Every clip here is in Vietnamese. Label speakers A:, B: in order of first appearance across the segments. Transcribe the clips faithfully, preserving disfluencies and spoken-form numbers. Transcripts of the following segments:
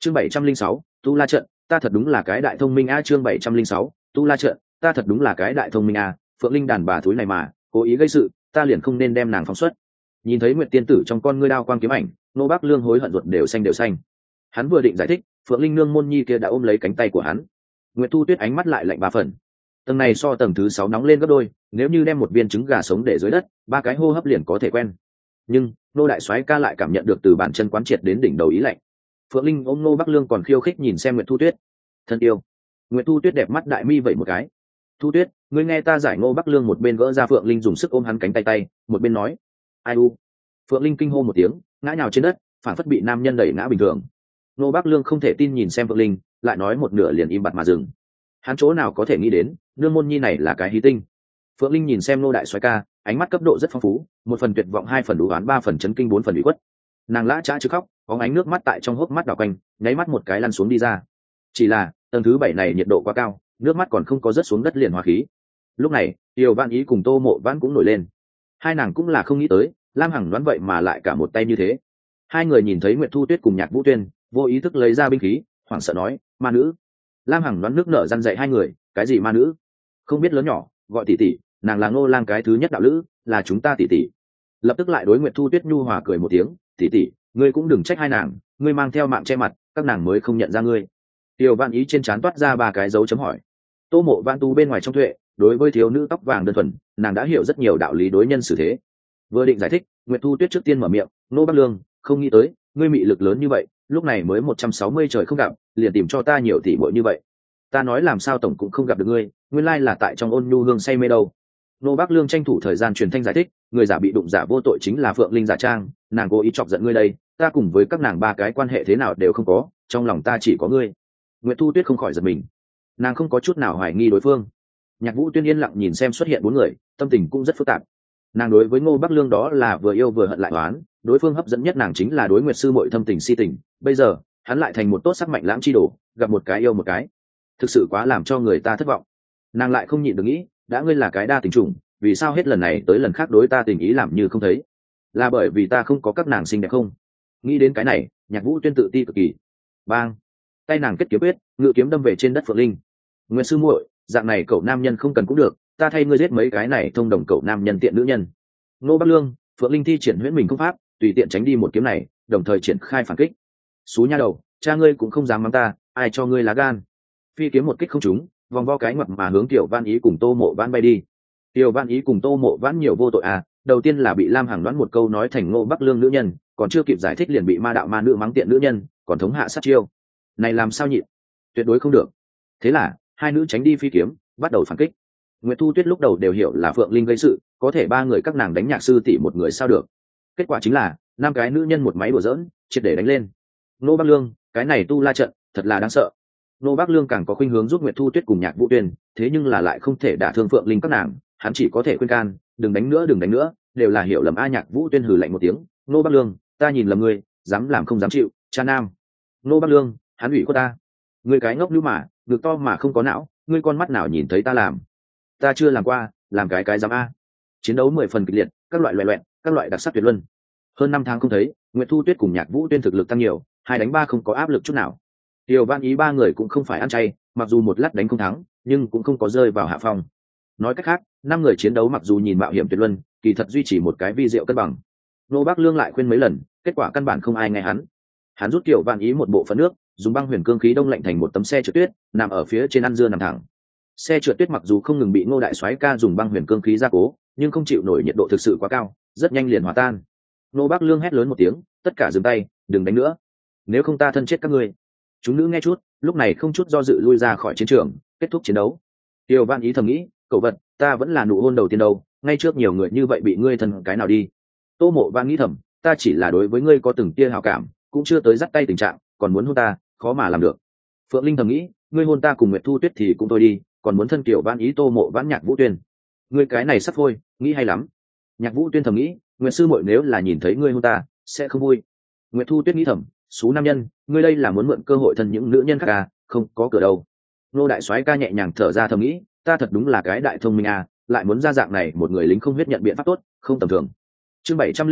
A: chương bảy trăm linh sáu tu la trận, ta thật đúng là cái đại thông minh a. Chương bảy trăm linh sáu tu la trận, ta thật đúng là cái đại thông minh a. Phượng Linh đàn bà thúi này mà cố ý gây sự, ta liền không nên đem nàng phóng xuất. Nhìn thấy Nguyệt tiên tử trong con ngươi đao quang kiếm ảnh, nô bác lương hối hận ruột đều xanh đều xanh. Hắn vừa định giải thích, Phượng Linh nương môn nhi kia đã ôm lấy cánh tay của hắn. Nguyệt Thu Tuyết ánh mắt lại lạnh ba phần. Tầng này so tầng thứ sáu nóng lên gấp đôi, nếu như đem một viên trứng gà sống để dưới đất, ba cái hô hấp liền có thể quen. Nhưng nô đại soái ca lại cảm nhận được từ bàn chân quán triệt đến đỉnh đầu ý lạnh. Phượng Linh ôm nô bắc lương còn khiêu khích nhìn xem Nguyệt Thu Tuyết. Thân yêu. Nguyệt Thu Tuyết đẹp mắt đại mi vậy một cái. Thu Tuyết, ngươi nghe ta giải. Ngô bắc lương một bên gỡ ra Phượng Linh dùng sức ôm hắn cánh tay tay, một bên nói. Ai u. Phượng Linh kinh hô một tiếng, ngã nhào trên đất, phản phất bị nam nhân đẩy ngã bình thường. Ngô bắc lương không thể tin nhìn xem Phượng Linh, lại nói một nửa liền im bặt mà dừng. Hắn chỗ nào có thể nghĩ đến nương môn nhi này là cái hí tinh. Phượng Linh nhìn xem nô đại soái ca, ánh mắt cấp độ rất phong phú, một phần tuyệt vọng, hai phần đủ đoán, ba phần chấn kinh, bốn phần ủy khuất. Nàng lã chã chứ khóc, có ánh nước mắt tại trong hốc mắt đảo quanh, nháy mắt một cái lăn xuống đi ra. Chỉ là tầng thứ bảy này nhiệt độ quá cao, nước mắt còn không có rớt xuống đất liền hòa khí. Lúc này Tiêu Vãn Ý cùng Tô Mộ Vãn cũng nổi lên. Hai nàng cũng là không nghĩ tới Lam Hằng đoán vậy mà lại cả một tay như thế. Hai người nhìn thấy Nguyệt Thu Tuyết cùng Nhạc Vũ Tuyên, vô ý thức lấy ra binh khí, hoảng sợ nói: ma nữ. Lam Hằng đoán nước nở răn dạy hai người: cái gì ma nữ? Không biết lớn nhỏ, gọi tỷ tỷ, nàng là Ngô Lang cái thứ nhất đạo lữ, là chúng ta tỷ tỷ. Lập tức lại đối Nguyệt Thu Tuyết nhu hòa cười một tiếng: tỷ tỷ, ngươi cũng đừng trách hai nàng, ngươi mang theo mạng che mặt, các nàng mới không nhận ra ngươi. Tiêu Vãn Ý trên trán toát ra ba cái dấu chấm hỏi. Tô Mộ Vãn tu bên ngoài trong tuệ, đối với thiếu nữ tóc vàng đơn thuần, nàng đã hiểu rất nhiều đạo lý đối nhân xử thế. Vừa định giải thích, Nguyệt Thu Tuyết trước tiên mở miệng: Nô Bắc Lương, không nghĩ tới ngươi mị lực lớn như vậy, lúc này mới một trăm sáu mươi trời không gặp, liền tìm cho ta nhiều tỷ muội như vậy. Ta nói làm sao tổng cũng không gặp được ngươi, nguyên lai là tại trong Ôn Nhu Hương say mê đâu. Nô Bắc Lương tranh thủ thời gian truyền thanh giải thích: người giả bị đụng giả vô tội chính là Phượng Linh giả trang, nàng cố ý chọc giận ngươi đây, ta cùng với các nàng ba cái quan hệ thế nào đều không có, trong lòng ta chỉ có ngươi. Nguyệt Thu Tuyết không khỏi giật mình, nàng không có chút nào hoài nghi đối phương. Nhạc Vũ Tuyên yên lặng nhìn xem xuất hiện bốn người, tâm tình cũng rất phức tạp. Nàng đối với Ngô Bắc Lương đó là vừa yêu vừa hận lại oán, đối phương hấp dẫn nhất nàng chính là đối Nguyệt sư muội thâm tình si tình, bây giờ hắn lại thành một tốt sắc mạnh lãng chi đổ, gặp một cái yêu một cái, thực sự quá làm cho người ta thất vọng. Nàng lại không nhịn được nghĩ, đã ngươi là cái đa tình trùng, vì sao hết lần này tới lần khác đối ta tình ý làm như không thấy? Là bởi vì ta không có các nàng xinh đẹp không? Nghĩ đến cái này, Nhạc Vũ Tuyên tự ti cực kỳ. Bang! Tay nàng kết kiếm quyết, ngự kiếm đâm về trên đất Phượng Linh. Nguyệt sư muội, dạng này cậu nam nhân không cần cũng được, ta thay ngươi giết mấy cái này thông đồng cậu nam nhân tiện nữ nhân. Ngô Bắc Lương, Phượng Linh thi triển huyễn mình công pháp, tùy tiện tránh đi một kiếm này, đồng thời triển khai phản kích. Xú nha đầu, cha ngươi cũng không dám mắng ta, ai cho ngươi lá gan? Phi kiếm một kích không trúng, vòng vo cái ngoặt mà hướng Tiểu Vãn Ý cùng Tô Mộ Vãn bay đi. Tiểu Vãn Ý cùng Tô Mộ Vãn nhiều vô tội à, đầu tiên là bị Lam Hằng đoán một câu nói thành Ngô Bắc Lương nữ nhân, còn chưa kịp giải thích liền bị ma đạo ma nữ mắng tiện nữ nhân, còn thống hạ sát chiêu. Này làm sao nhịn? Tuyệt đối không được. Thế là hai nữ tránh đi phi kiếm, bắt đầu phản kích. Nguyệt Thu Tuyết lúc đầu đều hiểu là Phượng Linh gây sự, có thể ba người các nàng đánh Nhạc sư tỷ một người sao được? Kết quả chính là năm cái nữ nhân một máy đùa giỡn, triệt để đánh lên. Ngô Bắc Lương, cái này tu la trận, thật là đáng sợ. Ngô Bắc Lương càng có khuynh hướng giúp Nguyệt Thu Tuyết cùng Nhạc Vũ Tuyên, thế nhưng là lại không thể đả thương Phượng Linh các nàng, hắn chỉ có thể khuyên can, đừng đánh nữa, đừng đánh nữa, đều là hiểu lầm a. Nhạc Vũ Tuyên hừ lạnh một tiếng: Ngô Bắc Lương, ta nhìn lầm ngươi, dám làm không dám chịu, cha nam. Ngô Bắc Lương, hắn ủy khuất ta. Ngươi cái ngốc như mà, ngực to mà không có não, ngươi con mắt nào nhìn thấy ta làm? Ta chưa làm qua, làm cái cái dám a. Chiến đấu mười phần kịch liệt, các loại loè loẹt, các loại đặc sắc tuyệt luân. Hơn năm tháng không thấy, Nguyệt Thu Tuyết cùng Nhạc Vũ Tuyên thực lực tăng nhiều, hai đánh ba không có áp lực chút nào. Tiêu Vãn Ý ba người cũng không phải ăn chay, mặc dù một lát đánh không thắng, nhưng cũng không có rơi vào hạ phong. Nói cách khác, năm người chiến đấu mặc dù nhìn mạo hiểm tuyệt luân, kỳ thật duy trì một cái vi diệu cân bằng. Nô Bắc Lương lại khuyên mấy lần, kết quả căn bản không ai nghe hắn. Hắn rút Tiêu Vãn Ý một bộ phận nước, dùng băng huyền cương khí đông lạnh thành một tấm xe trượt tuyết, nằm ở phía trên ăn dưa nằm thẳng. Xe trượt tuyết mặc dù không ngừng bị Ngô đại soái ca dùng băng huyền cương khí gia cố, nhưng không chịu nổi nhiệt độ thực sự quá cao, rất nhanh liền hòa tan. Nô Bắc Lương hét lớn một tiếng: tất cả dừng tay, đừng đánh nữa, nếu không ta thân chết các ngươi. Chúng nữ nghe chút, lúc này không chút do dự lui ra khỏi chiến trường, kết thúc chiến đấu. Tiêu Vãn Ý thầm nghĩ: cậu vật, ta vẫn là nụ hôn đầu tiên đâu, ngay trước nhiều người như vậy bị ngươi thân cái nào đi. Tô Mộ Vãn nghĩ thầm: ta chỉ là đối với ngươi có từng tia hảo cảm, cũng chưa tới dắt tay tình trạng, còn muốn hôn ta, khó mà làm được. Phượng Linh thầm nghĩ: ngươi hôn ta cùng Nguyệt Thu Tuyết thì cũng thôi đi, còn muốn thân Tiểu Vãn Ý, Tô Mộ Vãn, Nhạc Vũ Tuyên, ngươi cái này sắp thôi, nghĩ hay lắm. Nhạc Vũ Tuyên thầm nghĩ: Nguyệt sư muội nếu là nhìn thấy ngươi hôn ta, sẽ không vui. Nguyệt Thu Tuyết nghĩ thầm: xú nam nhân, ngươi đây là muốn mượn cơ hội thân những nữ nhân khác à, không có cửa đâu. Nô đại soái ca nhẹ nhàng thở ra thầm nghĩ: ta thật đúng là cái đại thông minh à, lại muốn ra dạng này một người lính không huyết nhận biện pháp tốt, không tầm thường. Chương bảy trăm linh bảy,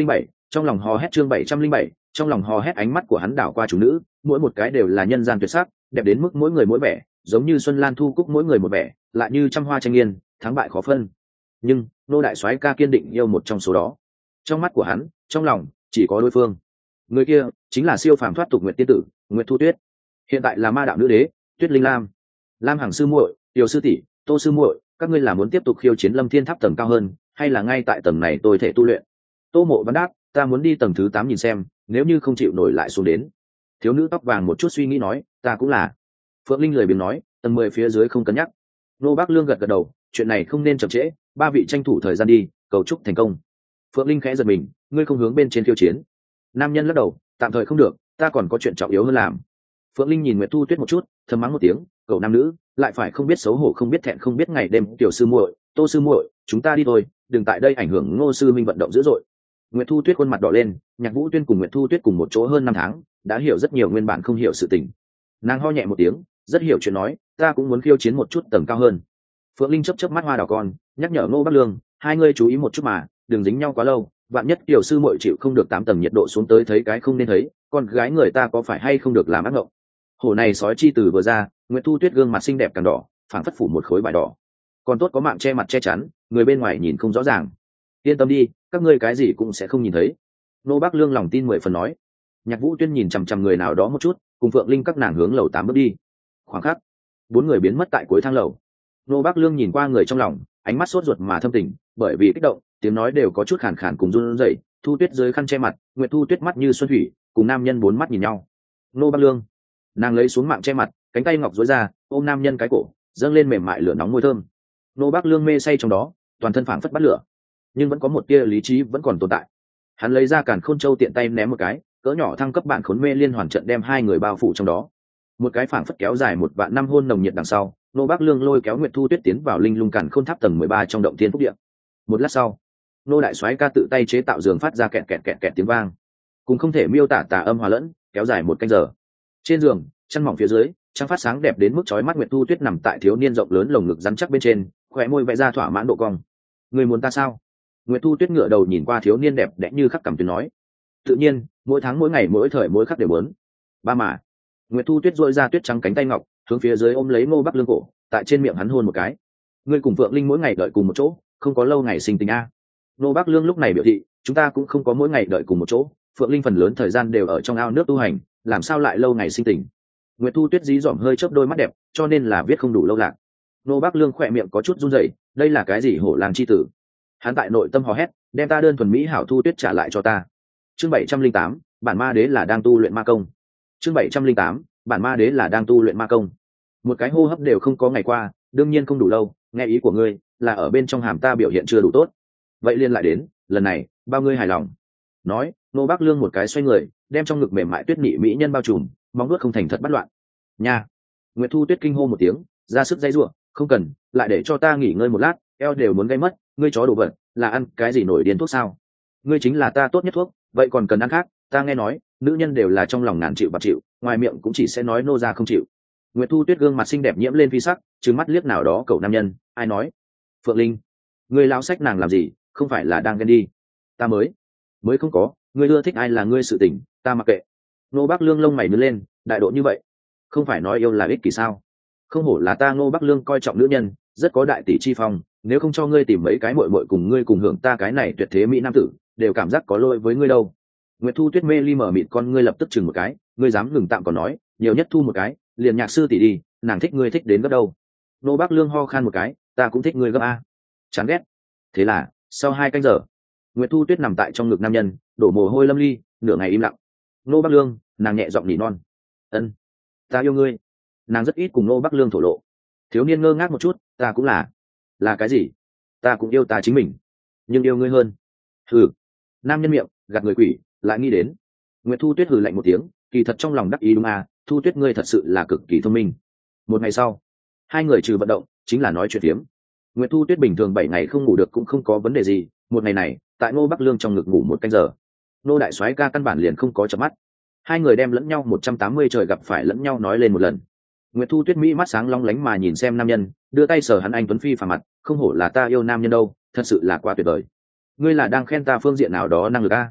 A: trong lòng hò hét chương bảy trăm linh bảy, trong lòng hò hét ánh mắt của hắn đảo qua chủ nữ, mỗi một cái đều là nhân gian tuyệt sắc, đẹp đến mức mỗi người mỗi vẻ, giống như xuân lan thu cúc mỗi người một vẻ, lại như trăm hoa tranh nghiên, thắng bại khó phân. Nhưng nô đại soái ca kiên định yêu một trong số đó. Trong mắt của hắn, trong lòng chỉ có đối phương. Người kia chính là siêu phàm thoát tục Nguyệt tiên tử, Nguyệt Thu Tuyết. Hiện tại là ma đạo nữ đế, Tuyết Linh Lam. Lam Hằng sư muội, Tiểu sư tỷ, Tô sư muội, các ngươi là muốn tiếp tục khiêu chiến Lâm Thiên Tháp tầng cao hơn, hay là ngay tại tầng này tôi thể tu luyện? Tô Mộ Văn đáp, ta muốn đi tầng thứ tám nhìn xem, nếu như không chịu nổi lại xuống đến. Thiếu nữ tóc vàng một chút suy nghĩ nói, ta cũng là. Phượng Linh lười biếng nói, tầng mười phía dưới không cân nhắc. Nô Bác Lương gật gật đầu, chuyện này không nên chậm trễ, ba vị tranh thủ thời gian đi, cầu chúc thành công. Phượng Linh khẽ giật mình, ngươi không hướng bên trên khiêu chiến? Nam nhân lắc đầu, tạm thời không được, ta còn có chuyện trọng yếu hơn làm. Phượng Linh nhìn Nguyệt Thu Tuyết một chút, thầm mắng một tiếng, cậu nam nữ lại phải không biết xấu hổ, không biết thẹn, không biết ngày đêm. Tiểu sư muội, Tô sư muội, chúng ta đi thôi, đừng tại đây ảnh hưởng Ngô sư minh vận động dữ dội. Nguyệt Thu Tuyết khuôn mặt đỏ lên, Nhạc Vũ Tuyên cùng Nguyệt Thu Tuyết cùng một chỗ hơn năm tháng, đã hiểu rất nhiều nguyên bản không hiểu sự tình. Nàng ho nhẹ một tiếng, rất hiểu chuyện nói, ta cũng muốn khiêu chiến một chút tầng cao hơn. Phượng Linh chớp chớp mắt hoa đào con, nhắc nhở Ngô Bắc Lương, hai ngươi chú ý một chút mà, đừng dính nhau quá lâu, vạn nhất tiểu sư muội chịu không được tám tầng nhiệt độ xuống tới thấy cái không nên thấy, con gái người ta có phải hay không được làm ác ngộng. Hổ này sói chi từ vừa ra, Nguyệt Thu Tuyết gương mặt xinh đẹp càng đỏ, phảng phất phủ một khối vải đỏ. Còn tốt có mạng che mặt che chắn, người bên ngoài nhìn không rõ ràng. Yên tâm đi, các ngươi cái gì cũng sẽ không nhìn thấy. Nô Bác Lương lòng tin mười phần nói. Nhạc Vũ Tuyên nhìn chằm chằm người nào đó một chút, cùng Phượng Linh các nàng hướng lầu tám bước đi. Khoảng khắc, bốn người biến mất tại cuối thang lầu. Nô Bác Lương nhìn qua người trong lòng, ánh mắt sốt ruột mà thâm tình, bởi vì kích động, tiếng nói đều có chút khàn khàn cùng run rẩy. Thu Tuyết dưới khăn che mặt, Nguyệt Thu Tuyết mắt như xuân thủy, cùng nam nhân bốn mắt nhìn nhau. Nô Bác Lương, nàng lấy xuống mạng che mặt, cánh tay ngọc duỗi ra, ôm nam nhân cái cổ, dâng lên mềm mại lửa nóng môi thơm. Nô Bác Lương mê say trong đó, toàn thân phảng phất bắt lửa, nhưng vẫn có một tia lý trí vẫn còn tồn tại. Hắn lấy ra Càn Khôn Châu tiện tay ném một cái, cỡ nhỏ thăng cấp bản khốn mê liên hoàn trận đem hai người bao phủ trong đó. Một cái phảng phất kéo dài một vạn năm hôn nồng nhiệt đằng sau, Nô Bác Lương lôi kéo Nguyệt Thu Tuyết tiến vào linh lung Càn Khôn Tháp tầng mười ba trong động thiên phúc địa. Một lát sau, Nô đại soái ca tự tay chế tạo giường phát ra kẹt kẹt kẹt kẹt tiếng vang, cùng không thể miêu tả tà âm hòa lẫn, kéo dài một canh giờ. Trên giường, chăn mỏng phía dưới, trăng phát sáng đẹp đến mức chói mắt. Nguyệt Thu Tuyết nằm tại thiếu niên rộng lớn lồng ngực rắn chắc bên trên, khóe môi vẽ ra thỏa mãn độ cong. Người muốn ta sao? Nguyệt Thu Tuyết ngửa đầu nhìn qua thiếu niên đẹp đẽ như khắc cằm tuyến nói. Tự nhiên, mỗi tháng mỗi ngày mỗi thời mỗi khắc đều muốn. Ba mà. Nguyệt Thu Tuyết duỗi ra tuyết trắng cánh tay ngọc, hướng phía dưới ôm lấy Ngô Bắc Lương cổ, tại trên miệng hắn hôn một cái. Ngươi cùng Phượng Linh mỗi ngày đợi cùng một chỗ, không có lâu ngày sinh tình a. Ngô Bắc Lương lúc này biểu thị, chúng ta cũng không có mỗi ngày đợi cùng một chỗ, Phượng Linh phần lớn thời gian đều ở trong ao nước tu hành, làm sao lại lâu ngày sinh tình. Nguyệt Thu Tuyết dí dỏm hơi chớp đôi mắt đẹp, cho nên là viết không đủ lâu lạc. Ngô Bắc Lương khỏe miệng có chút run rẩy, đây là cái gì hổ lang chi tử? Hắn tại nội tâm hò hét, đem ta đơn thuần mỹ hảo Thu Tuyết trả lại cho ta. Chương bảy trăm linh tám, bản ma đế là đang tu luyện ma công. Chương bảy trăm linh tám, bản ma đế là đang tu luyện ma công. Một cái hô hấp đều không có ngày qua, đương nhiên không đủ lâu, nghe ý của ngươi là ở bên trong hàm ta biểu hiện chưa đủ tốt. Vậy liên lại đến, lần này, bao ngươi hài lòng? Nói, Nô Bác Lương một cái xoay người, đem trong ngực mềm mại tuyết nị mỹ nhân bao trùm, móng nuốt không thành thật bắt loạn. Nha. Nguyệt Thu Tuyết kinh hô một tiếng, ra sức dây rủa, không cần, lại để cho ta nghỉ ngơi một lát, eo đều muốn gây mất, ngươi chó đồ vật, là ăn cái gì nổi điên thuốc sao? Ngươi chính là ta tốt nhất thuốc, vậy còn cần ăn khác? Ta nghe nói, nữ nhân đều là trong lòng ngàn chịu bạc chịu, ngoài miệng cũng chỉ sẽ nói nô ra không chịu. Nguyệt Thu Tuyết gương mặt xinh đẹp nhiễm lên vi sắc, trừng mắt liếc nào đó cậu nam nhân, ai nói? Phượng Linh, ngươi lão sách nàng làm gì, không phải là đang ghen đi? Ta mới, mới không có, ngươi ưa thích ai là ngươi sự tình, ta mặc kệ. Nô Bác Lương lông mày nhướng lên, đại độ như vậy, không phải nói yêu là ích kỷ sao? Không hổ là ta Ngô Bắc Lương coi trọng nữ nhân, rất có đại tỷ chi phong, nếu không cho ngươi tìm mấy cái muội muội cùng ngươi cùng hưởng ta cái này tuyệt thế mỹ nam tử, đều cảm giác có lỗi với ngươi đâu. Nguyệt Thu Tuyết mê ly mở mịt con ngươi lập tức chừng một cái, ngươi dám ngừng tạm còn nói, nhiều nhất thu một cái, liền Nhạc sư tỷ đi, nàng thích ngươi thích đến gấp đâu. Ngô Bắc Lương ho khan một cái, ta cũng thích ngươi gấp a. Chán ghét. Thế là, sau hai canh giờ, Nguyệt Thu Tuyết nằm tại trong ngực nam nhân, đổ mồ hôi lâm ly, nửa ngày im lặng. Ngô Bắc Lương, nàng nhẹ giọng nỉ non. Ân, ta yêu ngươi. Nàng rất ít cùng Ngô Bắc Lương thổ lộ. Thiếu niên ngơ ngác một chút, ta cũng là. Là cái gì? Ta cũng yêu ta chính mình, nhưng yêu ngươi hơn. Hừ. Nam nhân miệng gạt người quỷ, lại nghĩ đến. Nguyệt Thu Tuyết hừ lạnh một tiếng, kỳ thật trong lòng đắc ý đúng à, Thu Tuyết ngươi thật sự là cực kỳ thông minh. Một ngày sau, hai người trừ vận động chính là nói chuyện phiếm. Nguyệt Thu Tuyết bình thường bảy ngày không ngủ được cũng không có vấn đề gì, một ngày này, tại Ngô Bắc Lương trong ngực ngủ một canh giờ. Ngô đại soái ca căn bản liền không có chớp mắt. Hai người đem lẫn nhau một trăm tám mươi trời gặp phải lẫn nhau nói lên một lần. Nguyệt Thu Tuyết mỹ mắt sáng long lánh mà nhìn xem nam nhân, đưa tay sờ hắn anh tuấn phi phàm mặt, không hổ là ta yêu nam nhân đâu, thật sự là quá tuyệt vời. Ngươi là đang khen ta phương diện nào đó năng lực a?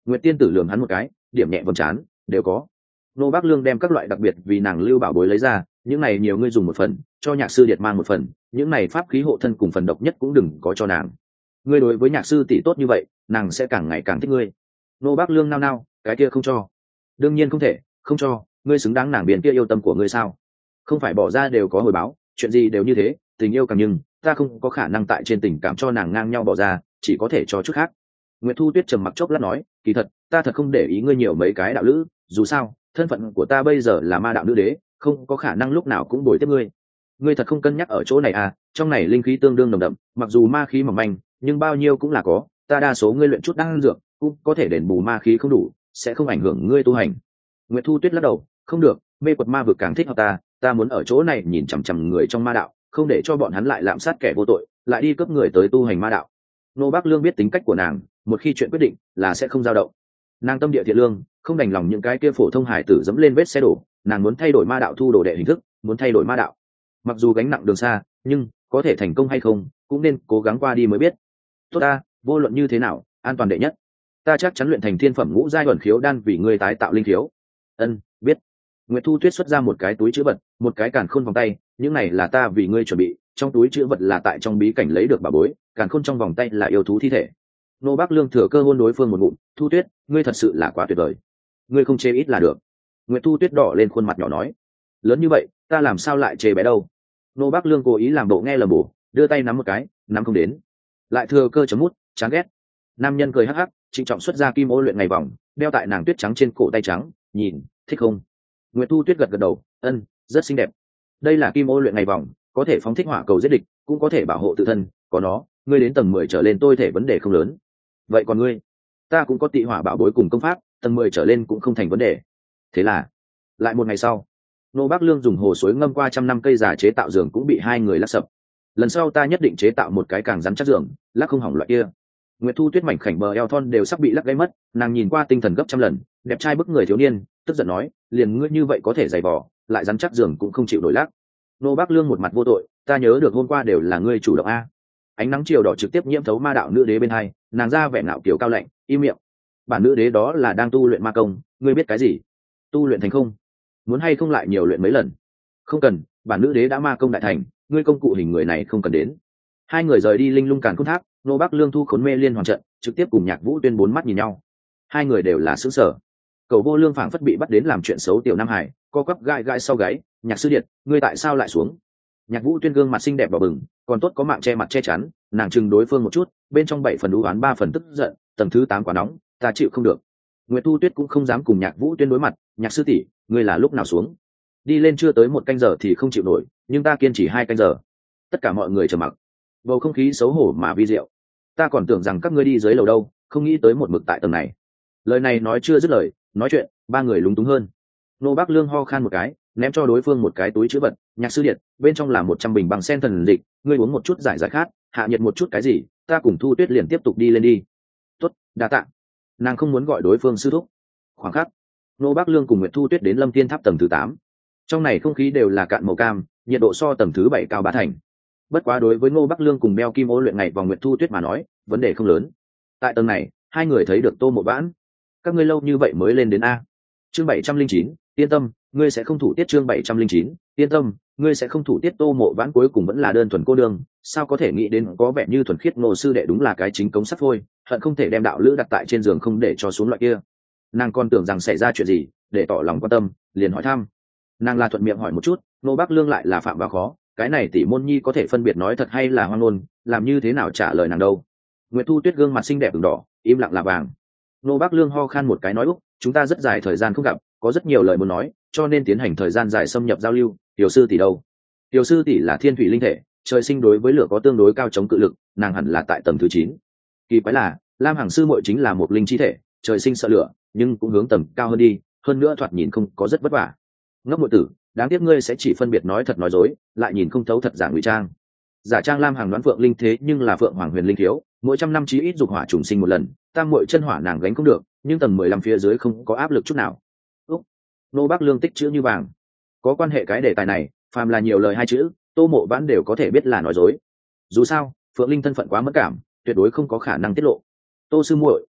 A: Nguyệt tiên tử lườm hắn một cái, điểm nhẹ vầng trán, đều có. Nô Bác Lương đem các loại đặc biệt vì nàng lưu bảo bối lấy ra, những này nhiều ngươi dùng một phần, cho nhạc sư điệt mang một phần, những này pháp khí hộ thân cùng phần độc nhất cũng đừng có cho nàng. Ngươi đối với nhạc sư tỷ tốt như vậy, nàng sẽ càng ngày càng thích ngươi. Nô Bác Lương nao nao, cái kia không cho. Đương nhiên không thể, không cho, ngươi xứng đáng nàng biển kia yêu tâm của ngươi sao? Không phải bỏ ra đều có hồi báo, chuyện gì đều như thế, tình yêu càng nhưng, ta không có khả năng tại trên tình cảm cho nàng ngang nhau bỏ ra, chỉ có thể cho chút khác. Nguyệt Thu Tuyết trầm mặc chốc lát nói, kỳ thật, ta thật không để ý ngươi nhiều mấy cái đạo lữ, dù sao, thân phận của ta bây giờ là ma đạo nữ đế, không có khả năng lúc nào cũng bồi tiếp ngươi. Ngươi thật không cân nhắc ở chỗ này à? Trong này linh khí tương đương nồng đậm, mặc dù ma khí mỏng manh, nhưng bao nhiêu cũng là có, ta đa số ngươi luyện chút đan dược, cũng có thể đền bù ma khí không đủ, sẽ không ảnh hưởng ngươi tu hành. Nguyệt Thu Tuyết lắc đầu, không được, mê quật ma vực càng thích hợp ta, ta muốn ở chỗ này nhìn chằm chằm người trong ma đạo, không để cho bọn hắn lại lạm sát kẻ vô tội, lại đi cướp người tới tu hành ma đạo. Nô Bác Lương biết tính cách của nàng, một khi chuyện quyết định là sẽ không dao động. Nàng tâm địa thiện lương, không đành lòng những cái kia phổ thông hải tử dẫm lên vết xe đổ, nàng muốn thay đổi ma đạo thu đồ đệ hình thức, muốn thay đổi ma đạo. Mặc dù gánh nặng đường xa, nhưng có thể thành công hay không, cũng nên cố gắng qua đi mới biết. Tốt ta, vô luận như thế nào, an toàn đệ nhất. Ta chắc chắn luyện thành thiên phẩm ngũ giai ẩn khiếu đan vì ngươi tái tạo linh khiếu. Ân, biết. Nguyệt Thu Tuyết xuất ra một cái túi trữ vật, một cái càn khôn vòng tay, những này là ta vì ngươi chuẩn bị, trong túi trữ vật là tại trong bí cảnh lấy được bảo bối, càn khôn trong vòng tay là yêu thú thi thể. Nô Bác Lương thừa cơ hôn đối phương một ngụm, Thu Tuyết, ngươi thật sự là quá tuyệt vời, ngươi không chê ít là được. Nguyệt Thu Tuyết đỏ lên khuôn mặt nhỏ nói, lớn như vậy, ta làm sao lại chê bé đâu? Nô Bác Lương cố ý làm bộ nghe lầm bổ, đưa tay nắm một cái, nắm không đến, lại thừa cơ chấm mút, chán ghét. Nam nhân cười hắc hắc, trịnh trọng xuất ra kim ô luyện ngày vòng, đeo tại nàng tuyết trắng trên cổ tay trắng, nhìn, thích không? Nguyệt Thu Tuyết gật gật đầu, ân, rất xinh đẹp. Đây là kim ô luyện ngày vòng, có thể phóng thích hỏa cầu giết địch, cũng có thể bảo hộ tự thân, có nó, ngươi đến tầng mười trở lên tôi thể vấn đề không lớn. Vậy còn ngươi? Ta cũng có tị hỏa bảo bối cùng công pháp, tầng mười trở lên cũng không thành vấn đề. Thế là, lại một ngày sau, Nô Bác Lương dùng hồ suối ngâm qua trăm năm cây giả chế tạo giường cũng bị hai người lắc sập. Lần sau ta nhất định chế tạo một cái càng rắn chắc giường, lắc không hỏng loại kia. Nguyệt Thu Tuyết mảnh khảnh bờ eo thon đều sắp bị lắc gãy mất, nàng nhìn qua tinh thần gấp trăm lần, đẹp trai bức người thiếu niên, tức giận nói, liền ngươi như vậy có thể giày vò, lại rắn chắc giường cũng không chịu nổi lắc. Nô Bác Lương một mặt vô tội, ta nhớ được hôm qua đều là ngươi chủ động a. Ánh nắng chiều đỏ trực tiếp nhiễm thấu ma đạo nữ đế bên hai, nàng ra vẻ ngạo kiều cao lạnh, im miệng. Bản nữ đế đó là đang tu luyện ma công, ngươi biết cái gì? Tu luyện thành không? Muốn hay không lại nhiều luyện mấy lần? Không cần, bản nữ đế đã ma công đại thành, ngươi công cụ hình người này không cần đến. Hai người rời đi linh lung càn khôn tháp, Nô Bác Lương thu khốn mê liên hoàn trận, trực tiếp cùng Nhạc Vũ Tuyên bốn mắt nhìn nhau. Hai người đều là sững sờ. Cầu Vô Lương phảng phất bị bắt đến làm chuyện xấu tiểu Nam Hải, co quắp gai gai sau gáy, Nhạc sư điệt, ngươi tại sao lại xuống? Nhạc Vũ Tuyên gương mặt xinh đẹp đỏ bừng, còn tốt có mạng che mặt che chắn, nàng chừng đối phương một chút, bên trong bảy phần đú oán ba phần tức giận, tầng thứ tám quá nóng, ta chịu không được. Nguyệt Thu Tuyết cũng không dám cùng Nhạc Vũ Tuyên đối mặt, Nhạc sư tỷ, ngươi là lúc nào xuống? Đi lên chưa tới một canh giờ thì không chịu nổi, nhưng ta kiên trì hai canh giờ. Tất cả mọi người trầm mặc, bầu không khí xấu hổ mà vi diệu. Ta còn tưởng rằng các ngươi đi dưới lầu đâu, không nghĩ tới một mực tại tầng này. Lời này nói chưa dứt lời, nói chuyện, ba người lúng túng hơn. Nô Bác Lương ho khan một cái, ném cho đối phương một cái túi chữ vật, Nhạc sư điện, bên trong là một trăm bình bằng sen thần dịch, ngươi uống một chút giải giải khát, hạ nhiệt một chút cái gì, ta cùng Thu Tuyết liền tiếp tục đi lên đi. Tốt, đa tạ. Nàng không muốn gọi đối phương sư thúc. Khoảng khắc, Nô Bác Lương cùng Nguyệt Thu Tuyết đến Lâm Thiên Tháp tầng thứ tám. Trong này không khí đều là cạn màu cam, nhiệt độ so tầng thứ bảy cao ba thành. Bất quá đối với Ngô Bắc Lương cùng Beo Kim Ô luyện ngày vòng Nguyệt Thu Tuyết mà nói, vấn đề không lớn. Tại tầng này, hai người thấy được Tô Mộ Vãn. Các ngươi lâu như vậy mới lên đến a? Chương bảy trăm linh chín, yên tâm, ngươi sẽ không thủ tiết. Chương bảy trăm linh chín, yên tâm, ngươi sẽ không thủ tiết. Tô Mộ Vãn cuối cùng vẫn là đơn thuần cô đương, sao có thể nghĩ đến có vẻ như thuần khiết Ngô sư đệ đúng là cái chính cống sắt phôi, hận không thể đem đạo lữ đặt tại trên giường không để cho xuống loại kia. Nàng còn tưởng rằng xảy ra chuyện gì, để tỏ lòng quan tâm, liền hỏi thăm. Nàng là thuận miệng hỏi một chút, Ngô Bắc Lương lại là phạm vào khó, cái này tỷ môn nhi có thể phân biệt nói thật hay là hoang ngôn, làm như thế nào trả lời nàng đâu. Nguyệt Thu Tuyết gương mặt xinh đẹp ửng đỏ, im lặng là vàng. Ngô Bắc Lương ho khan một cái nói, úc, chúng ta rất dài thời gian không gặp, có rất nhiều lời muốn nói, cho nên tiến hành thời gian dài xâm nhập giao lưu. Tiểu sư tỷ đâu? Tiểu sư tỷ là thiên thủy linh thể, trời sinh đối với lửa có tương đối cao chống cự lực, nàng hẳn là tại tầng thứ chín. Kỳ quái là, Lam Hằng sư muội chính là một linh chi thể, trời sinh sợ lửa, nhưng cũng hướng tầng cao hơn đi, hơn nữa thoạt nhìn không có rất vất vả. Ngốc muội tử, đáng tiếc ngươi sẽ chỉ phân biệt nói thật nói dối, lại nhìn không thấu thật giả ngụy trang. Giả trang Lam Hằng đoán Phượng linh thế nhưng là Phượng Hoàng huyền linh thiếu, mỗi trăm năm chí ít dục hỏa trùng sinh một lần, tam muội chân hỏa nàng gánh không được, nhưng tầng mười lăm phía dưới không có áp lực chút nào. Úc, Nô Bắc Lương tích chữ như vàng. Có quan hệ cái đề tài này, phàm là nhiều lời hai chữ, Tô Mộ Vãn đều có thể biết là nói dối. Dù sao, Phượng linh thân phận quá mất cảm, tuyệt đối không có khả năng tiết lộ. Tô sư muội,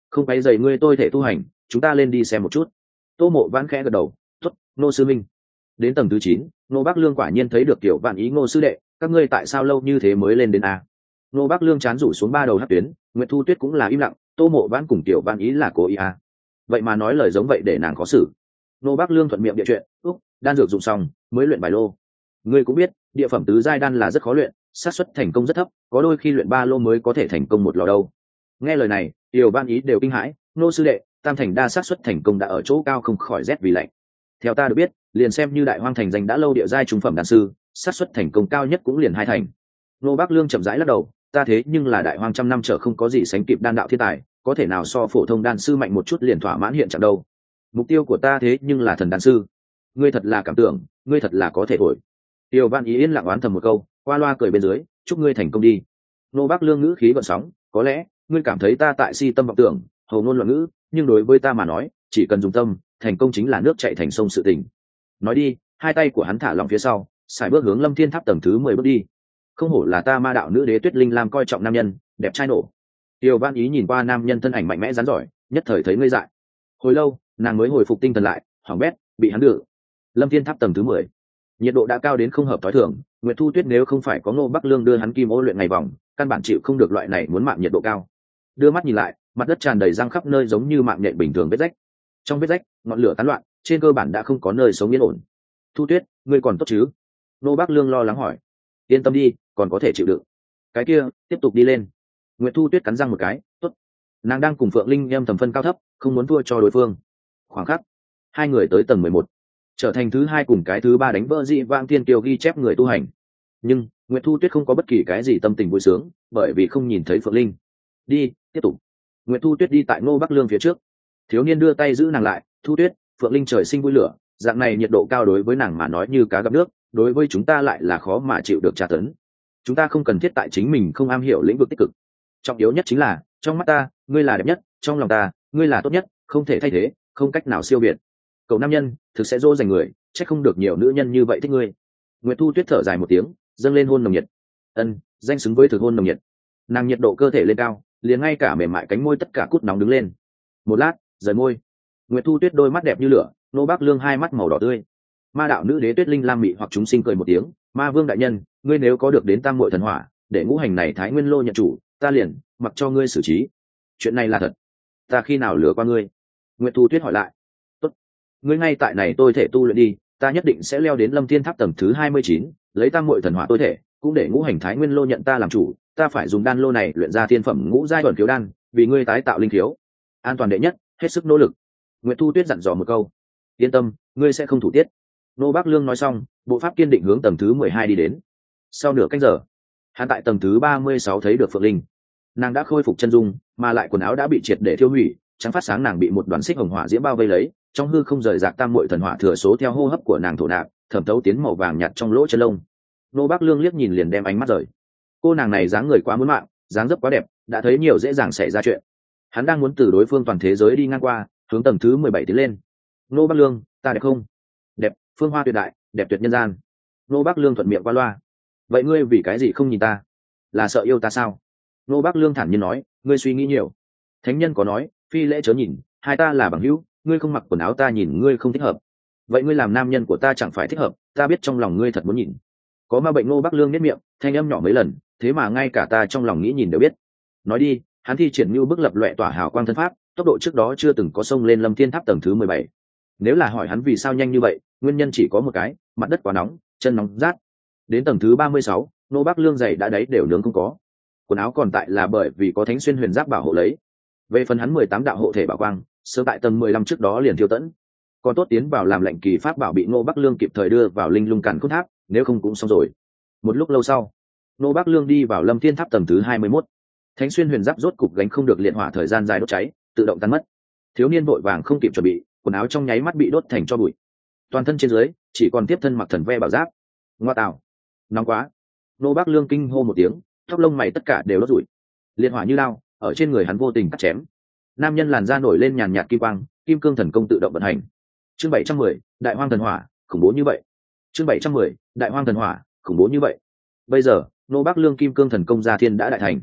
A: không quấy dày ngươi tôi thể tu hành, chúng ta lên đi xem một chút. Tô Mộ Vãn khẽ gật đầu, tốt, Ngô sư minh. Đến tầng thứ chín, Ngô Bắc Lương quả nhiên thấy được Tiểu Vạn Ý. Ngô sư đệ, các ngươi tại sao lâu như thế mới lên đến a? Ngô Bắc Lương chán rủ xuống ba đầu hắc tuyến, Nguyệt Thu Tuyết cũng là im lặng, Tô Mộ Vãn cùng Tiểu Vạn Ý là cố ý a. Vậy mà nói lời giống vậy để nàng khó xử. Ngô Bắc Lương thuận miệng địa chuyện, úc, đan dược dùng xong, mới luyện bài lô. Ngươi cũng biết, địa phẩm tứ giai đan là rất khó luyện, xác suất thành công rất thấp, có đôi khi luyện ba lô mới có thể thành công một lò đâu. Nghe lời này, Tiểu Vạn Ý đều kinh hãi, Ngô sư đệ, tam thành đa xác suất thành công đã ở chỗ cao không khỏi rét vì lạnh. Theo ta được biết, liền xem như đại hoang thành danh đã lâu địa giai trung phẩm đan sư, xác suất thành công cao nhất cũng liền hai thành. Ngô Bắc Lương chậm rãi lắc đầu, ta thế nhưng là đại hoang trăm năm trở không có gì sánh kịp đan đạo thiên tài, có thể nào so phổ thông đan sư mạnh một chút liền thỏa mãn hiện trạng đâu. Mục tiêu của ta thế nhưng là thần đan sư. Ngươi thật là cảm tưởng, ngươi thật là có thể thổi. Tiêu Văn Ý yên lặng oán thầm một câu, qua loa cười bên dưới, chúc ngươi thành công đi. Ngô Bắc Lương ngữ khí gợn sóng, có lẽ ngươi cảm thấy ta tại si tâm vọng tưởng, hầu ngôn loạn ngữ, nhưng đối với ta mà nói, chỉ cần dùng tâm, thành công chính là nước chảy thành sông sự tình. Nói đi, hai tay của hắn thả lỏng phía sau, sải bước hướng Lâm Thiên Tháp tầng thứ mười bước đi. Không hổ là ta Ma đạo nữ đế Tuyết Linh Lam coi trọng nam nhân, đẹp trai nổ. Tiêu Văn Ý nhìn qua nam nhân thân ảnh mạnh mẽ rắn giỏi, nhất thời thấy ngây dại. Hồi lâu, nàng mới hồi phục tinh thần lại, hỏng bét, bị hắn đưa. Lâm Thiên Tháp tầng thứ mười, nhiệt độ đã cao đến không hợp tối thường, Nguyệt Thu Tuyết nếu không phải có Ngô Bắc Lương đưa hắn kim ô luyện ngày vòng, căn bản chịu không được loại này muốn mạng nhiệt độ cao. Đưa mắt nhìn lại, mặt đất tràn đầy răng khắp nơi giống như mạng nhện bình thường vết rách. Trong vết rách, ngọn lửa tán loạn, trên cơ bản đã không có nơi sống yên ổn. Thu Tuyết, ngươi còn tốt chứ? Ngô Bắc Lương lo lắng hỏi. Yên tâm đi, còn có thể chịu đựng. Cái kia, tiếp tục đi lên. Nguyệt Thu Tuyết cắn răng một cái, tốt. Nàng đang cùng Phượng Linh em thầm phân cao thấp, không muốn thua cho đối phương. Khoảng khắc, hai người tới tầng mười một, trở thành thứ hai cùng cái thứ ba đánh vỡ dị vang thiên kiều ghi chép người tu hành. Nhưng Nguyệt Thu Tuyết không có bất kỳ cái gì tâm tình vui sướng, bởi vì không nhìn thấy Phượng Linh. Đi, tiếp tục. Nguyệt Thu Tuyết đi tại Ngô Bắc Lương phía trước. Thiếu niên đưa tay giữ nàng lại, Thu Tuyết, Phượng Linh trời sinh vui lửa, dạng này nhiệt độ cao đối với nàng mà nói như cá gặp nước, đối với chúng ta lại là khó mà chịu được tra tấn. Chúng ta không cần thiết tại chính mình không am hiểu lĩnh vực tích cực. Trọng yếu nhất chính là, trong mắt ta, ngươi là đẹp nhất, trong lòng ta, ngươi là tốt nhất, không thể thay thế, không cách nào siêu biệt. Cậu nam nhân, thực sẽ dỗ dành người, chắc không được nhiều nữ nhân như vậy thích ngươi. Nguyệt Thu Tuyết thở dài một tiếng, dâng lên hôn nồng nhiệt. Ân, danh xứng với thực hôn nồng nhiệt. Nàng nhiệt độ cơ thể lên cao, liền ngay cả mềm mại cánh môi tất cả cút nóng đứng lên. Một lát, rời môi. Nguyệt Thu Tuyết đôi mắt đẹp như lửa, Ngô Bắc Lương hai mắt màu đỏ tươi. Ma đạo nữ đế Tuyết Linh Lam mị hoặc chúng sinh cười một tiếng, Ma Vương đại nhân, ngươi nếu có được đến tam muội thần hỏa, để ngũ hành này Thái Nguyên Lô nhận chủ, ta liền mặc cho ngươi xử trí. Chuyện này là thật. Ta khi nào lừa qua ngươi? Nguyệt Thu Tuyết hỏi lại. Tốt, ngươi ngay tại này tôi thể tu luyện đi, ta nhất định sẽ leo đến Lâm Thiên Tháp tầng thứ hai mươi chín, lấy tam muội thần hỏa tôi thể, cũng để ngũ hành Thái Nguyên Lô nhận ta làm chủ, ta phải dùng đan lô này luyện ra thiên phẩm ngũ giai ẩn khiếu đan, vì ngươi tái tạo linh khiếu. An toàn đệ nhất, hết sức nỗ lực. Nguyệt Thu Tuyết dặn dò một câu. Yên tâm, ngươi sẽ không thủ tiết. Ngô Bắc Lương nói xong, bộ pháp kiên định hướng tầng thứ mười hai đi đến. Sau nửa canh giờ, hắn tại tầng thứ ba mươi sáu thấy được Phượng Linh. Nàng đã khôi phục chân dung, mà lại quần áo đã bị triệt để thiêu hủy, trắng phát sáng nàng bị một đoàn xích hồng hỏa diễm bao vây lấy, trong hư không rời rạc tam muội thần hỏa thừa số theo hô hấp của nàng thổ nạp, thẩm thấu tiến màu vàng nhạt trong lỗ chân lông. Ngô Bắc Lương liếc nhìn liền đem ánh mắt rời. Cô nàng này dáng người quá muốn mạng, dáng dấp quá đẹp, đã thấy nhiều dễ dàng xảy ra chuyện. Hắn đang muốn từ đối phương toàn thế giới đi ngang qua, hướng tầng thứ mười bảy tiến lên. Ngô Bắc Lương, ta đẹp không? Đẹp, phương hoa tuyệt đại, đẹp tuyệt nhân gian. Ngô Bắc Lương thuận miệng qua loa. Vậy ngươi vì cái gì không nhìn ta? Là sợ yêu ta sao? Ngô Bắc Lương thản nhiên nói, ngươi suy nghĩ nhiều. Thánh nhân có nói, phi lễ chớ nhìn, hai ta là bằng hữu, ngươi không mặc quần áo ta nhìn ngươi không thích hợp. Vậy ngươi làm nam nhân của ta chẳng phải thích hợp, ta biết trong lòng ngươi thật muốn nhìn. Có ma bệnh. Ngô Bắc Lương nhếch miệng, thanh âm nhỏ mấy lần, thế mà ngay cả ta trong lòng nghĩ nhìn đều biết. Nói đi, hắn thi triển như bức lập loè tỏa hào quang thân pháp, tốc độ trước đó chưa từng có sông lên Lâm Thiên Tháp tầng thứ mười bảy. Nếu là hỏi hắn vì sao nhanh như vậy, nguyên nhân chỉ có một cái, mặt đất quá nóng, chân nóng rát. Đến tầng thứ ba mươi sáu, Ngô Bắc Lương giày đã đáy đều nướng không có. Quần áo còn tại là bởi vì có Thánh Xuyên Huyền Giáp bảo hộ lấy. Về phần hắn mười tám đạo hộ thể bảo quang, sớm tại tầng mười lăm trước đó liền tiêu tẫn. Còn tốt tiến vào làm lệnh kỳ pháp bảo bị Ngô Bắc Lương kịp thời đưa vào linh lung càn khôn tháp, nếu không cũng xong rồi. Một lúc lâu sau, Ngô Bắc Lương đi vào Lâm Thiên Tháp tầng thứ hai mươi mốt. Thánh Xuyên Huyền Giáp rốt cục gánh không được liệt hỏa thời gian dài đốt cháy, tự động tan mất. Thiếu niên vội vàng không kịp chuẩn bị, quần áo trong nháy mắt bị đốt thành tro bụi. Toàn thân trên dưới chỉ còn tiếp thân mặc thần ve bảo giáp. Ngoa tạo, nóng quá. Ngô Bắc Lương kinh hô một tiếng, tóc lông mày tất cả đều đốt rụi. Liệt hỏa như lao, ở trên người hắn vô tình cắt chém. Nam nhân làn da nổi lên nhàn nhạt kim quang, kim cương thần công tự động vận hành. Chương bảy trăm mười, Đại Hoang thần hỏa, khủng bố như vậy. Chương bảy trăm mười, Đại Hoang thần hỏa, khủng bố như vậy. Bây giờ, Ngô Bắc Lương kim cương thần công gia thiên đã đại thành.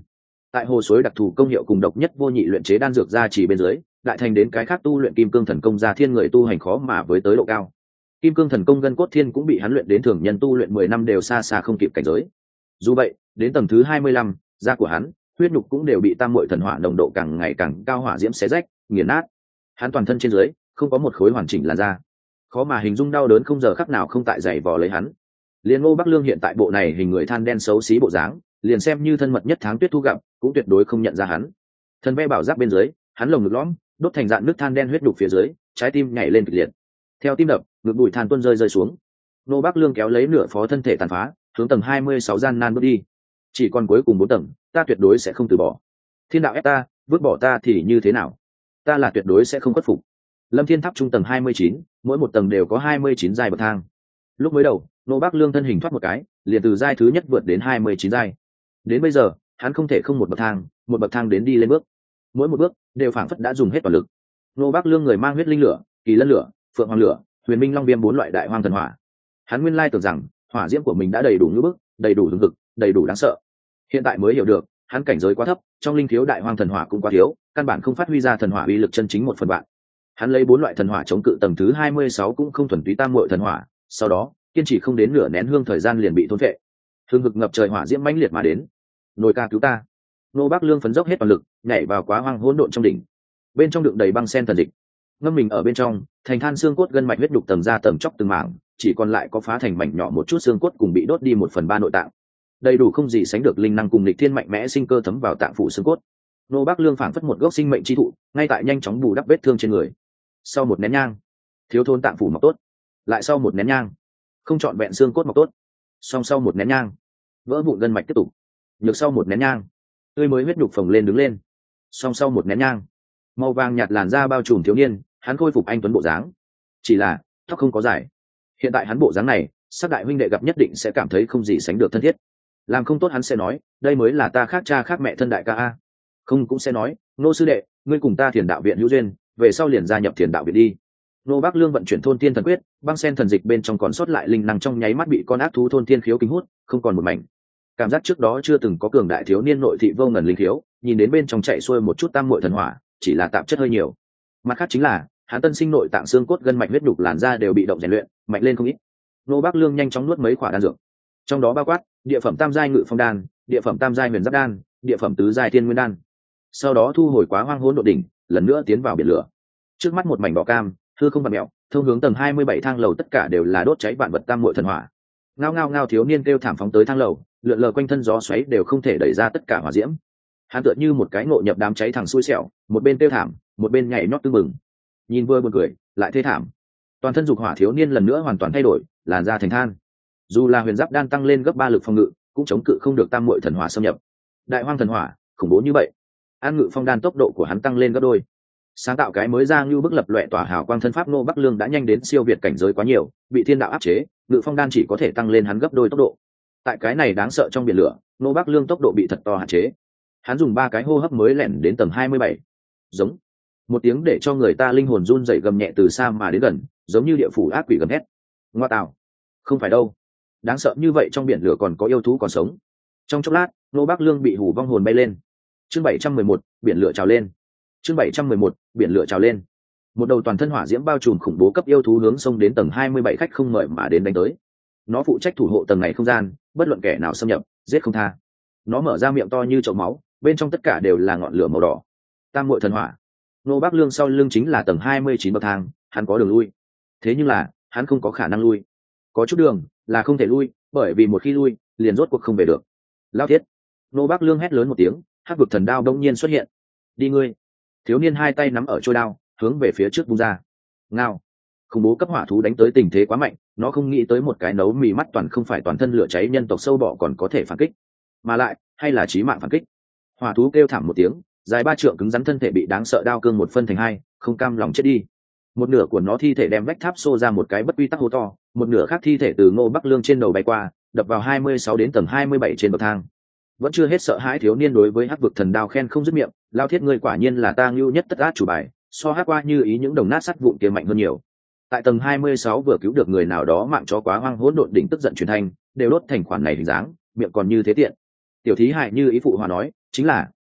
A: Tại hồ suối đặc thù công hiệu cùng độc nhất vô nhị luyện chế đan dược ra chỉ bên dưới, lại thành đến cái khác tu luyện kim cương thần công ra thiên người tu hành khó mà với tới độ cao. Kim cương thần công gân cốt thiên cũng bị hắn luyện đến thường nhân tu luyện mười năm đều xa xa không kịp cảnh giới. Dù vậy, đến tầng thứ hai mươi lăm, da của hắn, huyết nhục cũng đều bị tam muội thần hỏa nồng độ càng ngày càng cao hỏa diễm xé rách, nghiền nát. Hắn toàn thân trên dưới không có một khối hoàn chỉnh làn da, khó mà hình dung đau đớn không giờ khắc nào không tại giày vò lấy hắn. Liên Ngô Bắc Lương hiện tại bộ này hình người than đen xấu xí bộ dáng, liền xem như thân mật nhất Tháng Tuyết thu gặp, cũng tuyệt đối không nhận ra hắn. Thần ve bảo giáp bên dưới, hắn lồng ngực lõm, đốt thành dạn nước than đen huyết nhục phía dưới, trái tim nhảy lên kịch liệt. Theo tim đập, ngực bụi than tuôn rơi rơi xuống. Ngô Bắc Lương kéo lấy nửa phó thân thể tàn phá, hướng tầng hai mươi sáu gian nan bước đi. Chỉ còn cuối cùng bốn tầng, ta tuyệt đối sẽ không từ bỏ. Thiên đạo ép ta, vứt bỏ ta thì như thế nào? Ta là tuyệt đối sẽ không khuất phục. Lâm Thiên Tháp trung tầng hai mươi chín, mỗi một tầng đều có hai mươi chín giai bậc thang. Lúc mới đầu, Ngô Bắc Lương thân hình thoát một cái, liền từ giai thứ nhất vượt đến hai mươi chín giai. Đến bây giờ, hắn không thể không một bậc thang, một bậc thang đến đi lên bước. Mỗi một bước đều phảng phất đã dùng hết toàn lực. Ngô Bắc Lương người mang huyết linh lửa, kỳ lân lửa, phượng hoàng lửa, huyền minh long viêm bốn loại đại hoang thần hỏa. Hắn nguyên lai tưởng rằng hỏa diễm của mình đã đầy đủ như bức, đầy đủ hùng hực, đầy đủ đáng sợ. Hiện tại mới hiểu được, hắn cảnh giới quá thấp, trong linh thiếu đại hoang thần hỏa cũng quá thiếu, căn bản không phát huy ra thần hỏa uy lực chân chính một phần vạn. Hắn lấy bốn loại thần hỏa chống cự tầng thứ hai mươi sáu cũng không thuần túy tam muội thần hỏa, sau đó, kiên trì không đến nửa nén hương thời gian liền bị thôn phệ. Hương hực ngập trời hỏa diễm mãnh liệt mà đến. Nồi ca cứu ta. Ngô Bắc Lương phấn dốc hết toàn lực, nhảy vào quá hoang hỗn độn trong đỉnh. Bên trong đựng đầy băng sen thần dịch, ngâm mình ở bên trong, thành than xương cốt gân mạch huyết đục tầng ra tầng chóc từng mảng, chỉ còn lại có phá thành mảnh nhỏ một chút xương cốt cùng bị đốt đi một phần ba nội tạng. Đầy đủ không gì sánh được linh năng cùng lịch thiên mạnh mẽ sinh cơ thấm vào tạng phủ xương cốt. Ngô Bắc Lương phảng phất một gốc sinh mệnh chi thụ, ngay tại nhanh chóng bù đắp vết thương trên người. Sau một nén nhang, thiếu thốn tạng phủ mọc tốt. Lại sau một nén nhang, không chọn vẹn xương cốt mọc tốt. Song sau một nén nhang, vỡ vụn gân mạch tiếp tục. Nhược sau một nén nhang, tươi mới huyết nhục phồng lên đứng lên. Song sau một nén nhang, màu vàng nhạt làn da bao trùm thiếu niên, hắn khôi phục anh tuấn bộ dáng. Chỉ là tóc không có dài. Hiện tại hắn bộ dáng này, sắc đại huynh đệ gặp nhất định sẽ cảm thấy không gì sánh được thân thiết. Làm không tốt hắn sẽ nói, đây mới là ta khác cha khác mẹ thân đại ca a. Không cũng sẽ nói, Ngô sư đệ, ngươi cùng ta Thiền đạo viện hữu duyên, về sau liền gia nhập Thiền đạo viện đi. Ngô Bắc Lương vận chuyển thôn tiên thần quyết, băng sen thần dịch bên trong còn sót lại linh năng trong nháy mắt bị con ác thú thôn tiên khiếu kính hút, không còn một mảnh. Cảm giác trước đó chưa từng có cường đại thiếu niên nội thị vô ngần linh khiếu, nhìn đến bên trong chạy xuôi một chút tam muội thần hỏa, chỉ là tạp chất hơi nhiều. Mặt khác chính là, hắn tân sinh nội tạng xương cốt gân mạch huyết đục làn da đều bị động rèn luyện, mạnh lên không ít. Ngô Bắc Lương nhanh chóng nuốt mấy quả đan dược, trong đó bao quát địa phẩm tam giai ngự phong đan, địa phẩm tam giai huyền giáp đan, địa phẩm tứ giai thiên nguyên đan. Sau đó thu hồi quá hoang hỗn độn đỉnh, lần nữa tiến vào biển lửa. Trước mắt một mảnh đỏ cam, hư không vặn mèo, thông hướng tầng hai mươi bảy thang lầu tất cả đều là đốt cháy vạn vật tam muội thần hỏa. Ngao ngao ngao thiếu niên kêu thảm phóng tới thang lầu, lượn lờ quanh thân gió xoáy đều không thể đẩy ra tất cả hỏa diễm. Hắn tựa như một cái ngộ nhập đám cháy thẳng xui xẻo, một bên kêu thảm, một bên nhảy nhót tưng bừng. Nhìn vừa buồn cười, lại thê thảm. Toàn thân dục hỏa thiếu niên lần nữa hoàn toàn thay đổi, làn da thành than. Dù là huyền giáp đan tăng lên gấp ba lực phòng ngự, cũng chống cự không được tam muội thần hỏa xâm nhập. Đại hoang thần hỏa, khủng bố như vậy. An ngự phong đan tốc độ của hắn tăng lên gấp đôi. Sáng tạo cái mới ra như bức lập loè tỏa hào quang thân pháp Ngô Bắc Lương đã nhanh đến siêu việt cảnh giới quá nhiều, bị thiên đạo áp chế, ngự phong đan chỉ có thể tăng lên hắn gấp đôi tốc độ. Tại cái này đáng sợ trong biển lửa, Ngô Bắc Lương tốc độ bị thật to hạn chế. Hắn dùng ba cái hô hấp mới lẻn đến tầng hai mươi bảy. Giống một tiếng để cho người ta linh hồn run rẩy gầm nhẹ từ xa mà đến gần, giống như địa phủ ác quỷ gầm hét. Ngoa tạo, không phải đâu, đáng sợ như vậy, trong biển lửa còn có yêu thú còn sống. Trong chốc lát, Ngô Bắc Lương bị hù vong hồn bay lên. Chương bảy trăm mười một, biển lửa trào lên. Chương bảy trăm mười một, biển lửa trào lên. Một đầu toàn thân hỏa diễm bao trùm khủng bố cấp yêu thú hướng sông đến tầng hai mươi bảy khách không mời mà đến đánh tới. Nó phụ trách thủ hộ tầng này không gian, bất luận kẻ nào xâm nhập, giết không tha. Nó mở ra miệng to như chậu máu, bên trong tất cả đều là ngọn lửa màu đỏ. Tam muội thần hỏa. Ngô Bắc Lương sau lưng chính là tầng hai mươi chín bậc thang, hắn có đường lui. Thế nhưng là, hắn không có khả năng lui. Có chút đường là không thể lui, bởi vì một khi lui, liền rốt cuộc không về được. Lao thiết. Ngô Bắc Lương hét lớn một tiếng, hắc vực thần đao đông nhiên xuất hiện. Đi ngươi. Thiếu niên hai tay nắm ở trôi đao, hướng về phía trước vung ra. Ngao. Khủng bố cấp hỏa thú đánh tới tình thế quá mạnh, nó không nghĩ tới một cái nấu mì mắt toàn không phải toàn thân lửa cháy nhân tộc sâu bọ còn có thể phản kích, mà lại hay là chí mạng phản kích. Hỏa thú kêu thảm một tiếng, dài ba trượng cứng rắn thân thể bị đáng sợ đao cương một phân thành hai, không cam lòng chết đi. Một nửa của nó thi thể đem vách tháp xô ra một cái bất quy tắc hố to, một nửa khác thi thể từ Ngô Bắc Lương trên đầu bay qua, đập vào hai mươi sáu đến tầng hai mươi bảy trên bậc thang. Vẫn chưa hết sợ hãi thiếu niên đối với hắc vực thần đao khen không dứt miệng, lao thiết ngươi quả nhiên là ta ngưu nhất tất át chủ bài, so hắc qua như ý những đồng nát sắt vụn kia mạnh hơn nhiều. Tại tầng hai mươi sáu vừa cứu được người nào đó mạng chó quá hoang hỗn độn đỉnh tức giận truyền thanh, đều đốt thành khoản này hình dáng, miệng còn như thế tiện. Tiểu thí hại như ý phụ hòa nói, chính là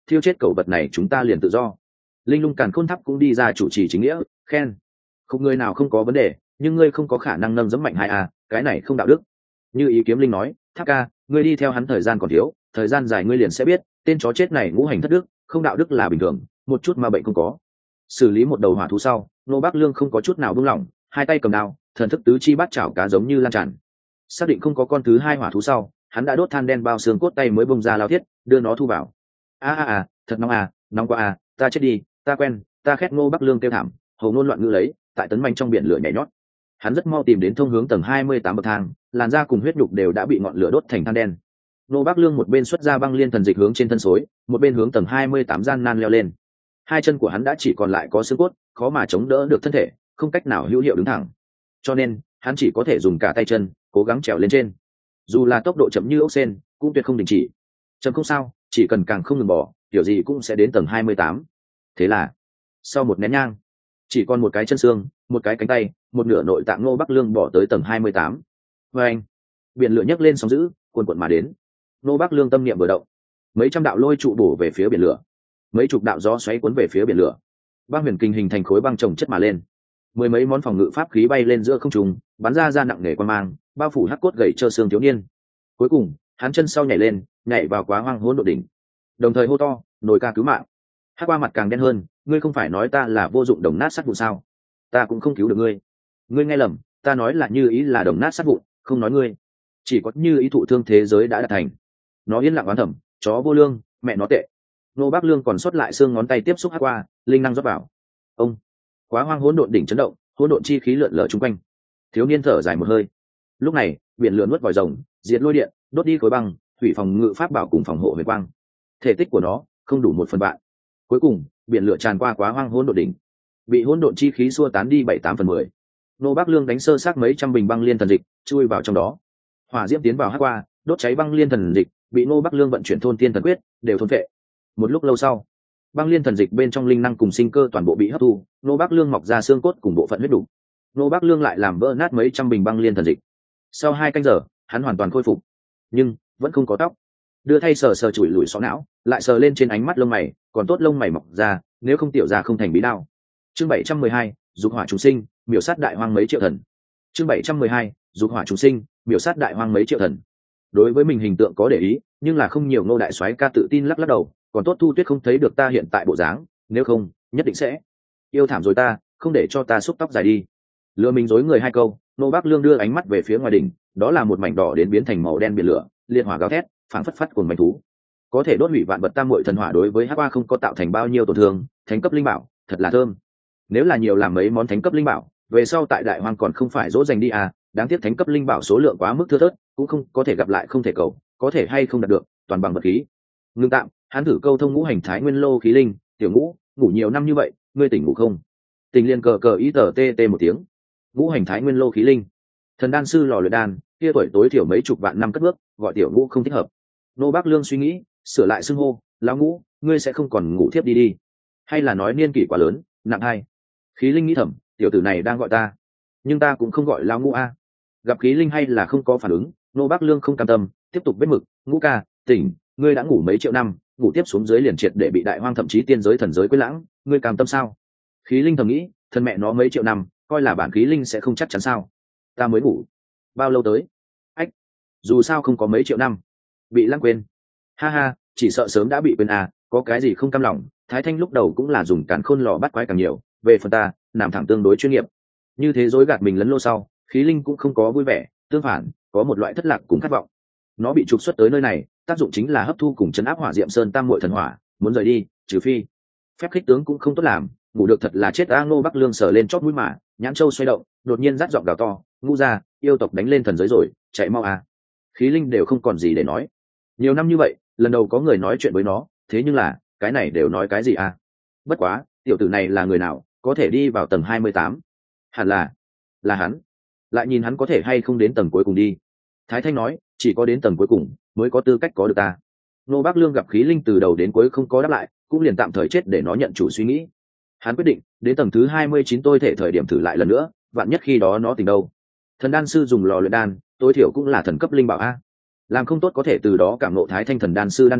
A: thiêu chết cẩu vật này chúng ta liền tự do. Linh Lung Càn Khôn Tháp cũng đi ra chủ trì chính nghĩa, khen không, người nào không có vấn đề, nhưng ngươi không có khả năng nâng dẫm mạnh hai a, cái này không đạo đức. Như Ý Kiếm Linh nói, Tháp ca, ngươi đi theo hắn thời gian còn thiếu, thời gian dài ngươi liền sẽ biết, tên chó chết này ngũ hành thất đức, không đạo đức là bình thường, một chút mà bệnh không có. Xử lý một đầu hỏa thú sau, Nô Bác Lương không có chút nào buông lỏng, hai tay cầm đao, thần thức tứ chi bắt chảo cá giống như lan tràn. Xác định không có con thứ hai hỏa thú sau, hắn đã đốt than đen bao xương cốt tay mới bông ra lao thiết, đưa nó thu vào. A a a, thật nóng à, nóng quá à, ta chết đi, ta quen, ta khét. Ngô Bắc Lương kêu thảm, hầu ngôn loạn ngữ lấy, tại tấn manh trong biển lửa nhảy nhót. Hắn rất mau tìm đến thông hướng tầng hai mươi tám bậc thang, làn da cùng huyết nhục đều đã bị ngọn lửa đốt thành than đen. Ngô Bắc Lương một bên xuất ra băng liên thần dịch hướng trên thân xối, một bên hướng tầng hai mươi tám gian nan leo lên. Hai chân của hắn đã chỉ còn lại có xương cốt, khó mà chống đỡ được thân thể, không cách nào hữu hiệu đứng thẳng. Cho nên, hắn chỉ có thể dùng cả tay chân, cố gắng trèo lên trên. Dù là tốc độ chậm như ốc sên, cũng tuyệt không đình chỉ. Chậm không sao, chỉ cần càng không ngừng bỏ, kiểu gì cũng sẽ đến tầng hai mươi tám. Thế là, sau một nén nhang, chỉ còn một cái chân xương, một cái cánh tay, một nửa nội tạng Ngô Bắc Lương bỏ tới tầng hai mươi tám. Và anh, biển lửa nhấc lên sóng dữ, cuồn cuộn mà đến. Ngô Bắc Lương tâm niệm vừa động, mấy trăm đạo lôi trụ bổ về phía biển lửa, mấy chục đạo gió xoáy cuốn về phía biển lửa. Băng huyền kinh hình thành khối băng chồng chất mà lên, mười mấy món phòng ngự pháp khí bay lên giữa không trung, bắn ra ra nặng nề quang mang, bao phủ hắc cốt gầy trơ xương thiếu niên. Cuối cùng, hắn chân sau nhảy lên, nhảy vào Quá Hoang Hỗn Độn đỉnh, đồng thời hô to, nổi ca cứu mạng. Hắc qua mặt càng đen hơn, ngươi không phải nói ta là vô dụng đồng nát sắt vụn sao? Ta cũng không cứu được ngươi. Ngươi nghe lầm, ta nói là Như Ý là đồng nát sắt vụn, không nói ngươi. Chỉ có Như Ý thụ thương thế giới đã đạt thành. Nó yên lặng oán thầm, chó vô lương, mẹ nó tệ. Nô Bác Lương còn sót lại xương ngón tay tiếp xúc hắc qua, linh năng rót vào. Ông, Quá Hoang Hỗn Độn đỉnh chấn động, hỗn độn chi khí lượn lờ chung quanh. Thiếu niên thở dài một hơi. Lúc này, biển lửa nuốt vòi rồng, diệt lôi điện, đốt đi khối băng, hủy phòng ngự pháp bảo cùng phòng hộ huyền quang. Thể tích của nó không đủ một phần vạn. Cuối cùng, biển lửa tràn qua Quá Hoang Hỗn Độn đỉnh, bị hỗn độn chi khí xua tán đi bảy tám phần mười. Nô Bác Lương đánh sơ xác mấy trăm bình băng liên thần dịch, chui vào trong đó. Hỏa diễm tiến vào hắc qua, đốt cháy băng liên thần dịch, bị Nô Bác Lương vận chuyển thôn tiên thần quyết, đều thôn phệ. Một lúc lâu sau, băng liên thần dịch bên trong linh năng cùng sinh cơ toàn bộ bị hấp thu, Nô Bác Lương mọc ra xương cốt cùng bộ phận huyết đủ. Nô Bác Lương lại làm vỡ nát mấy trăm bình băng liên thần dịch. Sau hai canh giờ, hắn hoàn toàn khôi phục, nhưng vẫn không có tóc. Đưa thay sờ sờ chùi lùi xó não, lại sờ lên trên ánh mắt lông mày, còn tốt lông mày mọc ra, nếu không tiểu ra không thành bí đao. Chương bảy trăm mười hai, dục hỏa chúng sinh, miểu sát đại hoang mấy triệu thần. Chương bảy trăm mười hai, dục hỏa chúng sinh, miểu sát đại hoang mấy triệu thần. Đối với mình hình tượng có để ý, nhưng là không nhiều Ngô đại soái ca tự tin lắc lắc đầu, còn tốt Thu Tuyết không thấy được ta hiện tại bộ dáng, nếu không, nhất định sẽ yêu thảm rồi ta, không để cho ta xúc tóc dài đi. Lừa mình dối người hai câu, Nô Bác Lương đưa ánh mắt về phía ngoài đỉnh, đó là một mảnh đỏ đến biến thành màu đen biển lửa, liên hỏa gào thét, phảng phất phất cuồng manh thú. Có thể đốt hủy vạn vật tam muội thần hỏa đối với hắc qua không có tạo thành bao nhiêu tổn thương, thánh cấp linh bảo, thật là thơm. Nếu là nhiều làm mấy món thánh cấp linh bảo, về sau tại đại hoang còn không phải dỗ dành đi à, đáng tiếc thánh cấp linh bảo số lượng quá mức thưa thớt, cũng không có thể gặp lại không thể cầu, có thể hay không đạt được, toàn bằng vật khí. Ngưng tạm, hắn thử câu thông ngũ hành thái nguyên lô khí linh, tiểu ngũ, ngủ nhiều năm như vậy, ngươi tỉnh ngủ không? Tình liên cờ cờ ý tờ tê tê một tiếng. Ngũ hành thái nguyên lô khí linh, thần đan sư lò luyện đan, kia tuổi tối thiểu mấy chục vạn năm cất bước, gọi tiểu ngũ không thích hợp. Nô Bác Lương suy nghĩ, sửa lại xưng hô, lão ngũ, ngươi sẽ không còn ngủ thiếp đi đi, hay là nói niên kỷ quá lớn, nặng hai. Khí linh nghĩ thầm, tiểu tử này đang gọi ta, nhưng ta cũng không gọi lão ngũ a. Gặp khí linh hay là không có phản ứng, Nô Bác Lương không cam tâm, tiếp tục vết mực, ngũ ca, tỉnh, ngươi đã ngủ mấy triệu năm, ngủ tiếp xuống dưới liền triệt để bị đại hoang thậm chí tiên giới thần giới quên lãng, ngươi cam tâm sao? Khí linh thầm nghĩ, thân mẹ nó mấy triệu năm, coi là bản khí linh sẽ không chắc chắn sao? Ta mới ngủ bao lâu tới? Ách, dù sao không có mấy triệu năm, bị lãng quên. Ha ha, chỉ sợ sớm đã bị quên à, có cái gì không cam lòng? Thái Thanh lúc đầu cũng là dùng càn khôn lò bắt quái càng nhiều, về phần ta, làm thẳng tương đối chuyên nghiệp. Như thế dối gạt mình lấn lô sau, khí linh cũng không có vui vẻ, tương phản, có một loại thất lạc cùng khát vọng. Nó bị trục xuất tới nơi này, tác dụng chính là hấp thu cùng chấn áp hỏa diệm sơn tam muội thần hỏa, muốn rời đi, trừ phi phép khích tướng cũng không tốt làm, ngủ được thật là chết. A Ngô Bắc Lương sờ lên chót mũi mà, nhãn châu xoay động, đột nhiên rát giọng gào to, ngũ ra, yêu tộc đánh lên thần giới rồi, chạy mau à. Khí linh đều không còn gì để nói. Nhiều năm như vậy, lần đầu có người nói chuyện với nó, thế nhưng là, cái này đều nói cái gì à? Bất quá, tiểu tử này là người nào, có thể đi vào tầng hai mươi tám? Hẳn là, là hắn. Lại nhìn hắn có thể hay không đến tầng cuối cùng đi. Thái Thanh nói, chỉ có đến tầng cuối cùng, mới có tư cách có được ta. Nô Bác Lương gặp khí linh từ đầu đến cuối không có đáp lại, cũng liền tạm thời chết để nó nhận chủ suy nghĩ. Hắn quyết định, đến tầng thứ hai mươi chín tôi thể thời điểm thử lại lần nữa, vạn nhất khi đó nó tỉnh đâu. Thần đan sư dùng lò luyện đan, tối thiểu cũng là thần cấp linh bảo a. Làm không tốt có thể từ đó cảm ngộ Thái Thanh thần đan sư đan đạo,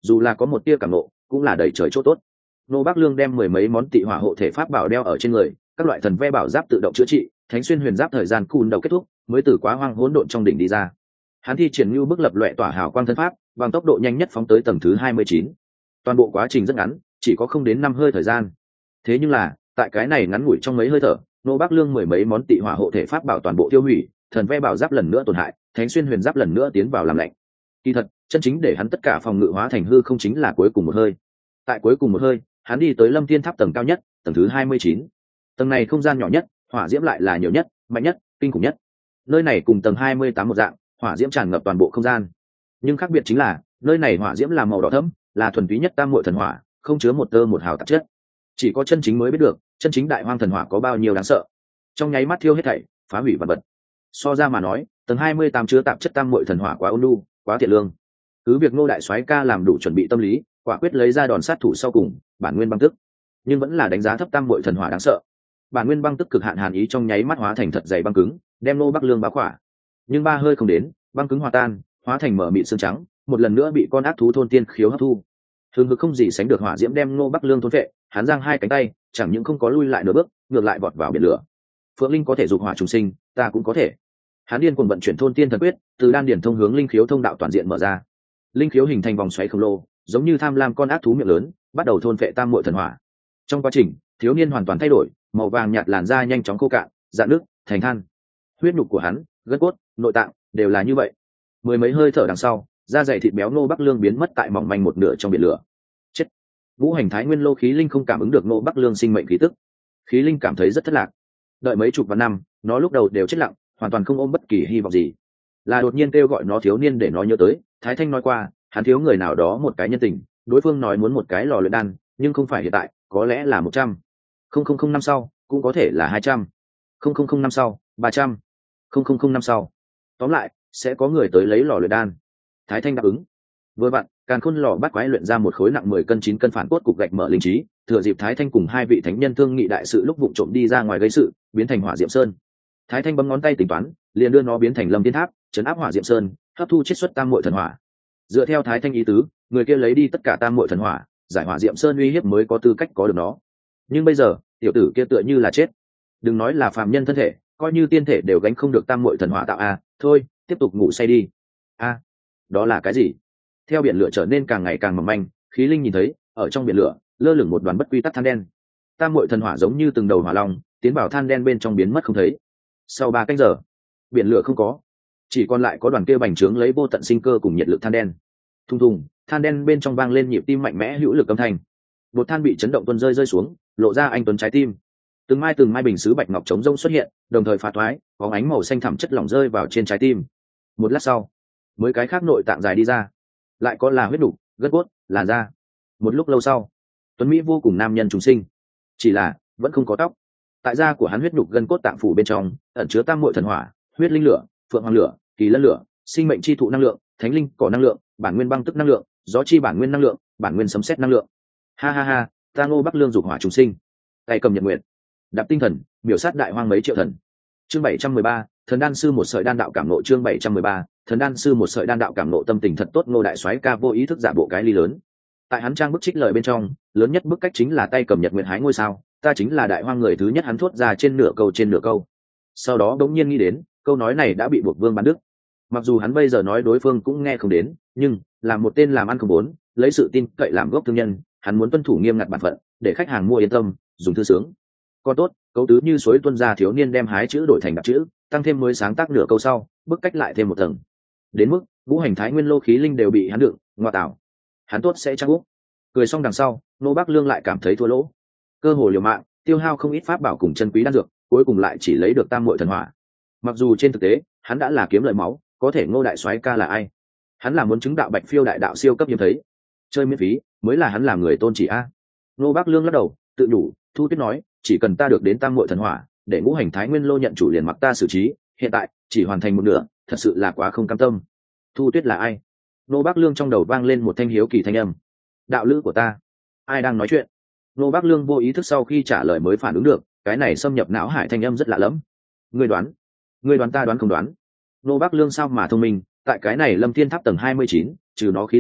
A: dù là có một tia cảm nộ cũng là đầy trời chỗ tốt. Nô Bác Lương đem mười mấy món tị hỏa hộ thể pháp bảo đeo ở trên người, các loại thần ve bảo giáp tự động chữa trị, thánh xuyên huyền giáp thời gian cùn đầu kết thúc mới từ quá hoang hỗn độn trong đỉnh đi ra. Hắn thi triển lưu bức lập loè tỏa hào quang thân pháp, bằng tốc độ nhanh nhất phóng tới tầng thứ hai mươi chín. Toàn bộ quá trình rất ngắn, chỉ có không đến năm hơi thời gian. Thế nhưng là, tại cái này ngắn ngủi trong mấy hơi thở, Nô Bác Lương mười mấy món tị hỏa hộ thể pháp bảo toàn bộ tiêu hủy, thần ve bảo giáp lần nữa tổn hại, thánh xuyên huyền giáp lần nữa tiến vào làm lạnh. Kỳ thật, chân chính để hắn tất cả phòng ngự hóa thành hư không chính là cuối cùng một hơi. Tại cuối cùng một hơi, hắn đi tới Lâm Thiên Tháp tầng cao nhất, tầng thứ hai mươi chín. Tầng này không gian nhỏ nhất, hỏa diễm lại là nhiều nhất, mạnh nhất, kinh khủng nhất. Nơi này cùng tầng hai mươi tám một dạng, hỏa diễm tràn ngập toàn bộ không gian. Nhưng khác biệt chính là, nơi này hỏa diễm là màu đỏ thẫm, là thuần túy nhất tam muội thần hỏa, không chứa một tơ một hào tạp chất. Chỉ có chân chính mới biết được, chân chính đại hoang thần hỏa có bao nhiêu đáng sợ. Trong nháy mắt thiêu hết thảy, phá hủy vật vật. So ra mà nói, tầng hai mươi tám chứa tạp chất tam muội thần hỏa quá ôn nhu, quá thiện lương. Cứ việc Ngô đại soái ca làm đủ chuẩn bị tâm lý, quả quyết lấy ra đòn sát thủ sau cùng, bản nguyên băng tức, nhưng vẫn là đánh giá thấp tam muội thần hỏa đáng sợ. Bản nguyên băng tức cực hạn hàn ý trong nháy mắt hóa thành thật dày băng cứng, đem Ngô Bắc Lương bá khỏa. Nhưng ba hơi không đến, băng cứng hòa tan, hóa thành mở mịn xương trắng, một lần nữa bị con ác thú thôn tiên khiếu hấp thu. Hương hực không gì sánh được hỏa diễm đem Ngô Bắc Lương thôn phệ, hắn giang hai cánh tay, chẳng những không có lui lại nửa bước, ngược lại vọt vào biển lửa. Phượng Linh có thể dục hỏa trùng sinh, ta cũng có thể. Hắn điên cuồng vận chuyển thôn tiên thần quyết, từ đan điển thông hướng linh khiếu thông đạo toàn diện mở ra. Linh khiếu hình thành vòng xoáy khổng lồ, giống như tham lam con ác thú miệng lớn, bắt đầu thôn phệ tam muội thần hỏa. Trong quá trình, thiếu niên hoàn toàn thay đổi, màu vàng nhạt làn da nhanh chóng khô cạn, rạn nước, thành than. Huyết nhục của hắn, gân cốt, nội tạng đều là như vậy. Mười mấy hơi thở đằng sau, da dày thịt béo Ngô Bắc Lương biến mất tại mỏng manh một nửa trong biển lửa. Chết. Ngũ hành thái nguyên lô khí linh không cảm ứng được Ngô Bắc Lương sinh mệnh khí tức. Khí linh cảm thấy rất thất lạc. Đợi mấy chục vạn năm, nó lúc đầu đều chết lặng, hoàn toàn không ôm bất kỳ hy vọng gì. Là đột nhiên kêu gọi nó thiếu niên để nó nhớ tới, Thái Thanh nói qua, hắn thiếu người nào đó một cái nhân tình, đối phương nói muốn một cái lò luyện đan, nhưng không phải hiện tại, có lẽ là một trăm. Không không không năm sau, cũng có thể là hai trăm. Không không không năm sau, ba trăm. Không không không năm sau. Tóm lại, sẽ có người tới lấy lò luyện đan. Thái Thanh đáp ứng. Vừa vặn, Càn Khôn lò bắt quái luyện ra một khối nặng mười cân chín cân phản cốt cục gạch mở linh trí, thừa dịp Thái Thanh cùng hai vị thánh nhân thương nghị đại sự lúc vụng trộm đi ra ngoài gây sự, biến thành Hỏa Diệm Sơn. Thái Thanh bấm ngón tay tính toán, liền đưa nó biến thành Lâm Thiên Tháp, trấn áp Hỏa Diệm Sơn, hấp thu chiết xuất tam muội thần hỏa. Dựa theo Thái Thanh ý tứ, người kia lấy đi tất cả tam muội thần hỏa, giải Hỏa Diệm Sơn uy hiếp mới có tư cách có được nó. Nhưng bây giờ, tiểu tử kia tựa như là chết. Đừng nói là phàm nhân thân thể, coi như tiên thể đều gánh không được tam muội thần hỏa tạo a, thôi, tiếp tục ngủ say đi. A, đó là cái gì? Theo biển lửa trở nên càng ngày càng mỏng manh, khí linh nhìn thấy, ở trong biển lửa, lơ lửng một đoàn bất quy tắc than đen. Tam muội thần hỏa giống như từng đầu hỏa long, tiến vào than đen bên trong biến mất không thấy. Sau ba canh giờ, biển lửa không có, chỉ còn lại có đoàn kia bành trướng lấy vô tận sinh cơ cùng nhiệt lực than đen. Thùng thùng, than đen bên trong vang lên nhịp tim mạnh mẽ hữu lực âm thanh. Bột than bị chấn động tuôn rơi rơi xuống, lộ ra anh tuấn trái tim. Từng mai từng mai bình sứ bạch ngọc trống rông xuất hiện, đồng thời phá thoái, có ánh màu xanh thẳm chất lỏng rơi vào trên trái tim. Một lát sau, mới cái khác nội tạng dài đi ra, lại có là huyết đủ, gân cốt, làn da. Một lúc lâu sau, tuấn mỹ vô cùng nam nhân trùng sinh, chỉ là vẫn không có tóc. Tại da của hắn huyết nhục gân cốt tạng phủ bên trong ẩn chứa tam muội thần hỏa, huyết linh lửa, phượng hoàng lửa, kỳ lân lửa, sinh mệnh chi thụ năng lượng, thánh linh cỏ năng lượng, bản nguyên băng tức năng lượng, gió chi bản nguyên năng lượng, bản nguyên sấm sét năng lượng. Ha ha ha, ta Ngô Bắc Lương dục hỏa trùng sinh, tay cầm nhật nguyện, đạp tinh thần, miểu sát đại hoang mấy triệu thần. Chương bảy trăm mười ba, thần đan sư một sợi đan đạo cảm nộ. Chương bảy trăm mười ba, thần đan sư một sợi đan đạo cảm nộ. Tâm tình thật tốt, Ngô đại soái ca vô ý thức giả bộ cái ly lớn. Tại hắn trang bức trích lời bên trong, lớn nhất bức cách chính là tay cầm nhật nguyện hái ngôi sao, ta chính là đại hoang người thứ nhất, hắn thốt ra trên nửa câu trên nửa câu. Sau đó bỗng nhiên nghĩ đến, câu nói này đã bị buộc Vương Bán Đức. Mặc dù hắn bây giờ nói đối phương cũng nghe không đến, nhưng là một tên làm ăn không bốn, lấy sự tin cậy làm gốc thương nhân, hắn muốn tuân thủ nghiêm ngặt bản phận, để khách hàng mua yên tâm, dùng thư sướng. Còn tốt, câu tứ như suối tuân ra, thiếu niên đem hái chữ đổi thành đặc chữ, tăng thêm mới sáng tác nửa câu sau, bức cách lại thêm một tầng. Đến mức ngũ hành thái nguyên lô khí linh đều bị hắn đựng, ngoa tạo. Hắn tốt sẽ trang úc. Cười xong đằng sau, Ngô Bắc Lương lại cảm thấy thua lỗ. Cơ hồ liều mạng, tiêu hao không ít pháp bảo cùng chân quý đan dược, cuối cùng lại chỉ lấy được tam muội thần hỏa. Mặc dù trên thực tế, hắn đã là kiếm lợi máu, có thể Ngô đại soái ca là ai? Hắn là muốn chứng đạo bạch phiêu đại đạo siêu cấp hiếm thấy, chơi miễn phí mới là hắn làm người tôn chỉ a. Ngô Bắc Lương lắc đầu, tự nhủ, Thu Tuyết nói, chỉ cần ta được đến tam muội thần hỏa, để ngũ hành thái nguyên lô nhận chủ liền mặc ta xử trí, hiện tại chỉ hoàn thành một nửa, thật sự là quá không cam tâm. Thu Tuyết là ai? Ngô Bắc Lương trong đầu vang lên một thanh hiếu kỳ thanh âm. Đạo lữ của ta. Ai đang nói chuyện? Ngô Bắc Lương vô ý thức sau khi trả lời mới phản ứng được, cái này xâm nhập não hải thanh âm rất lạ lẫm. Ngươi đoán? Ngươi đoán ta đoán không đoán? Ngô Bắc Lương sao mà thông minh, tại cái này Lâm Thiên Tháp tầng hai mươi chín, trừ nó khí linh,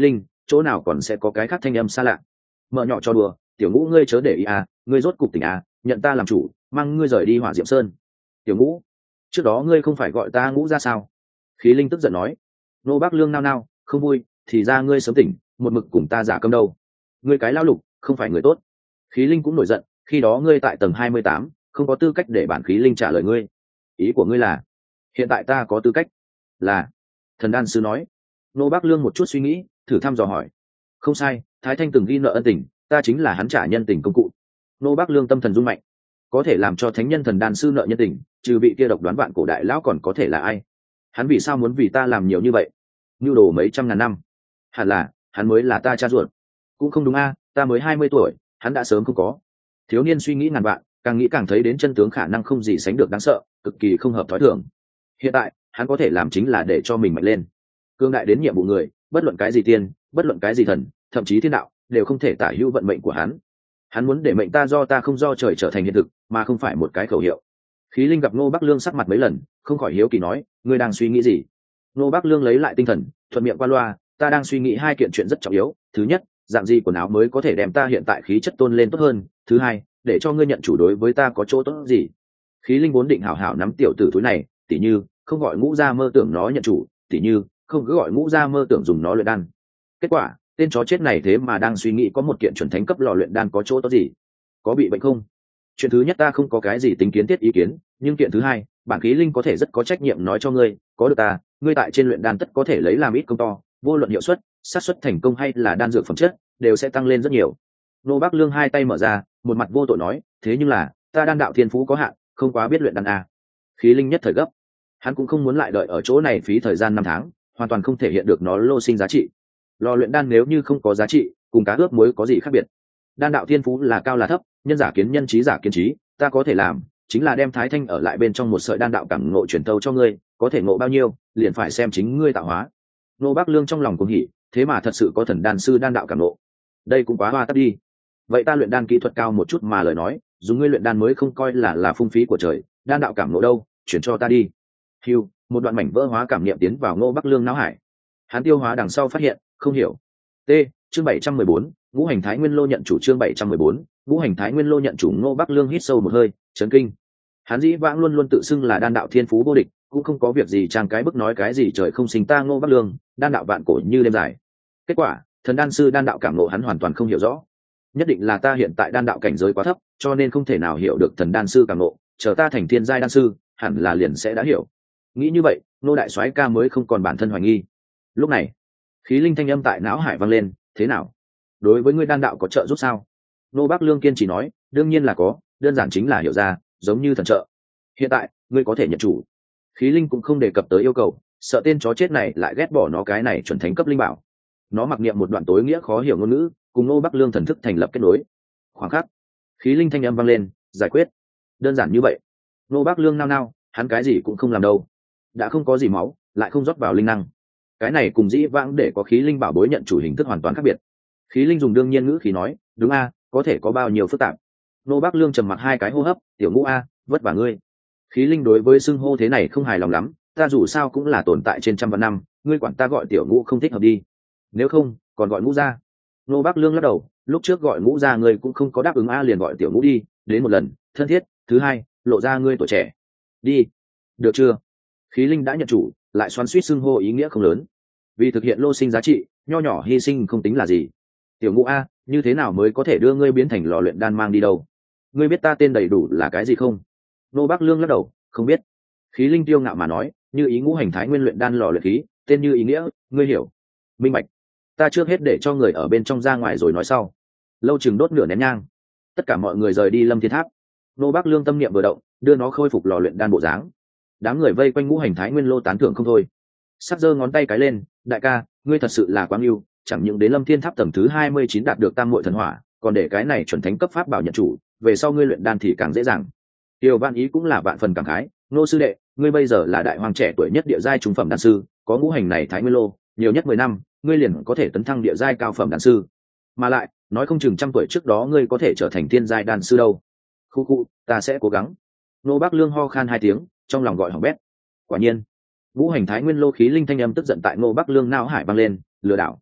A: chỗ nào còn sẽ có cái khác thanh âm xa lạ. Mở nhỏ cho đùa, tiểu ngũ ngươi chớ để ý à, ngươi rốt cục tỉnh à, nhận ta làm chủ, mang ngươi rời đi Hỏa Diệm Sơn. Tiểu ngũ, trước đó ngươi không phải gọi ta ngũ ra sao? Khí linh tức giận nói. Nô Bác Lương nao nao, không vui, thì ra ngươi sớm tỉnh, một mực cùng ta giả câm đâu. Ngươi cái lao lục, không phải người tốt. Khí linh cũng nổi giận, khi đó ngươi tại tầng hai mươi tám, không có tư cách để bản khí linh trả lời ngươi. Ý của ngươi là, hiện tại ta có tư cách? Là, thần đan sư nói. Nô Bác Lương một chút suy nghĩ, thử thăm dò hỏi. Không sai, Thái Thanh từng ghi nợ ân tình, ta chính là hắn trả nhân tình công cụ. Nô Bác Lương tâm thần rung mạnh, có thể làm cho thánh nhân thần đan sư nợ nhân tình, trừ vị kia độc đoán vạn cổ đại lão còn có thể là ai? Hắn vì sao muốn vì ta làm nhiều như vậy? Nhu đồ mấy trăm ngàn năm, hẳn là hắn mới là ta cha ruột. Cũng không đúng a, ta mới hai mươi tuổi, hắn đã sớm không có. Thiếu niên suy nghĩ ngàn vạn, càng nghĩ càng thấy đến chân tướng khả năng không gì sánh được đáng sợ, cực kỳ không hợp thói thường. Hiện tại hắn có thể làm chính là để cho mình mạnh lên, cương đại đến nhiệm vụ người, bất luận cái gì tiên, bất luận cái gì thần, thậm chí thiên đạo đều không thể tả hữu vận mệnh của hắn. Hắn muốn để mệnh ta do ta không do trời trở thành hiện thực, mà không phải một cái khẩu hiệu. Khí linh gặp Ngô Bắc Lương sắc mặt mấy lần, không khỏi hiếu kỳ nói, ngươi đang suy nghĩ gì? Ngô Bắc Lương lấy lại tinh thần, thuận miệng qua loa, ta đang suy nghĩ hai kiện chuyện rất trọng yếu. Thứ nhất, dạng gì quần áo mới có thể đem ta hiện tại khí chất tôn lên tốt hơn. Thứ hai, để cho ngươi nhận chủ đối với ta có chỗ tốt gì. Khí linh vốn định hảo hảo nắm tiểu tử túi này, tỉ như không gọi ngũ gia mơ tưởng nó nhận chủ, tỉ như không cứ gọi ngũ gia mơ tưởng dùng nó luyện đan. Kết quả tên chó chết này thế mà đang suy nghĩ có một kiện chuẩn thánh cấp lò luyện đan có chỗ tốt gì. Có bị bệnh không? Chuyện thứ nhất ta không có cái gì tính kiến thiết ý kiến, nhưng kiện thứ hai, bản khí linh có thể rất có trách nhiệm nói cho ngươi, có được ta, ngươi tại trên luyện đan tất có thể lấy làm ít công to, vô luận hiệu suất, xác suất thành công hay là đan dược phẩm chất đều sẽ tăng lên rất nhiều. Nô Bắc Lương hai tay mở ra, một mặt vô tội nói, thế nhưng là ta đan đạo thiên phú có hạn, không quá biết luyện đan à. Khí linh nhất thời gấp, hắn cũng không muốn lại đợi ở chỗ này phí thời gian năm tháng, hoàn toàn không thể hiện được nó lô sinh giá trị. Lò luyện đan nếu như không có giá trị, cùng cá ướp muối có gì khác biệt? Đan đạo thiên phú là cao là thấp, nhân giả kiến nhân, trí giả kiến trí, ta có thể làm chính là đem Thái Thanh ở lại bên trong một sợi đan đạo cảm ngộ truyền thâu cho ngươi, có thể ngộ bao nhiêu liền phải xem chính ngươi tạo hóa. Nô Bắc Lương trong lòng cuồng hỉ, thế mà thật sự có thần đan sư đan đạo cảm ngộ, đây cũng quá hoa tắt đi. Vậy ta luyện đan kỹ thuật cao một chút mà lời nói, dùng ngươi luyện đan mới không coi là là phung phí của trời, đan đạo cảm ngộ đâu, chuyển cho ta đi. Hưu, một đoạn mảnh vỡ hóa cảm niệm tiến vào Ngô Bắc Lương não hải. Hắn tiêu hóa đằng sau phát hiện, không hiểu. T, chương bảy trăm mười bốn, Ngũ Hành Thái Nguyên Lô nhận chủ, chương bảy trăm mười bốn, Ngũ Hành Thái Nguyên Lô nhận chủ. Ngô Bắc Lương hít sâu một hơi, chấn kinh. Hắn dĩ vãng luôn luôn tự xưng là đan đạo thiên phú vô địch, cũng không có việc gì trang cái bức nói cái gì trời không sinh ta Ngô Bắc Lương, đan đạo vạn cổ như đêm dài. Kết quả, thần đan sư đan đạo cảm ngộ hắn hoàn toàn không hiểu rõ. Nhất định là ta hiện tại đan đạo cảnh giới quá thấp, cho nên không thể nào hiểu được thần đan sư cảm ngộ, chờ ta thành thiên giai đan sư, hẳn là liền sẽ đã hiểu. Nghĩ như vậy, Nô đại soái ca mới không còn bản thân hoài nghi. Lúc này, khí linh thanh âm tại não hải vang lên, thế nào? Đối với ngươi đan đạo có trợ giúp sao? Nô Bắc Lương kiên trì nói, đương nhiên là có, đơn giản chính là hiểu ra, giống như thần trợ. Hiện tại, ngươi có thể nhận chủ. Khí linh cũng không đề cập tới yêu cầu, sợ tên chó chết này lại ghét bỏ nó cái này chuẩn thánh cấp linh bảo. Nó mặc niệm một đoạn tối nghĩa khó hiểu ngôn ngữ, cùng Nô Bắc Lương thần thức thành lập kết nối. Khoảng khắc, khí linh thanh âm vang lên, giải quyết. Đơn giản như vậy. Nô Bắc Lương nao nao, hắn cái gì cũng không làm đâu, đã không có gì máu, lại không rót vào linh năng. Cái này cùng dĩ vãng để có khí linh bảo bối nhận chủ hình thức hoàn toàn khác biệt. Khí linh dùng đương nhiên ngữ khí nói, đúng a, có thể có bao nhiêu phức tạp. Nô Bắc Lương trầm mặc hai cái hô hấp, tiểu Ngũ a, vất vả ngươi. Khí linh đối với xưng hô thế này không hài lòng lắm, ta dù sao cũng là tồn tại trên trăm vạn năm, ngươi quản ta gọi tiểu Ngũ không thích hợp đi. Nếu không, còn gọi Ngũ gia. Nô Bắc Lương lắc đầu, lúc trước gọi Ngũ gia ngươi cũng không có đáp ứng a, liền gọi tiểu Ngũ đi, đến một lần, thân thiết. Thứ hai, lộ ra ngươi tuổi trẻ. Đi, được chưa? Khí linh đã nhận chủ, lại xoắn suýt xưng hô ý nghĩa không lớn. Vì thực hiện lô sinh giá trị, nho nhỏ hy sinh không tính là gì. Tiểu Ngũ a, như thế nào mới có thể đưa ngươi biến thành lò luyện đan mang đi đâu? Ngươi biết ta tên đầy đủ là cái gì không? Nô Bắc Lương lắc đầu, không biết. Khí linh tiêu ngạo mà nói, như ý Ngũ Hành Thái Nguyên luyện đan lò luyện khí, tên như ý nghĩa, ngươi hiểu. Minh bạch. Ta trước hết để cho người ở bên trong ra ngoài rồi nói sau. Lâu chừng đốt nửa nén nhang, tất cả mọi người rời đi Lâm Thiên Tháp. Nô Bắc Lương tâm niệm vừa động, đưa nó khôi phục lò luyện đan bộ dáng. Đám người vây quanh Ngũ Hành Thái Nguyên lô tán thưởng không thôi. Sắc giơ ngón tay cái lên, đại ca, ngươi thật sự là quá ưu, chẳng những đến Lâm Thiên Tháp tầng thứ hai mươi chín đạt được tam muội thần hỏa, còn để cái này chuẩn thánh cấp pháp bảo nhận chủ, về sau ngươi luyện đan thì càng dễ dàng. Tiêu Vạn Ý cũng là vạn phần cảm khái, nô sư đệ, ngươi bây giờ là đại hoàng trẻ tuổi nhất địa giai trung phẩm đan sư, có ngũ hành này Thái Nguyên lô, nhiều nhất mười năm, ngươi liền có thể tấn thăng địa giai cao phẩm đan sư. Mà lại, nói không chừng trăm tuổi trước đó ngươi có thể trở thành thiên giai đan sư đâu. Khu khu, ta sẽ cố gắng. Nô Bắc Lương ho khan hai tiếng, trong lòng gọi hỏng bét. Quả nhiên, ngũ hành Thái Nguyên lô khí linh thanh âm tức giận tại Ngô Bắc Lương não hải vang lên, lừa đảo.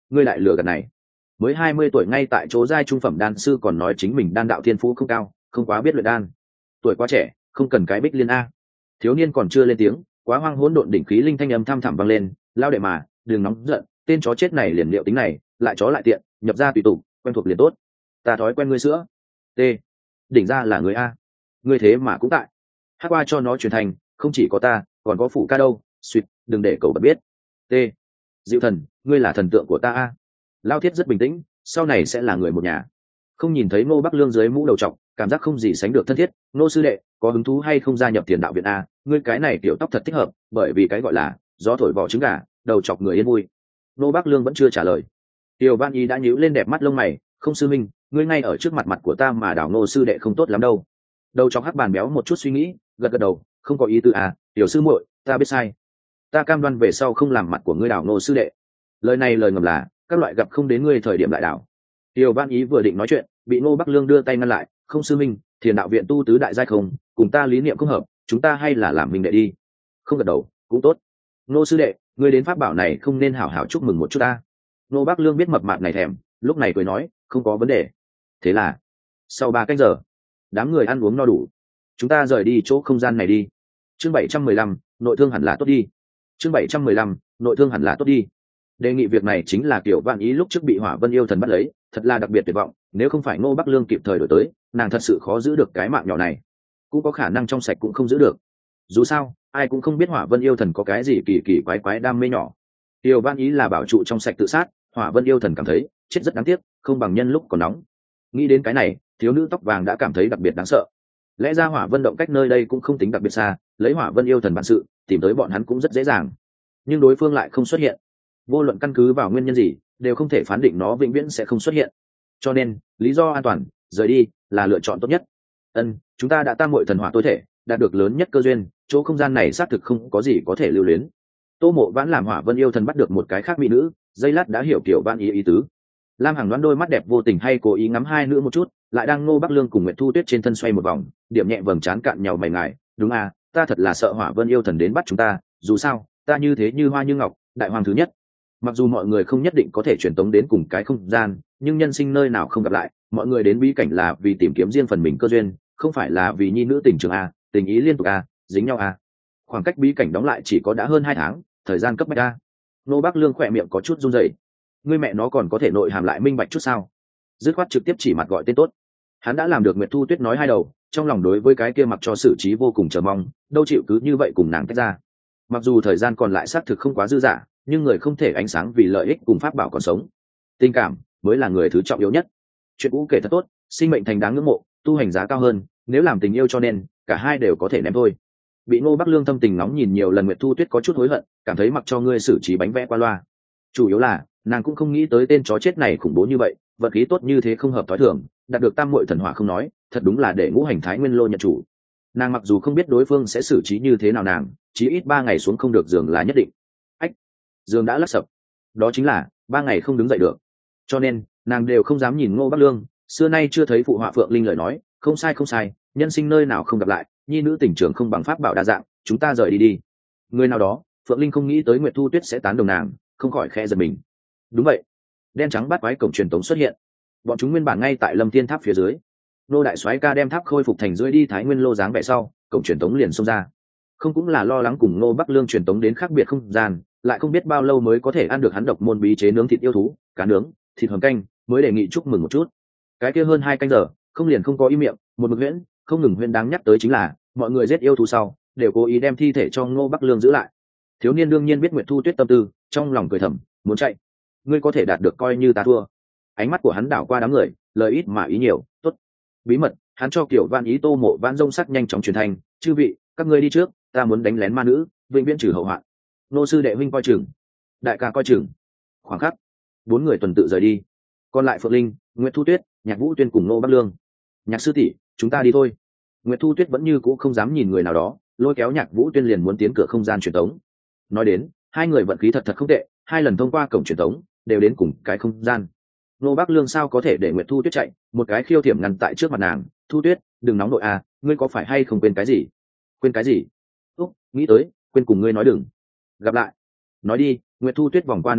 A: ngươi lại lừa gạt này. Mới hai mươi tuổi ngay tại chỗ giai trung phẩm đan sư còn nói chính mình đan đạo thiên phú không cao, không quá biết luyện đan. Tuổi quá trẻ, không cần cái bích liên a. Thiếu niên còn chưa lên tiếng, quá hoang hỗn độn đỉnh khí linh thanh âm thăm thẳm vang lên, lao đệ mà, đừng nóng giận, tên chó chết này liền liệu tính này, lại chó lại tiện, nhập ra tùy tục, quen thuộc liền tốt. Ta thói quen ngươi sữa. T. Đỉnh ra là người a. Ngươi thế mà cũng tại. Hát qua cho nó truyền thành, không chỉ có ta, còn có phụ ca đâu, suýt, đừng để cậu bật biết. T. Diệu thần, ngươi là thần tượng của ta a. Lao thiết rất bình tĩnh, sau này sẽ là người một nhà. Không nhìn thấy Ngô Bắc Lương dưới mũ đầu trọc, cảm giác không gì sánh được thân thiết. Ngô sư đệ, có hứng thú hay không gia nhập Tiền đạo viện a? Ngươi cái này kiểu tóc thật thích hợp, bởi vì cái gọi là gió thổi vỏ trứng gà, đầu chọc người yên vui. Ngô Bắc Lương vẫn chưa trả lời. Tiểu Văn Y đã nhíu lên đẹp mắt lông mày, không sư minh, ngươi ngay ở trước mặt mặt của ta mà đảo Ngô sư đệ không tốt lắm đâu. Đầu chọc hắc bàn béo một chút suy nghĩ, gật gật đầu, không có ý tư à, tiểu sư muội, ta biết sai. Ta cam đoan về sau không làm mặt của ngươi đảo Ngô sư đệ. Lời này lời ngầm là, các loại gặp không đến ngươi thời điểm lại đảo. Tiểu Văn Ý vừa định nói chuyện, bị Ngô Bắc Lương đưa tay ngăn lại, không sư minh, Thiền đạo viện tu tứ đại giai không, cùng ta lý niệm không hợp, chúng ta hay là làm mình đệ đi. Không gật đầu, cũng tốt. Ngô sư đệ, ngươi đến pháp bảo này không nên hảo hảo chúc mừng một chút ta. Ngô Bắc Lương biết mập mạp này thèm, lúc này cười nói, không có vấn đề. Thế là, sau ba canh giờ, đám người ăn uống no đủ, chúng ta rời đi chỗ không gian này đi. Chương bảy trăm mười lăm, nội thương hẳn là tốt đi. Chương bảy trăm mười lăm, nội thương hẳn là tốt đi. Đề nghị việc này chính là kiểu Vạn Ý lúc trước bị Hỏa Vân yêu thần bắt lấy, thật là đặc biệt tuyệt vọng, nếu không phải Ngô Bắc Lương kịp thời đổi tới, nàng thật sự khó giữ được cái mạng nhỏ này, cũng có khả năng trong sạch cũng không giữ được. Dù sao, ai cũng không biết Hỏa Vân yêu thần có cái gì kỳ kỳ quái quái đam mê nhỏ. Tiểu Vạn Ý là bảo trụ trong sạch tự sát, Hỏa Vân yêu thần cảm thấy chết rất đáng tiếc, không bằng nhân lúc còn nóng. Nghĩ đến cái này, thiếu nữ tóc vàng đã cảm thấy đặc biệt đáng sợ. Lẽ ra Hỏa Vân động cách nơi đây cũng không tính đặc biệt xa, lấy Hỏa Vân yêu thần bản sự, tìm tới bọn hắn cũng rất dễ dàng. Nhưng đối phương lại không xuất hiện. Vô luận căn cứ vào nguyên nhân gì, đều không thể phán định nó vĩnh viễn sẽ không xuất hiện. Cho nên, lý do an toàn, rời đi là lựa chọn tốt nhất. Ân, chúng ta đã tam muội thần hỏa tối thể, đạt được lớn nhất cơ duyên, chỗ không gian này xác thực không có gì có thể lưu luyến. Tô Mộ Vãn làm Hỏa Vân yêu thần bắt được một cái khác mỹ nữ, giây lát đã hiểu kiểu Vãn ý ý tứ. Lam Hằng đoán đôi mắt đẹp vô tình hay cố ý ngắm hai nữ một chút, lại đang Ngô Bắc Lương cùng Nguyệt Thu Tuyết trên thân xoay một vòng, điểm nhẹ vầng trán cạn nhau mày ngài, đúng à, ta thật là sợ Hỏa Vân yêu thần đến bắt chúng ta, dù sao, ta như thế như hoa như ngọc, đại hoàng thứ nhất. Mặc dù mọi người không nhất định có thể truyền tống đến cùng cái không gian, nhưng nhân sinh nơi nào không gặp lại, mọi người đến bí cảnh là vì tìm kiếm riêng phần mình cơ duyên, không phải là vì nhi nữ tình trường a, tình ý liên tục a, dính nhau a. Khoảng cách bí cảnh đóng lại chỉ có đã hơn hai tháng, thời gian cấp bách a. Nô Bắc Lương khỏe miệng có chút run rẩy. Ngươi mẹ nó còn có thể nội hàm lại minh bạch chút sao? Dứt khoát trực tiếp chỉ mặt gọi tên tốt. Hắn đã làm được Nguyệt Thu Tuyết nói hai đầu, trong lòng đối với cái kia mặc cho xử trí vô cùng chờ mong, đâu chịu cứ như vậy cùng nàng tách ra. Mặc dù thời gian còn lại xác thực không quá dư dả, nhưng người không thể ánh sáng vì lợi ích cùng pháp bảo còn sống. Tình cảm mới là người thứ trọng yếu nhất. Chuyện cũ kể thật tốt, sinh mệnh thành đáng ngưỡng mộ, tu hành giá cao hơn, nếu làm tình yêu cho nên cả hai đều có thể ném thôi. Bị Ngô Bắc Lương thâm tình nóng nhìn nhiều lần, Nguyệt Thu Tuyết có chút hối hận, cảm thấy mặc cho ngươi xử trí bánh vẽ qua loa. Chủ yếu là nàng cũng không nghĩ tới tên chó chết này khủng bố như vậy, vật khí tốt như thế không hợp thói thường, đạt được tam muội thần hỏa không nói, thật đúng là để ngũ hành thái nguyên lô nhận chủ. Nàng mặc dù không biết đối phương sẽ xử trí như thế nào nàng, chí ít ba ngày xuống không được giường là nhất định. Ách, giường đã lắc sập, đó chính là ba ngày không đứng dậy được, cho nên nàng đều không dám nhìn Ngô Bắc Lương. Xưa nay chưa thấy phụ họa Phượng Linh lời nói, không sai không sai, nhân sinh nơi nào không gặp lại, nhi nữ tình trường không bằng pháp bảo đa dạng, chúng ta rời đi đi. Người nào đó, Phượng Linh không nghĩ tới Nguyệt Thu Tuyết sẽ tán đồng nàng, không khỏi khẽ giật mình. Đúng vậy, đen trắng bát quái cổng truyền tống xuất hiện, bọn chúng nguyên bản ngay tại Lâm Tiên Tháp phía dưới. Nô đại soái ca đem tháp khôi phục thành dưới đi thái nguyên lô dáng vẻ sau, cổng truyền tống liền xông ra. Không cũng là lo lắng cùng Ngô Bắc Lương truyền tống đến khác biệt không gian, lại không biết bao lâu mới có thể ăn được hắn độc môn bí chế nướng thịt yêu thú, cá nướng, thịt hầm canh, mới đề nghị chúc mừng một chút. Cái kia hơn hai canh giờ, không liền không có ý miệng, một mực huyễn, không ngừng huyễn đáng nhắc tới chính là, mọi người giết yêu thú sau, đều cố ý đem thi thể cho Ngô Bắc Lương giữ lại. Thiếu niên đương nhiên biết Nguyệt Thu Tuyết tâm tư, trong lòng cười thầm, muốn chạy, ngươi có thể đạt được coi như ta thua. Ánh mắt của hắn đảo qua đám người, lời ít mà ý nhiều, tốt. Bí mật, hắn cho kiểu Vạn Ý Tô Mộ Vãn rông sắc nhanh chóng truyền thành, chư vị, các ngươi đi trước, ta muốn đánh lén ma nữ, vĩnh viễn trừ hậu hoạn. Nô sư đệ huynh coi chừng, đại ca coi chừng. Khoảng khắc, bốn người tuần tự rời đi, còn lại Phượng Linh, Nguyệt Thu Tuyết, Nhạc Vũ Tuyên cùng Ngô Bắc Lương. Nhạc sư tỷ, chúng ta đi thôi. Nguyệt Thu Tuyết vẫn như cũ không dám nhìn người nào đó, lôi kéo Nhạc Vũ Tuyên liền muốn tiến cửa không gian truyền tống. Nói đến, hai người vận khí thật thật không tệ, hai lần thông qua cổng truyền tống đều đến cùng cái không gian. Ngô Bắc Lương sao có thể để Nguyệt Thu Tuyết chạy, một cái khiêu thiểm ngăn tại trước mặt nàng. Thu Tuyết, đừng nóng nội à, ngươi có phải hay không quên cái gì? Quên cái gì? Úc, nghĩ tới, quên cùng ngươi nói đừng gặp lại. Nói đi. Nguyệt Thu Tuyết vòng qua nam nhân,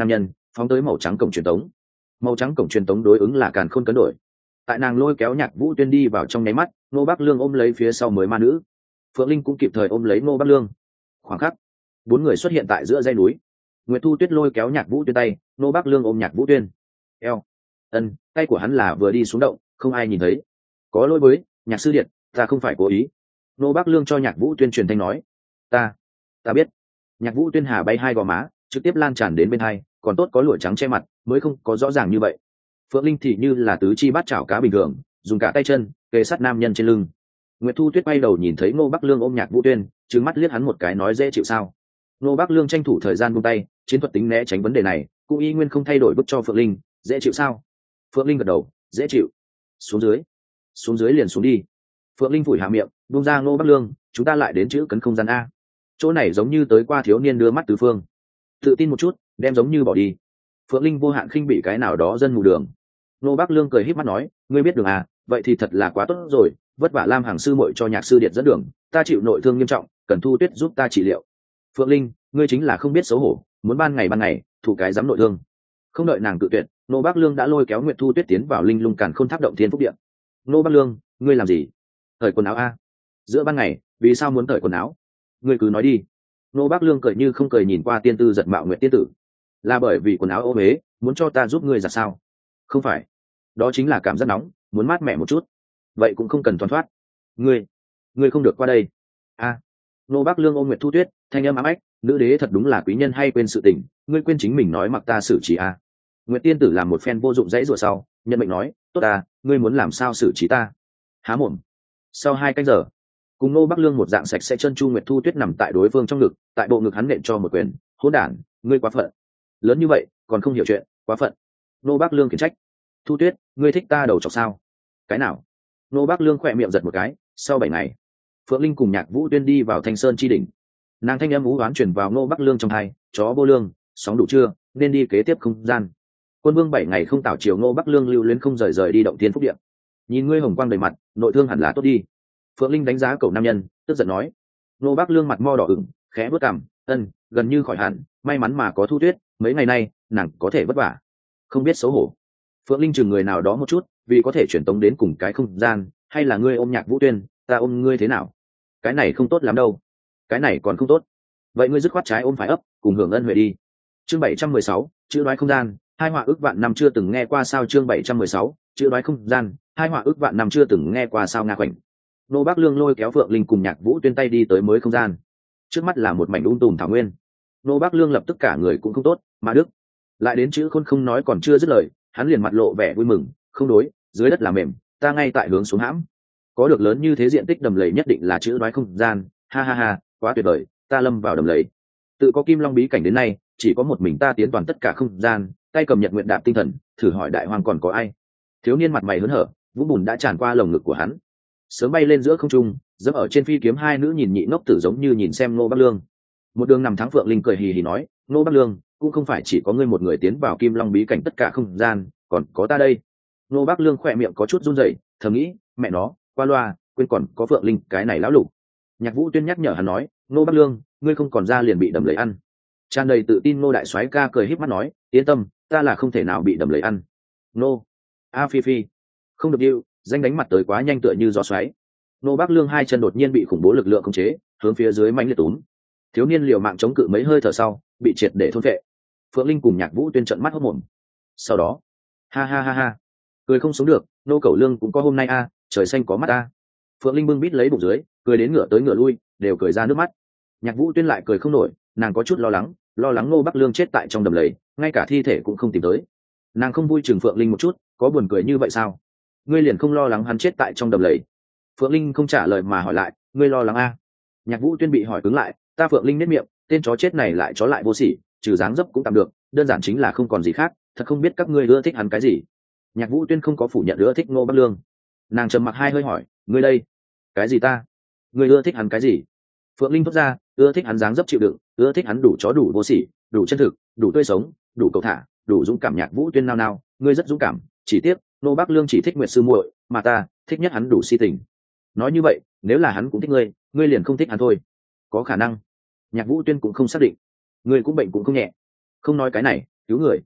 A: phóng tới màu trắng cổng truyền tống. Màu trắng cổng truyền tống đối ứng là càn khôn cấn đổi. Tại nàng lôi kéo Nhạc Vũ Tuyên đi vào trong nháy mắt, Ngô Bắc Lương ôm lấy phía sau mới ma nữ, Phượng Linh cũng kịp thời ôm lấy Ngô Bắc Lương. Khoảng khắc, bốn người xuất hiện tại giữa dãy núi. Nguyệt Thu Tuyết lôi kéo Nhạc Vũ Tuyên tay, Ngô Bắc Lương ôm Nhạc Vũ Tuyên. Eo, ân, tay của hắn là vừa đi xuống động, không ai nhìn thấy. Có lỗi với Nhạc sư điện, ta không phải cố ý. Ngô Bắc Lương cho Nhạc Vũ Tuyên truyền thanh nói, ta, ta biết. Nhạc Vũ Tuyên hà bay hai gò má, trực tiếp lan tràn đến bên hai, còn tốt có lụa trắng che mặt, mới không có rõ ràng như vậy. Phượng Linh thì như là tứ chi bát chảo cá bình thường, dùng cả tay chân kề sát nam nhân trên lưng. Nguyệt Thu Tuyết bay đầu nhìn thấy Ngô Bắc Lương ôm Nhạc Vũ Tuyên, trừng mắt liếc hắn một cái nói dễ chịu sao? Ngô Bắc Lương tranh thủ thời gian buông tay, chiến thuật tính né tránh vấn đề này, cũng y nguyên không thay đổi bức cho Phượng Linh, dễ chịu sao? Phượng Linh gật đầu, dễ chịu. Xuống dưới, xuống dưới liền xuống đi. Phượng Linh phủi hạ miệng, buông ra Ngô Bắc Lương, chúng ta lại đến chữ cấn không gian a. Chỗ này giống như tới qua thiếu niên đưa mắt tứ phương. Tự tin một chút, đem giống như bỏ đi. Phượng Linh vô hạn khinh bị cái nào đó dân mù đường. Ngô Bắc Lương cười híp mắt nói, ngươi biết đường à, vậy thì thật là quá tốt rồi, vất vả Lam Hằng sư muội cho Nhạc sư điện dẫn đường, ta chịu nội thương nghiêm trọng, cần Thu Tuyết giúp ta trị liệu. Phượng Linh, ngươi chính là không biết xấu hổ, muốn ban ngày ban ngày, thủ cái dám nội thương. Không đợi nàng cự tuyệt, Ngô Bắc Lương đã lôi kéo Nguyệt Thu Tuyết tiến vào linh lung càn khôn tháp động thiên phúc điện. Ngô Bắc Lương, ngươi làm gì? Cởi quần áo a? Giữa ban ngày, vì sao muốn cởi quần áo? Ngươi cứ nói đi. Ngô Bắc Lương cười như không cười nhìn qua tiên tư giật mạo Nguyệt tiên tử. Là bởi vì quần áo ô uế, muốn cho ta giúp ngươi giặt sao? Không phải, đó chính là cảm giác nóng, muốn mát mẻ một chút. Vậy cũng không cần thoăn thoát. Ngươi, ngươi không được qua đây. A. À. Ngô Bắc Lương ôm Nguyệt Thu Tuyết, thanh âm ám ách, nữ đế thật đúng là quý nhân hay quên sự tình, ngươi quên chính mình nói mặc ta xử trí a. À. Nguyệt tiên tử làm một phen vô dụng dãy rủa sau, nhận mệnh nói, tốt à, ngươi muốn làm sao xử trí ta? Há mồm. Sau hai canh giờ, cùng Ngô Bắc Lương một dạng sạch sẽ chân chu Nguyệt Thu Tuyết nằm tại đối phương trong ngực, tại bộ ngực hắn nện cho một quyền, hỗn đản, ngươi quá phận. Lớn như vậy, còn không hiểu chuyện, quá phận. Ngô Bắc Lương khiển trách. Thu Tuyết, ngươi thích ta đầu chọc sao? Cái nào? Ngô Bắc Lương khỏe miệng giật một cái. Sau bảy ngày, Phượng Linh cùng Nhạc Vũ Tuyên đi vào Thanh Sơn chi đỉnh. Nàng thanh âm ú oán truyền vào Ngô Bắc Lương trong tai, chó vô lương, sóng đủ chưa, nên đi kế tiếp không gian. Quân Vương bảy ngày không tảo chiều Ngô Bắc Lương lưu luyến không rời rời đi động thiên phúc điện. Nhìn ngươi hồng quang đầy mặt, nội thương hẳn là tốt đi. Phượng Linh đánh giá cậu nam nhân, tức giận nói. Ngô Bắc Lương mặt mo đỏ ửng, khẽ bước cằm, ân, gần như khỏi hẳn, may mắn mà có Thu Tuyết, mấy ngày nay nàng có thể vất vả. Không biết xấu hổ. Phượng Linh chừng người nào đó một chút, vì có thể chuyển tống đến cùng cái không gian, hay là ngươi ôm Nhạc Vũ Tuyên, ta ôm ngươi thế nào? Cái này không tốt lắm đâu. Cái này còn không tốt. Vậy ngươi dứt khoát trái ôm phải ấp, cùng hưởng ân huệ đi. Chương bảy trăm mười sáu, chữ nói không gian, hai họa ước vạn năm chưa từng nghe qua sao? Chương bảy trăm mười sáu, chữ nói không gian, hai họa ước vạn năm chưa từng nghe qua sao? Nga khoảnh. Nô Bắc Lương lôi kéo Phượng Linh cùng Nhạc Vũ Tuyên tay đi tới mới không gian. Trước mắt là một mảnh um tùm thảo nguyên. Nô Bắc Lương lập tức cả người cũng không tốt, mà đức lại đến chữ khôn không nói còn chưa dứt lời, hắn liền mặt lộ vẻ vui mừng, không đối, dưới đất là mềm, ta ngay tại hướng xuống hãm. Có được lớn như thế diện tích đầm lầy nhất định là chữ nói không gian, ha ha ha, quá tuyệt vời, ta lâm vào đầm lầy. Tự có Kim Long bí cảnh đến nay, chỉ có một mình ta tiến toàn tất cả không gian, tay cầm nhật nguyện đạp tinh thần, thử hỏi đại hoàng còn có ai? Thiếu niên mặt mày hớn hở, vũng bùn đã tràn qua lồng ngực của hắn. Sớm bay lên giữa không trung, dẫm ở trên phi kiếm hai nữ nhìn nhị ngốc tử giống như nhìn xem Ngô Bắc Lương. Một đường nằm thắng Phượng Linh cười hì hì nói, Ngô Bắc Lương, cũng không phải chỉ có ngươi một người tiến vào Kim Long bí cảnh tất cả không gian, còn có ta đây. Ngô Bắc Lương khỏe miệng có chút run rẩy, thầm nghĩ, mẹ nó, qua loa, quên còn có Phượng Linh cái này lão lục. Nhạc Vũ Tuyên nhắc nhở hắn nói, Ngô Bắc Lương, ngươi không còn ra liền bị đầm lầy ăn. Tràn đầy tự tin Ngô đại soái ca cười híp mắt nói, yên tâm, ta là không thể nào bị đầm lầy ăn. Ngô, a phi phi, không được điệu, danh đánh mặt tới quá nhanh tựa như gió xoáy. Ngô Bắc Lương hai chân đột nhiên bị khủng bố lực lượng khống chế, hướng phía dưới mãnh liệt túm. Thiếu niên liều mạng chống cự mấy hơi thở sau, bị triệt để thôn phệ. Phượng Linh cùng Nhạc Vũ Tuyên trợn mắt hốt mồm. Sau đó, ha ha ha ha, cười không sống được, Nô Cẩu Lương cũng có hôm nay a, trời xanh có mắt a. Phượng Linh bưng bít lấy bụng dưới, cười đến ngửa tới ngửa lui, đều cười ra nước mắt. Nhạc Vũ Tuyên lại cười không nổi, nàng có chút lo lắng, lo lắng Ngô Bắc Lương chết tại trong đầm lầy, ngay cả thi thể cũng không tìm tới. Nàng không vui chừng Phượng Linh một chút, có buồn cười như vậy sao? Ngươi liền không lo lắng hắn chết tại trong đầm lầy? Phượng Linh không trả lời mà hỏi lại, ngươi lo lắng a? Nhạc Vũ Tuyên bị hỏi cứng lại, ta Phượng Linh nết miệng, tên chó chết này lại chó lại vô sỉ, trừ dáng dấp cũng tạm được, đơn giản chính là không còn gì khác, thật không biết các ngươi ưa thích hắn cái gì. Nhạc Vũ Tuyên không có phủ nhận ưa thích Ngô Bắc Lương. Nàng trầm mặc hai hơi hỏi, ngươi đây, cái gì ta? Ngươi ưa thích hắn cái gì? Phượng Linh thốt ra, ưa thích hắn dáng dấp chịu đựng, ưa thích hắn đủ chó đủ vô sỉ, đủ chân thực, đủ tươi sống, đủ cầu thả, đủ dũng cảm. Nhạc Vũ Tuyên nao nao, ngươi rất dũng cảm, chỉ tiếc Ngô Bắc Lương chỉ thích Nguyệt sư muội, mà ta thích nhất hắn đủ si tình. Nói như vậy, nếu là hắn cũng thích ngươi, ngươi liền không thích hắn thôi. Có khả năng. Nhạc Vũ Tuyên cũng không xác định. Ngươi cũng bệnh cũng không nhẹ. Không nói cái này, cứu người.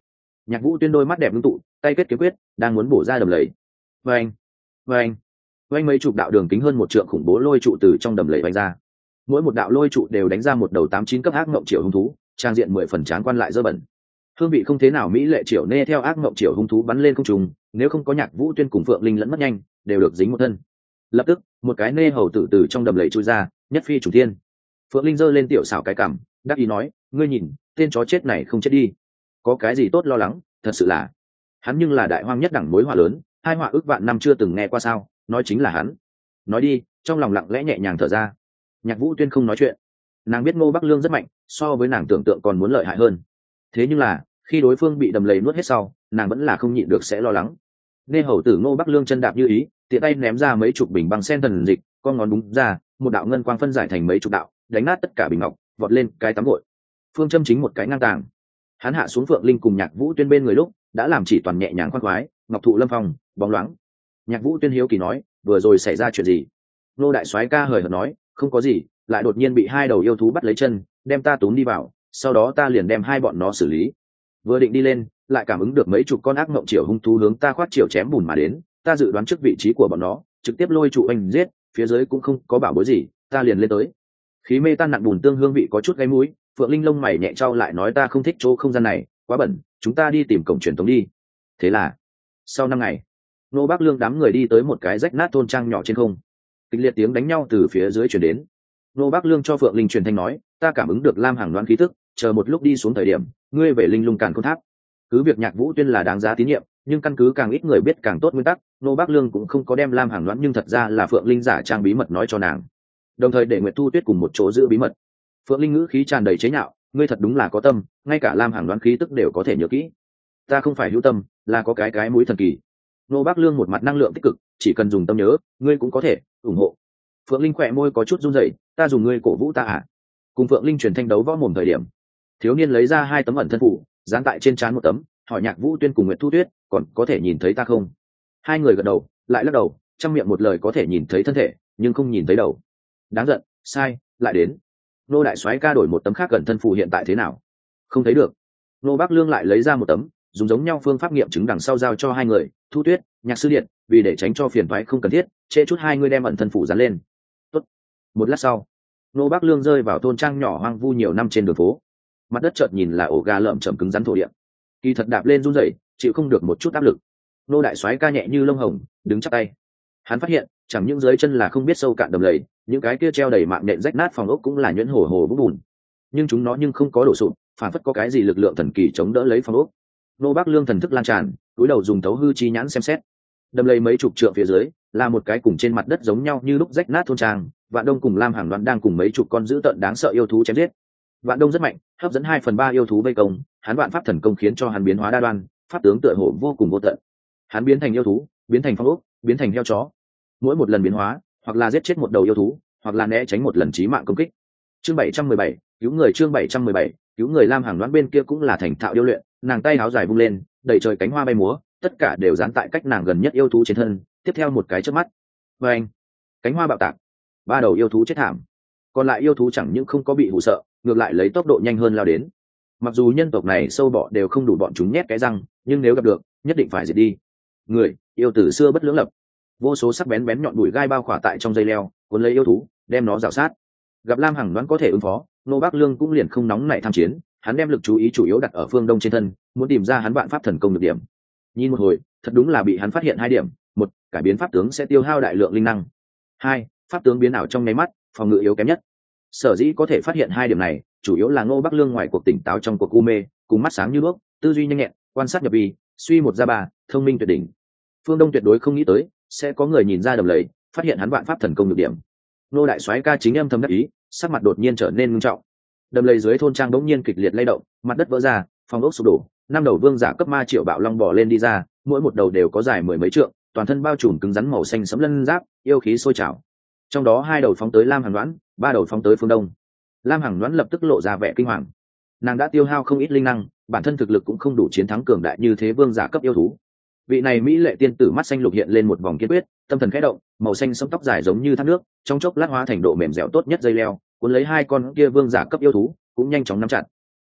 A: Nhạc Vũ Tuyên đôi mắt đẹp ngưng tụ, tay kết kiếm quyết, đang muốn bổ ra đầm lầy. Vâng, vâng, vâng, mấy chục đạo đường kính hơn một trượng khủng bố lôi trụ từ trong đầm lầy vành ra. Mỗi một đạo lôi trụ đều đánh ra một đầu tám chín cấp ác ngộng triệu hung thú, trang diện mười phần tráng quan lại dơ bẩn. Hương vị không thế nào mỹ lệ triệu nê theo ác ngộng triệu hung thú bắn lên không trung, nếu không có Nhạc Vũ Tuyên cùng Phượng Linh lẫn mất nhanh, đều được dính một thân. Lập tức, một cái nê hầu tử từ trong đầm lầy chui ra, nhất phi chủ thiên. Phượng Linh giơ lên tiểu xảo cái cằm, đáp ý nói, ngươi nhìn, tên chó chết này không chết đi, có cái gì tốt lo lắng, thật sự là hắn nhưng là đại hoang nhất đẳng mối họa lớn, hai họa ước vạn năm chưa từng nghe qua sao, nói chính là hắn. Nói đi, trong lòng lặng lẽ nhẹ nhàng thở ra. Nhạc Vũ Tuyên không nói chuyện, nàng biết Ngô Bắc Lương rất mạnh, so với nàng tưởng tượng còn muốn lợi hại hơn. Thế nhưng là khi đối phương bị đầm lầy nuốt hết sau, nàng vẫn là không nhịn được sẽ lo lắng. Nghe hầu tử Ngô Bắc Lương chân đạp như ý, tiện tay ném ra mấy chục bình băng sen thần dịch, con ngón đúng ra, một đạo ngân quang phân giải thành mấy chục đạo, đánh nát tất cả bình ngọc, vọt lên cái tắm gội. Phương châm chính một cái ngang tàng. Hắn hạ xuống Phượng Linh cùng Nhạc Vũ Tuyên bên người lúc, đã làm chỉ toàn nhẹ nhàng khoan khoái, ngọc thụ lâm phong, bóng loáng. Nhạc Vũ Tuyên hiếu kỳ nói, vừa rồi xảy ra chuyện gì? Nô đại soái ca hời hợt nói, không có gì, lại đột nhiên bị hai đầu yêu thú bắt lấy chân, đem ta túm đi vào, sau đó ta liền đem hai bọn nó xử lý. Vừa định đi lên, lại cảm ứng được mấy chục con ác ngộng triều hung thú hướng ta khoát triều chém bùn mà đến, ta dự đoán trước vị trí của bọn nó, trực tiếp lôi trụ anh giết, phía dưới cũng không có bảo bối gì, ta liền lên tới. Khí mê tan nặng bùn tương hương vị có chút gáy mũi, Phượng Linh lông mày nhẹ trao lại nói ta không thích chỗ không gian này, quá bẩn, chúng ta đi tìm cổng truyền thống đi. Thế là sau năm ngày, Nô Bắc Lương đám người đi tới một cái rách nát thôn trang nhỏ trên không. Kịch liệt tiếng đánh nhau từ phía dưới truyền đến. Nô Bắc Lương cho Phượng Linh truyền thanh nói, ta cảm ứng được Lam Hàng Loan khí tức, chờ một lúc đi xuống thời điểm, ngươi về Linh Lung Càn Khôn Tháp. Cứ việc Nhạc Vũ Tuyên là đáng giá tín nhiệm, nhưng căn cứ càng ít người biết càng tốt nguyên tắc, Nô Bắc Lương cũng không có đem Lam Hàng Loan nhưng thật ra là Phượng Linh giả trang bí mật nói cho nàng, đồng thời để Nguyệt Thu Tuyết cùng một chỗ giữ bí mật. Phượng Linh ngữ khí tràn đầy chế nhạo, ngươi thật đúng là có tâm, ngay cả Lam Hàng Loan khí tức đều có thể nhớ kỹ. Ta không phải hữu tâm, là có cái cái mũi thần kỳ. Nô Bắc Lương một mặt năng lượng tích cực, chỉ cần dùng tâm nhớ, ngươi cũng có thể ủng hộ. Phượng Linh khỏe môi có chút run rẩy, ta dùng ngươi cổ vũ ta à? Cùng Phượng Linh truyền thanh đấu võ mồm thời điểm, thiếu niên lấy ra hai tấm ẩn thân phủ, dán tại trên trán một tấm, hỏi Nhạc Vũ Tuyên cùng Nguyệt Thu Tuyết, còn có thể nhìn thấy ta không? Hai người gật đầu, lại lắc đầu, trong miệng một lời có thể nhìn thấy thân thể, nhưng không nhìn thấy đầu. Đáng giận, sai, lại đến. Nô đại soái ca đổi một tấm khác ẩn thân phủ hiện tại thế nào? Không thấy được. Nô Bắc Lương lại lấy ra một tấm, dùng giống nhau phương pháp nghiệm chứng đằng sau giao cho hai người, Thu Tuyết, Nhạc sư điện, vì để tránh cho phiền toái không cần thiết, trễ chút hai người đem ẩn thân phủ dán lên. Tốt. Một lát sau, Nô Bắc Lương rơi vào thôn trang nhỏ hoang vu nhiều năm trên đường phố. Mặt đất chợt nhìn là ổ gà lợm chậm cứng rắn thổ địa. Kỳ thật đạp lên run rẩy, chịu không được một chút áp lực. Nô đại soái ca nhẹ như lông hồng, đứng chắp tay. Hắn phát hiện, chẳng những dưới chân là không biết sâu cạn đầm lầy, những cái kia treo đầy mạng nện rách nát phòng ốc cũng là nhuyễn hồ hồ vũng bùn. Nhưng chúng nó nhưng không có đổ sụp, phản phất có cái gì lực lượng thần kỳ chống đỡ lấy phòng ốc. Nô Bắc Lương thần thức lan tràn, cúi đầu dùng thấu hư chi nhãn xem xét. Đầm lầy mấy chục trượng phía dưới, là một cái cùng trên mặt đất giống nhau như lúc rách nát thôn trang, Vạn Đông cùng Lam Hàng Đoán đang cùng mấy chục con dữ tợn đáng sợ yêu thú chém giết. Vạn Đông rất mạnh, hấp dẫn hai phần ba yêu thú vây công, hắn vạn pháp thần công khiến cho hắn biến hóa đa đoan, pháp tướng tựa hồ vô cùng vô tận. Hắn biến thành yêu thú, biến thành phong ốc, biến thành heo chó. Mỗi một lần biến hóa, hoặc là giết chết một đầu yêu thú, hoặc là né tránh một lần chí mạng công kích. Chương bảy trăm mười bảy, cứu người chương bảy trăm mười bảy, cứu người Lam Hàng Đoán bên kia cũng là thành thạo điêu luyện, nàng tay áo dài vung lên, đầy trời cánh hoa bay múa, tất cả đều dán tại cách nàng gần nhất yêu thú trên thân, tiếp theo một cái chớp mắt. Và anh, cánh hoa bạo tạc, ba đầu yêu thú chết thảm. Còn lại yêu thú chẳng những không có bị hù sợ, ngược lại lấy tốc độ nhanh hơn lao đến. Mặc dù nhân tộc này sâu bọ đều không đủ bọn chúng nhét cái răng, nhưng nếu gặp được, nhất định phải diệt đi. Người, yêu từ xưa bất lưỡng lập. Vô số sắc bén bén nhọn bụi gai bao khỏa tại trong dây leo, cuốn lấy yêu thú, đem nó rào sát. Gặp Lam Hằng Đoán có thể ứng phó, Nô Bắc Lương cũng liền không nóng nảy tham chiến, hắn đem lực chú ý chủ yếu đặt ở phương đông trên thân, muốn tìm ra hắn vạn pháp thần công được điểm. Nhìn một hồi, thật đúng là bị hắn phát hiện hai điểm: một, cải biến pháp tướng sẽ tiêu hao đại lượng linh năng; hai, pháp tướng biến ảo trong nháy mắt, phòng ngự yếu kém nhất. Sở dĩ có thể phát hiện hai điểm này, chủ yếu là Ngô Bắc Lương ngoài cuộc tỉnh táo trong cuộc u mê, cùng mắt sáng như đuốc, tư duy nhanh nhẹn, quan sát nhập vi, suy một ra ba, thông minh tuyệt đỉnh. Phương Đông tuyệt đối không nghĩ tới sẽ có người nhìn ra đầm lầy, phát hiện hắn vạn pháp thần công được điểm. Nô đại soái ca chính âm thầm đắc ý, sắc mặt đột nhiên trở nên nghiêm trọng. Đầm lầy dưới thôn trang bỗng nhiên kịch liệt lay động, mặt đất vỡ ra, phòng ốc sụp đổ, năm đầu vương giả cấp ma triệu bạo long bò lên đi ra, mỗi một đầu đều có dài mười mấy trượng, toàn thân bao trùm cứng rắn màu xanh sẫm lân giáp, yêu khí sôi trào. Trong đó hai đầu phóng tới Lam Hằng Đoán, ba đầu phóng tới Phương Đông. Lam Hằng Đoán lập tức lộ ra vẻ kinh hoàng. Nàng đã tiêu hao không ít linh năng, bản thân thực lực cũng không đủ chiến thắng cường đại như thế vương giả cấp yêu thú. Vị này mỹ lệ tiên tử mắt xanh lục hiện lên một vòng kiên quyết, tâm thần khẽ động, màu xanh sẫm tóc dài giống như thác nước, trong chốc lát hóa thành độ mềm dẻo tốt nhất dây leo, cuốn lấy hai con kia vương giả cấp yêu thú, cũng nhanh chóng nắm chặt.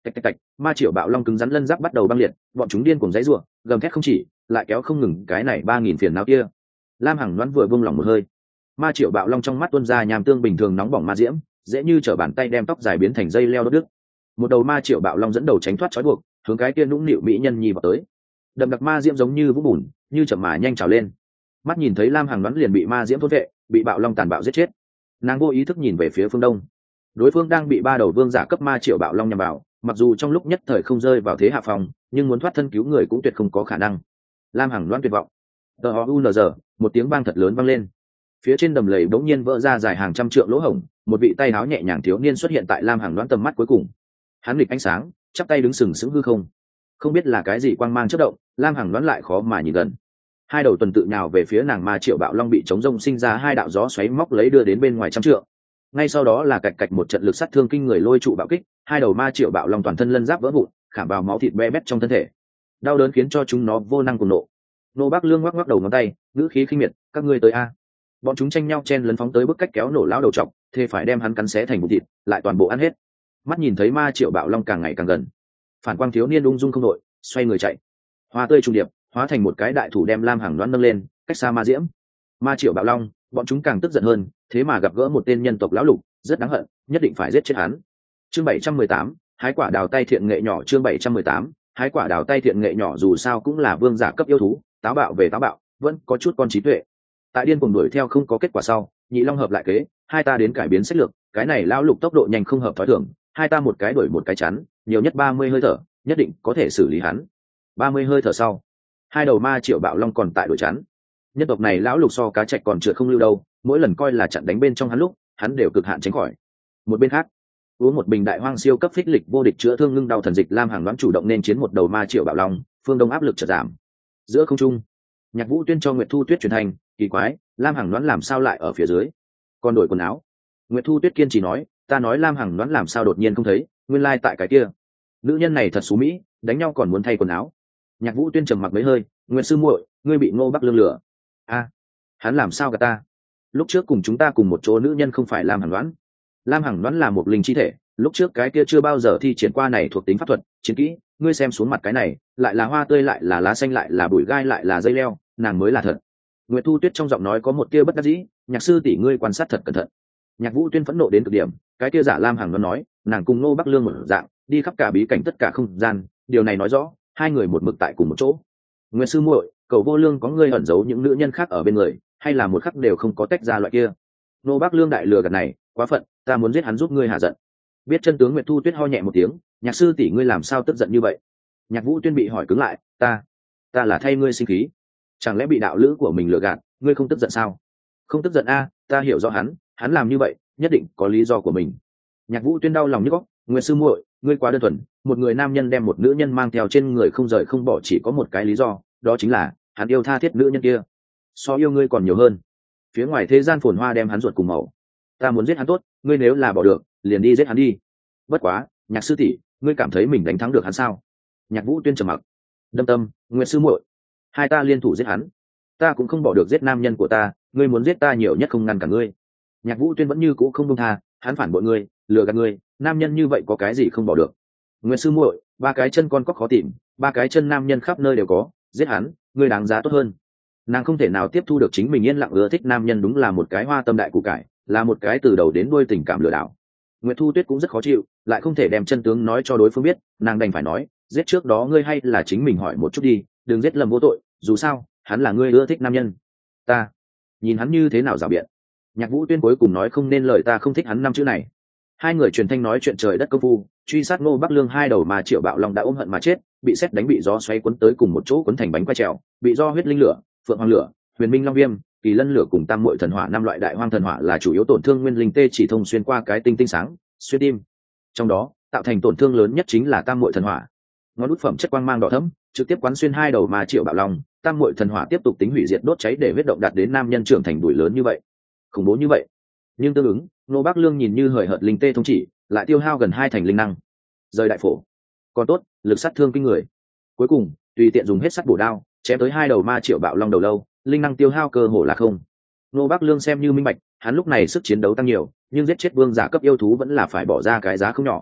A: Tạch tạch tạch, ma triệu bạo long cứng rắn lân giáp bắt đầu băng liệt, bọn chúng điên cuồng dãy rủa, gầm thét không chỉ, lại kéo không ngừng cái này ba nghìn phiền não kia. Lam Hằng Đoán vừa buông lỏng một hơi, ma triệu bạo long trong mắt tuôn ra nham tương bình thường nóng bỏng ma diễm, dễ như trở bàn tay đem tóc dài biến thành dây leo đứt đứt. Một đầu ma triệu bạo long dẫn đầu tránh thoát trói buộc, hướng cái kia nũng nịu mỹ nhân nhi vào tới. Đậm đặc ma diễm giống như vũ bùn, như chậm mà nhanh trào lên. Mắt nhìn thấy Lam Hằng Đoán liền bị ma diễm thôn vệ, bị bạo long tàn bạo giết chết. Nàng vô ý thức nhìn về phía phương đông, đối phương đang bị ba đầu vương giả cấp ma triệu bạo long nhằm vào, mặc dù trong lúc nhất thời không rơi vào thế hạ phòng, nhưng muốn thoát thân cứu người cũng tuyệt không có khả năng. Lam Hằng Loan tuyệt vọng. Tờ u n g một tiếng vang thật lớn vang lên, phía trên đầm lầy bỗng nhiên vỡ ra dài hàng trăm trượng lỗ hổng, một vị tay áo nhẹ nhàng thiếu niên xuất hiện tại Lam Hằng Loan tầm mắt cuối cùng. Hắn nghịch ánh sáng, chắp tay đứng sừng sững hư không, không biết là cái gì quang mang chớp động, Lam Hằng Loan lại khó mà nhìn gần. Hai đầu tuần tự nhào về phía nàng ma triệu bạo long bị chống rông sinh ra hai đạo gió xoáy móc lấy đưa đến bên ngoài trăm trượng. Ngay sau đó là cạch cạch một trận lực sát thương kinh người lôi trụ bạo kích, hai đầu ma triệu bạo long toàn thân lân giáp vỡ vụn, khảm vào máu thịt be bét trong thân thể, đau đớn khiến cho chúng nó vô năng cùng nộ. Nô Bác Lương ngoắc ngoắc đầu ngón tay, ngữ khí khinh miệt, các ngươi tới a. Bọn chúng tranh nhau chen lấn phóng tới bức cách kéo nổ lão đầu trọc, thề phải đem hắn cắn xé thành bụi thịt, lại toàn bộ ăn hết. Mắt nhìn thấy ma triệu bạo long càng ngày càng gần, phản quang thiếu niên ung dung không đội, xoay người chạy. Hoa tươi trung điệp, hóa thành một cái đại thủ đem Lam Hằng Đoán nâng lên, cách xa ma diễm. Ma triệu bạo long, bọn chúng càng tức giận hơn, thế mà gặp gỡ một tên nhân tộc lão lục, rất đáng hận, nhất định phải giết chết hắn. Chương bảy trăm mười tám, hái quả đào tay thiện nghệ nhỏ. Chương bảy trăm mười tám, hái quả đào tay thiện nghệ nhỏ dù sao cũng là vương giả cấp yêu thú, táo bạo về táo bạo, vẫn có chút con trí tuệ. Tại điên cuồng đuổi theo không có kết quả sau, nhị long hợp lại kế, hai ta đến cải biến sách lược, cái này lão lục tốc độ nhanh không hợp thói thường, hai ta một cái đuổi một cái chắn, nhiều nhất ba mươi hơi thở, nhất định có thể xử lý hắn. ba mươi hơi thở sau, hai đầu ma triệu bạo long còn tại đuổi chắn. Nhân tộc này lão lục so cá trạch còn trượt không lưu đâu, mỗi lần coi là chặn đánh bên trong hắn lúc, hắn đều cực hạn tránh khỏi. Một bên khác, uống một bình đại hoang siêu cấp phích lịch vô địch chữa thương ngưng đau thần dịch, Lam Hằng Đoán chủ động nên chiến một đầu ma triệu bạo long, phương đông áp lực chợt giảm. Giữa không trung, Nhạc Vũ tuyên cho Nguyệt Thu Tuyết truyền thành, kỳ quái, Lam Hằng Đoán làm sao lại ở phía dưới? Còn đổi quần áo. Nguyệt Thu Tuyết kiên trì nói, ta nói Lam Hằng Đoán làm sao đột nhiên không thấy, nguyên lai tại cái kia. Nữ nhân này thật xú mỹ, đánh nhau còn muốn thay quần áo. Nhạc Vũ tuyên trầm mặc mấy hơi, Nguyệt sư muội, ngươi bị Ngô Bắc Lương lừa. A, hắn làm sao gạt ta? Lúc trước cùng chúng ta cùng một chỗ nữ nhân không phải Lam Hằng Đoán. Lam Hằng Đoán là một linh chi thể, lúc trước cái kia chưa bao giờ thi triển qua này thuộc tính pháp thuật, chiến kỹ, ngươi xem xuống mặt cái này, lại là hoa tươi lại là lá xanh lại là bụi gai lại là dây leo, nàng mới là thật. Nguyệt Thu Tuyết trong giọng nói có một tia bất đắc dĩ, nhạc sư tỷ ngươi quan sát thật cẩn thận. Nhạc Vũ tuyên phẫn nộ đến cực điểm, cái kia giả Lam Hằng Đoán nói, nàng cùng Ngô Bắc Lương một dạng, đi khắp cả bí cảnh tất cả không gian, điều này nói rõ hai người một mực tại cùng một chỗ. Nguyệt sư muội, Cầu Vô Lương có ngươi ẩn giấu những nữ nhân khác ở bên người, hay là một khắc đều không có tách ra loại kia? Ngô Bắc Lương đại lừa gạt này, quá phận, ta muốn giết hắn giúp ngươi hạ giận. Biết chân tướng, Nguyệt Thu Tuyết ho nhẹ một tiếng, nhạc sư tỷ ngươi làm sao tức giận như vậy? Nhạc Vũ tuyên bị hỏi cứng lại, ta, ta là thay ngươi sinh khí, chẳng lẽ bị đạo lữ của mình lừa gạt, ngươi không tức giận sao? Không tức giận a, ta hiểu rõ hắn, hắn làm như vậy nhất định có lý do của mình. Nhạc Vũ tuyên đau lòng nhức óc, Nguyệt sư muội, ngươi quá đơn thuần, một người nam nhân đem một nữ nhân mang theo trên người không rời không bỏ chỉ có một cái lý do, đó chính là hắn yêu tha thiết nữ nhân kia, so yêu ngươi còn nhiều hơn. Phía ngoài thế gian phồn hoa đem hắn ruột cùng màu, ta muốn giết hắn tốt, ngươi nếu là bỏ được, liền đi giết hắn đi. Bất quá, nhạc sư tỷ, ngươi cảm thấy mình đánh thắng được hắn sao? Nhạc Vũ tuyên trầm mặc. Đâm tâm, Nguyệt sư muội, hai ta liên thủ giết hắn, ta cũng không bỏ được giết nam nhân của ta, ngươi muốn giết ta nhiều nhất không ngăn cả ngươi. Nhạc Vũ tuyên vẫn như cũ không buông tha, hắn phản bội ngươi, lừa gạt ngươi, nam nhân như vậy có cái gì không bỏ được? Nguyệt sư muội, ba cái chân con cóc khó tìm, ba cái chân nam nhân khắp nơi đều có, giết hắn, ngươi đáng giá tốt hơn. Nàng không thể nào tiếp thu được chính mình yên lặng ưa thích nam nhân đúng là một cái hoa tâm đại củ cải, là một cái từ đầu đến đuôi tình cảm lừa đảo. Nguyệt Thu Tuyết cũng rất khó chịu, lại không thể đem chân tướng nói cho đối phương biết, nàng đành phải nói, giết trước đó ngươi hay là chính mình hỏi một chút đi, đừng giết lầm vô tội, dù sao hắn là ngươi ưa thích nam nhân. Ta nhìn hắn như thế nào rào biện. Nhạc Vũ tuyên cuối cùng nói không nên lời, ta không thích hắn năm chữ này. Hai người truyền thanh nói chuyện trời đất công phu, truy sát Ngô Bắc Lương hai đầu mà Triệu Bạo Long đã ôm hận mà chết, bị sét đánh bị gió xoáy cuốn tới cùng một chỗ cuốn thành bánh quay trèo, bị do huyết linh lửa, phượng hoàng lửa, huyền minh long viêm, kỳ lân lửa cùng tam muội thần hỏa, năm loại đại hoang thần hỏa là chủ yếu tổn thương nguyên linh tê chỉ thông xuyên qua cái tinh tinh sáng, xuyên tim. Trong đó, tạo thành tổn thương lớn nhất chính là tam muội thần hỏa. Ngón út phẩm chất quang mang đỏ thẫm, trực tiếp quán xuyên hai đầu mà Triệu Bạo Long, tam muội thần hỏa tiếp tục tính hủy diệt đốt cháy để huyết động đạt đến nam nhân trưởng thành đuổi lớn như vậy. Khủng bố như vậy. Nhưng tương ứng, Ngô Bắc Lương nhìn như hời hợt linh tê thông chỉ, lại tiêu hao gần hai thành linh năng. Rời đại phổ. Còn tốt, lực sát thương kinh người. Cuối cùng, tùy tiện dùng hết sắt bổ đao, chém tới hai đầu ma Triệu Bạo Long đầu lâu, linh năng tiêu hao cơ hồ là không. Ngô Bắc Lương xem như minh bạch, hắn lúc này sức chiến đấu tăng nhiều, nhưng giết chết vương giả cấp yêu thú vẫn là phải bỏ ra cái giá không nhỏ.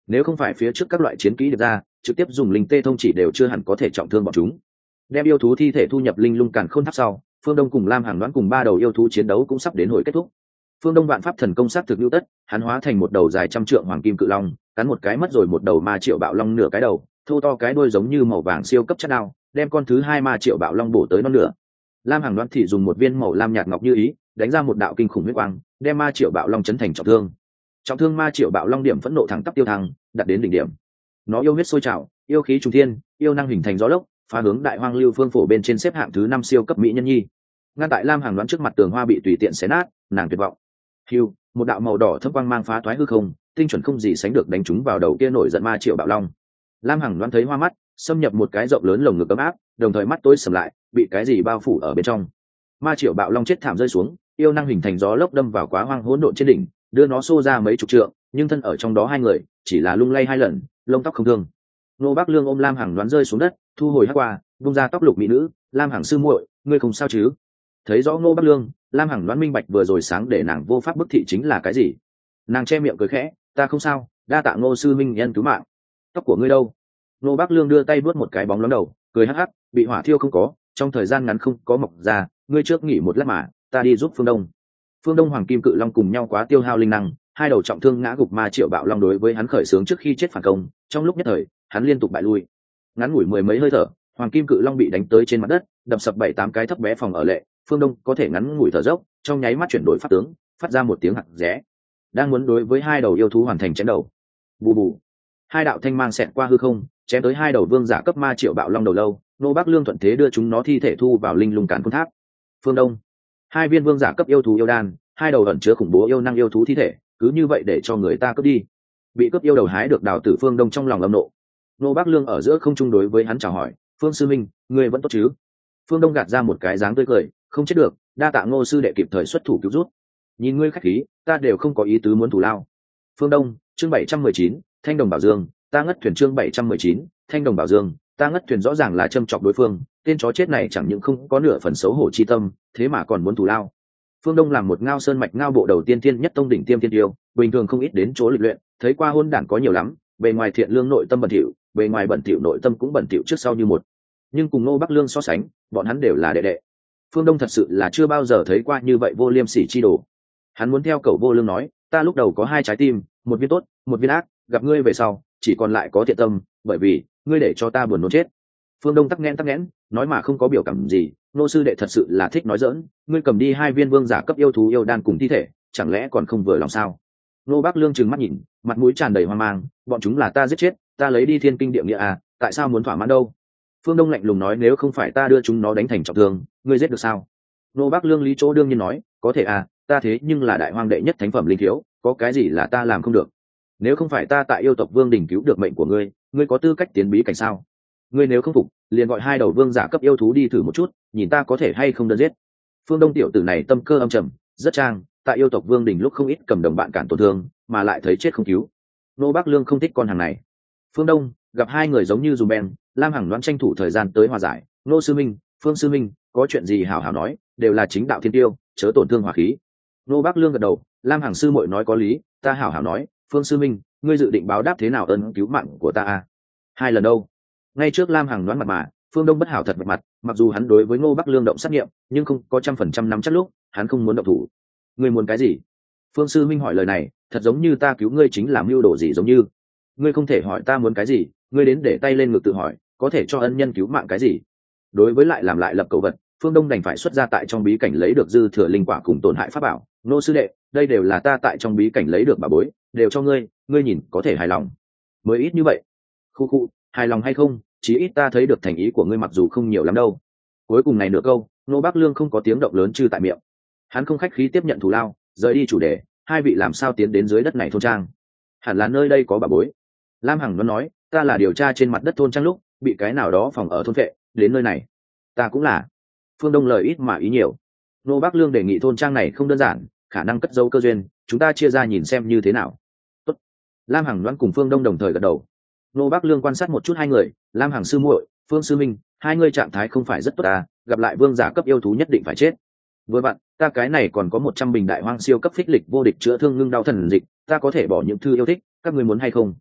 A: nếu không phải phía trước các loại chiến kỹ được ra trực tiếp dùng linh tê thông chỉ đều chưa hẳn có thể trọng thương bọn chúng. Đem yêu thú thi thể thu nhập linh lung càn khôn tháp sau, Phương Đông cùng Lam Hằng đoán cùng ba đầu yêu thú chiến đấu cũng sắp đến hồi kết thúc. Phương Đông vạn pháp thần công sát thực lưu tất, hắn hóa thành một đầu dài trăm trượng hoàng kim cự long, cắn một cái mất rồi một đầu ma triệu bạo long nửa cái đầu, thô to cái đuôi giống như màu vàng siêu cấp chất đao, đem con thứ hai ma triệu bạo long bổ tới non nửa. Lam Hằng đoán thì dùng một viên màu lam nhạt ngọc như ý, đánh ra một đạo kinh khủng huyết quang, đem ma triệu bạo long chấn thành trọng thương. Trọng thương ma triệu bạo long điểm phẫn nộ thẳng tắp tiêu thăng, đặt đến đỉnh điểm. Nó yêu huyết sôi trào, yêu khí trùng thiên, yêu năng hình thành gió lốc, phá hướng đại hoang lưu phương phổ bên trên xếp hạng thứ năm siêu cấp mỹ nhân nhi. Ngăn tại Lam Hằng đoán trước mặt tường hoa bị tùy tiện xé nát, nàng tuyệt vọng. Hưu, một đạo màu đỏ thâm quang mang phá thoái hư không, tinh chuẩn không gì sánh được đánh trúng vào đầu kia nổi giận ma triệu bạo long. Lam Hằng đoán thấy hoa mắt, xâm nhập một cái rộng lớn lồng ngực ấm áp, đồng thời mắt tối sầm lại, bị cái gì bao phủ ở bên trong. Ma triệu bạo long chết thảm rơi xuống, yêu năng hình thành gió lốc đâm vào quá hoang hỗn độn trên đỉnh, đưa nó xô ra mấy chục trượng, nhưng thân ở trong đó hai người chỉ là lung lay hai lần, lông tóc không thương. Nô Bác Lương ôm Lam Hằng đoán rơi xuống đất, thu hồi hắc qua, vung ra tóc lục mỹ nữ, Lam Hằng sư muội, ngươi không sao chứ? Thấy rõ Nô Bác Lương, Lam Hằng đoán minh bạch vừa rồi sáng để nàng vô pháp bức thị chính là cái gì. Nàng che miệng cười khẽ, ta không sao, đa tạ Ngô sư minh nhân cứu mạng. Tóc của ngươi đâu? Nô Bác Lương đưa tay vuốt một cái bóng loáng đầu, cười hắc hắc, bị hỏa thiêu không có, trong thời gian ngắn không có mọc ra, ngươi trước nghỉ một lát mà, ta đi giúp Phương Đông. Phương Đông Hoàng Kim Cự Long cùng nhau quá tiêu hao linh năng, hai đầu trọng thương ngã gục ma triệu bạo long đối với hắn khởi xướng trước khi chết phản công, trong lúc nhất thời, hắn liên tục bại lui. Ngắn ngủi mười mấy hơi thở, Hoàng Kim Cự Long bị đánh tới trên mặt đất, đập sập bảy tám cái thấp bé phòng ở lệ, Phương Đông có thể ngắn ngủi thở dốc, trong nháy mắt chuyển đổi pháp tướng, phát ra một tiếng hạc rẽ. Đang muốn đối với hai đầu yêu thú hoàn thành chém đầu. Bù bù. Hai đạo thanh mang xẹt qua hư không, chém tới hai đầu vương giả cấp ma triệu bạo long đầu lâu, Nô Bác Lương thuận thế đưa chúng nó thi thể thu vào linh lung càn khôn tháp. Phương Đông, hai viên vương giả cấp yêu thú yêu đan, hai đầu ẩn chứa khủng bố yêu năng yêu thú thi thể, cứ như vậy để cho người ta cướp đi. Bị cướp yêu đầu hái được đào tử Phương Đông trong lòng âm nộ. Nô Bác Lương ở giữa không trung đối với hắn chào hỏi, Phương sư minh, ngươi vẫn tốt chứ? Phương Đông gạt ra một cái dáng tươi cười, không chết được, đa tạ Ngô sư đệ kịp thời xuất thủ cứu rút. Nhìn ngươi khách khí, ta đều không có ý tứ muốn thủ lao. Phương Đông, chương bảy trăm mười chín, Thanh Đồng Bảo Dương, ta ngất thuyền chương bảy trăm mười chín, Thanh Đồng Bảo Dương, ta ngất thuyền rõ ràng là châm chọc đối phương, tên chó chết này chẳng những không có nửa phần xấu hổ chi tâm, thế mà còn muốn thủ lao. Phương Đông làm một ngao sơn mạch ngao bộ đầu tiên tiên nhất tông đỉnh tiêm tiên tiêu, bình thường không ít đến chỗ lịch luyện, thấy qua hôn đản có nhiều lắm, bề ngoài thiện lương nội tâm bẩn thỉu, bề ngoài bẩn thỉu nội tâm cũng bẩn thỉu trước sau như một. Nhưng cùng Ngô Bắc Lương so sánh, bọn hắn đều là đệ đệ. Phương Đông thật sự là chưa bao giờ thấy qua như vậy vô liêm sỉ chi đồ. Hắn muốn theo cẩu vô lương nói, ta lúc đầu có hai trái tim, một viên tốt, một viên ác, gặp ngươi về sau, chỉ còn lại có thiện tâm, bởi vì ngươi để cho ta buồn nôn chết. Phương Đông tắc nghẽn tắc nghẽn, nói mà không có biểu cảm gì, Nô sư đệ thật sự là thích nói giỡn, ngươi cầm đi hai viên vương giả cấp yêu thú yêu đan cùng thi thể, chẳng lẽ còn không vừa lòng sao? Nô Bác Lương trừng mắt nhìn, mặt mũi tràn đầy hoang mang, bọn chúng là ta giết chết, ta lấy đi thiên kinh địa nghĩa à, tại sao muốn thỏa mãn đâu? Phương Đông lạnh lùng nói, nếu không phải ta đưa chúng nó đánh thành trọng thương, ngươi giết được sao? Nô Bác Lương lý chỗ đương nhiên nói, có thể à, ta thế nhưng là đại hoang đệ nhất thánh phẩm linh thiếu, có cái gì là ta làm không được? Nếu không phải ta tại yêu tộc vương đình cứu được mệnh của ngươi, ngươi có tư cách tiến bí cảnh sao? Ngươi nếu không phục, liền gọi hai đầu vương giả cấp yêu thú đi thử một chút, nhìn ta có thể hay không đơn giết. Phương Đông tiểu tử này tâm cơ âm trầm, rất trang, tại yêu tộc vương đình lúc không ít cầm đồng bạn cản tổn thương, mà lại thấy chết không cứu. Nô Bác Lương không thích con hàng này. Phương Đông gặp hai người giống như dùm ben, Lam Hằng đoán tranh thủ thời gian tới hòa giải. Nô sư minh, Phương sư minh, có chuyện gì hảo hảo nói, đều là chính đạo thiên tiêu, chớ tổn thương hòa khí. Nô Bác Lương gật đầu, Lam Hằng sư muội nói có lý, ta hảo hảo nói. Phương sư minh, ngươi dự định báo đáp thế nào ơn cứu mạng của ta à? Hai lần đâu? Ngay trước Lam Hằng đoán mặt mà, Phương Đông bất hảo thật mặt mặt, mặc dù hắn đối với Ngô Bắc Lương động sát nghiệm, nhưng không có trăm phần trăm nắm chắc lúc, hắn không muốn động thủ. Ngươi muốn cái gì? Phương sư minh hỏi lời này, thật giống như ta cứu ngươi chính là mưu đồ gì giống như. Ngươi không thể hỏi ta muốn cái gì, ngươi đến để tay lên ngực tự hỏi, có thể cho ân nhân cứu mạng cái gì? Đối với lại làm lại lập cầu vật, Phương Đông đành phải xuất ra tại trong bí cảnh lấy được dư thừa linh quả cùng tổn hại pháp bảo. Nô sư đệ, đây đều là ta tại trong bí cảnh lấy được bảo bối, đều cho ngươi, ngươi nhìn có thể hài lòng. Mới ít như vậy. Khu khu, hài lòng hay không, chí ít ta thấy được thành ý của ngươi mặc dù không nhiều lắm đâu. Cuối cùng này nửa câu, Nô Bác Lương không có tiếng động lớn trừ tại miệng. Hắn không khách khí tiếp nhận thù lao, rời đi chủ đề, hai vị làm sao tiến đến dưới đất này thôn trang? Hẳn là nơi đây có bảo bối. Lam Hằng nó nói, ta là điều tra trên mặt đất thôn trang lúc, bị cái nào đó phòng ở thôn vệ, đến nơi này. Ta cũng là. Phương Đông lời ít mà ý nhiều. Nô Bác Lương đề nghị thôn trang này không đơn giản, khả năng cất giấu cơ duyên, chúng ta chia ra nhìn xem như thế nào. Tốt. Lam Hằng đoán cùng Phương Đông đồng thời gật đầu. Nô Bác Lương quan sát một chút hai người, Lam Hằng sư muội, Phương sư minh, hai người trạng thái không phải rất tốt à, gặp lại vương giả cấp yêu thú nhất định phải chết. Với bạn, ta cái này còn có một trăm bình đại hoang siêu cấp phích lịch vô địch chữa thương ngưng đau thần dịch, ta có thể bỏ những thư yêu thích, các ngươi muốn hay không?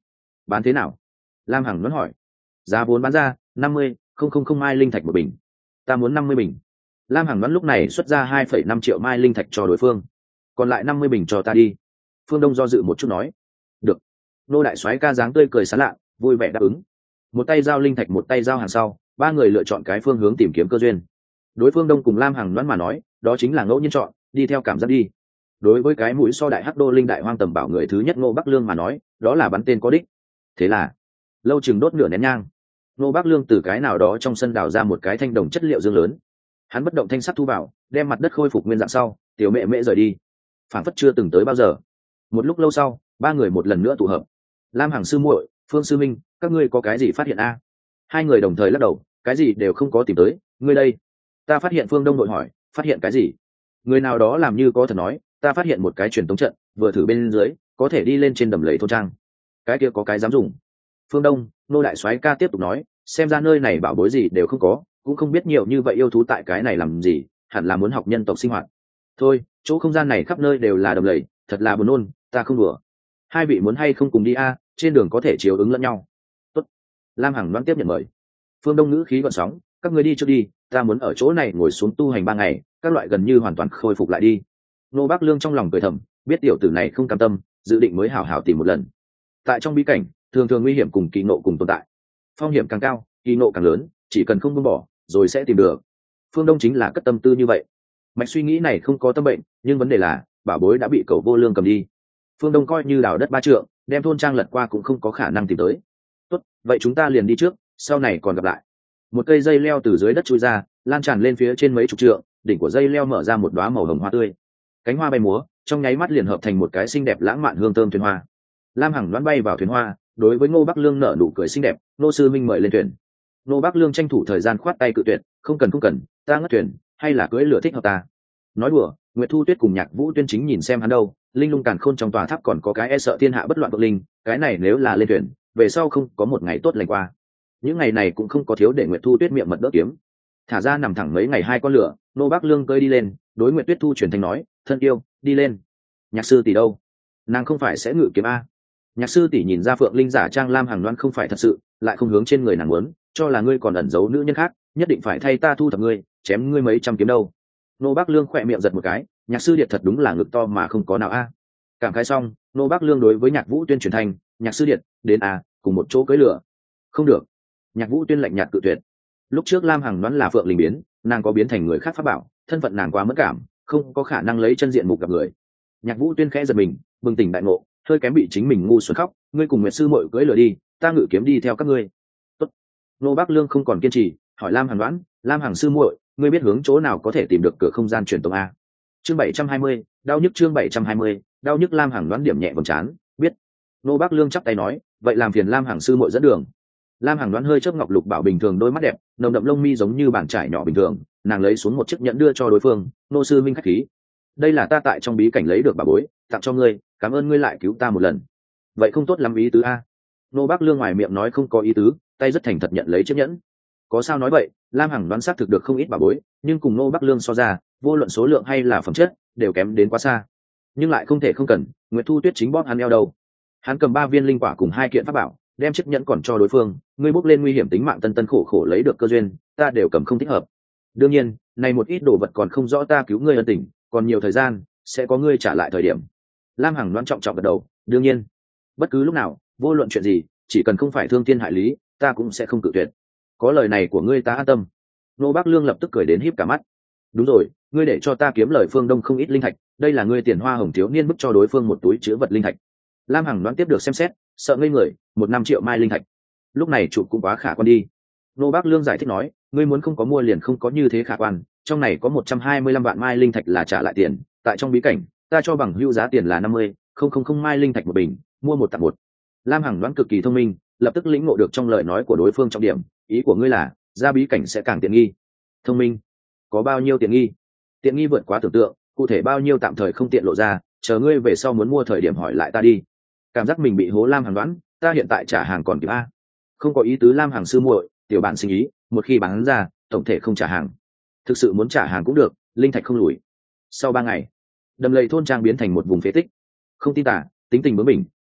A: bán thế nào? Lam Hằng đoán hỏi. Giá vốn bán ra năm mươi không không không mai linh thạch một bình. Ta muốn năm mươi bình. Lam Hằng đoán lúc này xuất ra hai phẩy năm triệu mai linh thạch cho đối phương, còn lại năm mươi bình cho ta đi. Phương Đông do dự một chút nói. Được. Nô đại soái ca dáng tươi cười sán lạ, vui vẻ đáp ứng. Một tay giao linh thạch, một tay giao hàng sau, ba người lựa chọn cái phương hướng tìm kiếm cơ duyên. Đối phương Đông cùng Lam Hằng đoán mà nói, đó chính là ngẫu nhiên chọn, đi theo cảm giác đi. Đối với cái mũi so đại hắc đô linh đại hoang tầm bảo người thứ nhất Ngô Bắc Lương mà nói, đó là bắn tên có đích. Thế là lâu chừng đốt nửa nén nhang, Ngô Bắc Lương từ cái nào đó trong sân đào ra một cái thanh đồng chất liệu dương lớn. Hắn bất động thanh sắt thu vào, đem mặt đất khôi phục nguyên dạng sau, tiểu mẹ mẹ rời đi, phảng phất chưa từng tới bao giờ. Một lúc lâu sau, ba người một lần nữa tụ hợp. Lam Hằng sư muội, Phương sư minh, các ngươi có cái gì phát hiện a? Hai người đồng thời lắc đầu, cái gì đều không có tìm tới. Ngươi đây? Ta phát hiện. Phương Đông đội hỏi, phát hiện cái gì? Người nào đó làm như có thật nói, ta phát hiện một cái truyền tống trận, vừa thử bên dưới có thể đi lên trên đầm lầy thôn trang. Cái kia có cái dám dùng? Phương Đông, nô đại soái ca tiếp tục nói, xem ra nơi này bảo bối gì đều không có, cũng không biết nhiều như vậy yêu thú tại cái này làm gì, hẳn là muốn học nhân tộc sinh hoạt. Thôi, chỗ không gian này khắp nơi đều là đầm lầy, thật là buồn nôn, ta không đùa. Hai vị muốn hay không cùng đi a, trên đường có thể chiếu ứng lẫn nhau. Tốt. Lam Hằng đoán tiếp nhận mời. Phương Đông ngữ khí gợn sóng, các ngươi đi trước đi, ta muốn ở chỗ này ngồi xuống tu hành ba ngày, các loại gần như hoàn toàn khôi phục lại đi. Nô Bắc Lương trong lòng cười thầm, biết tiểu tử này không cam tâm, dự định mới hảo hảo tìm một lần. Tại trong bí cảnh, thường thường nguy hiểm cùng kỳ nộ cùng tồn tại, phong hiểm càng cao, kỳ nộ càng lớn, chỉ cần không buông bỏ, rồi sẽ tìm được. Phương Đông chính là cất tâm tư như vậy. Mạch suy nghĩ này không có tâm bệnh, nhưng vấn đề là bảo bối đã bị Cẩu Vô Lương cầm đi. Phương Đông coi như đào đất ba trượng, đem thôn trang lật qua cũng không có khả năng tìm tới. Tốt, vậy chúng ta liền đi trước, sau này còn gặp lại. Một cây dây leo từ dưới đất chui ra, lan tràn lên phía trên mấy chục trượng, đỉnh của dây leo mở ra một đóa màu hồng hoa tươi. Cánh hoa bay múa, trong nháy mắt liền hợp thành một cái xinh đẹp lãng mạn hương thơm thuyền hoa. Lam Hằng đoán bay vào thuyền hoa, đối với Ngô Bắc Lương nở nụ cười xinh đẹp, nô sư minh mời lên thuyền. Ngô Bắc Lương tranh thủ thời gian khoát tay cự tuyệt, không cần không cần, ta ngất thuyền, hay là cưỡi lửa thích hợp ta. Nói đùa, Nguyệt Thu Tuyết cùng Nhạc Vũ Tuyên chính nhìn xem hắn đâu, linh lung càn khôn trong tòa tháp còn có cái e sợ thiên hạ bất loạn vượng linh, cái này nếu là lên thuyền, về sau không có một ngày tốt lành qua. Những ngày này cũng không có thiếu để Nguyệt Thu Tuyết miệng mật đỡ kiếm. Thả ra nằm thẳng mấy ngày hai con lửa, Ngô Bắc Lương cơi đi lên, đối Nguyệt Tuyết Thu truyền thanh nói, thân yêu, đi lên. Nhạc sư tỷ đâu? Nàng không phải sẽ ngự kiếm a? Nhạc sư tỷ nhìn ra Phượng Linh giả trang Lam Hằng đoán không phải thật sự, lại không hướng trên người nàng muốn, cho là ngươi còn ẩn giấu nữ nhân khác, nhất định phải thay ta thu thập ngươi, chém ngươi mấy trăm kiếm đâu. Nô Bắc Lương khỏe miệng giật một cái, Nhạc sư điệt thật đúng là ngực to mà không có nào a. Cảm khái xong, Nô Bắc Lương đối với Nhạc Vũ Tuyên truyền thanh, Nhạc sư điệt, đến a, cùng một chỗ cưỡi lửa. Không được. Nhạc Vũ Tuyên lạnh nhạt cự tuyệt. Lúc trước Lam Hằng đoán là Phượng Linh biến, nàng có biến thành người khác pháp bảo, thân phận nàng quá mất cảm, không có khả năng lấy chân diện mục gặp người. Nhạc Vũ Tuyên khẽ giật mình, bừng tỉnh đại ngộ, hơi kém bị chính mình ngu xuẩn khóc, ngươi cùng Nguyệt sư muội cưỡi lửa đi, ta ngự kiếm đi theo các ngươi. Tốt. Nô Bắc Lương không còn kiên trì, hỏi Lam Hằng đoán, Lam Hằng sư muội, ngươi biết hướng chỗ nào có thể tìm được cửa không gian truyền tống a? Chương bảy trăm hai mươi, đau nhức. Chương bảy trăm hai mươi, đau nhức. Lam Hằng đoán điểm nhẹ vầng trán, biết. Nô Bắc Lương chắp tay nói, vậy làm phiền Lam Hằng sư muội dẫn đường. Lam Hằng đoán hơi chớp ngọc lục bảo bình thường đôi mắt đẹp, nồng đậm lông mi giống như bàn trải nhỏ bình thường, nàng lấy xuống một chiếc nhẫn đưa cho đối phương, nô sư minh khách khí. Đây là ta tại trong bí cảnh lấy được bảo bối, tặng cho ngươi, cảm ơn ngươi lại cứu ta một lần. Vậy không tốt lắm ý tứ a. Nô Bắc Lương ngoài miệng nói không có ý tứ, tay rất thành thật nhận lấy chiếc nhẫn. Có sao nói vậy, Lam Hằng đoán xác thực được không ít bảo bối, nhưng cùng Nô Bắc Lương so ra, vô luận số lượng hay là phẩm chất, đều kém đến quá xa. Nhưng lại không thể không cần, Nguyệt Thu Tuyết chính bóp hắn eo đầu. Hắn cầm ba viên linh quả cùng hai kiện pháp bảo, đem chiếc nhẫn còn cho đối phương, ngươi bốc lên nguy hiểm tính mạng tân tân khổ khổ lấy được cơ duyên, ta đều cầm không thích hợp. Đương nhiên, này một ít đồ vật còn không rõ ta cứu ngươi ân tình, còn nhiều thời gian, sẽ có ngươi trả lại thời điểm. Lam Hằng đoán trọng trọng gật đầu, đương nhiên, bất cứ lúc nào, vô luận chuyện gì, chỉ cần không phải thương thiên hại lý, ta cũng sẽ không cự tuyệt. Có lời này của ngươi ta an tâm. Nô Bắc Lương lập tức cười đến híp cả mắt. Đúng rồi, ngươi để cho ta kiếm lời Phương Đông không ít linh thạch, đây là ngươi tiền hoa hồng thiếu niên bức cho đối phương một túi chứa vật linh thạch. Lam Hằng đoán tiếp được xem xét, sợ ngây người, một năm triệu mai linh thạch. Lúc này chụp cũng quá khả quan đi. Nô Bắc Lương giải thích nói, ngươi muốn không có mua liền không có như thế khả quan, trong này có một trăm hai mươi lăm vạn mai linh thạch là trả lại tiền, tại trong bí cảnh, ta cho bằng hữu giá tiền là năm mươi, không không không mai linh thạch một bình, mua một tặng một. Lam Hằng đoán cực kỳ thông minh, lập tức lĩnh ngộ được trong lời nói của đối phương trọng điểm, ý của ngươi là, ra bí cảnh sẽ càng tiện nghi. Thông minh. Có bao nhiêu tiện nghi? Tiện nghi vượt quá tưởng tượng, cụ thể bao nhiêu tạm thời không tiện lộ ra, chờ ngươi về sau muốn mua thời điểm hỏi lại ta đi. Cảm giác mình bị hố Lam Hằng đoán, ta hiện tại trả hàng còn kịp a. Không có ý tứ Lam Hằng sư muội, tiểu bạn sinh ý, một khi bán ra, tổng thể không trả hàng. Thực sự muốn trả hàng cũng được, linh thạch không lùi. Sau ba ngày, đầm lầy thôn trang biến thành một vùng phế tích. Không tin tả, tính tình bướng bỉnh,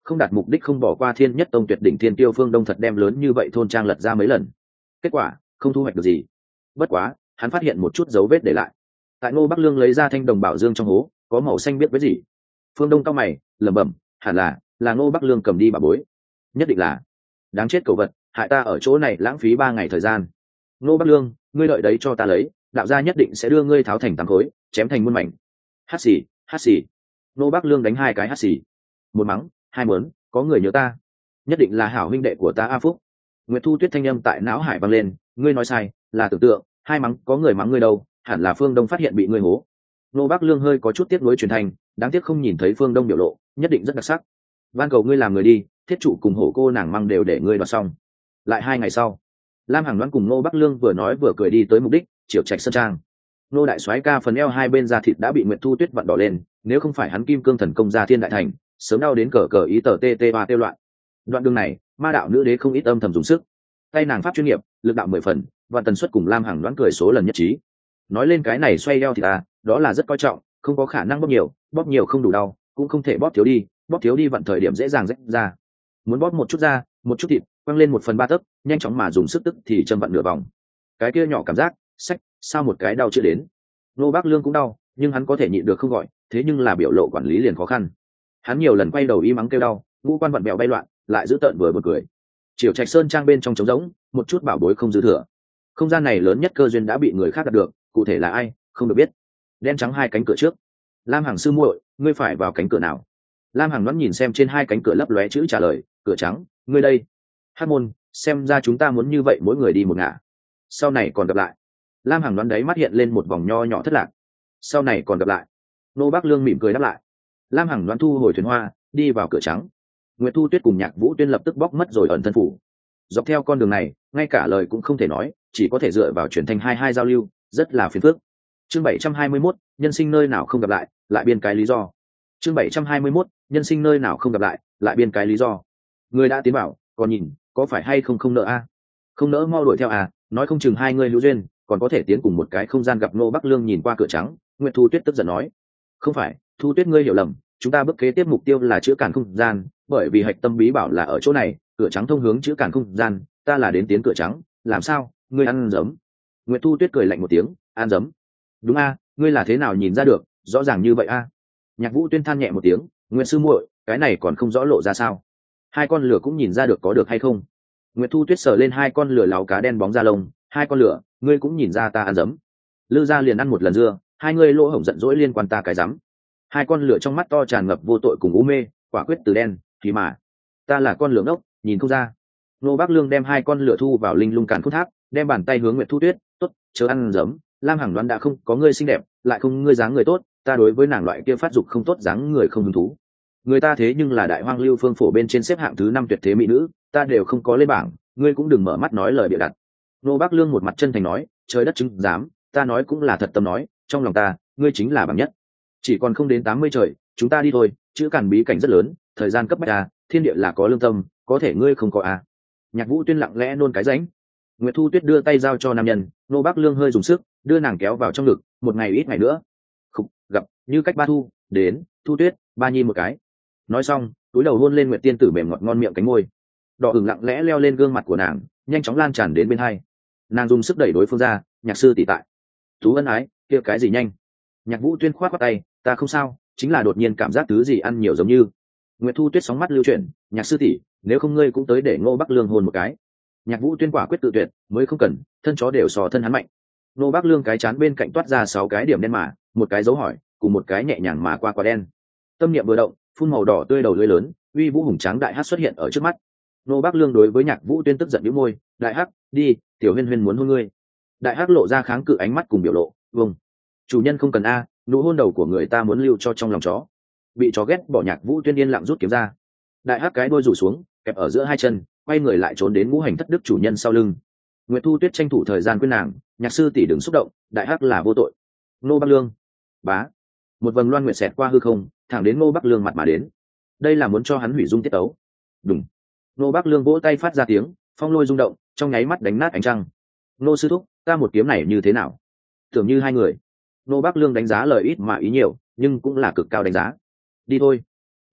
A: không đạt mục đích không bỏ qua thiên nhất tông tuyệt đỉnh thiên tiêu Phương Đông thật đem lớn như vậy thôn trang lật ra mấy lần, kết quả không thu hoạch được gì. Bất quá hắn phát hiện một chút dấu vết để lại. Tại Ngô Bắc Lương lấy ra thanh đồng bảo dương trong hố có màu xanh biết với gì. Phương Đông cao mày lẩm bẩm, hẳn là là Ngô Bắc Lương cầm đi bảo bối, nhất định là. Đáng chết cầu vật, hại ta ở chỗ này lãng phí ba ngày thời gian. Ngô Bắc Lương, ngươi đợi đấy cho ta lấy, đạo gia nhất định sẽ đưa ngươi tháo thành tám khối, chém thành muôn mảnh. Hát xì, hát xì. Ngô Bắc Lương đánh hai cái hát xì. Một mắng, hai muốn, có người nhớ ta, nhất định là hảo huynh đệ của ta A Phúc. Nguyệt Thu Tuyết thanh âm tại não hải vang lên, ngươi nói sai, là tưởng tượng, hai mắng, có người mắng ngươi đâu, hẳn là Phương Đông phát hiện bị ngươi hố. Ngô Bắc Lương hơi có chút tiếc nuối truyền thành, đáng tiếc không nhìn thấy Phương Đông biểu lộ, nhất định rất đặc sắc. Van cầu ngươi làm người đi, thiết trụ cùng hổ cô nàng mang đều để ngươi đoạt xong. Lại hai ngày sau, Lam Hằng Đoán cùng Ngô Bắc Lương vừa nói vừa cười đi tới mục đích, Triệu Trạch sơn trang. Ngô đại soái ca phần eo hai bên da thịt đã bị Nguyệt Thu Tuyết vặn đỏ lên, nếu không phải hắn kim cương thần công ra thiên đại thành, sớm đau đến cờ cờ ý tờ tê tê và tiêu loạn. Đoạn đường này, ma đạo nữ đế không ít âm thầm dùng sức, tay nàng pháp chuyên nghiệp, lực đạo mười phần, và tần suất cùng Lam Hằng Đoán cười số lần nhất trí. Nói lên cái này xoay eo thì ta, đó là rất coi trọng, không có khả năng bóp nhiều, bóp nhiều không đủ đau, cũng không thể bóp thiếu đi, bóp thiếu đi vặn thời điểm dễ dàng rách ra. Muốn bóp một chút da, một chút thịt, quăng lên một phần ba tấc, nhanh chóng mà dùng sức tức thì châm vặn nửa vòng. Cái kia nhỏ cảm giác, sách, sao một cái đau chưa đến. Nô Bác Lương cũng đau, nhưng hắn có thể nhịn được không gọi, thế nhưng là biểu lộ quản lý liền khó khăn. Hắn nhiều lần quay đầu y mắng kêu đau, ngũ quan vặn bèo bay loạn, lại giữ tợn vừa bật cười. Triều Trạch Sơn trang bên trong trống rỗng, một chút bảo bối không dư thừa. Không gian này lớn nhất cơ duyên đã bị người khác đạt được, cụ thể là ai, không được biết. Đen trắng hai cánh cửa trước. Lam Hằng sư muội, ngươi phải vào cánh cửa nào? Lam Hằng đoán nhìn xem trên hai cánh cửa lấp lóe chữ trả lời, cửa trắng, ngươi đây. Hắc môn, xem ra chúng ta muốn như vậy mỗi người đi một ngả. Sau này còn gặp lại. Lam Hằng đoán đấy mắt hiện lên một vòng nho nhỏ thất lạc. Sau này còn gặp lại. Nô Bác Lương mỉm cười đáp lại. Lam Hằng đoán thu hồi thuyền hoa, đi vào cửa trắng. Nguyệt Thu Tuyết cùng Nhạc Vũ Tuyên lập tức bóc mất rồi ẩn thân phủ. Dọc theo con đường này, ngay cả lời cũng không thể nói, chỉ có thể dựa vào truyền thanh hai hai giao lưu, rất là phiền phức. Chương bảy trăm hai mươi mốt, nhân sinh nơi nào không gặp lại, lại biên cái lý do. Chương bảy trăm hai mươi mốt, nhân sinh nơi nào không gặp lại, lại biên cái lý do. Người đã tiến bảo, còn nhìn, có phải hay không không nỡ a? Không nỡ mau đuổi theo à, nói không chừng hai người hữu duyên, còn có thể tiến cùng một cái không gian gặp Ngô Bắc Lương nhìn qua cửa trắng, Nguyệt Thu Tuyết tức giận nói. Không phải, Thu Tuyết ngươi hiểu lầm, chúng ta bước kế tiếp mục tiêu là chữa cản không gian, bởi vì hạch tâm bí bảo là ở chỗ này, cửa trắng thông hướng chữa cản không gian, ta là đến tiến cửa trắng, làm sao, ngươi ăn dấm? Nguyệt Thu Tuyết cười lạnh một tiếng, ăn dấm? Đúng a, ngươi là thế nào nhìn ra được, rõ ràng như vậy a? Nhạc Vũ Tuyên than nhẹ một tiếng, Nguyệt sư muội, cái này còn không rõ lộ ra sao? Hai con lửa cũng nhìn ra được có được hay không? Nguyệt Thu Tuyết sờ lên hai con lửa láo cá đen bóng da lông, hai con lửa, ngươi cũng nhìn ra ta ăn dấm. Lư gia liền ăn một lần dưa, hai ngươi lỗ hổng giận dỗi liên quan ta cái dám. Hai con lửa trong mắt to tràn ngập vô tội cùng u mê, quả quyết từ đen, thì mà ta là con lửa ngốc, nhìn không ra. Nô Bác Lương đem hai con lửa thu vào linh lung càn khôn tháp, đem bàn tay hướng Nguyệt Thu Tuyết, tốt, chớ ăn dấm. Lam Hằng Đoán đã không có ngươi xinh đẹp, lại không ngươi dáng người tốt, ta đối với nàng loại kia phát dục không tốt dáng người không hứng thú. Người ta thế nhưng là đại hoang lưu phương phổ bên trên xếp hạng thứ năm tuyệt thế mỹ nữ, ta đều không có lên bảng, ngươi cũng đừng mở mắt nói lời bịa đặt. Nô Bác Lương một mặt chân thành nói, trời đất chứng giám, ta nói cũng là thật tâm nói, trong lòng ta, ngươi chính là bằng nhất. Chỉ còn không đến tám mươi trời, chúng ta đi thôi, chữ càn bí cảnh rất lớn, thời gian cấp bách a, thiên địa là có lương tâm, có thể ngươi không có a. Nhạc Vũ Tuyên lặng lẽ nôn cái rãnh. Nguyệt Thu Tuyết đưa tay giao cho nam nhân, Nô Bác Lương hơi dùng sức, đưa nàng kéo vào trong ngực, một ngày ít ngày nữa. Khục, gặp, như cách ba thu, đến, Thu Tuyết, ba nhi một cái. Nói xong, túi đầu hôn lên Nguyệt tiên tử mềm ngọt ngon miệng cánh môi. Đỏ ửng lặng lẽ leo lên gương mặt của nàng, nhanh chóng lan tràn đến bên hai. Nàng dùng sức đẩy đối phương ra, nhạc sư tỷ tại. Tú ân ái, kia cái gì nhanh? Nhạc Vũ Tuyên khoát qua tay, ta không sao, chính là đột nhiên cảm giác thứ gì ăn nhiều giống như. Nguyệt Thu Tuyết sóng mắt lưu chuyển, nhạc sư tỷ, nếu không ngươi cũng tới để Ngô Bắc Lương hôn một cái. Nhạc Vũ Tuyên quả quyết tự tuyệt, mới không cần, thân chó đều sò thân hắn mạnh. Ngô Bắc Lương cái chán bên cạnh toát ra sáu cái điểm đen mà, một cái dấu hỏi, cùng một cái nhẹ nhàng mà qua quả đen. Tâm niệm vừa động, phun màu đỏ tươi đầu lưỡi lớn, uy vũ hùng tráng đại hắc xuất hiện ở trước mắt. Ngô Bắc Lương đối với Nhạc Vũ Tuyên tức giận nhíu môi, đại hắc, đi, tiểu huyên huyên muốn hôn ngươi. Đại hắc lộ ra kháng cự ánh mắt cùng biểu lộ, vâng, chủ nhân không cần a, nụ hôn đầu của người ta muốn lưu cho trong lòng chó. Bị chó ghét bỏ Nhạc Vũ Tuyên yên lặng rút kiếm ra. Đại hắc cái đuôi rủ xuống, kẹp ở giữa hai chân, quay người lại trốn đến ngũ hành thất đức chủ nhân sau lưng. Nguyệt Thu Tuyết tranh thủ thời gian khuyên nàng, nhạc sư tỷ đừng xúc động, đại hắc là vô tội. Ngô Bắc Lương, bá, một vầng loan nguyệt xẹt qua hư không, thẳng đến Ngô Bắc Lương mặt mà đến. Đây là muốn cho hắn hủy dung tiết tấu. Đùng. Ngô Bắc Lương vỗ tay phát ra tiếng, phong lôi rung động, trong nháy mắt đánh nát ánh trăng. Ngô sư thúc, ta một kiếm này như thế nào? Tưởng như hai người. Ngô Bắc Lương đánh giá lời ít mà ý nhiều, nhưng cũng là cực cao đánh giá. Đi thôi.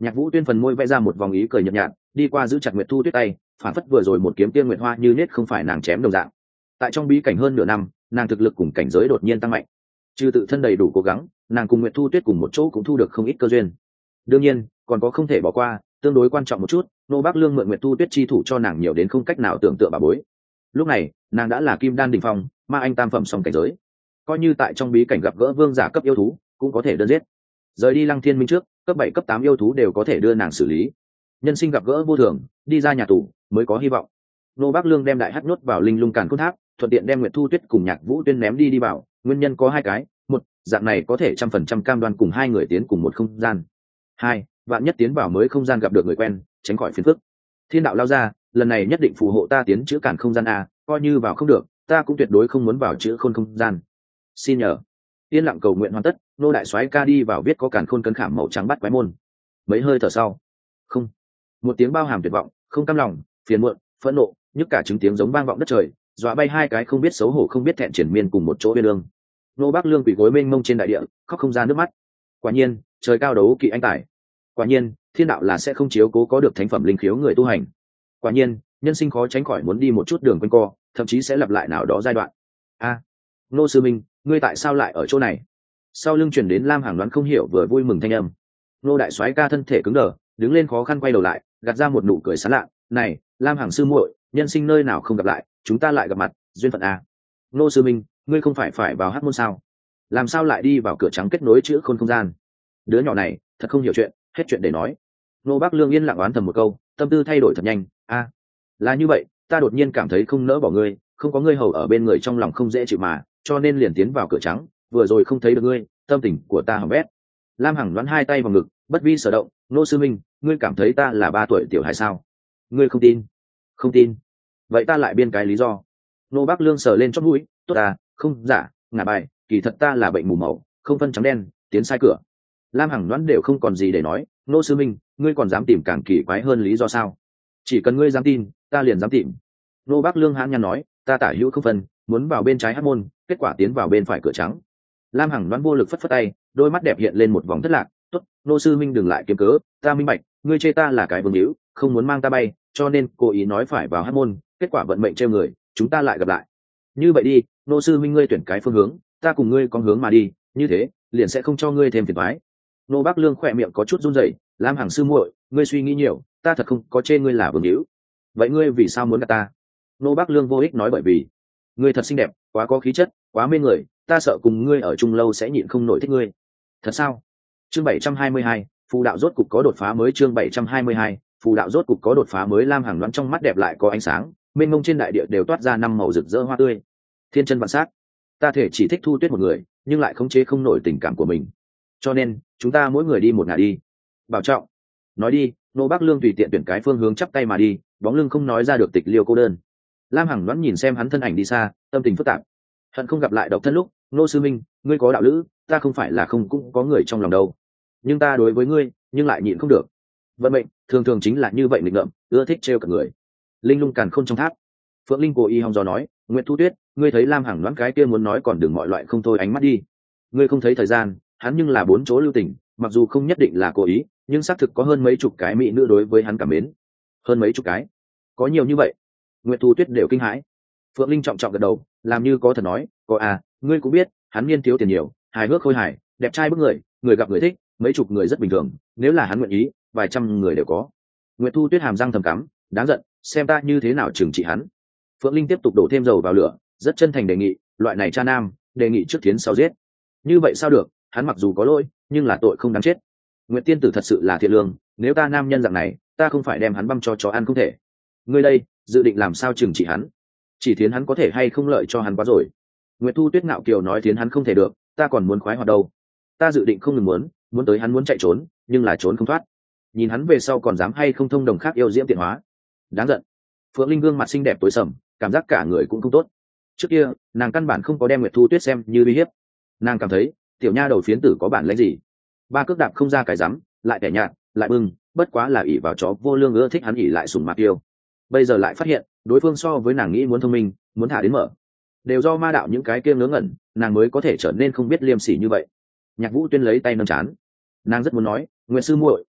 A: Nhạc Vũ Tuyên phần môi vẽ ra một vòng ý cười nhợt nhạt, đi qua giữ chặt Nguyệt Thu Tuyết tay, phản phất vừa rồi một kiếm tiên nguyệt hoa như nết không phải nàng chém đồng dạng. Tại trong bí cảnh hơn nửa năm, nàng thực lực cùng cảnh giới đột nhiên tăng mạnh. Trừ tự thân đầy đủ cố gắng, nàng cùng Nguyệt Thu Tuyết cùng một chỗ cũng thu được không ít cơ duyên. Đương nhiên, còn có không thể bỏ qua, tương đối quan trọng một chút, Nô Bác Lương mượn Nguyệt Thu Tuyết chi thủ cho nàng nhiều đến không cách nào tưởng tượng bà bối. Lúc này, nàng đã là Kim Đan đỉnh phong, ma anh tam phẩm song cảnh giới. Coi như tại trong bí cảnh gặp gỡ vương giả cấp yêu thú, cũng có thể đơn giết. Rời đi Lăng Thiên Minh trước, cấp bảy cấp tám yêu thú đều có thể đưa nàng xử lý. Nhân sinh gặp gỡ vô thường, đi ra nhà tù mới có hy vọng. Nô Bác Lương đem đại hắc nhốt vào linh lung càn khôn tháp, thuận tiện đem Nguyệt Thu Tuyết cùng Nhạc Vũ Tuyên ném đi đi bảo, nguyên nhân có hai cái, một, dạng này có thể trăm phần trăm cam đoan cùng hai người tiến cùng một không gian. Hai, vạn nhất tiến vào mới không gian gặp được người quen, tránh khỏi phiền phức. Thiên đạo lao ra, lần này nhất định phù hộ ta tiến chữ càn không gian a, coi như vào không được, ta cũng tuyệt đối không muốn vào chữ khôn không gian. Xin nhờ. Yên lặng cầu nguyện hoàn tất, nô đại soái ca đi vào viết có càn khôn cấn khảm màu trắng bắt quái môn. Mấy hơi thở sau, không, một tiếng bao hàm tuyệt vọng, không cam lòng, phiền muộn, phẫn nộ, nhức cả chứng tiếng giống vang vọng đất trời, dọa bay hai cái không biết xấu hổ không biết thẹn triển miên cùng một chỗ bên lương. Nô Bác Lương quỳ gối mênh mông trên đại địa, khóc không ra nước mắt. Quả nhiên, trời cao đấu kỵ anh tài. Quả nhiên, thiên đạo là sẽ không chiếu cố có được thánh phẩm linh khiếu người tu hành. Quả nhiên, nhân sinh khó tránh khỏi muốn đi một chút đường quanh co, thậm chí sẽ lặp lại nào đó giai đoạn. A, Nô sư minh, ngươi tại sao lại ở chỗ này? Sau lưng chuyển đến Lam Hàng đoán không hiểu vừa vui mừng thanh âm. Nô đại soái ca thân thể cứng đờ, đứng lên khó khăn quay đầu lại, gạt ra một nụ cười sán lạ. Này, Lam Hàng sư muội, nhân sinh nơi nào không gặp lại, chúng ta lại gặp mặt, duyên phận a. Nô sư minh, ngươi không phải phải vào hắc môn sao? Làm sao lại đi vào cửa trắng kết nối chữ khôn không gian? Đứa nhỏ này, thật không hiểu chuyện, hết chuyện để nói. Nô Bác Lương yên lặng oán thầm một câu, tâm tư thay đổi thật nhanh. A, là như vậy, ta đột nhiên cảm thấy không nỡ bỏ ngươi, không có ngươi hầu ở bên người trong lòng không dễ chịu mà, cho nên liền tiến vào cửa trắng, vừa rồi không thấy được ngươi, tâm tình của ta hỏng bét. Lam Hằng đoán hai tay vào ngực, bất vi sở động. Nô sư minh, ngươi cảm thấy ta là ba tuổi tiểu hài sao? Ngươi không tin? Không tin? Vậy ta lại biên cái lý do. Nô Bác Lương sờ lên chót mũi, tốt à, không giả, ngả bài, kỳ thật ta là bệnh mù màu, không phân trắng đen, tiến sai cửa. Lam Hằng đoán đều không còn gì để nói. Nô sư minh, ngươi còn dám tìm càng kỳ quái hơn lý do sao? Chỉ cần ngươi dám tin, ta liền dám tìm. Nô Bác Lương hãn nhăn nói, ta tả hữu không phân, muốn vào bên trái hắc môn, kết quả tiến vào bên phải cửa trắng. Lam Hằng đoán vô lực phất phất tay, đôi mắt đẹp hiện lên một vòng thất lạc. Tốt, nô sư minh đừng lại kiếm cớ, ta minh bạch, ngươi chê ta là cái vương hữu, không muốn mang ta bay, cho nên cố ý nói phải vào hắc môn, kết quả vận mệnh trêu người, chúng ta lại gặp lại. Như vậy đi, nô sư minh ngươi tuyển cái phương hướng, ta cùng ngươi con hướng mà đi, như thế liền sẽ không cho ngươi thêm phiền toái. Nô Bác Lương khỏe miệng có chút run rẩy. Lam Hằng sư muội, ngươi suy nghĩ nhiều, ta thật không có chê ngươi là vương hữu. Vậy ngươi vì sao muốn gặp ta? Nô Bác Lương vô ích nói bởi vì ngươi thật xinh đẹp, quá có khí chất, quá mê người, ta sợ cùng ngươi ở chung lâu sẽ nhịn không nổi thích ngươi. Thật sao? Chương bảy trăm hai mươi hai, phù đạo rốt cục có đột phá mới. Chương bảy trăm hai mươi hai, phù đạo rốt cục có đột phá mới. Lam Hằng đoán trong mắt đẹp lại có ánh sáng, mênh mông trên đại địa đều toát ra năm màu rực rỡ hoa tươi. Thiên chân vạn sắc, ta thể chỉ thích Thu Tuyết một người, nhưng lại khống chế không nổi tình cảm của mình. Cho nên, chúng ta mỗi người đi một ngả đi. Bảo trọng. Nói đi, Nô Bác Lương tùy tiện tuyển cái phương hướng chắp tay mà đi, bóng lưng không nói ra được tịch liêu cô đơn. Lam Hằng đoán nhìn xem hắn thân ảnh đi xa, tâm tình phức tạp. Hận không gặp lại độc thân lúc. Nô sư minh, ngươi có đạo lữ, ta không phải là không cũng có người trong lòng đâu. Nhưng ta đối với ngươi, nhưng lại nhịn không được. Vận mệnh thường thường chính là như vậy nghịch ngợm, ưa thích trêu cả người. Linh lung càn khôn trong tháp, Phượng Linh cố ý hòng gió nói, Nguyệt Thu Tuyết, ngươi thấy Lam Hằng đoán cái kia muốn nói còn đừng mọi loại không thôi ánh mắt đi. Ngươi không thấy thời gian, hắn nhưng là bốn chỗ lưu tình, mặc dù không nhất định là cố ý, nhưng xác thực có hơn mấy chục cái mỹ nữ đối với hắn cảm mến. Hơn mấy chục cái? Có nhiều như vậy? Nguyệt Thu Tuyết đều kinh hãi. Phượng Linh trọng trọng gật đầu, làm như có thật nói, có à, ngươi cũng biết, hắn niên thiếu tiền nhiều, hài hước khôi hài, đẹp trai bức người, người gặp người thích, mấy chục người rất bình thường, nếu là hắn nguyện ý, vài trăm người đều có. Nguyệt Thu Tuyết hàm răng thầm cắm, đáng giận, xem ta như thế nào trừng trị hắn. Phượng Linh tiếp tục đổ thêm dầu vào lửa, rất chân thành đề nghị, loại này cha nam, đề nghị trước thiến sau giết. Như vậy sao được, hắn mặc dù có lỗi, nhưng là tội không đáng chết. Nguyệt tiên tử thật sự là thiện lương, nếu ta nam nhân dạng này, ta không phải đem hắn băm cho chó ăn không thể. Ngươi đây, dự định làm sao trừng trị hắn? Chỉ thiến hắn có thể hay không lợi cho hắn quá rồi. Nguyệt Thu Tuyết ngạo kiều nói thiến hắn không thể được, ta còn muốn khoái hoạt đâu. Ta dự định không ngừng muốn, muốn tới hắn muốn chạy trốn, nhưng là trốn không thoát. Nhìn hắn về sau còn dám hay không thông đồng khác yêu diễm tiện hóa. Đáng giận. Phượng Linh gương mặt xinh đẹp tối sầm, cảm giác cả người cũng không tốt. Trước kia, nàng căn bản không có đem Nguyệt Thu Tuyết xem như uy hiếp. Nàng cảm thấy, tiểu nha đầu phiến tử có bản lĩnh gì? Ba cước đạp không ra cái rắm, lại kẻ nhạt, lại bưng, bất quá là ỷ vào chó vô lương ưa thích hắn ỷ lại sủng mạc yêu. Bây giờ lại phát hiện, đối phương so với nàng nghĩ muốn thông minh, muốn thả đến mở. Đều do ma đạo những cái kia ngớ ngẩn, nàng mới có thể trở nên không biết liêm sỉ như vậy. Nhạc Vũ Tuyên lấy tay nâng chán. Nàng rất muốn nói, Nguyệt sư muội,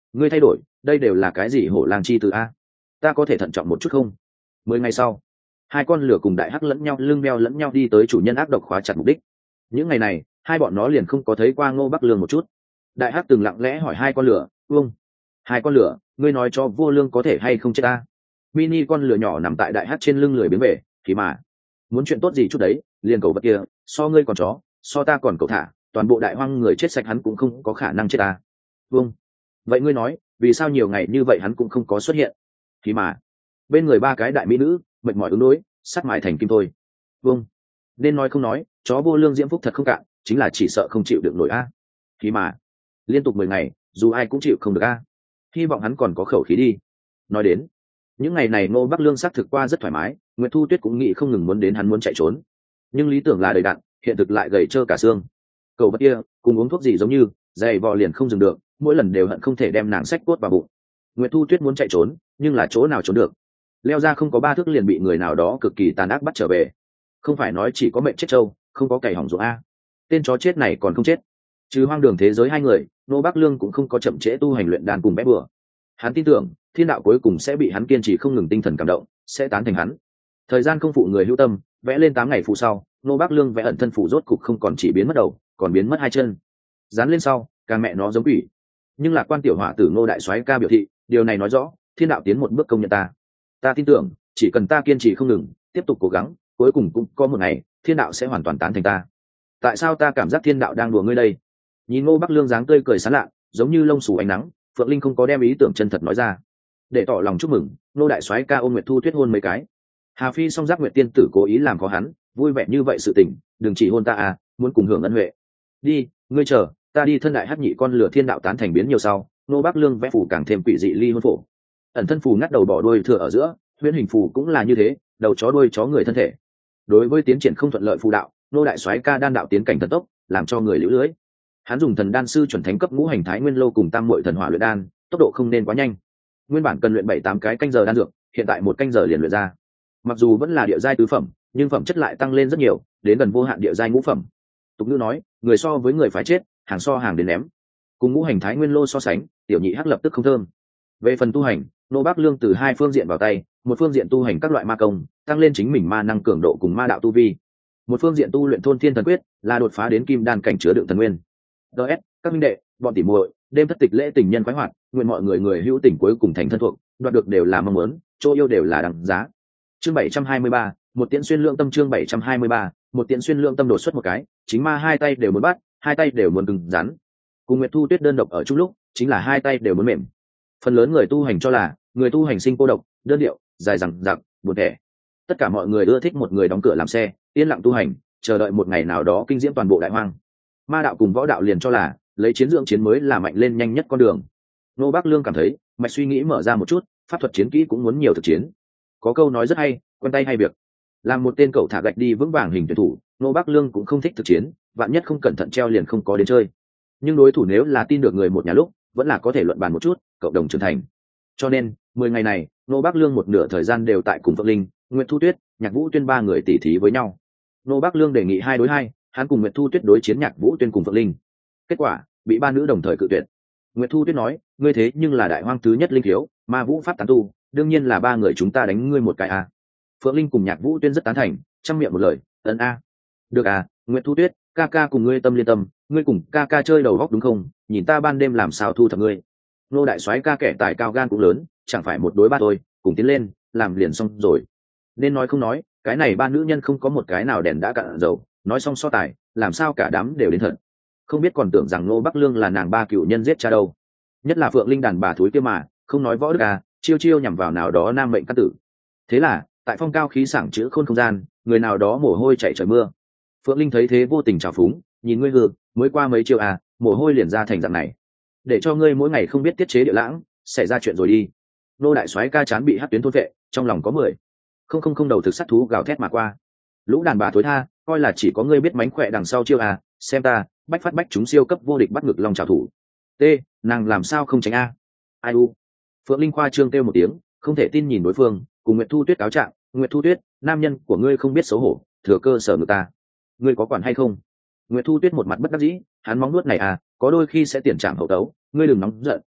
A: ngươi thay đổi đây đều là cái gì hổ lang chi từ a? Ta có thể thận trọng một chút không? Mười ngày sau, hai con lửa cùng đại hắc lẫn nhau lưng meo lẫn nhau đi tới chủ nhân ác độc khóa chặt mục đích. Những ngày này hai bọn nó liền không có thấy qua Ngô Bắc Lương một chút. Đại hắc từng lặng lẽ hỏi hai con lửa, vương hai con lửa, ngươi nói cho vô lương có thể hay không chết ta? Mini con lửa nhỏ nằm tại đại hắc trên lưng lười biếng về, thì mà muốn chuyện tốt gì chút đấy, liền cầu vật kia so ngươi còn chó, so ta còn cậu thả, toàn bộ đại hoang người chết sạch hắn cũng không có khả năng chết ta. Vương, vậy ngươi nói vì sao nhiều ngày như vậy hắn cũng không có xuất hiện? Thì mà bên người ba cái đại mỹ nữ mệt mỏi ứng đối, sắt mại thành kim thôi. Vương, nên nói không nói, chó vô lương diễm phúc thật không cạn, chính là chỉ sợ không chịu được nổi a. Thì mà liên tục mười ngày dù ai cũng chịu không được a, hy vọng hắn còn có khẩu khí đi. Nói đến những ngày này Ngô Bắc Lương xác thực qua rất thoải mái, Nguyệt Thu Tuyết cũng nghĩ không ngừng muốn đến hắn muốn chạy trốn, nhưng lý tưởng là đầy đặn, hiện thực lại gầy trơ cả xương. Cậu bất kia cùng uống thuốc gì giống như dày vò liền không dừng được, mỗi lần đều hận không thể đem nàng sách cốt vào bụng. Nguyệt Thu Tuyết muốn chạy trốn nhưng là chỗ nào trốn được, leo ra không có ba thước liền bị người nào đó cực kỳ tàn ác bắt trở về. Không phải nói chỉ có mệnh chết trâu không có cày hỏng ruộng a, tên chó chết này còn không chết. Trừ hoang đường thế giới hai người, Ngô Bắc Lương cũng không có chậm trễ tu hành luyện đan cùng bé bừa. Hắn tin tưởng thiên đạo cuối cùng sẽ bị hắn kiên trì không ngừng tinh thần cảm động, sẽ tán thành hắn. Thời gian không phụ người hữu tâm, vẽ lên tám ngày phụ sau, Ngô Bắc Lương vẽ ẩn thân phụ rốt cục không còn chỉ biến mất đầu, còn biến mất hai chân. Dán lên sau, càng mẹ nó giống quỷ. Nhưng lạc quan tiểu hỏa tử Ngô đại soái ca biểu thị, điều này nói rõ thiên đạo tiến một bước công nhận ta. Ta tin tưởng chỉ cần ta kiên trì không ngừng, tiếp tục cố gắng, cuối cùng cũng có một ngày thiên đạo sẽ hoàn toàn tán thành ta. Tại sao ta cảm giác thiên đạo đang đùa ngươi đây? Nhìn Ngô Bắc Lương dáng tươi cười sán lạ, giống như lông xù ánh nắng, Phượng Linh không có đem ý tưởng chân thật nói ra. Để tỏ lòng chúc mừng, Ngô đại soái ca ôm Nguyệt Thu Tuyết hôn mấy cái. Hà Phi song giác Nguyệt tiên tử cố ý làm khó hắn, vui vẻ như vậy sự tình, đừng chỉ hôn ta à, muốn cùng hưởng ân huệ. Đi, ngươi chờ, ta đi thân đại hắc nhị con lửa thiên đạo tán thành biến nhiều sau, Ngô Bắc Lương vẽ phủ càng thêm quỷ dị ly hôn phổ. Ẩn thân phù ngắt đầu bỏ đuôi thừa ở giữa, huyễn hình phù cũng là như thế, đầu chó đuôi chó người thân thể. Đối với tiến triển không thuận lợi phù đạo, Ngô đại soái ca đan đạo tiến cảnh thần tốc, làm cho người liễu lưới. Hắn dùng thần đan sư chuẩn thánh cấp ngũ hành thái nguyên lô cùng tam muội thần hỏa luyện đan, tốc độ không nên quá nhanh. Nguyên bản cần luyện bảy tám cái canh giờ đan dược, hiện tại một canh giờ liền luyện ra. Mặc dù vẫn là địa giai tứ phẩm, nhưng phẩm chất lại tăng lên rất nhiều, đến gần vô hạn địa giai ngũ phẩm. Tục ngữ nói, người so với người phải chết, hàng so hàng đến ném. Cùng ngũ hành thái nguyên lô so sánh, tiểu nhị hắc lập tức không thơm. Về phần tu hành, Ngô Bắc Lương từ hai phương diện vào tay, một phương diện tu hành các loại ma công, tăng lên chính mình ma năng cường độ cùng ma đạo tu vi. Một phương diện tu luyện thôn thiên thần quyết, là đột phá đến kim đan cảnh chứa đựng thần nguyên. ds các minh đệ, bọn tỉ muội, đêm thất tịch lễ tình nhân khoái hoạt, nguyện mọi người người hữu tình cuối cùng thành thân thuộc, đoạt được đều là mong muốn, chỗ yêu đều là đằng giá. Chương bảy trăm hai mươi ba, một tiễn xuyên lượng tâm. Chương bảy trăm hai mươi ba, một tiễn xuyên lượng tâm đột xuất một cái, chính ma hai tay đều muốn bắt, hai tay đều muốn cứng rắn. Cùng Nguyệt Thu Tuyết đơn độc ở chung lúc, chính là hai tay đều muốn mềm. Phần lớn người tu hành cho là người tu hành sinh cô độc, đơn điệu, dài dằng dặc, buồn tẻ. Tất cả mọi người ưa thích một người đóng cửa làm xe, yên lặng tu hành, chờ đợi một ngày nào đó kinh diễm toàn bộ đại hoang. Ma đạo cùng võ đạo liền cho là lấy chiến dưỡng chiến mới là mạnh lên nhanh nhất con đường. Ngô Bắc Lương cảm thấy mạch suy nghĩ mở ra một chút, pháp thuật chiến kỹ cũng muốn nhiều thực chiến. Có câu nói rất hay, quen tay hay việc. Làm một tên cậu thả gạch đi vững vàng hình tuyển thủ, Ngô Bắc Lương cũng không thích thực chiến, vạn nhất không cẩn thận treo liền không có đến chơi. Nhưng đối thủ nếu là tin được người một nhà lúc, vẫn là có thể luận bàn một chút, cộng đồng trưởng thành. Cho nên mười ngày này, Ngô Bắc Lương một nửa thời gian đều tại cùng Phượng Linh, Nguyệt Thu Tuyết, Nhạc Vũ Tuyên ba người tỉ thí với nhau. Ngô Bắc Lương đề nghị hai đối hai, hắn cùng Nguyệt Thu Tuyết đối chiến Nhạc Vũ Tuyên cùng Phượng Linh. Kết quả bị ba nữ đồng thời cự tuyệt. Nguyệt Thu Tuyết nói, ngươi thế nhưng là đại hoang thứ nhất linh thiếu, ma vũ pháp tán tu, đương nhiên là ba người chúng ta đánh ngươi một cái a. Phượng Linh cùng Nhạc Vũ Tuyên rất tán thành, trăm miệng một lời, ấn a. Được à, Nguyệt Thu Tuyết, ca ca cùng ngươi tâm liên tâm, ngươi cùng ca ca chơi đầu góc đúng không? Nhìn ta ban đêm làm sao thu thập ngươi. Nô đại soái ca kẻ tài cao gan cũng lớn, chẳng phải một đối ba thôi, cùng tiến lên, làm liền xong rồi. Nên nói không nói, cái này ba nữ nhân không có một cái nào đèn đã cạn dầu, nói xong so tài, làm sao cả đám đều đến thật. Không biết còn tưởng rằng Ngô Bắc Lương là nàng ba cựu nhân giết cha đâu. Nhất là Phượng Linh đàn bà thúi kia mà, không nói võ đức à, chiêu chiêu nhằm vào nào đó nam mệnh căn tử. Thế là, tại phong cao khí sảng chữ khôn không gian, người nào đó mồ hôi chảy trời mưa. Phượng Linh thấy thế vô tình trào phúng, nhìn ngươi hừ, mới qua mấy chiêu à, mồ hôi liền ra thành dạng này. Để cho ngươi mỗi ngày không biết tiết chế địa lãng, xảy ra chuyện rồi đi. Nô đại soái ca chán bị hất tuyến thôn vệ, trong lòng có mười không không không đầu thực sát thú gào thét mà qua. Lũ đàn bà thối tha, coi là chỉ có ngươi biết mánh khỏe đằng sau chiêu à, xem ta, bách phát bách chúng siêu cấp vô địch bắt ngực long trào thủ. T, nàng làm sao không tránh a? Ai u? Phượng Linh khoa trương kêu một tiếng, không thể tin nhìn đối phương, cùng Nguyệt Thu Tuyết cáo trạng, Nguyệt Thu Tuyết, nam nhân của ngươi không biết xấu hổ, thừa cơ sở người ta. Ngươi có quản hay không? Nguyệt Thu Tuyết một mặt bất đắc dĩ, hắn móng nuốt này à, có đôi khi sẽ tiền trảm hậu tấu, ngươi đừng nóng giận,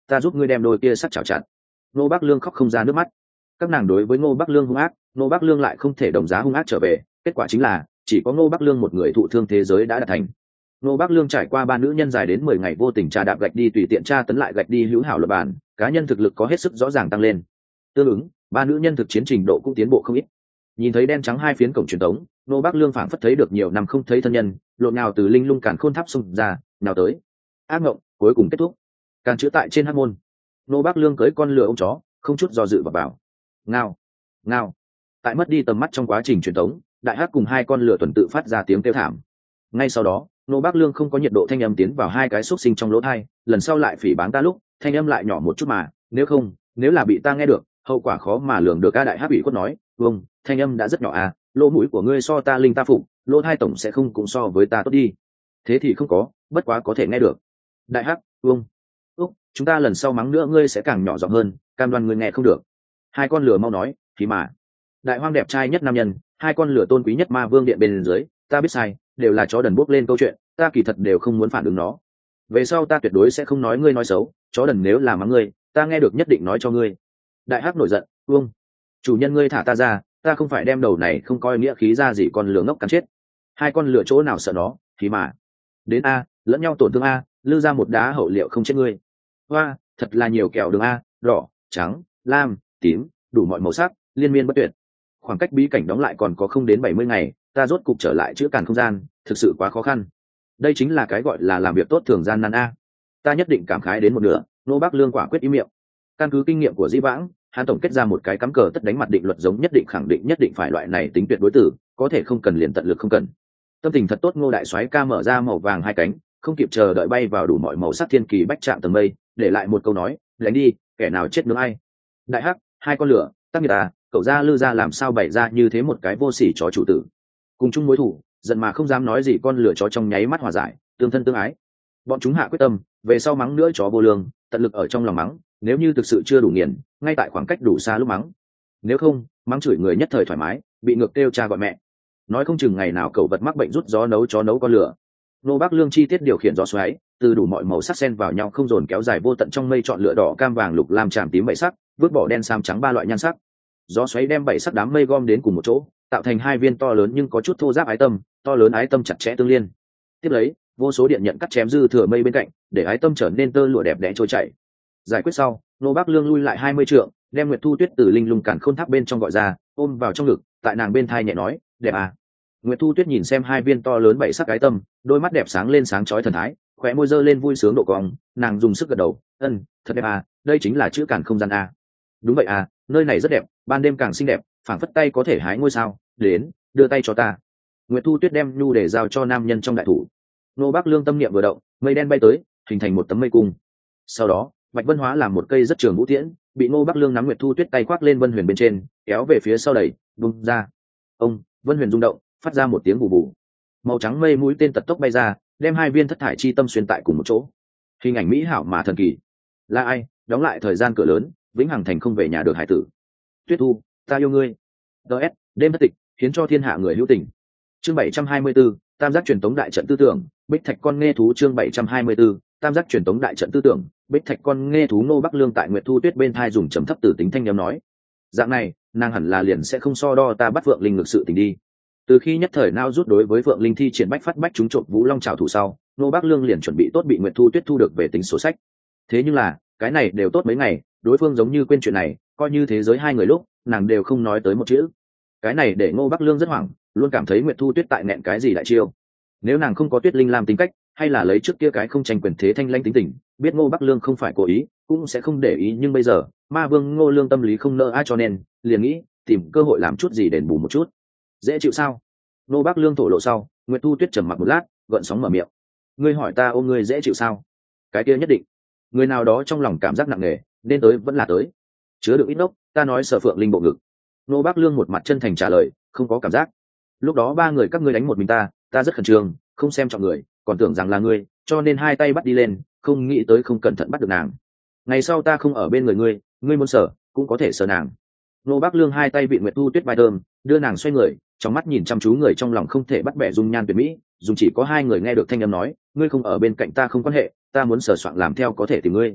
A: ta giúp ngươi đem đôi kia sắt chảo chặt. Ngô Bắc Lương khóc không ra nước mắt. Các nàng đối với Ngô Bắc Lương hung ác, Ngô Bắc Lương lại không thể đồng giá hung ác trở về, kết quả chính là chỉ có Ngô Bắc Lương một người thụ thương thế giới đã đạt thành. Ngô Bắc Lương trải qua ba nữ nhân dài đến mười ngày vô tình tra đạp gạch đi tùy tiện tra tấn lại gạch đi hữu hảo luật bản, cá nhân thực lực có hết sức rõ ràng tăng lên. Tương ứng, ba nữ nhân thực chiến trình độ cũng tiến bộ không ít. Nhìn thấy đen trắng hai phiến cổng truyền thống, Ngô Bắc Lương phảng phất thấy được nhiều năm không thấy thân nhân, lộn nhào từ linh lung càn khôn tháp xung ra, nào tới. Ác ngộng cuối cùng kết thúc. Càn chữa tại trên hắc môn. Ngô Bắc Lương cưỡi con lừa ông chó, không chút do dự vào bảo. Ngao, ngao. Tại mất đi tầm mắt trong quá trình truyền thống, đại hắc cùng hai con lừa tuần tự phát ra tiếng kêu thảm. Ngay sau đó, Ngô Bắc Lương không có nhiệt độ thanh âm tiến vào hai cái xúc sinh trong lỗ tai, lần sau lại phỉ báng ta lúc, thanh âm lại nhỏ một chút mà, nếu không, nếu là bị ta nghe được, hậu quả khó mà lường được. A đại hắc ủy khuất nói, "Vâng, thanh âm đã rất nhỏ à, lỗ mũi của ngươi so ta linh ta phục, lỗ tai tổng sẽ không cũng so với ta tốt đi." Thế thì không có, bất quá có thể nghe được. Đại hắc, "Vâng. Úc, chúng ta lần sau mắng nữa ngươi sẽ càng nhỏ giọng hơn, cam đoan ngươi nghe không được." Hai con lửa mau nói, "Thì mà." Đại hoang đẹp trai nhất nam nhân, hai con lửa tôn quý nhất ma vương điện bên dưới, ta biết sai, đều là chó đần bốc lên câu chuyện, ta kỳ thật đều không muốn phản ứng nó. Về sau ta tuyệt đối sẽ không nói ngươi nói xấu, chó đần nếu là mắng ngươi, ta nghe được nhất định nói cho ngươi. Đại hắc nổi giận, "Vương, chủ nhân ngươi thả ta ra, ta không phải đem đầu này không coi nghĩa khí ra gì con lửa ngốc cắn chết." Hai con lửa chỗ nào sợ nó, thì mà. Đến a, lẫn nhau tổn thương a, lư ra một đá hậu liệu không chết ngươi. Hoa, thật là nhiều kẹo đường a, đỏ, trắng, lam, tím, đủ mọi màu sắc, liên miên bất tuyệt. Khoảng cách bí cảnh đóng lại còn có không đến bảy mươi ngày, ta rốt cục trở lại chữa càn không gian, thực sự quá khó khăn. Đây chính là cái gọi là làm việc tốt thường gian nan a. Ta nhất định cảm khái đến một nửa. Ngô Bắc Lương quả quyết im miệng. Căn cứ kinh nghiệm của Dĩ Vãng, hắn tổng kết ra một cái cắm cờ tất đánh mặt định luật giống nhất định khẳng định nhất định phải loại này tính tuyệt đối tử, có thể không cần liền tận lực không cần. Tâm tình thật tốt, Ngô đại soái ca mở ra màu vàng hai cánh, không kịp chờ đợi bay vào đủ mọi màu sắc thiên kỳ bách trạng tầng mây, để lại một câu nói, đánh đi, kẻ nào chết nướng ai. Đại hắc, hai con lửa, tắc nghiệt à, cậu ra lư ra làm sao bày ra như thế một cái vô sỉ chó chủ tử. Cùng chung mối thủ, giận mà không dám nói gì con lửa chó trong nháy mắt hòa giải, tương thân tương ái. Bọn chúng hạ quyết tâm, về sau mắng nữa chó vô lương, tận lực ở trong lòng mắng, nếu như thực sự chưa đủ nghiền, ngay tại khoảng cách đủ xa lúc mắng. Nếu không, mắng chửi người nhất thời thoải mái, bị ngược kêu cha gọi mẹ. Nói không chừng ngày nào cậu vật mắc bệnh rút gió nấu chó nấu con lửa. Ngô Bắc Lương chi tiết điều khiển gió xoáy, từ đủ mọi màu sắc xen vào nhau không dồn kéo dài vô tận trong mây, chọn lựa đỏ cam vàng lục lam tràm tím bảy sắc, vứt bỏ đen sam trắng ba loại nhan sắc. Gió xoáy đem bảy sắc đám mây gom đến cùng một chỗ, tạo thành hai viên to lớn nhưng có chút thô ráp ái tâm, to lớn ái tâm chặt chẽ tương liên. Tiếp lấy, vô số điện nhận cắt chém dư thừa mây bên cạnh, để ái tâm trở nên tơ lụa đẹp đẽ trôi chảy. Giải quyết sau, Ngô Bắc Lương lui lại hai mươi trượng, đem Nguyệt Thu Tuyết từ linh lung càn khôn tháp bên trong gọi ra, ôm vào trong ngực, tại nàng bên thai nhẹ nói, "Đẹp à." Nguyệt Thu Tuyết nhìn xem hai viên to lớn bảy sắc ái tâm, đôi mắt đẹp sáng lên sáng chói thần thái, khóe môi giơ lên vui sướng độ cong, nàng dùng sức gật đầu, "Ân, thật đẹp à, đây chính là chữ càn không gian à." "Đúng vậy à, nơi này rất đẹp, ban đêm càng xinh đẹp, phảng phất tay có thể hái ngôi sao, đến, đưa tay cho ta." Nguyệt Thu Tuyết đem nhu để giao cho nam nhân trong đại thủ. Ngô Bắc Lương tâm niệm vừa động, mây đen bay tới, hình thành một tấm mây cung. Sau đó, Bạch Vân hóa làm một cây rất trường vũ tiễn, bị Ngô Bắc Lương nắm Nguyệt Thu Tuyết tay khoác lên Vân Huyền bên trên, kéo về phía sau đẩy, bung ra. Ông, Vân Huyền rung động, phát ra một tiếng bù bù. Màu trắng mây mũi tên tật tốc bay ra, đem hai viên thất thải chi tâm xuyên tại cùng một chỗ. Hình ảnh mỹ hảo mà thần kỳ. Là ai? Đóng lại thời gian cửa lớn, vĩnh hằng thành không về nhà được hải tử. Tuyết Thu, ta yêu ngươi. ds Đêm thất tịch, hiến cho thiên hạ người hữu tình. Chương bảy trăm hai mươi 724, Tam giác truyền tống đại trận tư tưởng, Bích Thạch con nghe thú. Chương bảy trăm hai mươi 724, Tam giác truyền tống đại trận tư tưởng, Bích Thạch con nghe thú. Ngô Bắc Lương tại Nguyệt Thu Tuyết bên thai dùng trầm thấp từ tính thanh âm nói, dạng này, nàng hẳn là liền sẽ không so đo ta bắt Phượng Linh ngược sự tình đi. Từ khi nhất thời nao rút đối với Phượng Linh thi triển bách phát bách chúng trộm Vũ Long trảo thủ sau, Ngô Bắc Lương liền chuẩn bị tốt bị Nguyệt Thu Tuyết thu được về tính sổ sách. Thế nhưng là, cái này đều tốt mấy ngày, đối phương giống như quên chuyện này, coi như thế giới hai người lúc, nàng đều không nói tới một chữ. Cái này để Ngô Bắc Lương rất hoảng, luôn cảm thấy Nguyệt Thu Tuyết tại nẹn cái gì đại chiêu. Nếu nàng không có Tuyết Linh làm tính cách, hay là lấy trước kia cái không tranh quyền thế thanh lãnh tính tình, biết Ngô Bắc Lương không phải cố ý, cũng sẽ không để ý, nhưng bây giờ, Ma Vương Ngô Lương tâm lý không nỡ ai, cho nên liền nghĩ tìm cơ hội làm chút gì đền bù một chút. Dễ chịu sao? Ngô Bắc Lương thổ lộ sau, Nguyệt Thu Tuyết trầm mặc một lát, gợn sóng mở miệng. Ngươi hỏi ta ôm ngươi dễ chịu sao? Cái kia nhất định. Người nào đó trong lòng cảm giác nặng nề, nên tới vẫn là tới. Chứa được ít nốc, ta nói Sở Phượng Linh bộ ngực. Ngô Bắc Lương một mặt chân thành trả lời, không có cảm giác. Lúc đó ba người các ngươi đánh một mình ta, ta rất khẩn trương, không xem trọng người, còn tưởng rằng là ngươi, cho nên hai tay bắt đi lên, không nghĩ tới không cẩn thận bắt được nàng. Ngày sau ta không ở bên người ngươi, ngươi muốn sở cũng có thể sở nàng. Ngô Bắc Lương hai tay bị Nguyệt Thu Tuyết vai thơm, đưa nàng xoay người, trong mắt nhìn chăm chú người trong lòng không thể bắt bẻ dung nhan tuyệt mỹ, dùng chỉ có hai người nghe được thanh âm nói, ngươi không ở bên cạnh ta không quan hệ, ta muốn sở soạn làm theo có thể tìm ngươi.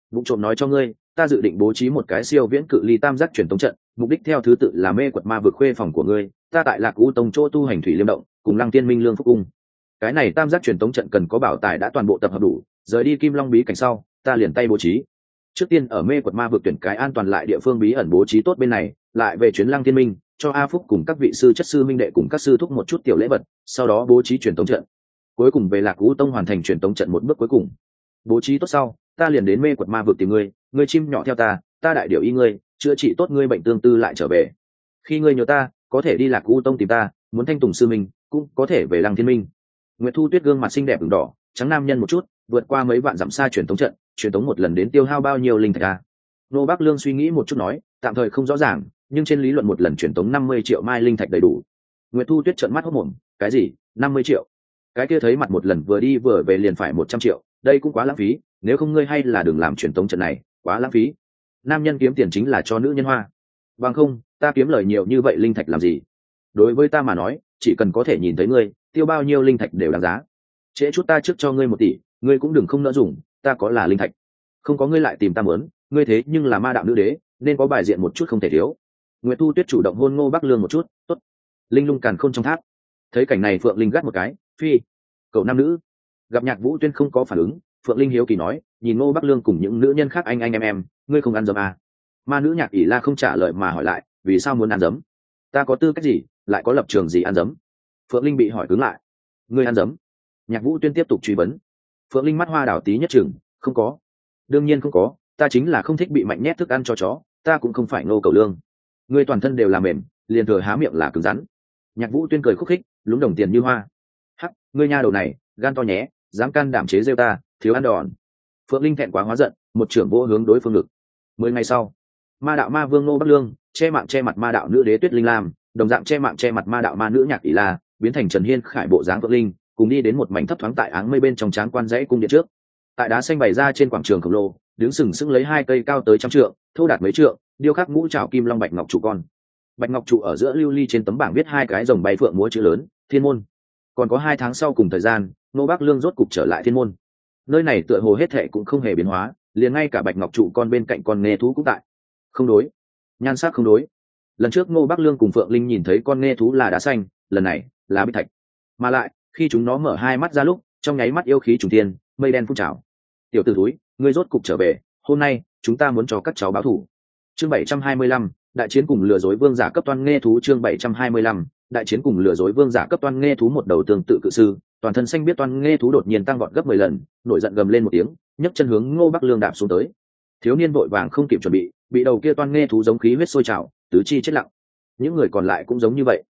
A: vụ trộm nói cho ngươi, ta dự định bố trí một cái siêu viễn cự ly tam giác truyền tống trận, mục đích theo thứ tự là mê quật ma vực khuê phòng của ngươi, ta tại lạc u tông chỗ tu hành thủy liêm động, cùng lăng tiên minh lương phúc cung. Cái này tam giác truyền tống trận cần có bảo tài đã toàn bộ tập hợp đủ, rời đi kim long bí cảnh sau ta liền tay bố trí. Trước tiên ở mê quật ma vực tuyển cái an toàn lại địa phương bí ẩn bố trí tốt bên này, lại về chuyến lăng tiên minh cho A Phúc cùng các vị sư chất sư minh đệ cùng các sư thúc một chút tiểu lễ vật, sau đó bố trí truyền tống trận, cuối cùng về lạc u tông hoàn thành truyền tống trận một bước cuối cùng. Bố trí tốt sau ta liền đến mê quật ma vực tìm ngươi, ngươi chim nhỏ theo ta, ta đại điều y ngươi, chữa trị tốt ngươi bệnh tương tư lại trở về. Khi ngươi nhớ ta, có thể đi lạc u tông tìm ta, muốn thanh tùng sư minh cũng có thể về lăng thiên minh. Nguyệt Thu Tuyết gương mặt xinh đẹp ửng đỏ, trắng nam nhân một chút, vượt qua mấy vạn dặm xa truyền tống trận, truyền tống một lần đến tiêu hao bao nhiêu linh thạch à? Nô Bắc Lương suy nghĩ một chút nói, tạm thời không rõ ràng, nhưng trên lý luận một lần truyền tống năm mươi triệu mai linh thạch đầy đủ. Nguyệt Thu Tuyết trợn mắt hốt mồm, cái gì? năm mươi triệu? Cái kia thấy mặt một lần vừa đi vừa về liền phải một trăm triệu, đây cũng quá lãng phí, nếu không ngươi hay là đừng làm truyền tống trận này, quá lãng phí. Nam nhân kiếm tiền chính là cho nữ nhân hoa. Bằng không, ta kiếm lời nhiều như vậy linh thạch làm gì? Đối với ta mà nói, chỉ cần có thể nhìn thấy ngươi, tiêu bao nhiêu linh thạch đều đáng giá. Trễ chút ta trước cho ngươi một tỷ, ngươi cũng đừng không nỡ dùng, ta có là linh thạch. Không có ngươi lại tìm ta muốn, ngươi thế nhưng là ma đạo nữ đế, nên có bài diện một chút không thể thiếu. Nguyệt Thu Tuyết chủ động hôn Ngô Bắc Lương một chút, tốt. Linh lung càn khôn trong tháp. Thấy cảnh này Phượng Linh gắt một cái, phi. Cậu nam nữ. Gặp Nhạc Vũ Tuyên không có phản ứng, Phượng Linh hiếu kỳ nói, nhìn Ngô Bắc Lương cùng những nữ nhân khác anh anh em em, ngươi không ăn dấm à? Ma nữ Nhạc ỷ La không trả lời mà hỏi lại, vì sao muốn ăn dấm? Ta có tư cách gì, lại có lập trường gì ăn dấm? Phượng Linh bị hỏi cứng lại. Ngươi ăn dấm? Nhạc Vũ Tuyên tiếp tục truy vấn. Phượng Linh mắt hoa đảo tí nhất chừng, không có. Đương nhiên không có, ta chính là không thích bị mạnh nhét thức ăn cho chó, ta cũng không phải Ngô Cẩu Lương. Ngươi toàn thân đều là mềm, liền thừa há miệng là cứng rắn. Nhạc Vũ Tuyên cười khúc khích, lúng đồng tiền như hoa. Hắc, ngươi nha đầu này, gan to nhé, dám can đảm chế rêu ta, thiếu ăn đòn. Phượng Linh thẹn quá hóa giận, một trưởng vỗ hướng đối phương ngực. Mười ngày sau, ma đạo ma vương Ngô Bắc Lương che mạng che mặt ma đạo nữ đế Tuyết Linh Lam, đồng dạng che mạng che mặt ma đạo ma nữ Nhạc ỷ La, biến thành Trần Hiên khải bộ dáng Phượng Linh, cùng đi đến một mảnh thấp thoáng tại áng mây bên trong tráng quan dãy cung điện trước. Tại đá xanh bày ra trên quảng trường khổng lồ, đứng sừng sững lấy hai cây cao tới trăm trượng, thô đạt mấy trượng, điêu khắc ngũ trảo kim long bạch ngọc trụ con. Bạch ngọc trụ ở giữa lưu ly trên tấm bảng viết hai cái rồng bay phượng múa chữ lớn, Thiên môn. Còn có hai tháng sau cùng thời gian, Ngô Bắc Lương rốt cục trở lại Thiên môn. Nơi này tựa hồ hết thệ cũng không hề biến hóa, liền ngay cả bạch ngọc trụ con bên cạnh con nghe thú cũng tại. Không đối, nhan sắc không đối. Lần trước Ngô Bắc Lương cùng Phượng Linh nhìn thấy con nghe thú là đá xanh, lần này là bích thạch. Mà lại, khi chúng nó mở hai mắt ra lúc, trong nháy mắt yêu khí trùng thiên, mây đen phun trào. Tiểu tử túi, ngươi rốt cục trở về, hôm nay chúng ta muốn cho các cháu báo thù. Chương bảy trăm hai mươi lăm, đại chiến cùng lừa dối vương giả cấp toan nghe thú. Chương bảy trăm hai mươi lăm, đại chiến cùng lừa dối vương giả cấp toan nghe thú. Một đầu tương tự cự sư, toàn thân xanh biết toan nghe thú đột nhiên tăng vọt gấp mười lần, nổi giận gầm lên một tiếng, nhấc chân hướng Ngô Bắc Lương đạp xuống tới. Thiếu niên vội vàng không kịp chuẩn bị, bị đầu kia toan nghe thú giống khí huyết sôi trào, tứ chi chết lặng. Những người còn lại cũng giống như vậy.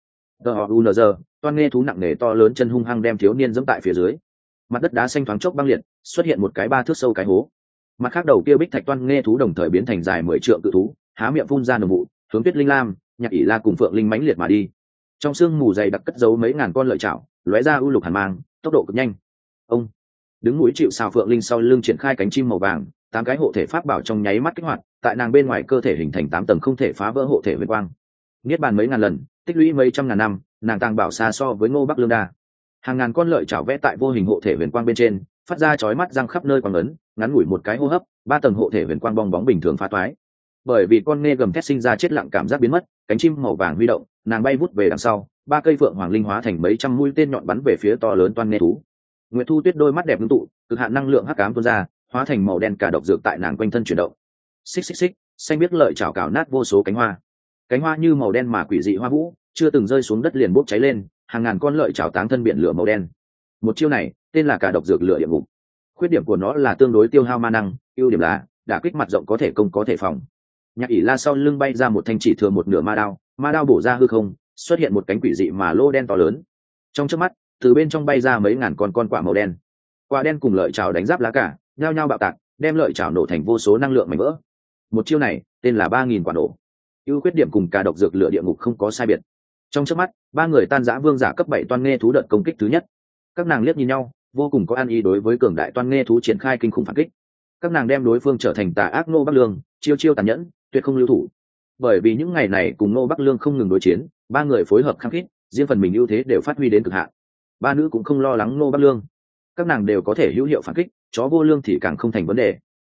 A: Giờ toan nghe thú nặng nề to lớn chân hung hăng đem thiếu niên giẫm tại phía dưới. Mặt đất đá xanh thoáng chốc băng liệt, xuất hiện một cái ba thước sâu cái hố. Mặt khác đầu kia bích thạch toan nghe thú đồng thời biến thành dài mười trượng cự thú, há miệng phun ra nồng vụ, hướng Tuyết Linh Lam, Nhạc ỷ La cùng Phượng Linh mãnh liệt mà đi. Trong sương mù dày đặc cất giấu mấy ngàn con lợi chảo, lóe ra u lục hàn mang, tốc độ cực nhanh. Ông đứng núi chịu sào Phượng Linh sau lưng triển khai cánh chim màu vàng, tám cái hộ thể pháp bảo trong nháy mắt kích hoạt, tại nàng bên ngoài cơ thể hình thành tám tầng không thể phá vỡ hộ thể huyền quang. Niết bàn mấy ngàn lần, tích lũy mấy trăm ngàn năm, nàng tàng bảo xa so với Ngô Bắc Lương đa. Hàng ngàn con lợi chảo vẽ tại vô hình hộ thể huyền quang bên trên, phát ra chói mắt răng khắp nơi quang ấn, ngắn ngủi một cái hô hấp, ba tầng hộ thể huyền quang bong bóng bình thường phá toái. Bởi vì con nghe gầm thét sinh ra chết lặng cảm giác biến mất, cánh chim màu vàng huy động, nàng bay vút về đằng sau, ba cây phượng hoàng linh hóa thành mấy trăm mũi tên nhọn bắn về phía to lớn toan nghe thú. Nguyệt Thu Tuyết đôi mắt đẹp ngưng tụ, cực hạn năng lượng hắc ám tuôn ra, hóa thành màu đen cả độc dược tại nàng quanh thân chuyển động. Xích xích xích, xanh biết lợi chảo cào nát vô số cánh hoa. Cánh hoa như màu đen mà quỷ dị hoa vũ, chưa từng rơi xuống đất liền bốc cháy lên, hàng ngàn con lợi chảo táng thân biển lửa màu đen. Một chiêu này tên là cả độc dược lửa địa ngục. Khuyết điểm của nó là tương đối tiêu hao ma năng, ưu điểm là đả kích mặt rộng có thể công có thể phòng. Nhạc ỷ La sau lưng bay ra một thanh chỉ thừa một nửa ma đao, ma đao bổ ra hư không, xuất hiện một cánh quỷ dị mà lô đen to lớn. Trong chớp mắt, từ bên trong bay ra mấy ngàn con con quạ màu đen. Quạ đen cùng lợi chảo đánh giáp lá cả, nhao nhao bạo tạc, đem lợi chảo nổ thành vô số năng lượng mảnh vỡ. Một chiêu này tên là ba nghìn quả nổ. Ưu khuyết điểm cùng cả độc dược lửa địa ngục không có sai biệt. Trong chớp mắt, ba người tan rã vương giả cấp bảy toan nghe thú đợt công kích thứ nhất. Các nàng liếc nhìn nhau, vô cùng có an ý đối với cường đại toan nghe thú triển khai kinh khủng phản kích. Các nàng đem đối phương trở thành tà ác Ngô Bắc Lương, chiêu chiêu tàn nhẫn, tuyệt không lưu thủ. Bởi vì những ngày này cùng Ngô Bắc Lương không ngừng đối chiến, ba người phối hợp khăng khít, riêng phần mình ưu thế đều phát huy đến cực hạn. Ba nữ cũng không lo lắng Ngô Bắc Lương, các nàng đều có thể hữu hiệu phản kích, chó vô lương thì càng không thành vấn đề.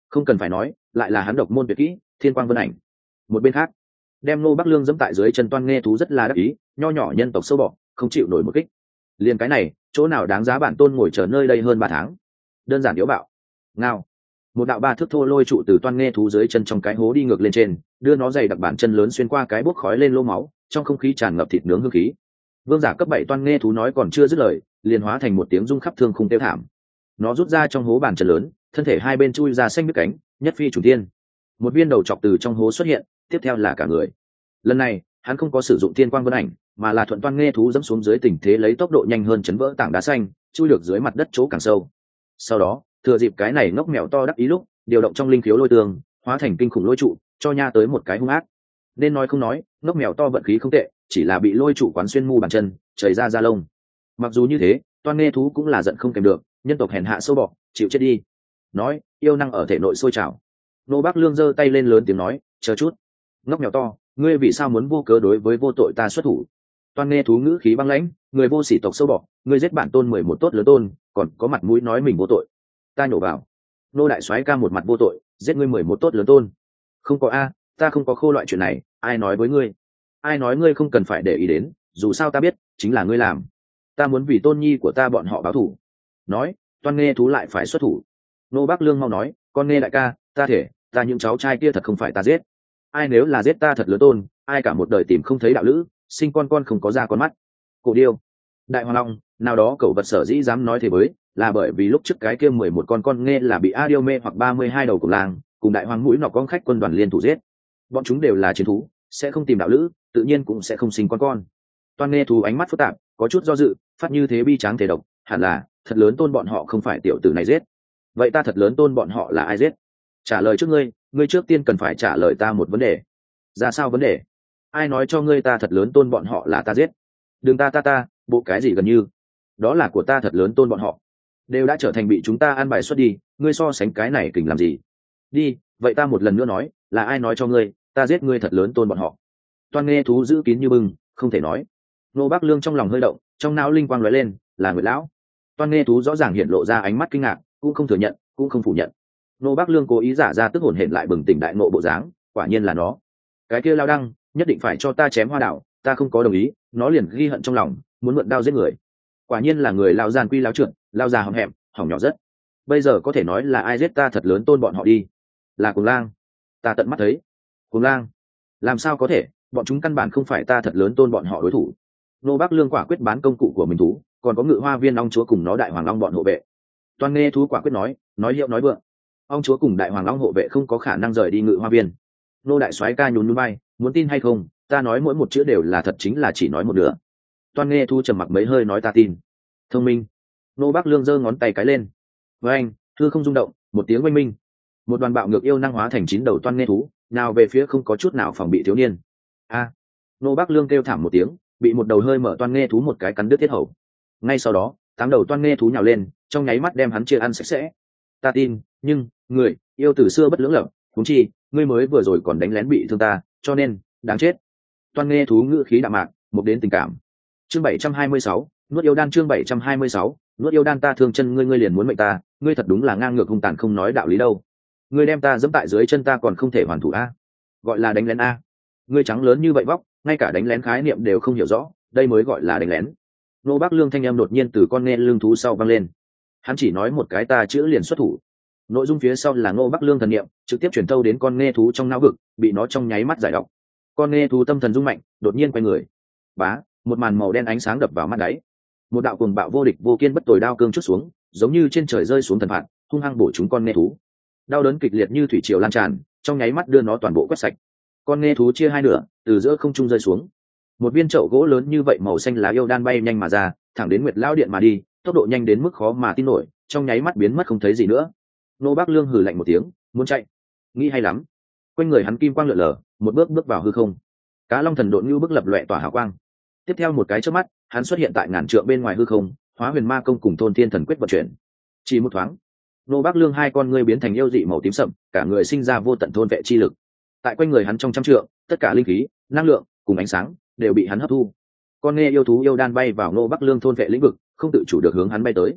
A: không cần phải nói, lại là hắn độc môn tuyệt kỹ thiên quang vân ảnh. Một bên khác, đem Ngô Bắc Lương dẫm tại dưới chân Toan Nghe Thú rất là đắc ý, nho nhỏ nhân tộc sâu bọ không chịu nổi một kích. Liền cái này, chỗ nào đáng giá bản tôn ngồi chờ nơi đây hơn ba tháng. Đơn giản yếu bạo. Ngao. Một đạo ba thước thô lôi trụ từ Toan Nghe Thú dưới chân trong cái hố đi ngược lên trên, đưa nó dày đặc bản chân lớn xuyên qua cái bốc khói lên lô máu, trong không khí tràn ngập thịt nướng hương khí. Vương giả cấp bảy Toan Nghe Thú nói còn chưa dứt lời, liền hóa thành một tiếng rung khắp thương khung tiêu thảm. Nó rút ra trong hố bản chân lớn, thân thể hai bên chui ra xanh biết cánh, nhất phi chủ tiên. Một viên đầu chọc từ trong hố xuất hiện, tiếp theo là cả người. Lần này, hắn không có sử dụng thiên quang vân ảnh, mà là thuận Toan Nghe Thú dẫm xuống dưới tình thế lấy tốc độ nhanh hơn chấn vỡ tảng đá xanh, chui được dưới mặt đất chỗ càng sâu. Sau đó, thừa dịp cái này ngốc mèo to đắc ý lúc, điều động trong linh khiếu lôi tường, hóa thành kinh khủng lôi trụ, cho nha tới một cái hung ác. Nên nói không nói, ngốc mèo to vận khí không tệ, chỉ là bị lôi trụ quán xuyên mu bàn chân, chảy ra da lông. Mặc dù như thế, Toan Nghe Thú cũng là giận không kèm được, nhân tộc hèn hạ sâu bọ, chịu chết đi. Nói, yêu năng ở thể nội sôi trào. Nô Bác Lương giơ tay lên lớn tiếng nói, chờ chút. Ngốc mèo to, ngươi vì sao muốn vô cớ đối với vô tội ta xuất thủ? Toan Nghe Thú ngữ khí băng lãnh, người vô sỉ tộc sâu bọ, ngươi giết bản tôn mười một tốt lớn tôn, còn có mặt mũi nói mình vô tội. Ta nhổ vào. Nô đại soái ca một mặt vô tội, giết ngươi mười một tốt lớn tôn. Không có a, ta không có khô loại chuyện này, ai nói với ngươi? Ai nói ngươi không cần phải để ý đến, dù sao ta biết, chính là ngươi làm. Ta muốn vì tôn nhi của ta bọn họ báo thù. Nói, Toan Nghe Thú lại phải xuất thủ. Nô Bác Lương mau nói, con nghe đại ca, ta thể, ta những cháu trai kia thật không phải ta giết. Ai nếu là giết ta thật lớn tôn, ai cả một đời tìm không thấy đạo lữ, sinh con con không có ra con mắt. Cổ điêu, đại hoàng long, nào đó cậu vật sở dĩ dám nói thế với, là bởi vì lúc trước cái kia mười một con con nghe là bị A Điêu mê hoặc ba mươi hai đầu cùng làng, cùng đại hoàng mũi nọ con khách quân đoàn liên thủ giết. Bọn chúng đều là chiến thú, sẽ không tìm đạo lữ, tự nhiên cũng sẽ không sinh con con. Toan Nghe Thú ánh mắt phức tạp, có chút do dự, phát như thế bi tráng thể độc, hẳn là thật lớn tôn bọn họ không phải tiểu tử này giết. Vậy ta thật lớn tôn bọn họ là ai giết? Trả lời trước ngươi, ngươi trước tiên cần phải trả lời ta một vấn đề. Ra sao vấn đề? Ai nói cho ngươi ta thật lớn tôn bọn họ là ta giết? Đừng ta ta ta, bộ cái gì gần như? Đó là của ta thật lớn tôn bọn họ, đều đã trở thành bị chúng ta ăn bài xuất đi, ngươi so sánh cái này kình làm gì? Đi, vậy ta một lần nữa nói, là ai nói cho ngươi, ta giết ngươi thật lớn tôn bọn họ? Toan Nghe Thú giữ kín như bưng, không thể nói. Nô Bác Lương trong lòng hơi động, trong não linh quang lóe lên, là Nguyệt lão. Toan Nghe Thú rõ ràng hiện lộ ra ánh mắt kinh ngạc, cũng không thừa nhận, cũng không phủ nhận. Nô Bác Lương cố ý giả ra tức hồn hển lại bừng tỉnh đại ngộ bộ dáng, quả nhiên là nó. Cái kia lao đăng, nhất định phải cho ta chém hoa đảo, ta không có đồng ý, nó liền ghi hận trong lòng, muốn mượn đao giết người. Quả nhiên là người lao gian quy lao trượt, lao già hỏng hẹm, hỏng nhỏ rất. Bây giờ có thể nói là ai giết ta thật lớn tôn bọn họ đi? Là Cuồng Lang. Ta tận mắt thấy. Cuồng Lang? Làm sao có thể, bọn chúng căn bản không phải ta thật lớn tôn bọn họ đối thủ. Nô Bác Lương quả quyết bán công cụ của mình thú, còn có Ngự Hoa Viên ong chúa cùng nó đại hoàng long bọn hộ vệ. Toan Nghe Thú quả quyết nói, nói hiệu nói vượng. Ong chúa cùng đại hoàng long hộ vệ không có khả năng rời đi Ngự Hoa Viên. Nô đại soái ca nhún nhún vai, muốn tin hay không, ta nói mỗi một chữ đều là thật, chính là chỉ nói một nửa. Toan Nghe Thú trầm mặc mấy hơi nói ta tin. Thông minh. Nô Bác Lương giơ ngón tay cái lên. Với anh, thư không rung động, một tiếng oanh minh. Một đoàn bạo ngược yêu năng hóa thành chín đầu Toan Nghe Thú, nào về phía không có chút nào phòng bị thiếu niên. A. Nô Bác Lương kêu thảm một tiếng, bị một đầu hơi mở Toan Nghe Thú một cái cắn đứt tiết hầu. Ngay sau đó, tám đầu Toan Nghe Thú nhào lên, trong nháy mắt đem hắn chia ăn sạch sẽ. Ta tin, nhưng người yêu từ xưa bất lưỡng lập, huống chi ngươi mới vừa rồi còn đánh lén bị thương ta, cho nên đáng chết. Toan Nghe Thú ngữ khí đạm mạc, một đến tình cảm. Chương bảy trăm hai mươi sáu, nuốt yêu đan. Chương bảy trăm hai mươi sáu, nuốt yêu đan. Ta thương chân ngươi, ngươi liền muốn mệnh ta, ngươi thật đúng là ngang ngược hung tàn không nói đạo lý đâu. Ngươi đem ta giẫm tại dưới chân ta còn không thể hoàn thủ a? Gọi là đánh lén a? Ngươi trắng lớn như vậy vóc, ngay cả đánh lén khái niệm đều không hiểu rõ, đây mới gọi là đánh lén. Nô Bác Lương thanh em đột nhiên từ con nghe lương thú sau vang lên. Hắn chỉ nói một cái ta chữ liền xuất thủ. Nội dung phía sau là Ngô Bác Lương thần niệm trực tiếp truyền tâu đến con nghe thú trong não vực, bị nó trong nháy mắt giải độc. Con nghe thú tâm thần rung mạnh, đột nhiên quay người. Bá, một màn màu đen ánh sáng đập vào mắt đáy. Một đạo cuồng bạo vô địch vô kiên bất tồi đao cương chút xuống, giống như trên trời rơi xuống thần phạt, hung hăng bổ trúng con nghe thú. Đau đớn kịch liệt như thủy triều lan tràn, trong nháy mắt đưa nó toàn bộ quét sạch. Con nghe thú chia hai nửa, từ giữa không trung rơi xuống. Một viên chậu gỗ lớn như vậy màu xanh lá yêu đan bay nhanh mà ra, thẳng đến Nguyệt Lão điện mà đi, tốc độ nhanh đến mức khó mà tin nổi, trong nháy mắt biến mất không thấy gì nữa. Nô Bác Lương hừ lạnh một tiếng, muốn chạy, nghĩ hay lắm. Quanh người hắn kim quang lượn lờ, một bước bước vào hư không. Cá Long thần độn như bước lập loè tỏa hào quang. Tiếp theo một cái chớp mắt, hắn xuất hiện tại ngàn trượng bên ngoài hư không, Hóa Huyền Ma công cùng Thôn Thiên Thần Quyết vận chuyển. Chỉ một thoáng, Nô Bác Lương hai con ngươi biến thành yêu dị màu tím sậm, cả người sinh ra vô tận thôn vệ chi lực. Tại quanh người hắn trong trăm trượng, tất cả linh khí, năng lượng cùng ánh sáng đều bị hắn hấp thu. Con nghe yêu thú yêu đan bay vào Nô Bác Lương thôn vệ lĩnh vực, không tự chủ được hướng hắn bay tới.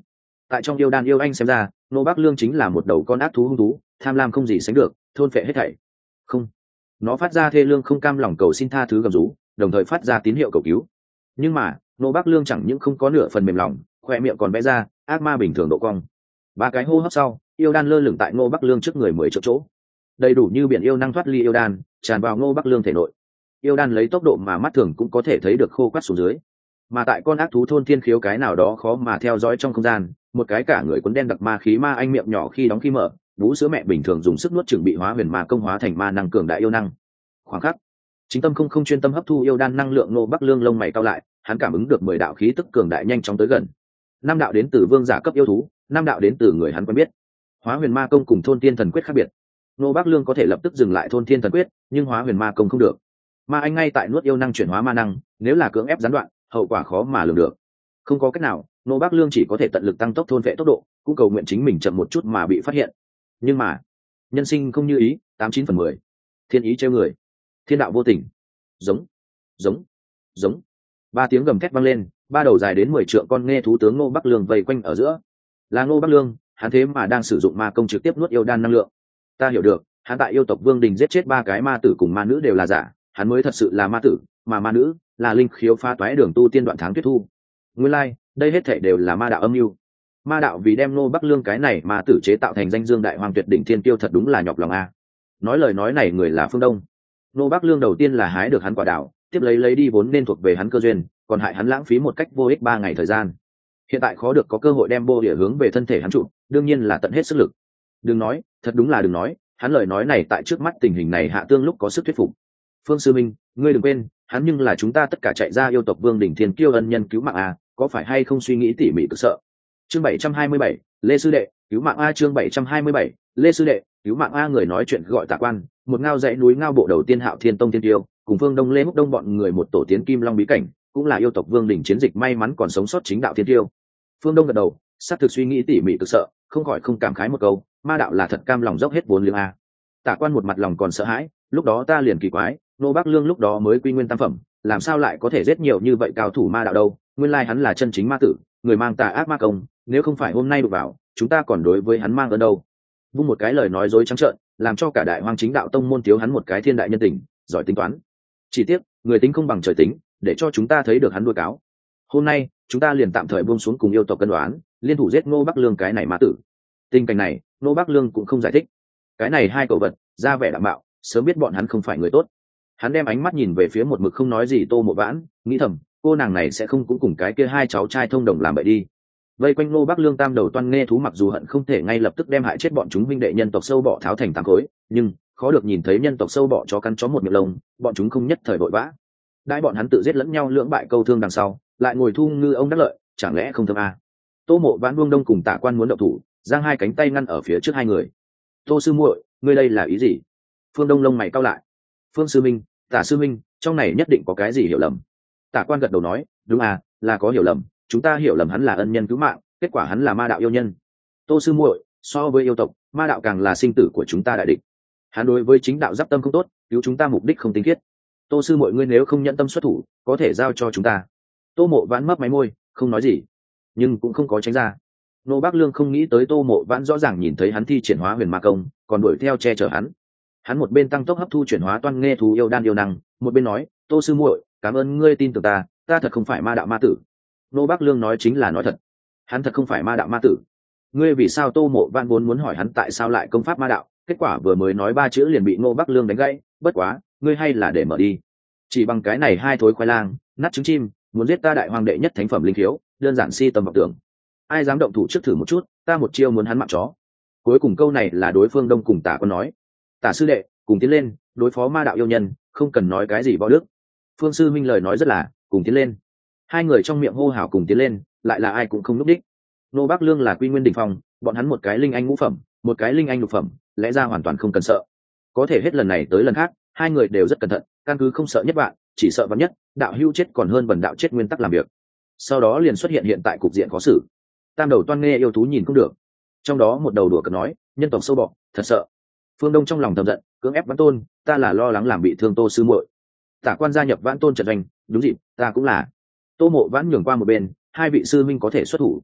A: Tại trong yêu đan yêu anh xem ra, Ngô Bắc Lương chính là một đầu con ác thú hung thú, tham lam không gì sánh được, thôn phệ hết thảy. Không, nó phát ra thê lương không cam lòng cầu xin tha thứ gầm rú, đồng thời phát ra tín hiệu cầu cứu. Nhưng mà Ngô Bắc Lương chẳng những không có nửa phần mềm lòng, khoe miệng còn vẽ ra ác ma bình thường độ cong. Ba cái hô hấp sau, yêu đan lơ lửng tại Ngô Bắc Lương trước người mười chỗ chỗ, đầy đủ như biển yêu năng thoát ly yêu đan, tràn vào Ngô Bắc Lương thể nội. Yêu đan lấy tốc độ mà mắt thường cũng có thể thấy được khô quắt xuống dưới. Mà tại con ác thú thôn thiên khiếu cái nào đó khó mà theo dõi trong không gian, một cái cả người cuốn đen đặc ma khí ma anh miệng nhỏ khi đóng khi mở, bú sữa mẹ bình thường dùng sức nuốt chửng bị hóa huyền ma công hóa thành ma năng cường đại yêu năng. Khoảng khắc, chính tâm không không chuyên tâm hấp thu yêu đan năng lượng, Ngô Bắc Lương lông mày cau lại, hắn cảm ứng được mười đạo khí tức cường đại nhanh chóng tới gần. Năm đạo đến từ vương giả cấp yêu thú, năm đạo đến từ người hắn quen biết. Hóa huyền ma công cùng thôn thiên thần quyết khác biệt. Ngô Bắc Lương có thể lập tức dừng lại thôn thiên thần quyết, nhưng hóa huyền ma công không được. Ma anh ngay tại nuốt yêu năng chuyển hóa ma năng, nếu là cưỡng ép gián đoạn, hậu quả khó mà lường được. Không có cách nào, Ngô Bắc Lương chỉ có thể tận lực tăng tốc thôn vệ tốc độ, cũng cầu nguyện chính mình chậm một chút mà bị phát hiện. Nhưng mà nhân sinh không như ý, tám chín phần mười. Thiên ý trêu người, thiên đạo vô tình. Giống, giống, giống. Ba tiếng gầm thét vang lên, ba đầu dài đến mười trượng con nghe thú tướng Ngô Bắc Lương vây quanh ở giữa. Là Ngô Bắc Lương, hắn thế mà đang sử dụng ma công trực tiếp nuốt yêu đan năng lượng. Ta hiểu được, hắn tại yêu tộc Vương Đình giết chết ba cái ma tử cùng ma nữ đều là giả, hắn mới thật sự là ma tử, mà ma nữ là linh khiếu phá toái đường tu tiên đoạn tháng tuyết thu. Nguyên lai, like, đây hết thảy đều là ma đạo âm mưu. Ma đạo vì đem Ngô Bắc Lương cái này ma tử chế tạo thành danh dương đại hoàng tuyệt đỉnh thiên tiêu, thật đúng là nhọc lòng a. Nói lời nói này người là Phương Đông. Ngô Bắc Lương đầu tiên là hái được hắn quả đào, tiếp lấy lấy đi vốn nên thuộc về hắn cơ duyên, còn hại hắn lãng phí một cách vô ích ba ngày thời gian. Hiện tại khó được có cơ hội đem bô địa hướng về thân thể hắn trụ, đương nhiên là tận hết sức lực. Đừng nói, thật đúng là đừng nói, hắn lời nói này tại trước mắt tình hình này hạ tương lúc có sức thuyết phục. Phương sư minh, ngươi đừng quên, hắn nhưng là chúng ta tất cả chạy ra yêu tộc Vương đỉnh thiên kiêu ân nhân cứu mạng a, có phải hay không suy nghĩ tỉ mỉ cực sợ. Chương bảy trăm hai mươi bảy, Lê sư đệ, cứu mạng a. Chương bảy trăm hai mươi bảy, Lê sư đệ, cứu mạng a. Người nói chuyện gọi Tạ Quan, một ngao dãy núi ngao bộ đầu tiên Hạo Thiên Tông thiên tiêu, cùng Phương Đông Lê Húc Đông bọn người một tổ tiến Kim Long bí cảnh, cũng là yêu tộc Vương đỉnh chiến dịch may mắn còn sống sót chính đạo thiên tiêu. Phương Đông gật đầu, sát thực suy nghĩ tỉ mỉ cực sợ, không khỏi không cảm khái một câu, ma đạo là thật cam lòng dốc hết vốn liếng a. Tạ Quan một mặt lòng còn sợ hãi, lúc đó ta liền kỳ quái, Ngô Bắc Lương lúc đó mới quy nguyên tam phẩm, làm sao lại có thể giết nhiều như vậy cao thủ ma đạo đâu? Nguyên lai hắn là chân chính ma tử, người mang tà ác ma công, nếu không phải hôm nay đụng vào, chúng ta còn đối với hắn mang ơn đâu. Vung một cái lời nói dối trắng trợn, làm cho cả đại hoang chính đạo tông môn thiếu hắn một cái thiên đại nhân tình, giỏi tính toán. Chỉ tiếc, người tính không bằng trời tính, để cho chúng ta thấy được hắn đuôi cáo. Hôm nay, chúng ta liền tạm thời buông xuống cùng yêu tộc cân đoán, liên thủ giết Ngô Bắc Lương cái này ma tử. Tình cảnh này, Ngô Bắc Lương cũng không giải thích. Cái này hai cậu vật, ra vẻ đạm bạo, sớm biết bọn hắn không phải người tốt. Hắn đem ánh mắt nhìn về phía một mực không nói gì Tô Mộ Vãn, nghĩ thầm, cô nàng này sẽ không cũng cùng cái kia hai cháu trai thông đồng làm vậy đi. Vây quanh Ngô Bắc Lương tam đầu toan nghe thú mặc dù hận không thể ngay lập tức đem hại chết bọn chúng huynh đệ nhân tộc sâu bọ tháo thành tám khối, nhưng khó được nhìn thấy nhân tộc sâu bọ chó cắn chó một miệng lông, bọn chúng không nhất thời vội vã. Đãi bọn hắn tự giết lẫn nhau lưỡng bại câu thương đằng sau, lại ngồi thu ngư ông đắc lợi, chẳng lẽ không thơm à? Tô Mộ Vãn buông đông cùng Tạ Quan muốn động thủ, giang hai cánh tay ngăn ở phía trước hai người. Tô sư muội, ngươi đây là ý gì? Phương Đông lông mày cau lại. Phương sư minh, Tả sư minh, trong này nhất định có cái gì hiểu lầm. Tạ Quan gật đầu nói, đúng à, là có hiểu lầm, chúng ta hiểu lầm hắn là ân nhân cứu mạng, kết quả hắn là ma đạo yêu nhân. Tô sư muội, so với yêu tộc, ma đạo càng là sinh tử của chúng ta đại địch. Hắn đối với chính đạo giáp tâm không tốt, cứu chúng ta mục đích không tinh khiết. Tô sư muội, ngươi nếu không nhận tâm xuất thủ, có thể giao cho chúng ta. Tô Mộ Vãn mấp máy môi, không nói gì, nhưng cũng không có tránh ra. Ngô Bắc Lương không nghĩ tới Tô Mộ Vãn rõ ràng nhìn thấy hắn thi triển hóa huyền ma công, còn đuổi theo che chở hắn. Hắn một bên tăng tốc hấp thu chuyển hóa toan nghe thú yêu đan yêu năng, một bên nói, Tô sư muội, cảm ơn ngươi tin tưởng ta, ta thật không phải ma đạo ma tử. Ngô Bắc Lương nói chính là nói thật, hắn thật không phải ma đạo ma tử. Ngươi vì sao? Tô Mộ Vãn vốn muốn hỏi hắn tại sao lại công pháp ma đạo, kết quả vừa mới nói ba chữ liền bị Ngô Bắc Lương đánh gãy. Bất quá, ngươi hay là để mở đi. Chỉ bằng cái này hai thối khoai lang, nát trứng chim, muốn giết ta đại hoàng đệ nhất thánh phẩm linh khiếu, đơn giản si tầm vọng tưởng. Ai dám động thủ trước thử một chút, ta một chiêu muốn hắn mạng chó. Cuối cùng câu này là đối phương Đông cùng Tả Quan nói. Tả sư đệ, cùng tiến lên, đối phó ma đạo yêu nhân, không cần nói cái gì võ đức. Phương sư minh lời nói rất là, cùng tiến lên. Hai người trong miệng hô hào cùng tiến lên, lại là ai cũng không núp đích. Ngô Bắc Lương là quy nguyên đỉnh phong, bọn hắn một cái linh anh ngũ phẩm, một cái linh anh lục phẩm, lẽ ra hoàn toàn không cần sợ. Có thể hết lần này tới lần khác, hai người đều rất cẩn thận, căn cứ không sợ nhất bạn, chỉ sợ vắn nhất, đạo hưu chết còn hơn bần đạo chết nguyên tắc làm việc. Sau đó liền xuất hiện hiện tại cục diện khó xử. Tam đầu toan nghe yêu thú nhìn không được, trong đó một đầu đùa cợt nói, nhân tộc sâu bọ, thật sợ. Phương Đông trong lòng thầm giận, cưỡng ép Vãn Tôn, ta là lo lắng làm bị thương Tô sư muội. Tả Quan gia nhập Vãn Tôn trận doanh, đúng dịp, ta cũng là. Tô Mộ Vãn nhường qua một bên, hai vị sư minh có thể xuất thủ.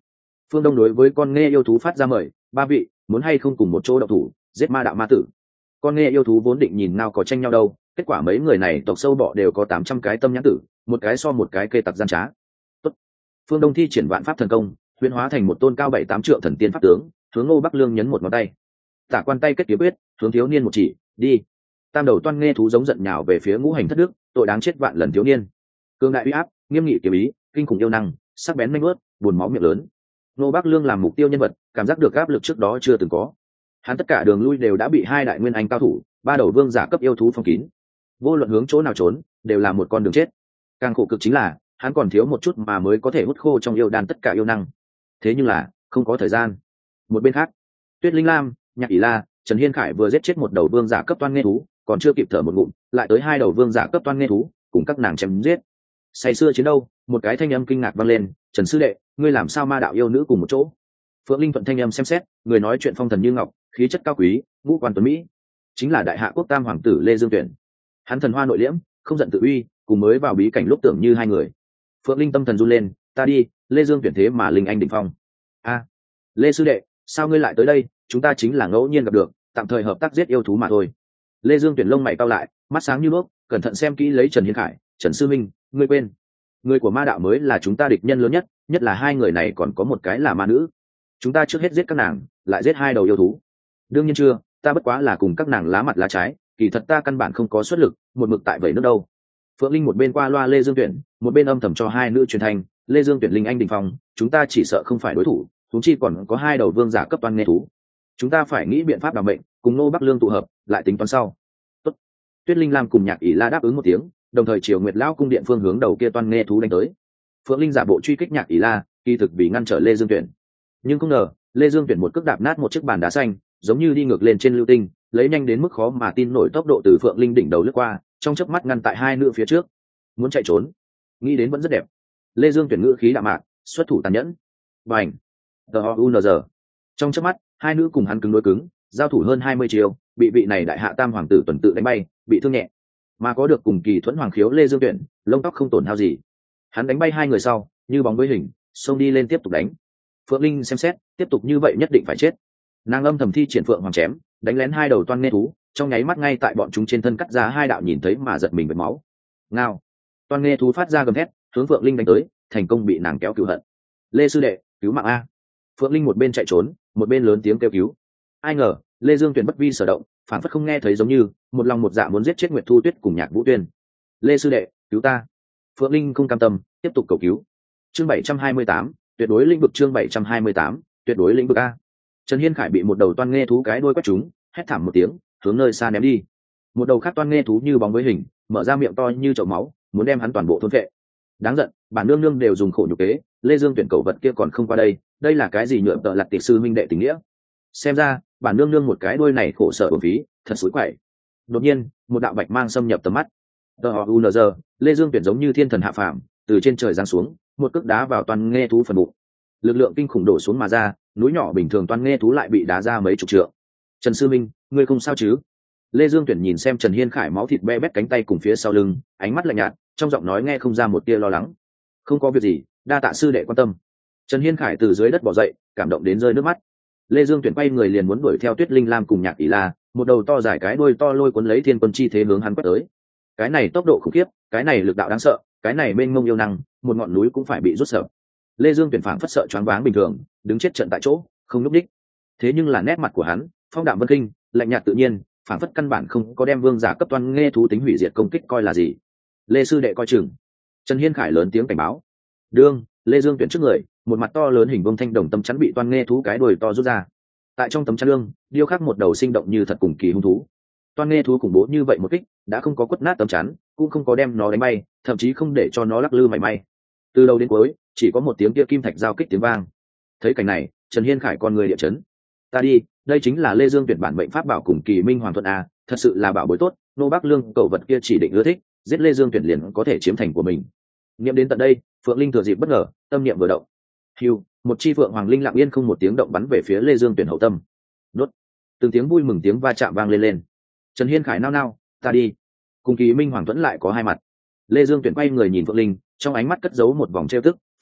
A: Phương Đông đối với con nghe yêu thú phát ra mời, ba vị muốn hay không cùng một chỗ động thủ giết ma đạo ma tử. Con nghe yêu thú vốn định nhìn nào có tranh nhau đâu, kết quả mấy người này tộc sâu bọ đều có tám trăm cái tâm nhãn tử, một cái so một cái kê tặc gian trá. Tốt. Phương Đông thi triển vạn pháp thần công, huyễn hóa thành một tôn cao bảy tám trượng thần tiên pháp tướng, hướng Ngô Bắc Lương nhấn một ngón tay. Tả quan tay kết kiếm quyết, hướng thiếu niên một chỉ, đi. Tam đầu toan nghe thú giống giận nhào về phía ngũ hành thất đức, tội đáng chết vạn lần thiếu niên. Cương đại uy áp, nghiêm nghị kiếm ý, kinh khủng yêu năng, sắc bén manh ướt, buồn máu miệng lớn. Ngô Bắc Lương làm mục tiêu nhân vật, cảm giác được áp lực trước đó chưa từng có. Hắn tất cả đường lui đều đã bị hai đại nguyên anh cao thủ, ba đầu vương giả cấp yêu thú phong kín. Vô luận hướng chỗ nào trốn, đều là một con đường chết. Càng khổ cực chính là, hắn còn thiếu một chút mà mới có thể hút khô trong yêu đan tất cả yêu năng. Thế nhưng là, không có thời gian. Một bên khác, Tuyết Linh Lam, Nhạc ỷ La, Trần Hiên Khải vừa giết chết một đầu vương giả cấp toan nghe thú, còn chưa kịp thở một ngụm, lại tới hai đầu vương giả cấp toan nghe thú, cùng các nàng chém giết. Say xưa chiến đâu, một cái thanh âm kinh ngạc vang lên, "Trần sư đệ, ngươi làm sao ma đạo yêu nữ cùng một chỗ?" Phượng Linh thuận thanh âm xem xét, người nói chuyện phong thần như ngọc, khí chất cao quý, ngũ quan tuấn mỹ, chính là đại hạ quốc tam hoàng tử Lê Dương Tuyển. Hắn thần hoa nội liễm, không giận tự uy, cùng mới vào bí cảnh lúc tưởng như hai người. Phượng Linh tâm thần run lên, "Ta đi, Lê Dương Tuyển thế mà linh anh đỉnh phong." "A, Lê sư đệ, sao ngươi lại tới đây? Chúng ta chính là ngẫu nhiên gặp được, tạm thời hợp tác giết yêu thú mà thôi." Lê Dương Tuyển lông mày cau lại, mắt sáng như đuốc, cẩn thận xem kỹ lấy Trần Hiên Khải, "Trần sư minh, ngươi quên, người của ma đạo mới là chúng ta địch nhân lớn nhất, nhất là hai người này còn có một cái là ma nữ. Chúng ta trước hết giết các nàng, lại giết hai đầu yêu thú." "Đương nhiên chưa, ta bất quá là cùng các nàng lá mặt lá trái, kỳ thật ta căn bản không có xuất lực, một mực tại vậy nước đâu." Phượng Linh một bên qua loa Lê Dương Tuyển, một bên âm thầm cho hai nữ truyền thanh, "Lê Dương Tuyển linh anh đỉnh phong, chúng ta chỉ sợ không phải đối thủ, chúng chi còn có hai đầu vương giả cấp toan nghe thú. Chúng ta phải nghĩ biện pháp đảm mệnh, cùng Ngô Bắc Lương tụ hợp, lại tính toán sau." Tốt. Tuyết Linh Lam cùng Nhạc ỷ La đáp ứng một tiếng, đồng thời Triều Nguyệt lão cung điện phương hướng đầu kia toan nghe thú đánh tới. Phượng Linh giả bộ truy kích Nhạc ỷ La, kỳ thực vì ngăn trở Lê Dương Tuyển. Nhưng không ngờ, Lê Dương Tuyển một cước đạp nát một chiếc bàn đá xanh, giống như đi ngược lên trên lưu tinh, lấy nhanh đến mức khó mà tin nổi tốc độ từ Phượng Linh đỉnh đầu lướt qua, trong chớp mắt ngăn tại hai nữ phía trước. Muốn chạy trốn, nghĩ đến vẫn rất đẹp. Lê Dương Tuyển ngữ khí đạm mạc, xuất thủ tàn nhẫn. Bành! T O U N G. Trong chớp mắt, hai nữ cùng hắn cứng đối cứng, giao thủ hơn hai mươi chiều, bị vị này đại hạ tam hoàng tử tuần tự đánh bay, bị thương nhẹ. Mà có được cùng kỳ thuẫn hoàng khiếu Lê Dương Tuyển, lông tóc không tổn hao gì. Hắn đánh bay hai người sau, như bóng với hình, xông đi lên tiếp tục đánh. Phượng Linh xem xét, tiếp tục như vậy nhất định phải chết. Nàng âm thầm thi triển Phượng Hoàng chém, đánh lén hai đầu toan nghe thú, trong nháy mắt ngay tại bọn chúng trên thân cắt ra hai đạo nhìn thấy mà giật mình với máu. Ngao! Toan nghe thú phát ra gầm thét, hướng Phượng Linh đánh tới, thành công bị nàng kéo cửu hận. "Lê sư đệ, cứu mạng a!" Phượng Linh một bên chạy trốn, một bên lớn tiếng kêu cứu. Ai ngờ, Lê Dương Tuyển bất vi sở động, phản phất không nghe thấy giống như, một lòng một dạ muốn giết chết Nguyệt Thu Tuyết cùng Nhạc Vũ Tuyên. "Lê sư đệ, cứu ta!" Phượng Linh không cam tâm, tiếp tục cầu cứu. Chương bảy trăm hai mươi tám, tuyệt đối lĩnh vực. Chương bảy trăm hai mươi tám, tuyệt đối lĩnh vực a. Trần Hiên Khải bị một đầu toan nghe thú cái đuôi quét trúng, hét thảm một tiếng, hướng nơi xa ném đi. Một đầu khác toan nghe thú như bóng với hình, mở ra miệng to như chậu máu, muốn đem hắn toàn bộ thôn phệ. Đáng giận, bản nương nương đều dùng khổ nhục kế, Lê Dương Tuyển cầu vật kia còn không qua đây, đây là cái gì nhựa tợ lật tiệt sư minh đệ tình nghĩa? Xem ra, bản nương nương một cái đuôi này khổ sở uổng phí, thật xối quậy. Đột nhiên, một đạo bạch mang xâm nhập tầm mắt. T O U N G, Lê Dương Tuyển giống như thiên thần hạ phàm, từ trên trời giáng xuống, một cước đá vào toan nghe thú phần bụng. Lực lượng kinh khủng đổ xuống mà ra, núi nhỏ bình thường toan nghe thú lại bị đá ra mấy chục trượng. "Trần sư minh, ngươi không sao chứ?" Lê Dương Tuyển nhìn xem Trần Hiên Khải máu thịt be bét cánh tay cùng phía sau lưng, ánh mắt lạnh nhạt, trong giọng nói nghe không ra một tia lo lắng. "Không có việc gì, đa tạ sư đệ quan tâm." Trần Hiên Khải từ dưới đất bò dậy, cảm động đến rơi nước mắt. Lê Dương Tuyển quay người liền muốn đuổi theo Tuyết Linh Lam cùng Nhạc ỷ La, một đầu to dài cái đuôi to lôi cuốn lấy thiên quân chi thế hướng hắn quét tới. Cái này tốc độ khủng khiếp, cái này lực đạo đáng sợ, cái này mênh mông yêu năng, một ngọn núi cũng phải bị rút sợ. Lê Dương Tuyển phảng phất sợ choáng váng bình thường, đứng chết trận tại chỗ, không lúc đích. Thế nhưng là nét mặt của hắn, phong đạm vân kinh, lạnh nhạt tự nhiên, phảng phất căn bản không có đem vương giả cấp toan nghe thú tính hủy diệt công kích coi là gì. "Lê sư đệ coi chừng." Trần Hiên Khải lớn tiếng cảnh báo. Đương, Lê Dương Tuyển trước người, một mặt to lớn hình vuông thanh đồng tấm chắn bị toan nghe thú cái đuôi to rút ra. Tại trong tấm chắn lương, điêu khắc một đầu sinh động như thật cùng kỳ hung thú. Toan nghe thú khủng bố như vậy một kích, đã không có quất nát tấm chắn, cũng không có đem nó đánh bay, thậm chí không để cho nó lắc lư mảy may. Từ đầu đến cuối, chỉ có một tiếng kia kim thạch giao kích tiếng vang. Thấy cảnh này, Trần Hiên Khải con người địa chấn. "Ta đi, đây chính là Lê Dương Tuyển bản mệnh pháp bảo cùng kỳ minh hoàng thuận a, thật sự là bảo bối tốt, Nô Bắc Lương cậu vật kia chỉ định ưa thích, giết Lê Dương Tuyển liền có thể chiếm thành của mình." Niệm đến tận đây, Phượng Linh thừa dịp bất ngờ, tâm niệm vừa động. Hưu, một chi Phượng Hoàng Linh lặng yên không một tiếng động bắn về phía Lê Dương Tuyển hậu tâm. Đốt. Từng tiếng vui mừng tiếng va chạm vang lên lên. Trần Hiên Khải nao nao, "Ta đi." Cùng kỳ minh hoàng thuẫn lại có hai mặt. Lê Dương Tuyển quay người nhìn Phượng Linh, trong ánh mắt cất giấu một vòng trêu tức,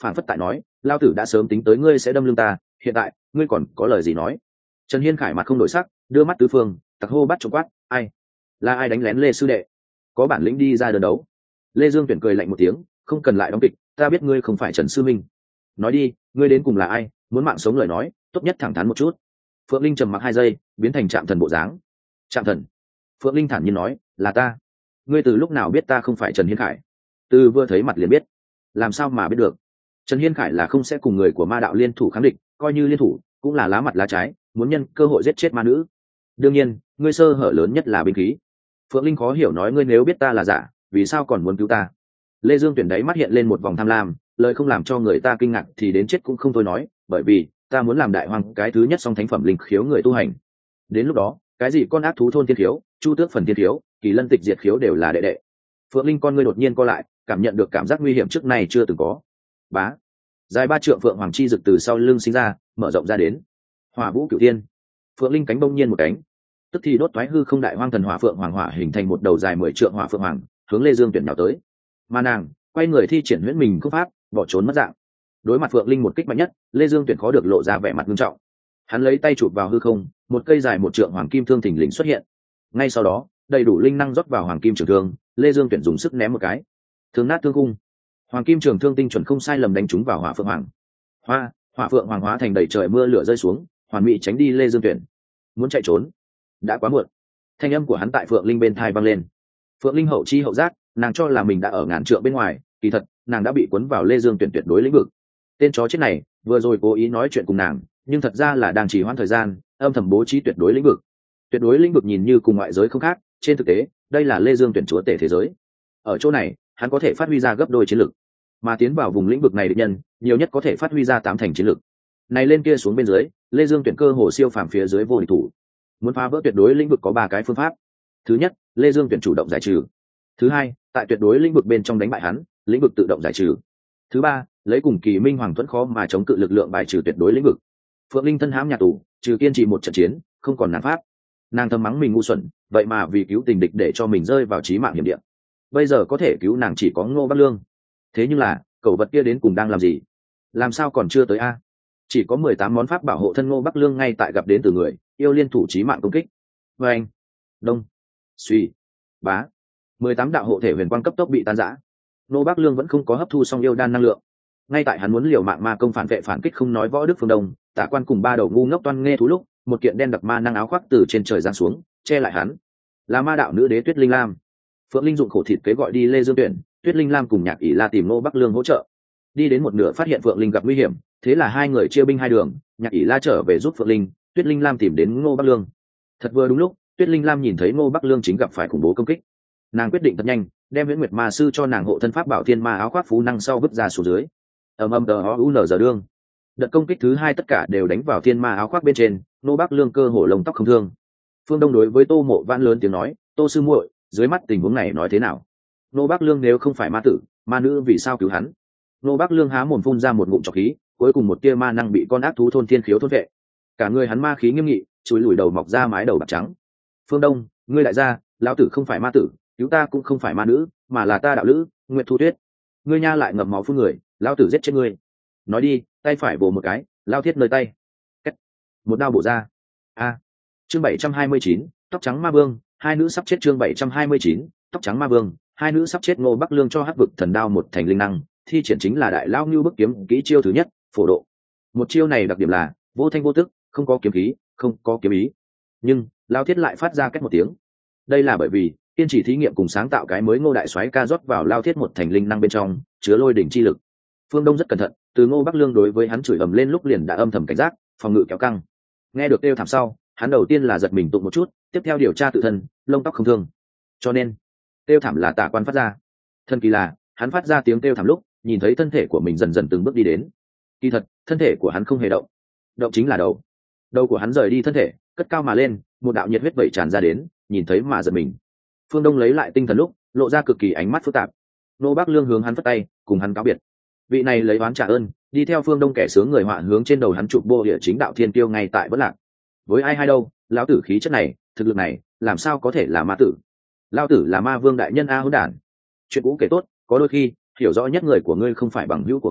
A: phản phất tại nói lao tử đã sớm tính tới ngươi sẽ đâm lưng ta, hiện tại ngươi còn có lời gì nói? Trần Hiên Khải mặt không đổi sắc, đưa mắt tứ phương, tặc hô bắt trộm quát, ai là ai đánh lén Lê sư đệ? Có bản lĩnh đi ra đơn đấu. Lê Dương Tuyển cười lạnh một tiếng, không cần lại đóng kịch, ta biết ngươi không phải Trần sư minh. Nói đi, ngươi đến cùng là ai? Muốn mạng sống lời nói, tốt nhất thẳng thắn một chút. Phượng Linh trầm mặc hai giây, biến thành Trạm Thần bộ dáng. Trạm Thần? Phượng Linh thản nhiên nói, là ta. Ngươi từ lúc nào biết ta không phải Trần Hiên Khải? Từ vừa thấy mặt liền biết. Làm sao mà biết được? Trần Hiên Khải là không sẽ cùng người của ma đạo liên thủ kháng địch, coi như liên thủ cũng là lá mặt lá trái, muốn nhân cơ hội giết chết ma nữ. Đương nhiên, ngươi sơ hở lớn nhất là binh khí. Phượng Linh khó hiểu nói, ngươi nếu biết ta là giả, vì sao còn muốn cứu ta? Lê Dương Tuyển đáy mắt hiện lên một vòng tham lam, lời không làm cho người ta kinh ngạc thì đến chết cũng không thôi nói, bởi vì ta muốn làm đại hoàng cái thứ nhất song thánh phẩm linh khiếu người tu hành. Đến lúc đó, cái gì con ác thú thôn thiên khiếu, chu tước phần thiên khiếu, kỳ lân tịch diệt khiếu đều là đệ đệ. Phượng Linh con ngươi đột nhiên co lại, cảm nhận được cảm giác nguy hiểm trước này chưa từng có. Bá, dài ba trượng Phượng Hoàng chi rực từ sau lưng sinh ra, mở rộng ra đến. Hỏa vũ cửu thiên. Phượng Linh cánh bông nhiên một cánh, tức thì đốt toái hư không đại hoang thần hỏa Phượng Hoàng hỏa hình thành một đầu dài mười trượng hỏa Phượng Hoàng, hướng Lê Dương Tuyển nhào tới. Mà nàng quay người thi triển huyễn mình công pháp, bỏ trốn mất dạng. Đối mặt Phượng Linh một kích mạnh nhất, Lê Dương Tuyển khó được lộ ra vẻ mặt nghiêm trọng. Hắn lấy tay chụp vào hư không, một cây dài một trượng hoàng kim thương thình lình xuất hiện. Ngay sau đó, đầy đủ linh năng rót vào hoàng kim trường thương, Lê Dương Tuyển dùng sức ném một cái, thương nát thương cung. Hoàng kim trường thương tinh chuẩn không sai lầm đánh trúng vào hỏa Phượng Hoàng. Hoa, hỏa Phượng Hoàng hóa thành đầy trời mưa lửa rơi xuống, hoàn mỹ tránh đi Lê Dương Tuyển. Muốn chạy trốn, đã quá muộn. Thanh âm của hắn tại Phượng Linh bên tai vang lên. Phượng Linh hậu chi hậu giác, nàng cho là mình đã ở ngàn trượng bên ngoài, kỳ thật nàng đã bị cuốn vào Lê Dương Tuyển tuyệt đối lĩnh vực. Tên chó chết này vừa rồi cố ý nói chuyện cùng nàng, nhưng thật ra là đang trì hoãn thời gian, âm thầm bố trí tuyệt đối lĩnh vực. Tuyệt đối lĩnh vực nhìn như cùng ngoại giới không khác, trên thực tế đây là Lê Dương Tuyển chúa tể thế giới. Ở chỗ này hắn có thể phát huy ra gấp đôi chiến lực, mà tiến vào vùng lĩnh vực này địch nhân nhiều nhất có thể phát huy ra tám thành chiến lực. Này lên kia xuống bên dưới, Lê Dương Tuyển cơ hồ siêu phàm phía dưới vô địch thủ. Muốn phá vỡ tuyệt đối lĩnh vực có ba cái phương pháp. Thứ nhất, Lê Dương Tuyển chủ động giải trừ. Thứ hai, tại tuyệt đối lĩnh vực bên trong đánh bại hắn, lĩnh vực tự động giải trừ. Thứ ba, lấy cùng kỳ minh hoàng thuẫn khó mà chống cự lực lượng bài trừ tuyệt đối lĩnh vực. Phượng Linh thân hãm nhà tù, trừ kiên trì một trận chiến, không còn nạn pháp. Nàng thầm mắng mình ngu xuẩn, vậy mà vì cứu tình địch để cho mình rơi vào chí mạng hiểm địa. Bây giờ có thể cứu nàng chỉ có Ngô Bắc Lương. Thế nhưng là, cẩu vật kia đến cùng đang làm gì? Làm sao còn chưa tới a? Chỉ có mười tám món pháp bảo hộ thân Ngô Bắc Lương ngay tại gặp đến từ người yêu liên thủ chí mạng công kích. Và anh, đông, suy, bá, mười tám đạo hộ thể huyền quang cấp tốc bị tan rã. Ngô Bắc Lương vẫn không có hấp thu xong yêu đan năng lượng. Ngay tại hắn muốn liều mạng ma công phản vệ phản kích không nói võ đức phương đông, Tả Quan cùng ba đầu ngu ngốc toan nghe thú lúc, một kiện đen đặc ma năng áo khoác từ trên trời giáng xuống, che lại hắn. Là ma đạo nữ đế Tuyết Linh Lam. Phượng Linh dụng khổ thịt kế gọi đi Lê Dương Tuyển, Tuyết Linh Lam cùng Nhạc ỷ La tìm Ngô Bắc Lương hỗ trợ. Đi đến một nửa phát hiện Phượng Linh gặp nguy hiểm, thế là hai người chia binh hai đường, Nhạc ỷ La trở về giúp Phượng Linh, Tuyết Linh Lam tìm đến Ngô Bắc Lương. Thật vừa đúng lúc, Tuyết Linh Lam nhìn thấy Ngô Bắc Lương chính gặp phải khủng bố công kích. Nàng quyết định thật nhanh, đem Huyễn Nguyệt Ma sư cho nàng hộ thân pháp bảo Thiên Ma áo khoác phú năng sau vứt ra xuống dưới. Ầm ầm tờ o u n giờ đương. Đợt công kích thứ hai tất cả đều đánh vào Thiên Ma áo khoác bên trên, Ngô Bắc Lương cơ hồ lông tóc không thương. Phương Đông đối với Tô Mộ Vãn lớn tiếng nói, Tô sư muội, dưới mắt tình huống này nói thế nào? Ngô Bắc Lương nếu không phải ma tử, ma nữ vì sao cứu hắn? Ngô Bắc Lương há mồm phun ra một ngụm trọc khí, cuối cùng một tia ma năng bị con ác thú thôn thiên khiếu thôn vệ. Cả người hắn ma khí nghiêm nghị, chùi lùi đầu mọc ra mái đầu bạc trắng. Phương Đông, ngươi đại gia, lão tử không phải ma tử, cứu ta cũng không phải ma nữ, mà là ta đạo lữ, Nguyệt Thu Tuyết. Ngươi nha lại ngậm máu phun người, lão tử giết chết ngươi. Nói đi, tay phải vồ một cái, lao thiết nơi tay. Cách. Một đao bổ ra. A. Chương bảy trăm hai mươi chín, tóc trắng ma vương, hai nữ sắp chết chương bảy trăm hai mươi chín, tóc trắng ma vương, hai nữ sắp chết. Ngô Bắc Lương cho hắc vực thần đao một thành linh năng, thi triển chính là đại lao ngưu bức kiếm kỹ chiêu thứ nhất, phổ độ. Một chiêu này đặc điểm là vô thanh vô tức, không có kiếm khí, không có kiếm ý. Nhưng lao thiết lại phát ra cách một tiếng. Đây là bởi vì kiên trì thí nghiệm cùng sáng tạo cái mới Ngô đại soái ca rót vào lao thiết một thành linh năng bên trong, chứa lôi đỉnh chi lực. Phương Đông rất cẩn thận, từ Ngô Bắc Lương đối với hắn chửi ầm lên lúc liền đã âm thầm cảnh giác, phòng ngự kéo căng. Nghe được kêu thảm sau, hắn đầu tiên là giật mình tụng một chút, tiếp theo điều tra tự thân, lông tóc không thương. Cho nên, kêu thảm là Tả Quan phát ra. Thần kỳ là, hắn phát ra tiếng kêu thảm lúc, nhìn thấy thân thể của mình dần dần từng bước đi đến. Kỳ thật, thân thể của hắn không hề động, động chính là đầu. Đầu của hắn rời đi thân thể, cất cao mà lên, một đạo nhiệt huyết vẩy tràn ra đến, nhìn thấy mà giật mình. Phương Đông lấy lại tinh thần lúc, lộ ra cực kỳ ánh mắt phức tạp. Ngô Bắc Lương hướng hắn phất tay, cùng hắn cáo biệt. Vị này lấy oán trả ơn, đi theo Phương Đông kẻ sướng người họa hướng trên đầu hắn chụp bô địa chính đạo thiên tiêu ngay tại Vân Lạc. Với ai hay đâu, lão tử khí chất này, thực lực này, làm sao có thể là ma tử? Lão tử là ma vương đại nhân a hỗn đản. Chuyện cũ kể tốt, có đôi khi hiểu rõ nhất người của ngươi không phải bằng hữu của ngươi,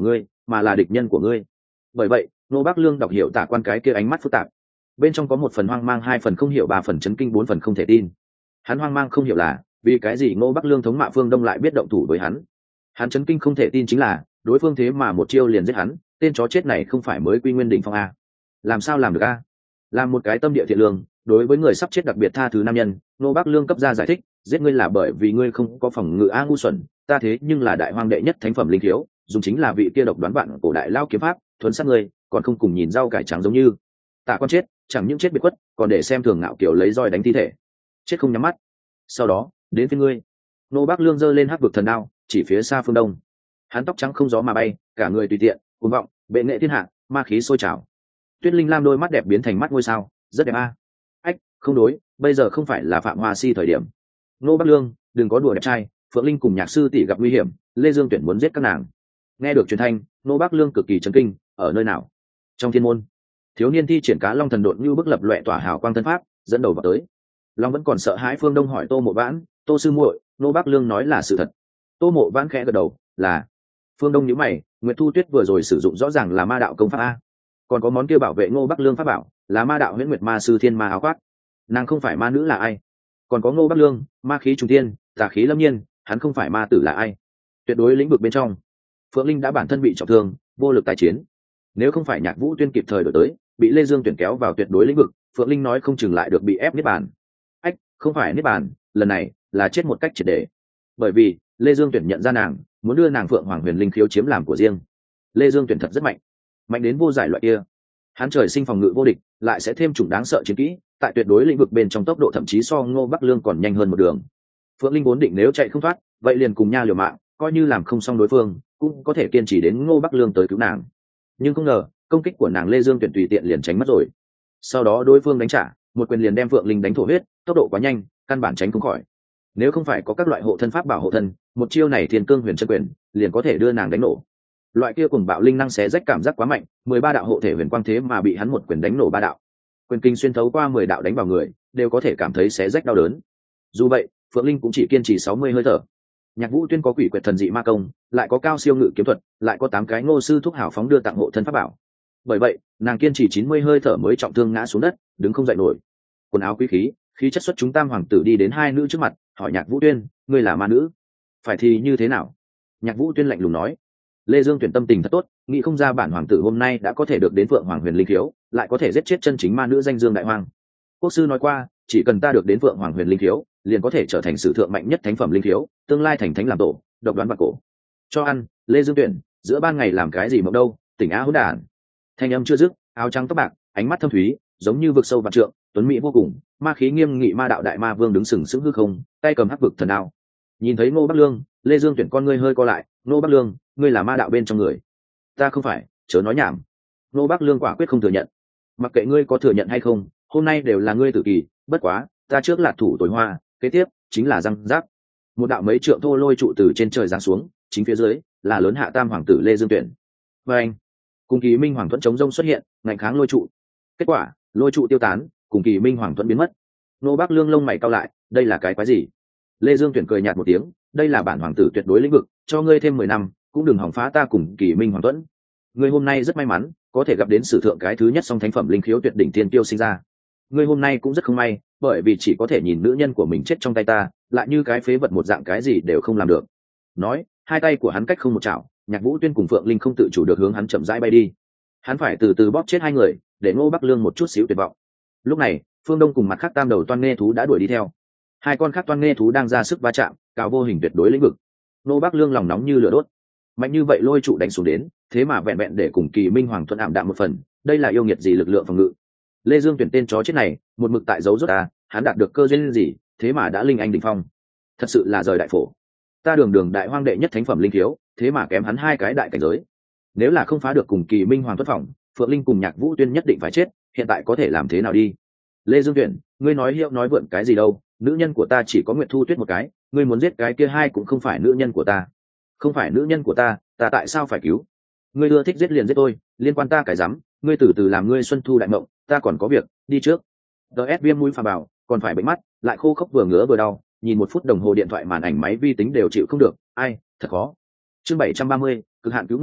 A: mà là địch nhân của ngươi. Bởi vậy Ngô Bác Lương đọc hiểu Tả Quan cái kia ánh mắt phức tạp, bên trong có một phần hoang mang, hai phần không hiểu, ba phần chấn kinh, bốn phần không thể tin. Hắn hoang mang không hiểu là vì cái gì Ngô Bác Lương thống mạ Phương Đông lại biết động thủ với hắn. Hắn chấn kinh không thể tin chính là đối phương thế mà một chiêu liền giết hắn, tên chó chết này không phải mới quy nguyên đỉnh phong a? Làm sao làm được a? Làm một cái tâm địa thiện lương, đối với người sắp chết đặc biệt tha thứ nam nhân, Ngô Bác Lương cấp ra giải thích, giết ngươi là bởi vì ngươi không có phòng ngự a ngu xuẩn, ta thế nhưng là đại hoang đệ nhất thánh phẩm linh thiếu, dùng chính là vị kia độc đoán bạn cổ đại lao kiếm pháp, thuần sát ngươi, còn không cùng nhìn rau cải trắng giống như. Tạ con chết, chẳng những chết biệt khuất, còn để xem thường ngạo kiểu lấy roi đánh thi thể. Chết không nhắm mắt. Sau đó, đến phía ngươi. Ngô Bác Lương giơ lên hắc vực thần đao, chỉ phía xa phương đông. Hắn tóc trắng không gió mà bay, cả người tùy tiện, cuồng vọng, bệ nghệ thiên hạ, ma khí sôi trào. Tuyết Linh Lam đôi mắt đẹp biến thành mắt ngôi sao, rất đẹp a. Ách, không đối, bây giờ không phải là Phạm Hoa Si thời điểm. Ngô Bác Lương, đừng có đùa đẹp trai, Phượng Linh cùng Nhạc sư tỷ gặp nguy hiểm, Lê Dương Tuyển muốn giết các nàng. Nghe được truyền thanh, Ngô Bác Lương cực kỳ chấn kinh, ở nơi nào? Trong thiên môn. Thiếu niên thi triển cá long thần độn như bức lập loè tỏa hào quang thân pháp, dẫn đầu vào tới. Long vẫn còn sợ hãi Phương Đông hỏi Tô Mộ Vãn, Tô sư muội, Ngô Bác Lương nói là sự thật. Tô Mộ Vãn khẽ gật đầu, là. Phương Đông nhíu mày, Nguyệt Thu Tuyết vừa rồi sử dụng rõ ràng là ma đạo công pháp a. Còn có món kia bảo vệ Ngô Bác Lương pháp bảo, là ma đạo Huyễn Nguyệt Ma sư Thiên Ma áo khoác. Nàng không phải ma nữ là ai? Còn có Ngô Bác Lương, ma khí trùng thiên, tà khí lâm nhiên, hắn không phải ma tử là ai? Tuyệt đối lĩnh vực bên trong, Phượng Linh đã bản thân bị trọng thương, vô lực tái chiến. Nếu không phải Nhạc Vũ Tuyên kịp thời đổi tới, bị Lê Dương Tuyển kéo vào tuyệt đối lĩnh vực, Phượng Linh nói không chừng lại được bị ép niết bàn. Ách, không phải niết bàn, lần này là chết một cách triệt để. Bởi vì Lê Dương Tuyển nhận ra nàng, muốn đưa nàng Phượng Hoàng Huyền Linh khiếu chiếm làm của riêng. Lê Dương Tuyển thật rất mạnh, mạnh đến vô giải loại kia. Hắn trời sinh phòng ngự vô địch, lại sẽ thêm chủng đáng sợ chiến kỹ, tại tuyệt đối lĩnh vực bên trong tốc độ thậm chí so Ngô Bắc Lương còn nhanh hơn một đường. Phượng Linh vốn định nếu chạy không thoát, vậy liền cùng nha liều mạng, coi như làm không xong đối phương, cũng có thể kiên trì đến Ngô Bắc Lương tới cứu nàng. Nhưng không ngờ, công kích của nàng Lê Dương Tuyển tùy tiện liền tránh mất rồi. Sau đó đối phương đánh trả, một quyền liền đem Phượng Linh đánh thổ huyết, tốc độ quá nhanh, căn bản tránh không khỏi. Nếu không phải có các loại hộ thân pháp bảo hộ thân, một chiêu này Thiên Cương Huyền Chân Quyền liền có thể đưa nàng đánh nổ. Loại kia cùng bạo linh năng xé rách cảm giác quá mạnh, mười ba đạo hộ thể huyền quang thế mà bị hắn một quyền đánh nổ ba đạo. Quyền kinh xuyên thấu qua mười đạo đánh vào người, đều có thể cảm thấy xé rách đau đớn. Dù vậy, Phượng Linh cũng chỉ kiên trì sáu mươi hơi thở. Nhạc Vũ Tuyên có quỷ quyệt thần dị ma công, lại có cao siêu ngự kiếm thuật, lại có tám cái Ngô sư thúc hảo phóng đưa tặng hộ thân pháp bảo. Bởi vậy, nàng kiên trì chín mươi hơi thở mới trọng thương ngã xuống đất, đứng không dậy nổi. Quần áo quý khí, khí chất xuất chúng tam hoàng tử đi đến hai nữ trước mặt, hỏi Nhạc Vũ Tuyên, ngươi là ma nữ, phải thì như thế nào? Nhạc Vũ Tuyên lạnh lùng nói. Lê Dương Tuyển tâm tình thật tốt, nghĩ không ra bản hoàng tử hôm nay đã có thể được đến Phượng Hoàng Huyền Linh khiếu, lại có thể giết chết chân chính ma nữ danh dương đại hoàng. Quốc sư nói qua, chỉ cần ta được đến Phượng Hoàng Huyền Linh khiếu, liền có thể trở thành sử thượng mạnh nhất thánh phẩm linh khiếu, tương lai thành thánh làm tổ, độc đoán vạn cổ. Cho ăn, Lê Dương Tuyển, giữa ban ngày làm cái gì mộng đâu, tỉnh á hỗn đản. Thanh âm chưa dứt, áo trắng tóc bạc, ánh mắt thâm thúy, giống như vực sâu vạn trượng, tuấn mỹ vô cùng, ma khí nghiêm nghị ma đạo đại ma vương đứng sừng sững hư không, tay cầm hắc vực thần đao. Nhìn thấy Ngô Bắc Lương, Lê Dương Tuyển con ngươi hơi co lại, Ngô Bắc Lương, ngươi là ma đạo bên trong người. Ta không phải, chớ nói nhảm. Ngô Bắc Lương quả quyết không thừa nhận. Mặc kệ ngươi có thừa nhận hay không, hôm nay đều là ngươi tử kỳ, bất quá, ta trước là thủ tối hoa, kế tiếp chính là răng giáp. Một đạo mấy trượng thô lôi trụ từ trên trời giáng xuống, chính phía dưới là lớn hạ tam hoàng tử Lê Dương Tuyển. Và anh, cùng kỳ minh hoàng thuẫn chống rông xuất hiện, ngạnh kháng lôi trụ. Kết quả, lôi trụ tiêu tán, cùng kỳ minh hoàng thuẫn biến mất. Ngô Bắc Lương lông mày cau lại, đây là cái quái gì? Lê Dương Tuyển cười nhạt một tiếng, đây là bản hoàng tử tuyệt đối lĩnh vực, cho ngươi thêm mười năm, cũng đừng hỏng phá ta cùng kỳ minh hoàng thuẫn. Ngươi hôm nay rất may mắn, có thể gặp đến sử thượng cái thứ nhất song thánh phẩm linh khiếu tuyệt đỉnh tiên tiêu sinh ra. Ngươi hôm nay cũng rất không may, bởi vì chỉ có thể nhìn nữ nhân của mình chết trong tay ta, lại như cái phế vật một dạng, cái gì đều không làm được. Nói, hai tay của hắn cách không một chảo, Nhạc Vũ Tuyên cùng Phượng Linh không tự chủ được hướng hắn chậm rãi bay đi. Hắn phải từ từ bóp chết hai người, để Ngô Bắc Lương một chút xíu tuyệt vọng. Lúc này, Phương Đông cùng mặt khác tam đầu toan nghe thú đã đuổi đi theo. Hai con khác toan nghe thú đang ra sức va chạm, cào vô hình tuyệt đối lĩnh vực. Ngô Bắc Lương lòng nóng như lửa đốt. Mạnh như vậy lôi trụ đánh xuống đến, thế mà vẹn vẹn để cùng kỳ minh hoàng thuận ảm đạm một phần, đây là yêu nghiệt gì lực lượng phòng ngự. Lê Dương Tuyển tên chó chết này, một mực tại dấu rốt ta, hắn đạt được cơ duyên gì, thế mà đã linh anh đỉnh phong. Thật sự là rời đại phổ. Ta đường đường đại hoang đệ nhất thánh phẩm linh khiếu, thế mà kém hắn hai cái đại cảnh giới. Nếu là không phá được cùng kỳ minh hoàng thất phòng, Phượng Linh cùng Nhạc Vũ Tuyên nhất định phải chết, hiện tại có thể làm thế nào đi? Lê Dương Tuyển, ngươi nói hiệu nói vượn cái gì đâu, nữ nhân của ta chỉ có Nguyệt Thu Tuyết một cái, ngươi muốn giết cái kia hai cũng không phải nữ nhân của ta. Không phải nữ nhân của ta, ta tại sao phải cứu? Ngươi ưa thích giết liền giết tôi, liên quan ta cái rắm, ngươi từ từ làm ngươi xuân thu đại mộng, ta còn có việc, đi trước. ds viêm mũi phà bảo, còn phải bệnh mắt, lại khô khốc vừa ngứa vừa đau, nhìn một phút đồng hồ điện thoại màn ảnh máy vi tính đều chịu không được, ai, thật khó. Chương bảy trăm ba mươi, cực hạn cứu người,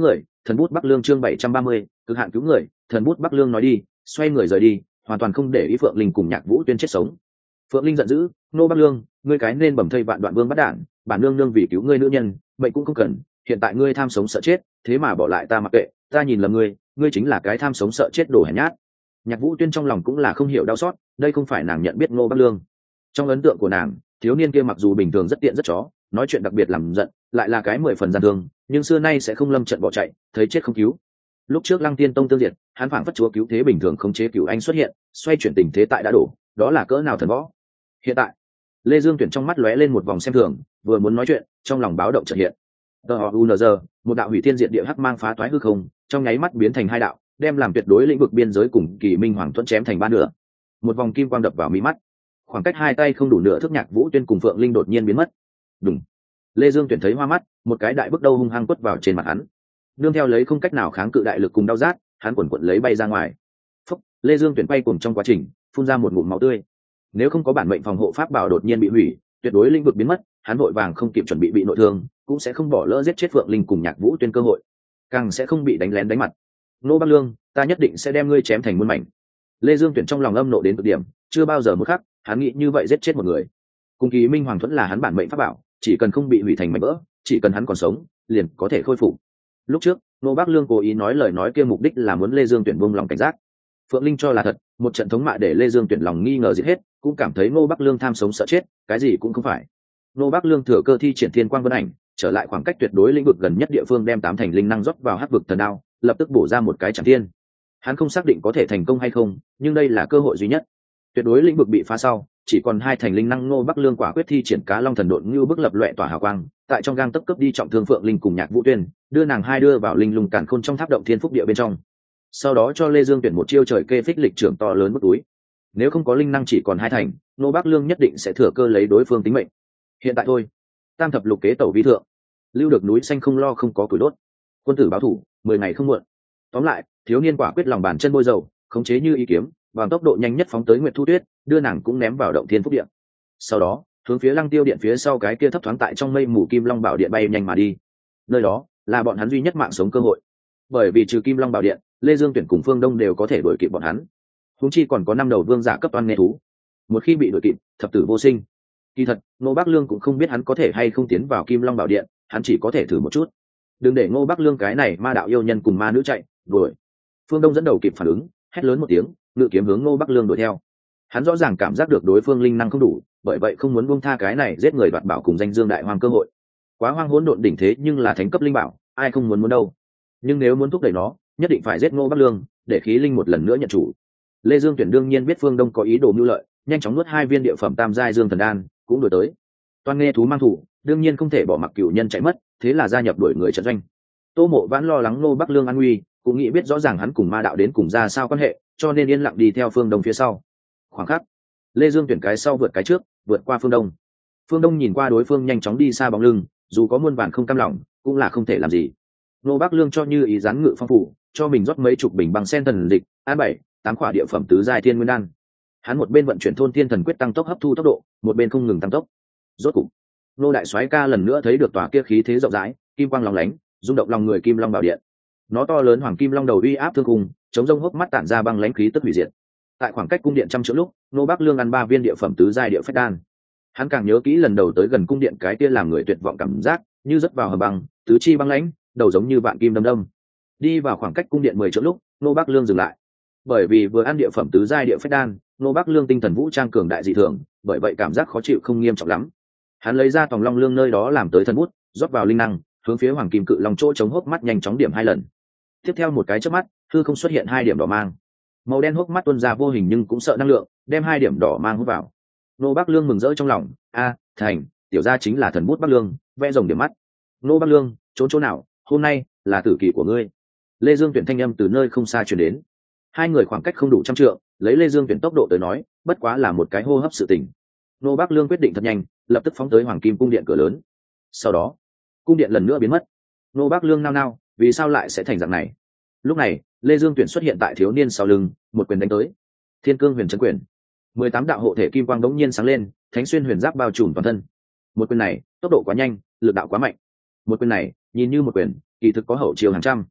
A: Thần bút Bắc Lương chương bảy trăm ba mươi, cực hạn cứu người. Thần bút Bắc Lương nói đi, xoay người rời đi, hoàn toàn không để ý Phượng Linh cùng Nhạc Vũ Tuyên chết sống. Phượng Linh giận dữ, nô Bắc Lương, ngươi cái nên bầm thây vạn đoạn vương bắt đản, bản nương nương vì cứu ngươi nữ nhân, bệnh cũng không cần, hiện tại ngươi tham sống sợ chết, thế mà bỏ lại ta mặc kệ, ta nhìn lầm ngươi, ngươi chính là cái tham sống sợ chết đồ hèn nhát. Nhạc Vũ Tuyên trong lòng cũng là không hiểu đau xót, đây không phải nàng nhận biết Ngô Bắc Lương. Trong ấn tượng của nàng, thiếu niên kia mặc dù bình thường rất tiện rất chó, nói chuyện đặc biệt làm giận, lại là cái mười phần gian thương, nhưng xưa nay sẽ không lâm trận bỏ chạy, thấy chết không cứu. Lúc trước Lăng Tiên Tông tương diệt, hắn phảng phất chúa cứu thế bình thường không chế cửu anh xuất hiện, xoay chuyển tình thế tại đã đổ, đó là cỡ nào thần võ. Hiện tại, Lê Dương Tuyển trong mắt lóe lên một vòng xem thường, vừa muốn nói chuyện, trong lòng báo động chợt hiện. Tờ u en giê, một đạo hủy thiên diệt địa hắc mang phá toái hư không, trong nháy mắt biến thành hai đạo, đem làm tuyệt đối lĩnh vực biên giới cùng Kỳ Minh Hoàng Thuẫn chém thành ba nửa. Một vòng kim quang đập vào mi mắt, khoảng cách hai tay không đủ nửa thước, Nhạc Vũ Tuyên cùng Phượng Linh đột nhiên biến mất. Đùng. Lê Dương Tuyển thấy hoa mắt, một cái đại bước đầu hung hăng quất vào trên mặt hắn. Nương theo lấy không cách nào kháng cự đại lực cùng đau rát, hắn quần quật lấy bay ra ngoài. Phúc, Lê Dương Tuyển bay cùng trong quá trình, phun ra một ngụm máu tươi. Nếu không có bản mệnh phòng hộ pháp bảo đột nhiên bị hủy, tuyệt đối lĩnh vực biến mất, hắn vội vàng không kịp chuẩn bị bị nội thương, cũng sẽ không bỏ lỡ giết chết Phượng Linh cùng Nhạc Vũ Tuyên cơ hội, càng sẽ không bị đánh lén đánh mặt. Nô Bắc Lương, ta nhất định sẽ đem ngươi chém thành muôn mảnh. Lê Dương Tuyển trong lòng âm nộ đến cực điểm, chưa bao giờ một khắc hắn nghĩ như vậy giết chết một người. Cùng Kỳ Minh Hoàng Thuẫn là hắn bản mệnh pháp bảo, chỉ cần không bị hủy thành mảnh vỡ, chỉ cần hắn còn sống, liền có thể khôi phục. Lúc trước, Nô Bắc Lương cố ý nói lời nói kia mục đích là muốn Lê Dương Tuyển buông lòng cảnh giác. Phượng Linh cho là thật, một trận thống mạ để Lê Dương Tuyển lòng nghi ngờ giết hết, cũng cảm thấy Nô Bắc Lương tham sống sợ chết, cái gì cũng không phải. Nô Bắc Lương thừa cơ thi triển Thiên Quang Vân Ảnh, trở lại khoảng cách tuyệt đối lĩnh vực gần nhất địa phương, đem tám thành linh năng rót vào hắc vực thần đao, lập tức bổ ra một cái chạm thiên. Hắn không xác định có thể thành công hay không, nhưng đây là cơ hội duy nhất. Tuyệt đối lĩnh vực bị phá sau, chỉ còn hai thành linh năng, Ngô Bắc Lương quả quyết thi triển Cá Long Thần Độn như bức lập loè tỏa hào quang, tại trong gang tấc cấp đi trọng thương Phượng Linh cùng Nhạc Vũ Tuyên, đưa nàng hai đưa vào linh lung càn khôn trong tháp động thiên phúc địa bên trong. Sau đó cho Lê Dương Tuyển một chiêu trời kê phích lịch trưởng to lớn mức túi. Nếu không có linh năng chỉ còn hai thành, Ngô Bắc Lương nhất định sẽ thừa cơ lấy đối phương tính mệnh. Hiện tại thôi, tam thập lục kế tẩu vi thượng, lưu được núi xanh không lo không có củi đốt. Quân tử báo thủ, mười ngày không muộn. Tóm lại, thiếu niên quả quyết lòng bàn chân bôi dầu, khống chế như ý kiếm, bằng tốc độ nhanh nhất phóng tới Nguyệt Thu Tuyết, đưa nàng cũng ném vào động thiên phúc điện. Sau đó, hướng phía Lăng Tiêu điện phía sau cái kia thấp thoáng tại trong mây mù Kim Long Bảo Điện bay nhanh mà đi. Nơi đó là bọn hắn duy nhất mạng sống cơ hội. Bởi vì trừ Kim Long Bảo Điện, Lê Dương Tuyển cùng Phương Đông đều có thể đuổi kịp bọn hắn. Huống chi còn có năm đầu vương giả cấp toan nghe thú. Một khi bị đuổi kịp, thập tử vô sinh. Kỳ thật, Ngô Bắc Lương cũng không biết hắn có thể hay không tiến vào Kim Long Bảo Điện, hắn chỉ có thể thử một chút. Đừng để Ngô Bắc Lương cái này ma đạo yêu nhân cùng ma nữ chạy, đuổi. Phương Đông dẫn đầu kịp phản ứng, hét lớn một tiếng, ngự kiếm hướng Ngô Bắc Lương đuổi theo. Hắn rõ ràng cảm giác được đối phương linh năng không đủ, bởi vậy không muốn buông tha cái này giết người đoạt bảo cùng danh dương đại hoang cơ hội. Quá hoang hỗn độn đỉnh thế nhưng là thánh cấp linh bảo, ai không muốn muốn đâu. Nhưng nếu muốn thúc đẩy nó, nhất định phải giết Ngô Bắc Lương, để khí linh một lần nữa nhận chủ. Lê Dương Tuyển đương nhiên biết Phương Đông có ý đồ mưu lợi, nhanh chóng nuốt hai viên địa phẩm tam giai dương thần đan, cũng đuổi tới. Toan nghe thú mang thủ, đương nhiên không thể bỏ mặc cửu nhân chạy mất, thế là gia nhập đuổi người trận doanh. Tô Mộ Vãn lo lắng Ngô Bắc Lương an nguy, cũng nghĩ biết rõ ràng hắn cùng ma đạo đến cùng ra sao quan hệ, cho nên yên lặng đi theo Phương Đông phía sau. Khoảng khắc, Lê Dương Tuyển cái sau vượt cái trước, vượt qua Phương Đông. Phương Đông nhìn qua đối phương nhanh chóng đi xa bóng lưng, dù có muôn vàn không cam lòng, cũng là không thể làm gì. Ngô Bắc Lương cho như ý gián ngự phong phủ, cho mình rót mấy chục bình băng sen thần dịch, an bảy, tám khỏa địa phẩm tứ giai thiên nguyên đan. Hắn một bên vận chuyển thôn thiên thần quyết tăng tốc hấp thu tốc độ, một bên không ngừng tăng tốc. Rốt cục, Ngô đại soái ca lần nữa thấy được tòa kia khí thế rộng rãi, kim quang lóng lánh, rung động lòng người Kim Long Bảo Điện. Nó to lớn hoàng kim long đầu uy áp thương khung, chống rông hốc mắt tản ra băng lãnh khí tức hủy diệt. Tại khoảng cách cung điện trăm trượng lúc, Ngô Bắc Lương ăn ba viên địa phẩm tứ giai địa phách đan. Hắn càng nhớ kỹ lần đầu tới gần cung điện cái kia làm người tuyệt vọng cảm giác, như rớt vào hầm băng, tứ chi băng lãnh, đầu giống như vạn kim đâm đâm. Đi vào khoảng cách cung điện mười trượng lúc, Ngô Bắc Lương dừng lại. Bởi vì vừa ăn địa phẩm tứ giai địa phách đan, Ngô Bắc Lương tinh thần vũ trang cường đại dị thường, bởi vậy cảm giác khó chịu không nghiêm trọng lắm. Hắn lấy ra tòng long lương nơi đó làm tới thần bút, rót vào linh năng, hướng phía hoàng kim cự long chỗ chống hốc mắt nhanh chóng điểm hai lần. Tiếp theo một cái chớp mắt, hư không xuất hiện hai điểm đỏ mang. Màu đen hốc mắt tuôn ra vô hình nhưng cũng sợ năng lượng, đem hai điểm đỏ mang hút vào. Ngô Bắc Lương mừng rỡ trong lòng, a, thành, tiểu gia chính là thần bút Bắc Lương, vẽ rồng điểm mắt. Ngô Bắc Lương, trốn chỗ nào, hôm nay là tử kỳ của ngươi. Lê Dương Tuyển thanh âm từ nơi không xa truyền đến. Hai người khoảng cách không đủ trăm trượng, lấy Lê Dương Tuyển tốc độ tới nói, bất quá là một cái hô hấp sự tình. Ngô Bắc Lương quyết định thật nhanh, lập tức phóng tới Hoàng Kim cung điện cửa lớn. Sau đó, cung điện lần nữa biến mất. Ngô Bắc Lương nao nao, vì sao lại sẽ thành dạng này? Lúc này, Lê Dương Tuyển xuất hiện tại thiếu niên sau lưng, một quyền đánh tới. Thiên Cương Huyền Trấn Quyền. mười tám đạo hộ thể kim quang đống nhiên sáng lên, thánh xuyên huyền giáp bao trùm toàn thân. Một quyền này, tốc độ quá nhanh, lực đạo quá mạnh. Một quyền này, nhìn như một quyền, kỳ thực có hậu chiêu hàng trăm.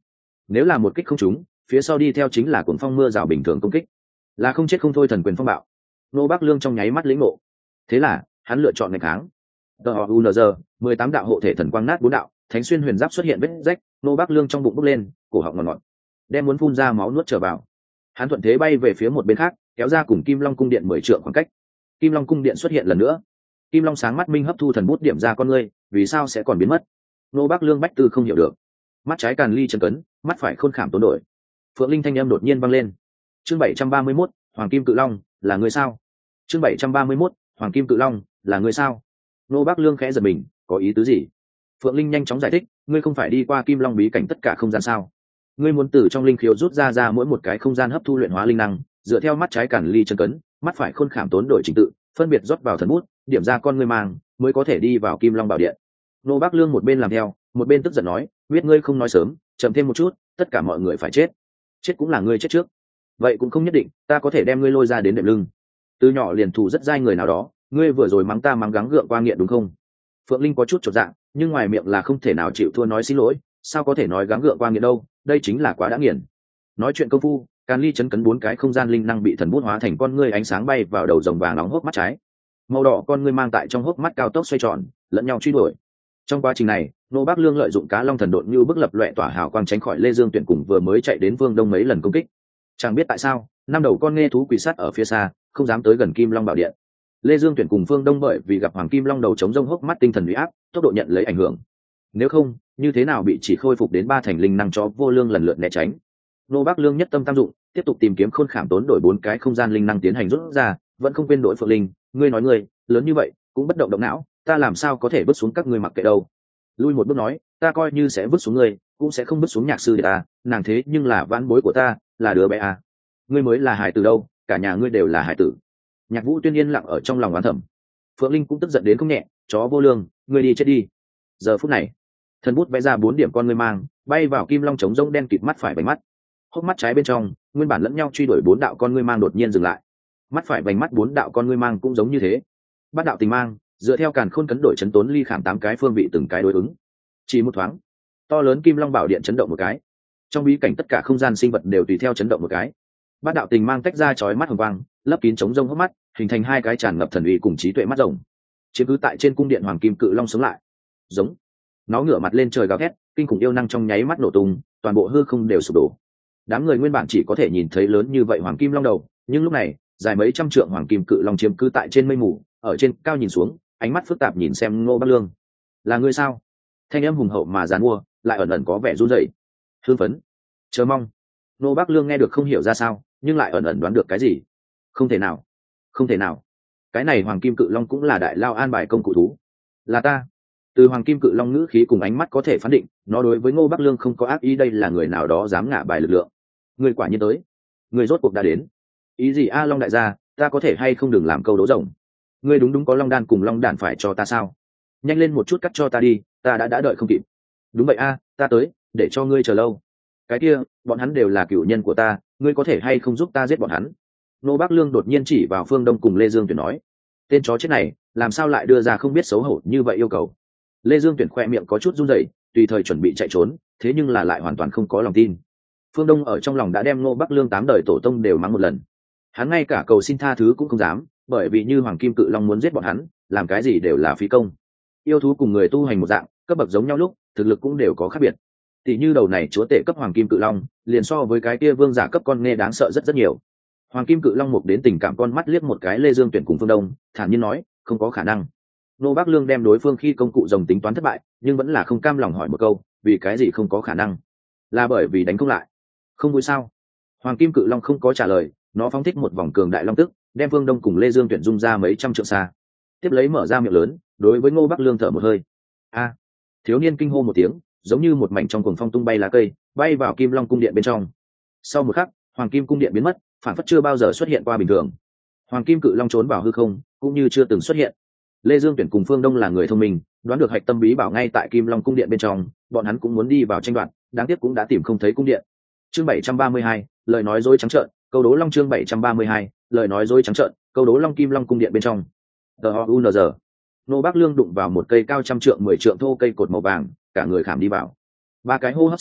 A: nếu là một kích không trúng, phía sau đi theo chính là cuồng phong mưa rào bình thường công kích, là không chết không thôi thần quyền phong bạo. Nô Bác Lương trong nháy mắt lĩnh ngộ, thế là hắn lựa chọn ngày kháng. tờ u en giê mười tám đạo hộ thể thần quang nát bốn đạo, thánh xuyên huyền giáp xuất hiện vết rách, Nô Bác Lương trong bụng bốc lên, cổ họng ngọt ngọt, đem muốn phun ra máu nuốt trở vào. Hắn thuận thế bay về phía một bên khác, kéo ra cùng Kim Long cung điện mười trượng khoảng cách. Kim Long cung điện xuất hiện lần nữa, Kim Long sáng mắt minh hấp thu thần bút điểm ra con ngươi, vì sao sẽ còn biến mất? Nô Bác Lương bách tư không hiểu được. Mắt trái càn ly chân cấn, mắt phải khôn khảm tốn đổi. Phượng Linh thanh âm đột nhiên vang lên. Chương bảy trăm ba mươi mốt, Hoàng Kim Cự Long, là người sao? Chương bảy trăm ba mươi mốt, Hoàng Kim Cự Long, là người sao? Nô Bác Lương khẽ giật mình, có ý tứ gì? Phượng Linh nhanh chóng giải thích, ngươi không phải đi qua Kim Long bí cảnh tất cả không gian sao? Ngươi muốn từ trong linh khiếu rút ra ra mỗi một cái không gian hấp thu luyện hóa linh năng, dựa theo mắt trái càn ly chân cấn, mắt phải khôn khảm tốn đổi trình tự, phân biệt rót vào thần bút, điểm ra con ngươi mang, mới có thể đi vào Kim Long bảo điện. Nô Bác Lương một bên làm theo, một bên tức giận nói, biết ngươi không nói sớm, chậm thêm một chút, tất cả mọi người phải chết. Chết cũng là ngươi chết trước. Vậy cũng không nhất định, ta có thể đem ngươi lôi ra đến đệm lưng. Từ nhỏ liền thù rất dai người nào đó, ngươi vừa rồi mắng ta mắng gắng gượng qua nghiện đúng không? Phượng Linh có chút chột dạ, nhưng ngoài miệng là không thể nào chịu thua nói xin lỗi, sao có thể nói gắng gượng qua nghiện đâu, đây chính là quá đã nghiền. Nói chuyện công phu, Càn Ly chấn cấn bốn cái không gian linh năng bị thần bút hóa thành con ngươi ánh sáng bay vào đầu rồng vàng nóng hốc mắt trái. Màu đỏ con ngươi mang tại trong hốc mắt cao tốc xoay tròn, lẫn nhau truy đuổi. Trong quá trình này, Nô Bác Lương lợi dụng cá long thần độn như bức lập loè tỏa hào quang tránh khỏi Lê Dương Tuyển cùng vừa mới chạy đến Vương Đông mấy lần công kích. Chẳng biết tại sao, năm đầu con nghe thú quỷ sắt ở phía xa, không dám tới gần Kim Long bảo điện. Lê Dương Tuyển cùng Phương Đông bởi vì gặp Hoàng Kim Long đầu chống rông hốc mắt tinh thần uy áp, tốc độ nhận lấy ảnh hưởng. Nếu không, như thế nào bị chỉ khôi phục đến ba thành linh năng chó vô lương lần lượt né tránh. Nô Bác Lương nhất tâm tam dụng, tiếp tục tìm kiếm khôn khảm tốn đổi bốn cái không gian linh năng tiến hành rút ra, vẫn không quên đổi Phượng Linh, ngươi nói ngươi, lớn như vậy, cũng bất động động não, ta làm sao có thể bước xuống các ngươi mặc kệ đâu. Lui một bước nói, ta coi như sẽ bước xuống ngươi, cũng sẽ không bước xuống nhạc sư để ta, nàng thế nhưng là vãn bối của ta, là đứa bé à. Ngươi mới là hài tử đâu, cả nhà ngươi đều là hài tử. Nhạc Vũ Tuyên yên lặng ở trong lòng oán thầm. Phượng Linh cũng tức giận đến không nhẹ, chó vô lương, ngươi đi chết đi. Giờ phút này, thần bút vẽ ra bốn điểm con ngươi mang, bay vào Kim Long trống rỗng đen kịt mắt phải bánh mắt. Hốc mắt trái bên trong, nguyên bản lẫn nhau truy đuổi bốn đạo con ngươi mang đột nhiên dừng lại. Mắt phải bánh mắt bốn đạo con ngươi mang cũng giống như thế. Bát đạo tình mang, dựa theo càn khôn cấn đổi chấn tốn ly khảm tám cái phương vị từng cái đối ứng. Chỉ một thoáng, to lớn Kim Long bảo điện chấn động một cái. Trong bí cảnh tất cả không gian sinh vật đều tùy theo chấn động một cái. Bát đạo tình mang tách ra chói mắt hồng quang, lấp kín trống rông hốc mắt, hình thành hai cái tràn ngập thần uy cùng trí tuệ mắt rồng. Chiếm cứ tại trên cung điện Hoàng Kim Cự Long sống lại. Giống. Nó ngửa mặt lên trời gào thét, kinh khủng yêu năng trong nháy mắt nổ tung, toàn bộ hư không đều sụp đổ. Đám người nguyên bản chỉ có thể nhìn thấy lớn như vậy Hoàng Kim Long đầu, nhưng lúc này, dài mấy trăm trượng Hoàng Kim Cự Long chiếm cứ tại trên mây mù, ở trên cao nhìn xuống, ánh mắt phức tạp nhìn xem Ngô Bác Lương. Là ngươi sao? Thanh âm hùng hậu mà giàn mua, lại ẩn ẩn có vẻ run rẩy. Hưng phấn, chờ mong. Ngô Bác Lương nghe được không hiểu ra sao, nhưng lại ẩn ẩn đoán được cái gì. Không thể nào, không thể nào. Cái này Hoàng Kim Cự Long cũng là đại lao an bài công cụ thú. Là ta. Từ Hoàng Kim Cự Long ngữ khí cùng ánh mắt có thể phán định, nó đối với Ngô Bác Lương không có ác ý, đây là người nào đó dám ngả bài lực lượng. Người quả nhiên tới, người rốt cuộc đã đến. Ý gì a Long đại gia, ta có thể hay không đừng làm câu đố rồng. Ngươi đúng đúng có Long đan cùng Long đản phải cho ta sao? Nhanh lên một chút cắt cho ta đi, ta đã đã đợi không kịp. Đúng vậy a, ta tới, để cho ngươi chờ lâu. Cái kia, bọn hắn đều là cựu nhân của ta, ngươi có thể hay không giúp ta giết bọn hắn? Nô Bác Lương đột nhiên chỉ vào Phương Đông cùng Lê Dương Tuyển nói, tên chó chết này, làm sao lại đưa ra không biết xấu hổ như vậy yêu cầu? Lê Dương Tuyển khoe miệng có chút run rẩy, tùy thời chuẩn bị chạy trốn, thế nhưng là lại hoàn toàn không có lòng tin. Phương Đông ở trong lòng đã đem Nô Bác Lương tám đời tổ tông đều mắng một lần, hắn ngay cả cầu xin tha thứ cũng không dám, bởi vì như Hoàng Kim Cự Long muốn giết bọn hắn, làm cái gì đều là phí công. Yêu thú cùng người tu hành một dạng, cấp bậc giống nhau lúc, thực lực cũng đều có khác biệt. Tỷ như đầu này chúa tể cấp Hoàng Kim Cự Long, liền so với cái kia vương giả cấp con nghe đáng sợ rất rất nhiều. Hoàng Kim Cự Long mục đến tình cảm con mắt liếc một cái Lê Dương Tuyển cùng Phương Đông, thản nhiên nói, không có khả năng. Nô Bác Lương đem đối phương khi công cụ rồng tính toán thất bại, nhưng vẫn là không cam lòng hỏi một câu, vì cái gì không có khả năng? Là bởi vì đánh không lại. Không vui sao? Hoàng Kim Cự Long không có trả lời, nó phóng thích một vòng cường đại long tức, đem Phương Đông cùng Lê Dương Tuyển dung ra mấy trăm trượng xa. Tiếp lấy mở ra miệng lớn, đối với Ngô Bác Lương thở một hơi. A! Thiếu niên kinh hô một tiếng, giống như một mảnh trong cuồng phong tung bay lá cây, bay vào Kim Long cung điện bên trong. Sau một khắc, Hoàng Kim cung điện biến mất, phản phất chưa bao giờ xuất hiện qua bình thường. Hoàng Kim Cự Long trốn vào hư không, cũng như chưa từng xuất hiện. Lê Dương Tuyển cùng Phương Đông là người thông minh, đoán được hạch tâm bí bảo ngay tại Kim Long cung điện bên trong, bọn hắn cũng muốn đi vào tranh đoạt, đáng tiếc cũng đã tìm không thấy cung điện. Chương bảy trăm ba mươi hai, lời nói dối trắng trợn, câu đố Long chương bảy trăm ba mươi hai, lời nói dối trắng trợn, câu đố Long Kim Long cung điện bên trong. T O U N G. Nô Bác Lương đụng vào một cây cao trăm trượng mười trượng thô cây cột màu vàng, cả người khảm đi vào. Ba cái hô hấp sau,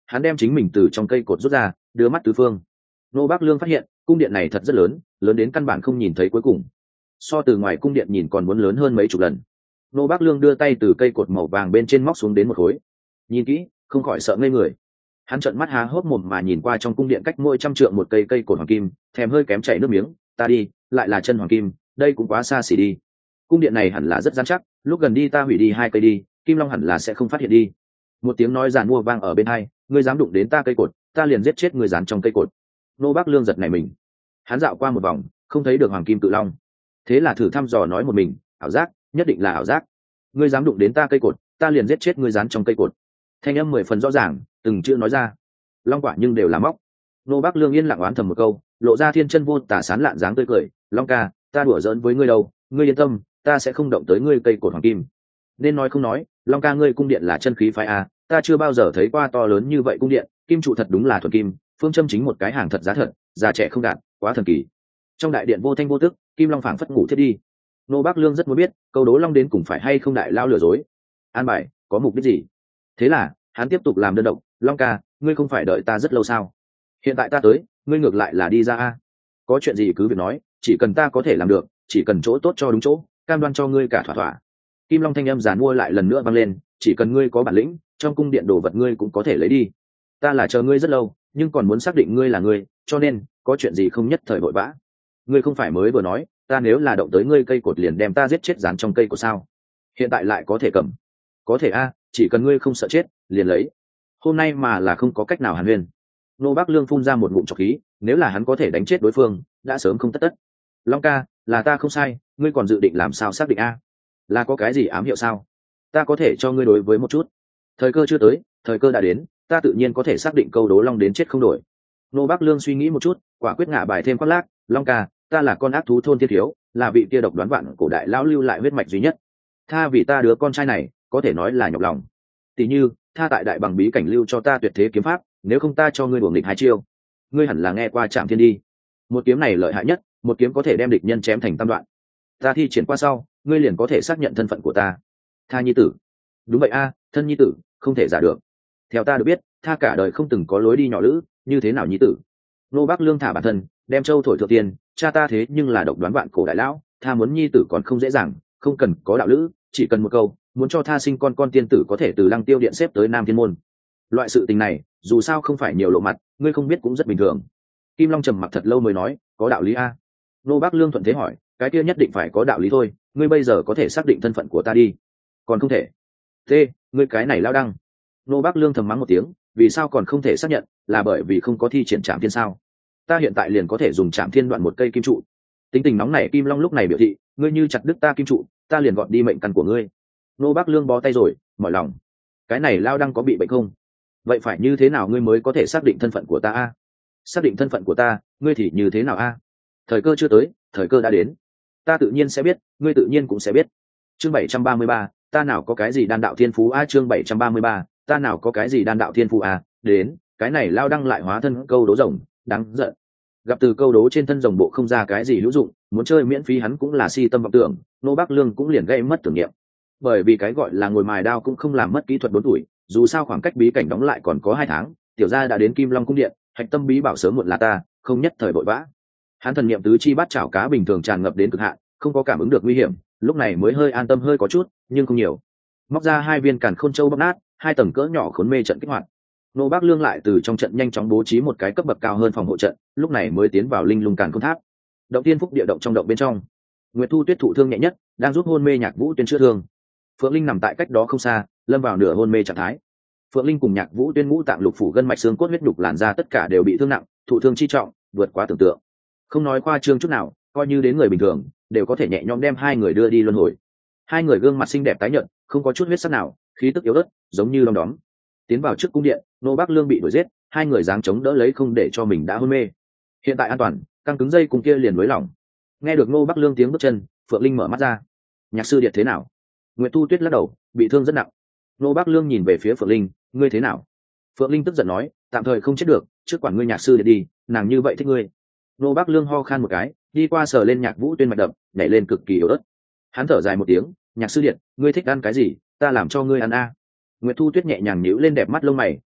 A: hắn đem chính mình từ trong cây cột rút ra, đưa mắt tứ phương. Nô Bác Lương phát hiện cung điện này thật rất lớn, lớn đến căn bản không nhìn thấy cuối cùng, so từ ngoài cung điện nhìn còn muốn lớn hơn mấy chục lần. Nô Bác Lương đưa tay từ cây cột màu vàng bên trên móc xuống đến một khối, nhìn kỹ không khỏi sợ ngây người. Hắn trợn mắt há hốc mồm mà nhìn qua trong cung điện cách mỗi trăm trượng một cây cây cột hoàng kim, thèm hơi kém chảy nước miếng. Ta đi, lại là chân hoàng kim, đây cũng quá xa xỉ đi. Cung điện này hẳn là rất gian chắc, lúc gần đi ta hủy đi hai cây đi, Kim Long hẳn là sẽ không phát hiện đi. Một tiếng nói giàn mua vang ở bên hai, ngươi dám đụng đến ta cây cột, ta liền giết chết ngươi dán trong cây cột. Nô Bác Lương giật nảy mình, hắn dạo qua một vòng, không thấy được hoàng kim cự long, thế là thử thăm dò nói một mình, ảo giác, nhất định là ảo giác. Ngươi dám đụng đến ta cây cột, ta liền giết chết ngươi dán trong cây cột. Thanh âm mười phần rõ ràng, từng chữ nói ra. Long quả nhưng đều là móc. Nô Bác Lương yên lặng oán thầm một câu, lộ ra thiên chân vô tả sán lạn dáng tươi cười. Long ca, ta đùa giỡn với ngươi đâu, ngươi yên tâm, ta sẽ không động tới ngươi cây cột hoàng kim. Nên nói không nói, Long ca ngươi cung điện là chân khí phái a, ta chưa bao giờ thấy qua to lớn như vậy cung điện, kim trụ thật đúng là thuần kim, phương châm chính một cái hàng thật giá thật, già trẻ không đạt, quá thần kỳ. Trong đại điện vô thanh vô tức, Kim Long phảng phất ngủ thiết đi. Nô Bác Lương rất muốn biết, câu đố long đến cùng phải hay không đại lao lừa dối, an bài có mục đích gì. Thế là hắn tiếp tục làm đơn độc. Long ca, ngươi không phải đợi ta rất lâu sao? Hiện tại ta tới, ngươi ngược lại là đi ra a. Có chuyện gì cứ việc nói, chỉ cần ta có thể làm được, chỉ cần chỗ tốt cho đúng chỗ, cam đoan cho ngươi cả thỏa thỏa. Kim Long thanh âm giàn mua lại lần nữa vang lên, chỉ cần ngươi có bản lĩnh, trong cung điện đồ vật ngươi cũng có thể lấy đi. Ta là chờ ngươi rất lâu, nhưng còn muốn xác định ngươi là ngươi, cho nên có chuyện gì không nhất thời vội vã. Ngươi không phải mới vừa nói, ta nếu là động tới ngươi cây cột liền đem ta giết chết dán trong cây của sao? Hiện tại lại có thể cầm? Có thể a, chỉ cần ngươi không sợ chết, liền lấy. Hôm nay mà là không có cách nào hàn huyên. Nô Bác Lương phun ra một ngụm trọc khí, nếu là hắn có thể đánh chết đối phương, đã sớm không tất tất. Long ca, là ta không sai, ngươi còn dự định làm sao xác định a? Là có cái gì ám hiệu sao? Ta có thể cho ngươi đối với một chút. Thời cơ chưa tới, thời cơ đã đến, ta tự nhiên có thể xác định câu đố long đến chết không đổi. Nô Bác Lương suy nghĩ một chút, quả quyết ngả bài thêm khoác lác. Long ca, ta là con ác thú thôn Thiên Thiếu, là vị kia độc đoán vạn cổ đại lão lưu lại huyết mạch duy nhất. Tha vì ta đứa con trai này, có thể nói là nhọc lòng. Tỷ như, tha tại đại bằng bí cảnh lưu cho ta tuyệt thế kiếm pháp, nếu không ta cho ngươi đuổi nghịch hai chiêu. Ngươi hẳn là nghe qua Trảm Thiên đi. Một kiếm này lợi hại nhất, một kiếm có thể đem địch nhân chém thành tam đoạn. Ta thi triển qua sau, ngươi liền có thể xác nhận thân phận của ta. Tha nhi tử. Đúng vậy a, thân nhi tử, không thể giả được. Theo ta được biết, tha cả đời không từng có lối đi nhỏ lữ, như thế nào nhi tử? Nô Bác Lương thả bản thân, đem châu thổi thượng tiền, cha ta thế nhưng là độc đoán vạn cổ đại lão, tha muốn nhi tử còn không dễ dàng, không cần có đạo lữ, chỉ cần một câu, muốn cho tha sinh con con tiên tử có thể từ Lăng Tiêu điện xếp tới Nam Thiên môn. Loại sự tình này, dù sao không phải nhiều lộ mặt, ngươi không biết cũng rất bình thường. Kim Long trầm mặc thật lâu mới nói, có đạo lý a. Nô Bác Lương thuận thế hỏi, cái kia nhất định phải có đạo lý thôi, ngươi bây giờ có thể xác định thân phận của ta đi. Còn không thể. T, ngươi cái này lao đăng. Nô Bác Lương thầm mắng một tiếng, vì sao còn không thể xác nhận, là bởi vì không có thi triển Trảm Thiên sao? Ta hiện tại liền có thể dùng Trảm Thiên đoạn một cây kim trụ. Tính tình nóng này Kim Long lúc này biểu thị, ngươi như chặt đứt ta kim trụ, ta liền gọt đi mệnh căn của ngươi. Nô Bác Lương bó tay rồi, mỏi lòng. Cái này lao đăng có bị bệnh không? Vậy phải như thế nào ngươi mới có thể xác định thân phận của ta a? Xác định thân phận của ta, ngươi thì như thế nào a? Thời cơ chưa tới, thời cơ đã đến. Ta tự nhiên sẽ biết, ngươi tự nhiên cũng sẽ biết. Chương bảy trăm ba mươi ba, ta nào có cái gì đan đạo thiên phú a? Chương bảy trăm ba mươi ba, ta nào có cái gì đan đạo thiên phú a? Đến, cái này lao đăng lại hóa thân câu đố rồng, đáng giận. Gặp từ câu đố trên thân rồng bộ không ra cái gì hữu dụng, muốn chơi miễn phí hắn cũng là si tâm vọng tưởng, Nô Bác Lương cũng liền gây mất tưởng niệm. Bởi vì cái gọi là ngồi mài đao cũng không làm mất kỹ thuật bốn tuổi, dù sao khoảng cách bí cảnh đóng lại còn có hai tháng, tiểu gia đã đến Kim Long cung điện, hạch tâm bí bảo sớm muộn là ta, không nhất thời vội vã. Hắn thần niệm tứ chi bát chảo cá bình thường tràn ngập đến cực hạn, không có cảm ứng được nguy hiểm, lúc này mới hơi an tâm hơi có chút, nhưng không nhiều. Móc ra hai viên càn khôn châu bóc nát, hai tầng cỡ nhỏ khốn mê trận kích hoạt. Nô Bác Lương lại từ trong trận nhanh chóng bố trí một cái cấp bậc cao hơn phòng hộ trận, lúc này mới tiến vào linh lung càn khôn tháp. Động tiên phúc địa động trong động bên trong, Nguyệt Thu Tuyết thụ thương nhẹ nhất, đang giúp hôn mê Nhạc Vũ Tuyên chữa thương. Phượng Linh nằm tại cách đó không xa, lâm vào nửa hôn mê trạng thái. Phượng Linh cùng Nhạc Vũ Tuyên ngũ tạng lục phủ gân mạch xương cốt huyết nhục làn da tất cả đều bị thương nặng, thụ thương chi trọng, vượt quá tưởng tượng. Không nói khoa trương chút nào, coi như đến người bình thường, đều có thể nhẹ nhõm đem hai người đưa đi luân hồi. Hai người gương mặt xinh đẹp tái nhợt, không có chút huyết sắc nào, khí tức yếu ớt, giống như đom đóm. Tiến vào trước cung điện, Nô Bác Lương bị đuổi giết, hai người giáng chống đỡ lấy không để cho mình đã hôn mê. Hiện tại an toàn, căng cứng dây cùng kia liền nới lỏng. Nghe được Nô Bác Lương tiếng bước chân, Phượng Linh mở mắt ra. Nhạc sư điện thế nào? Nguyệt Thu Tuyết lắc đầu, bị thương rất nặng. Nô Bác Lương nhìn về phía Phượng Linh, ngươi thế nào? Phượng Linh tức giận nói, tạm thời không chết được, trước quản ngươi nhạc sư điện đi, nàng như vậy thích ngươi. Nô Bác Lương ho khan một cái, đi qua sờ lên Nhạc Vũ Tuyên mạch đập, nhảy lên cực kỳ yếu ớt. Hắn thở dài một tiếng, nhạc sư điện, ngươi thích ăn cái gì, ta làm cho ngươi ăn a. Nguyệt Thu Tuyết nhẹ nhàng nhíu lên đẹp mắt lông mày,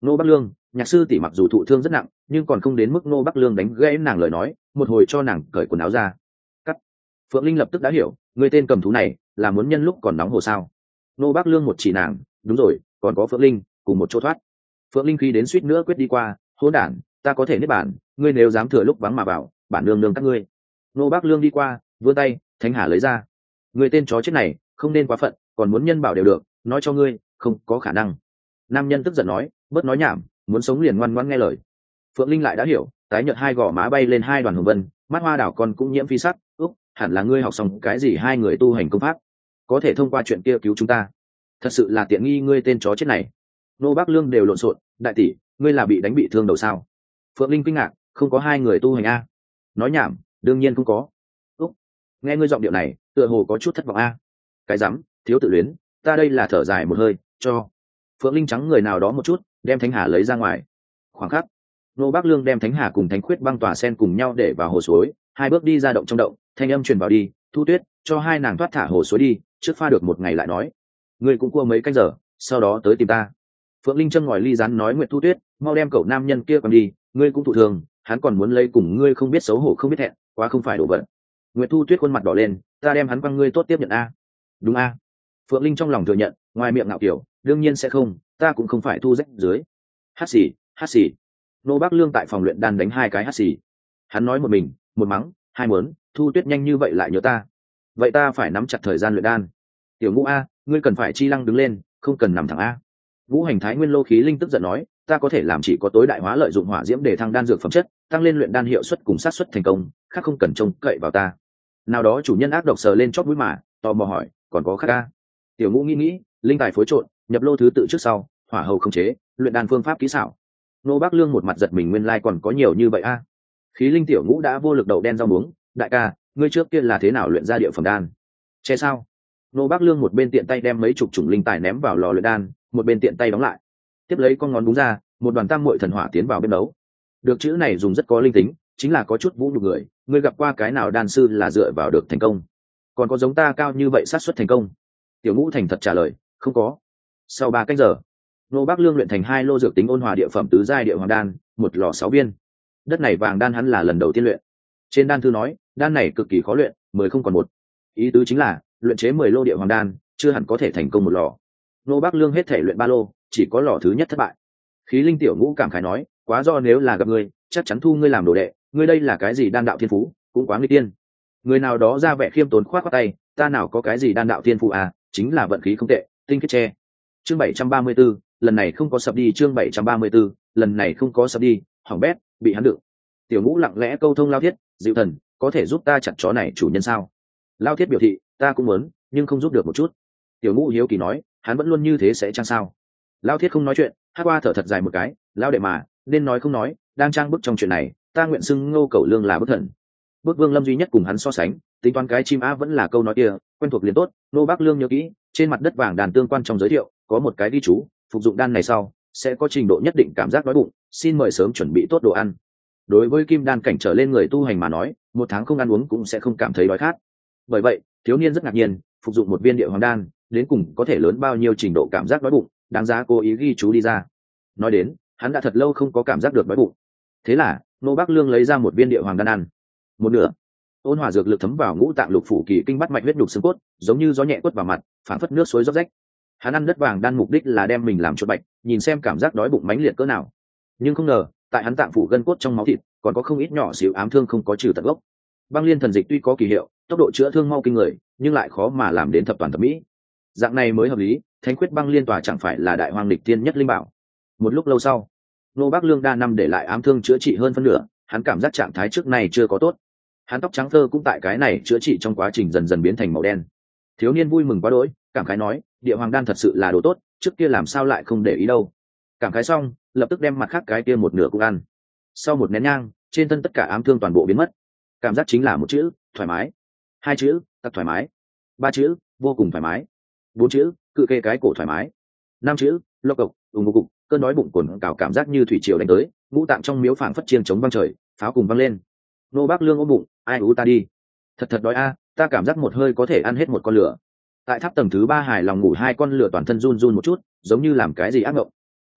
A: Nô Bắc Lương, nhạc sư tỷ mặc dù thụ thương rất nặng nhưng còn không đến mức Nô Bắc Lương đánh gãy nàng lời nói, một hồi cho nàng cởi quần áo ra. Cắt. Phượng Linh lập tức đã hiểu, người tên cầm thú này là muốn nhân lúc còn nóng hồ sao. Nô Bắc Lương một chỉ nàng, đúng rồi, còn có Phượng Linh cùng một chỗ thoát. Phượng Linh khi đến suýt nữa quyết đi qua, hỗn đản, ta có thể niết bản, ngươi nếu dám thừa lúc vắng mà vào, bản nương nương các ngươi. Nô Bắc Lương đi qua, vươn tay, thánh hà lấy ra. Người tên chó chết này không nên quá phận, còn muốn nhân bảo đều được, nói cho ngươi không có khả năng. Nam nhân tức giận nói, bớt nói nhảm, muốn sống liền ngoan ngoãn nghe lời. Phượng Linh lại đã hiểu, tái nhợt hai gò má bay lên hai đoàn hồng vân, mắt hoa đảo con cũng nhiễm phi sắc. Úc, hẳn là ngươi học xong cái gì hai người tu hành công pháp, có thể thông qua chuyện kia cứu chúng ta. Thật sự là tiện nghi ngươi tên chó chết này. Nô Bắc Lương đều lộn xộn, đại tỷ, ngươi là bị đánh bị thương đầu sao? Phượng Linh kinh ngạc, không có hai người tu hành a? Nói nhảm, đương nhiên không có. Úc, nghe ngươi giọng điệu này, tựa hồ có chút thất vọng a. Cái rắm, thiếu tự luyến, ta đây là thở dài một hơi, cho. Phượng Linh trắng người nào đó một chút, đem thánh hà lấy ra ngoài. Khoảng khắc, Nô Bắc Lương đem thánh hà cùng thánh khuyết băng tỏa sen cùng nhau để vào hồ suối, hai bước đi ra động trong động, thanh âm truyền vào đi, Thu Tuyết, cho hai nàng thoát thả hồ suối đi, trước pha được một ngày lại nói. Ngươi cũng cua mấy canh giờ, sau đó tới tìm ta. Phượng Linh châm ngòi ly rán nói, Nguyệt Thu Tuyết, mau đem cậu nam nhân kia còn đi, ngươi cũng thụ thường, hắn còn muốn lấy cùng ngươi không biết xấu hổ không biết thẹn, quá không phải đổ vật. Nguyệt Thu Tuyết khuôn mặt đỏ lên, ta đem hắn quăng ngươi tốt tiếp nhận a. Đúng a. Phượng Linh trong lòng thừa nhận, ngoài miệng ngạo kiểu, đương nhiên sẽ không, ta cũng không phải thu rách dưới. Hát xì, hát xì. Nô Bắc Lương tại phòng luyện đan đánh hai cái hát xì. Hắn nói một mình, một mắng, hai muốn, Thu Tuyết nhanh như vậy lại nhớ ta. Vậy ta phải nắm chặt thời gian luyện đan. Tiểu Ngũ a, ngươi cần phải chi lăng đứng lên, không cần nằm thẳng a. Vũ Hành Thái Nguyên Lô Khí Linh tức giận nói, ta có thể làm chỉ có tối đại hóa lợi dụng hỏa diễm để thăng đan dược phẩm chất, tăng lên luyện đan hiệu suất cùng sát suất thành công, khác không cần trông cậy vào ta. Nào đó chủ nhân ác độc sờ lên chót mũi mà, tò mò hỏi, còn có khác a? Tiểu Ngũ nghĩ nghĩ, linh tài phối trộn, nhập lô thứ tự trước sau, hỏa hầu không chế, luyện đan phương pháp kỹ xảo. Nô Bắc Lương một mặt giật mình, nguyên lai còn có nhiều như vậy a. Khí Linh Tiểu Ngũ đã vô lực đầu đen rau muống, đại ca, ngươi trước kia là thế nào luyện ra địa phẩm đan? Che sao? Nô Bắc Lương một bên tiện tay đem mấy chục chủng linh tài ném vào lò luyện đan, một bên tiện tay đóng lại, tiếp lấy con ngón đúng ra, một đoàn tam muội thần hỏa tiến vào bên đấu. Được chữ này dùng rất có linh tính, chính là có chút vũ nhục người, ngươi gặp qua cái nào đan sư là dựa vào được thành công, còn có giống ta cao như vậy sát suất thành công? Tiểu Ngũ thành thật trả lời, không có. Sau ba canh giờ, Nô Bắc Lương luyện thành hai lô dược tính ôn hòa địa phẩm tứ giai địa hoàng đan, một lò sáu viên. Đất này vàng đan hắn là lần đầu tiên luyện. Trên đan thư nói, đan này cực kỳ khó luyện, mười không còn một. Ý tứ chính là, luyện chế mười lô địa hoàng đan, chưa hẳn có thể thành công một lò. Nô Bắc Lương hết thể luyện ba lô, chỉ có lò thứ nhất thất bại. Khí Linh Tiểu Ngũ cảm khái nói, quá do nếu là gặp ngươi, chắc chắn thu ngươi làm đồ đệ, ngươi đây là cái gì đan đạo thiên phú, cũng quá nguy tiên. Người nào đó ra vẻ khiêm tốn khoát khoát tay, ta nào có cái gì đan đạo thiên phú à, chính là vận khí không tệ, tinh khiết che. Chương bảy trăm ba mươi 34, lần này không có sập đi, chương bảy trăm ba mươi 34, lần này không có sập đi, hỏng bét, bị hắn đựng. Tiểu Ngũ lặng lẽ câu thông Lao Thiết, dịu thần, có thể giúp ta chặt chó này chủ nhân sao? Lao Thiết biểu thị, ta cũng muốn, nhưng không giúp được một chút. Tiểu Ngũ hiếu kỳ nói, hắn vẫn luôn như thế sẽ chăng sao? Lao Thiết không nói chuyện, hát qua thở thật dài một cái, lao đệ mà, nên nói không nói, đang trang bức trong chuyện này, ta nguyện xưng Ngô Cẩu Lương là bức thần. Bức Vương Lâm duy nhất cùng hắn so sánh, tính toán cái chim á vẫn là câu nói kia, quen thuộc liền tốt. Nô Bắc Lương nhớ kỹ, trên mặt đất vàng đàn tương quan trong giới thiệu, có một cái ghi chú, phục dụng đan này sau, sẽ có trình độ nhất định cảm giác đói bụng, xin mời sớm chuẩn bị tốt đồ ăn. Đối với kim đan cảnh trở lên người tu hành mà nói, một tháng không ăn uống cũng sẽ không cảm thấy đói khát. Bởi vậy, thiếu niên rất ngạc nhiên, phục dụng một viên địa hoàng đan, đến cùng có thể lớn bao nhiêu trình độ cảm giác đói bụng, đáng giá cố ý ghi chú đi ra. Nói đến, hắn đã thật lâu không có cảm giác được đói bụng. Thế là, Nô Bắc Lương lấy ra một viên địa hoàng đan ăn. Một nửa, ôn hòa dược lực thấm vào ngũ tạng lục phủ kỳ kinh bắt mạch huyết nhục xương cốt, giống như gió nhẹ quất vào mặt, phản phất nước suối róc rách. Hắn ăn đất vàng đan mục đích là đem mình làm chuột bạch, nhìn xem cảm giác đói bụng mãnh liệt cỡ nào. Nhưng không ngờ, tại hắn tạng phủ gân cốt trong máu thịt, còn có không ít nhỏ xíu ám thương không có trừ tận gốc. Băng liên thần dịch tuy có kỳ hiệu, tốc độ chữa thương mau kinh người, nhưng lại khó mà làm đến thập toàn thập mỹ. Dạng này mới hợp lý, thánh quyết băng liên tòa chẳng phải là đại hoàng lịch tiên nhất linh bảo. Một lúc lâu sau, Nô Bắc Lương đa năm để lại ám thương chữa trị hơn phân nửa, hắn cảm giác trạng thái trước này chưa có tốt. Hắn tóc trắng thơ cũng tại cái này chữa trị trong quá trình dần dần biến thành màu đen. Thiếu niên vui mừng quá đỗi, cảm khái nói, địa hoàng đan thật sự là đồ tốt, trước kia làm sao lại không để ý đâu. Cảm khái xong, lập tức đem mặt khác cái kia một nửa cũng ăn. Sau một nén nhang, trên thân tất cả ám thương toàn bộ biến mất. Cảm giác chính là một chữ, thoải mái. Hai chữ, tặc thoải mái. Ba chữ, vô cùng thoải mái. Bốn chữ, cự kê cái cổ thoải mái. Năm chữ, lộc cộc, ùng ục cục, cơn đói bụng cuồn cào cảm giác như thủy triều đánh tới, ngũ tạng trong miếu phảng phất chiêng chống vang trời, pháo cùng vang lên. Nô Bắc Lương ôm bụng, ai ú ta đi. Thật thật đói a, ta cảm giác một hơi có thể ăn hết một con lửa. Tại tháp tầng thứ ba hài lòng ngủ hai con lửa toàn thân run run một chút, giống như làm cái gì ác mộng.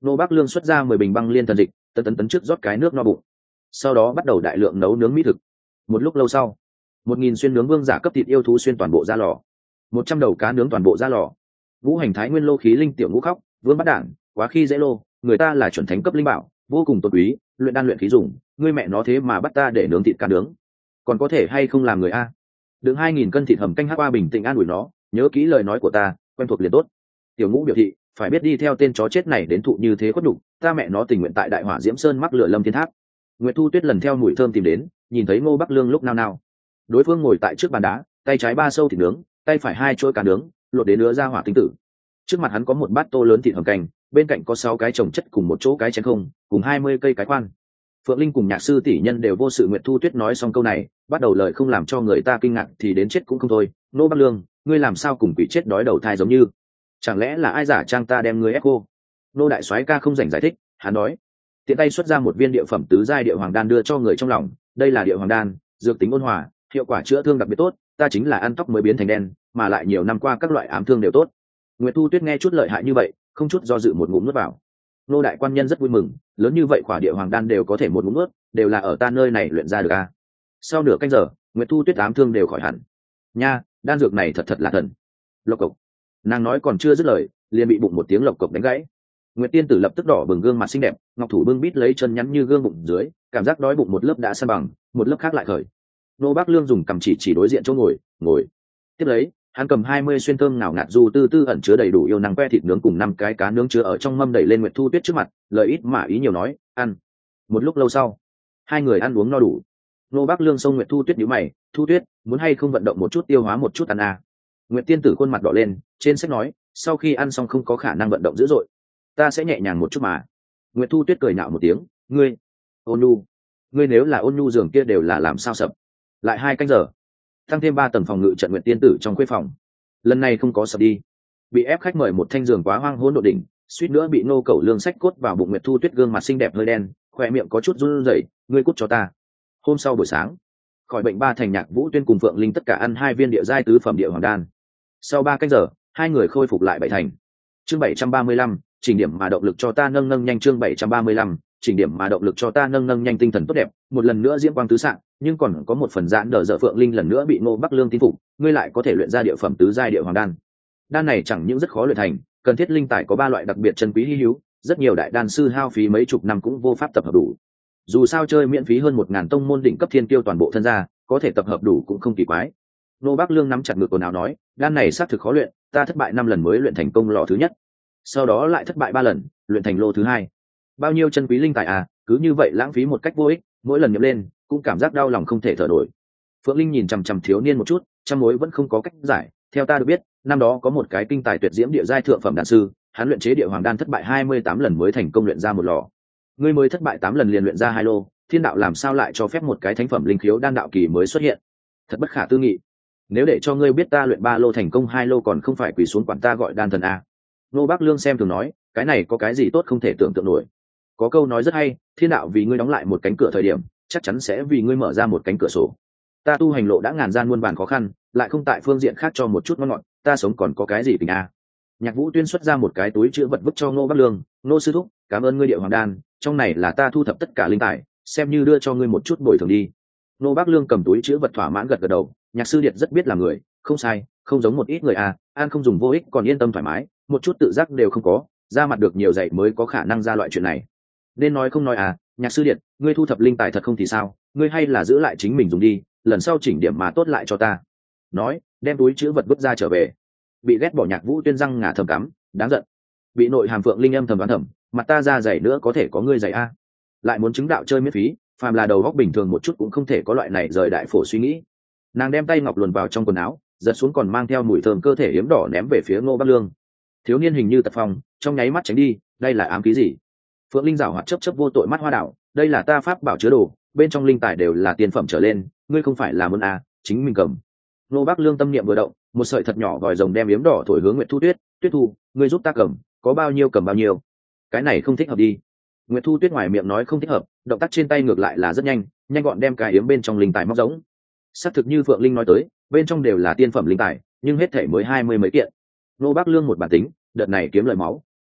A: Nô Bác Lương xuất ra mười bình băng liên thần dịch, tấn tấn tấn trước rót cái nước no bụng, sau đó bắt đầu đại lượng nấu nướng mỹ thực. Một lúc lâu sau, một nghìn xuyên nướng vương giả cấp thịt yêu thú xuyên toàn bộ ra lò, một trăm đầu cá nướng toàn bộ ra lò. Ngũ hành thái nguyên lô khí linh tiểu ngũ khóc, vương bắt đản, quá khi dễ lô, người ta là chuẩn thánh cấp linh bảo, vô cùng tôn quý, luyện đan luyện khí dùng, ngươi mẹ nó thế mà bắt ta để nướng thịt cá nướng, còn có thể hay không làm người a? Đừng hai nghìn cân thịt hầm canh hắc qua bình tĩnh an ủi nó, nhớ kỹ lời nói của ta, quen thuộc liền tốt. Tiểu ngũ biểu thị, phải biết đi theo tên chó chết này đến thụ như thế khuất đục, ta mẹ nó tình nguyện tại đại hỏa diễm sơn mắc lửa lâm thiên tháp. Nguyệt Thu Tuyết lần theo mùi thơm tìm đến, nhìn thấy Ngô Bắc Lương lúc nao nao. Đối phương ngồi tại trước bàn đá, tay trái ba sâu thịt nướng, tay phải hai chuỗi cá nướng, lột đến nứa ra hỏa tinh tử. Trước mặt hắn có một bát tô lớn thịt hầm canh, bên cạnh có sáu cái chồng chất cùng một chỗ cái chén không, cùng hai mươi cây cái khoan. Phượng Linh cùng nhạc sư tỷ nhân đều vô sự. Nguyệt Thu Tuyết nói xong câu này, bắt đầu lời không làm cho người ta kinh ngạc thì đến chết cũng không thôi. Ngô Bắc Lương, ngươi làm sao cùng quỷ chết đói đầu thai giống như? Chẳng lẽ là ai giả trang ta đem ngươi ép cô? Nô đại soái ca không rảnh giải thích, hắn nói. Tiện tay xuất ra một viên địa phẩm tứ giai địa hoàng đan đưa cho người trong lòng, đây là địa hoàng đan, dược tính ôn hòa, hiệu quả chữa thương đặc biệt tốt, ta chính là ăn tóc mới biến thành đen, mà lại nhiều năm qua các loại ám thương đều tốt. Nguyệt Thu Tuyết nghe chút lợi hại như vậy, không chút do dự một ngụm nuốt vào. Nô đại quan nhân rất vui mừng, lớn như vậy quả địa hoàng đan đều có thể một ngụm nuốt, đều là ở ta nơi này luyện ra được a. Sau nửa canh giờ, Nguyệt Thu Tuyết ám thương đều khỏi hẳn. Nha, đan dược này thật thật là thần. Lộc cộc. Nàng nói còn chưa dứt lời, liền bị bụng một tiếng lộc cộc đánh gãy. Nguyệt Tiên Tử lập tức đỏ bừng gương mặt xinh đẹp, ngọc thủ bưng bít lấy chân nhắn như gương bụng dưới, cảm giác đói bụng một lớp đã san bằng, một lớp khác lại khởi. Nô Bác Lương dùng cầm chỉ chỉ đối diện chỗ ngồi, ngồi. Tiếp lấy, hắn cầm hai mươi xuyên thơm ngào ngạt du tư tư ẩn chứa đầy đủ yêu năng que thịt nướng cùng năm cái cá nướng chứa ở trong mâm đẩy lên Nguyệt Thu Tuyết trước mặt, lời ít mà ý nhiều nói, ăn. Một lúc lâu sau, hai người ăn uống no đủ. Nô Bác Lương xông Nguyệt Thu Tuyết nhíu mày, Thu Tuyết, muốn hay không vận động một chút tiêu hóa một chút ăn à? Nguyệt Tiên Tử khuôn mặt đỏ lên, trên sách nói, sau khi ăn xong không có khả năng vận động dữ dội, ta sẽ nhẹ nhàng một chút mà. Nguyệt Thu Tuyết cười nhạo một tiếng, ngươi, ôn nhu, ngươi nếu là ôn nhu giường kia đều là làm sao sập. Lại hai canh giờ, tăng thêm ba tầng phòng ngự trận Nguyệt Tiên Tử trong khuê phòng, lần này không có sập đi. Bị ép khách mời một thanh giường quá hoang hỗn độ đỉnh, suýt nữa bị Nô Cẩu Lương sách cốt vào bụng. Nguyệt Thu Tuyết gương mặt xinh đẹp hơi đen, khỏe miệng có chút run rẩy, ngươi cút cho ta. Hôm sau buổi sáng, khỏi bệnh ba thành Nhạc Vũ Tuyên cùng Phượng Linh tất cả ăn hai viên địa giai tứ phẩm địa hoàng đan. Sau ba canh giờ, hai người khôi phục lại bảy thành. Chương bảy trăm ba mươi lăm, chỉnh điểm mà động lực cho ta nâng nâng nhanh. Chương bảy trăm ba mươi lăm, chỉnh điểm mà động lực cho ta nâng nâng nhanh. Tinh thần tốt đẹp, một lần nữa diễm quang tứ sạng, nhưng còn có một phần giãn đờ dở. Phượng Linh lần nữa bị Ngô Bắc Lương tin phục, ngươi lại có thể luyện ra địa phẩm tứ giai địa hoàng đan. Đan này chẳng những rất khó luyện thành, cần thiết linh tài có ba loại đặc biệt chân quý hi hữu, rất nhiều đại đan sư hao phí mấy chục năm cũng vô pháp tập hợp đủ. Dù sao chơi miễn phí hơn một ngàn tông môn đỉnh cấp thiên tiêu toàn bộ thân gia, có thể tập hợp đủ cũng không kỳ quái. Ngô Bắc Lương nắm chặt ngực quần áo nói, đan này xác thực khó luyện, ta thất bại năm lần mới luyện thành công lò thứ nhất, sau đó lại thất bại ba lần, luyện thành lô thứ hai. Bao nhiêu chân quý linh tài à, cứ như vậy lãng phí một cách vô ích, mỗi lần nhậm lên cũng cảm giác đau lòng không thể thở nổi. Phượng Linh nhìn chằm chằm thiếu niên một chút, trăm mối vẫn không có cách giải. Theo ta được biết, năm đó có một cái kinh tài tuyệt diễm địa giai thượng phẩm đan sư, hắn luyện chế địa hoàng đan thất bại hai mươi tám lần mới thành công luyện ra một lò. Ngươi mới thất bại tám lần liền luyện ra hai lô, thiên đạo làm sao lại cho phép một cái thánh phẩm linh khiếu đan đạo kỳ mới xuất hiện? Thật bất khả tư nghị. Nếu để cho ngươi biết ta luyện ba lô thành công hai lô còn không phải quỳ xuống quản ta gọi đan thần a. Nô Bác Lương xem thường nói, cái này có cái gì tốt không thể tưởng tượng nổi. Có câu nói rất hay, thiên đạo vì ngươi đóng lại một cánh cửa thời điểm, chắc chắn sẽ vì ngươi mở ra một cánh cửa sổ. Ta tu hành lộ đã ngàn gian muôn vàn khó khăn, lại không tại phương diện khác cho một chút ngon ngọt, ta sống còn có cái gì tình a. Nhạc Vũ Tuyên xuất ra một cái túi chứa vật vứt cho Ngô Bắc Lương, Ngô sư thúc, cảm ơn ngươi địa hoàng đan, trong này là ta thu thập tất cả linh tài, xem như đưa cho ngươi một chút bồi thường đi. Ngô Bắc Lương cầm túi chứa vật thỏa mãn gật gật đầu, Nhạc sư điệt rất biết làm người, không sai, không giống một ít người a, an không dùng vô ích còn yên tâm thoải mái, một chút tự giác đều không có, ra mặt được nhiều dạy mới có khả năng ra loại chuyện này. Nên nói không nói à, Nhạc sư điện, ngươi thu thập linh tài thật không thì sao, ngươi hay là giữ lại chính mình dùng đi, lần sau chỉnh điểm mà tốt lại cho ta. Nói, đem túi chứa vật vứt ra trở về. Bị ghét bỏ Nhạc Vũ Tuyên răng ngà thầm cắm, đáng giận. Bị nội hàm Phượng Linh âm thầm đoán thầm, mặt ta ra dày nữa có thể có ngươi dày a. Lại muốn chứng đạo chơi miễn phí, phàm là đầu góc bình thường một chút cũng không thể có loại này rời đại phổ suy nghĩ. Nàng đem tay ngọc luồn vào trong quần áo, giật xuống còn mang theo mùi thơm cơ thể yếm đỏ ném về phía Ngô Bắc Lương. Thiếu niên hình như tật phong, trong nháy mắt tránh đi, đây là ám khí gì? Phượng Linh giảo hoạt chấp chấp vô tội mắt hoa đảo, đây là ta pháp bảo chứa đồ, bên trong linh tài đều là tiên phẩm trở lên, ngươi không phải là muốn à, chính mình cầm. Ngô Bắc Lương tâm niệm vừa động, một sợi thật nhỏ vòi rồng đem yếm đỏ thổi hướng Nguyệt Thu Tuyết, Tuyết Thu, ngươi giúp ta cầm, có bao nhiêu cầm bao nhiêu. Cái này không thích hợp đi. Nguyệt Thu Tuyết ngoài miệng nói không thích hợp, động tác trên tay ngược lại là rất nhanh, nhanh gọn đem cái yếm bên trong linh tài móc giống. Xác thực như Phượng Linh nói tới, bên trong đều là tiên phẩm linh tài, nhưng hết thể mới hai mươi mấy kiện. Ngô Bắc Lương một bản tính, đợt này kiếm lời máu.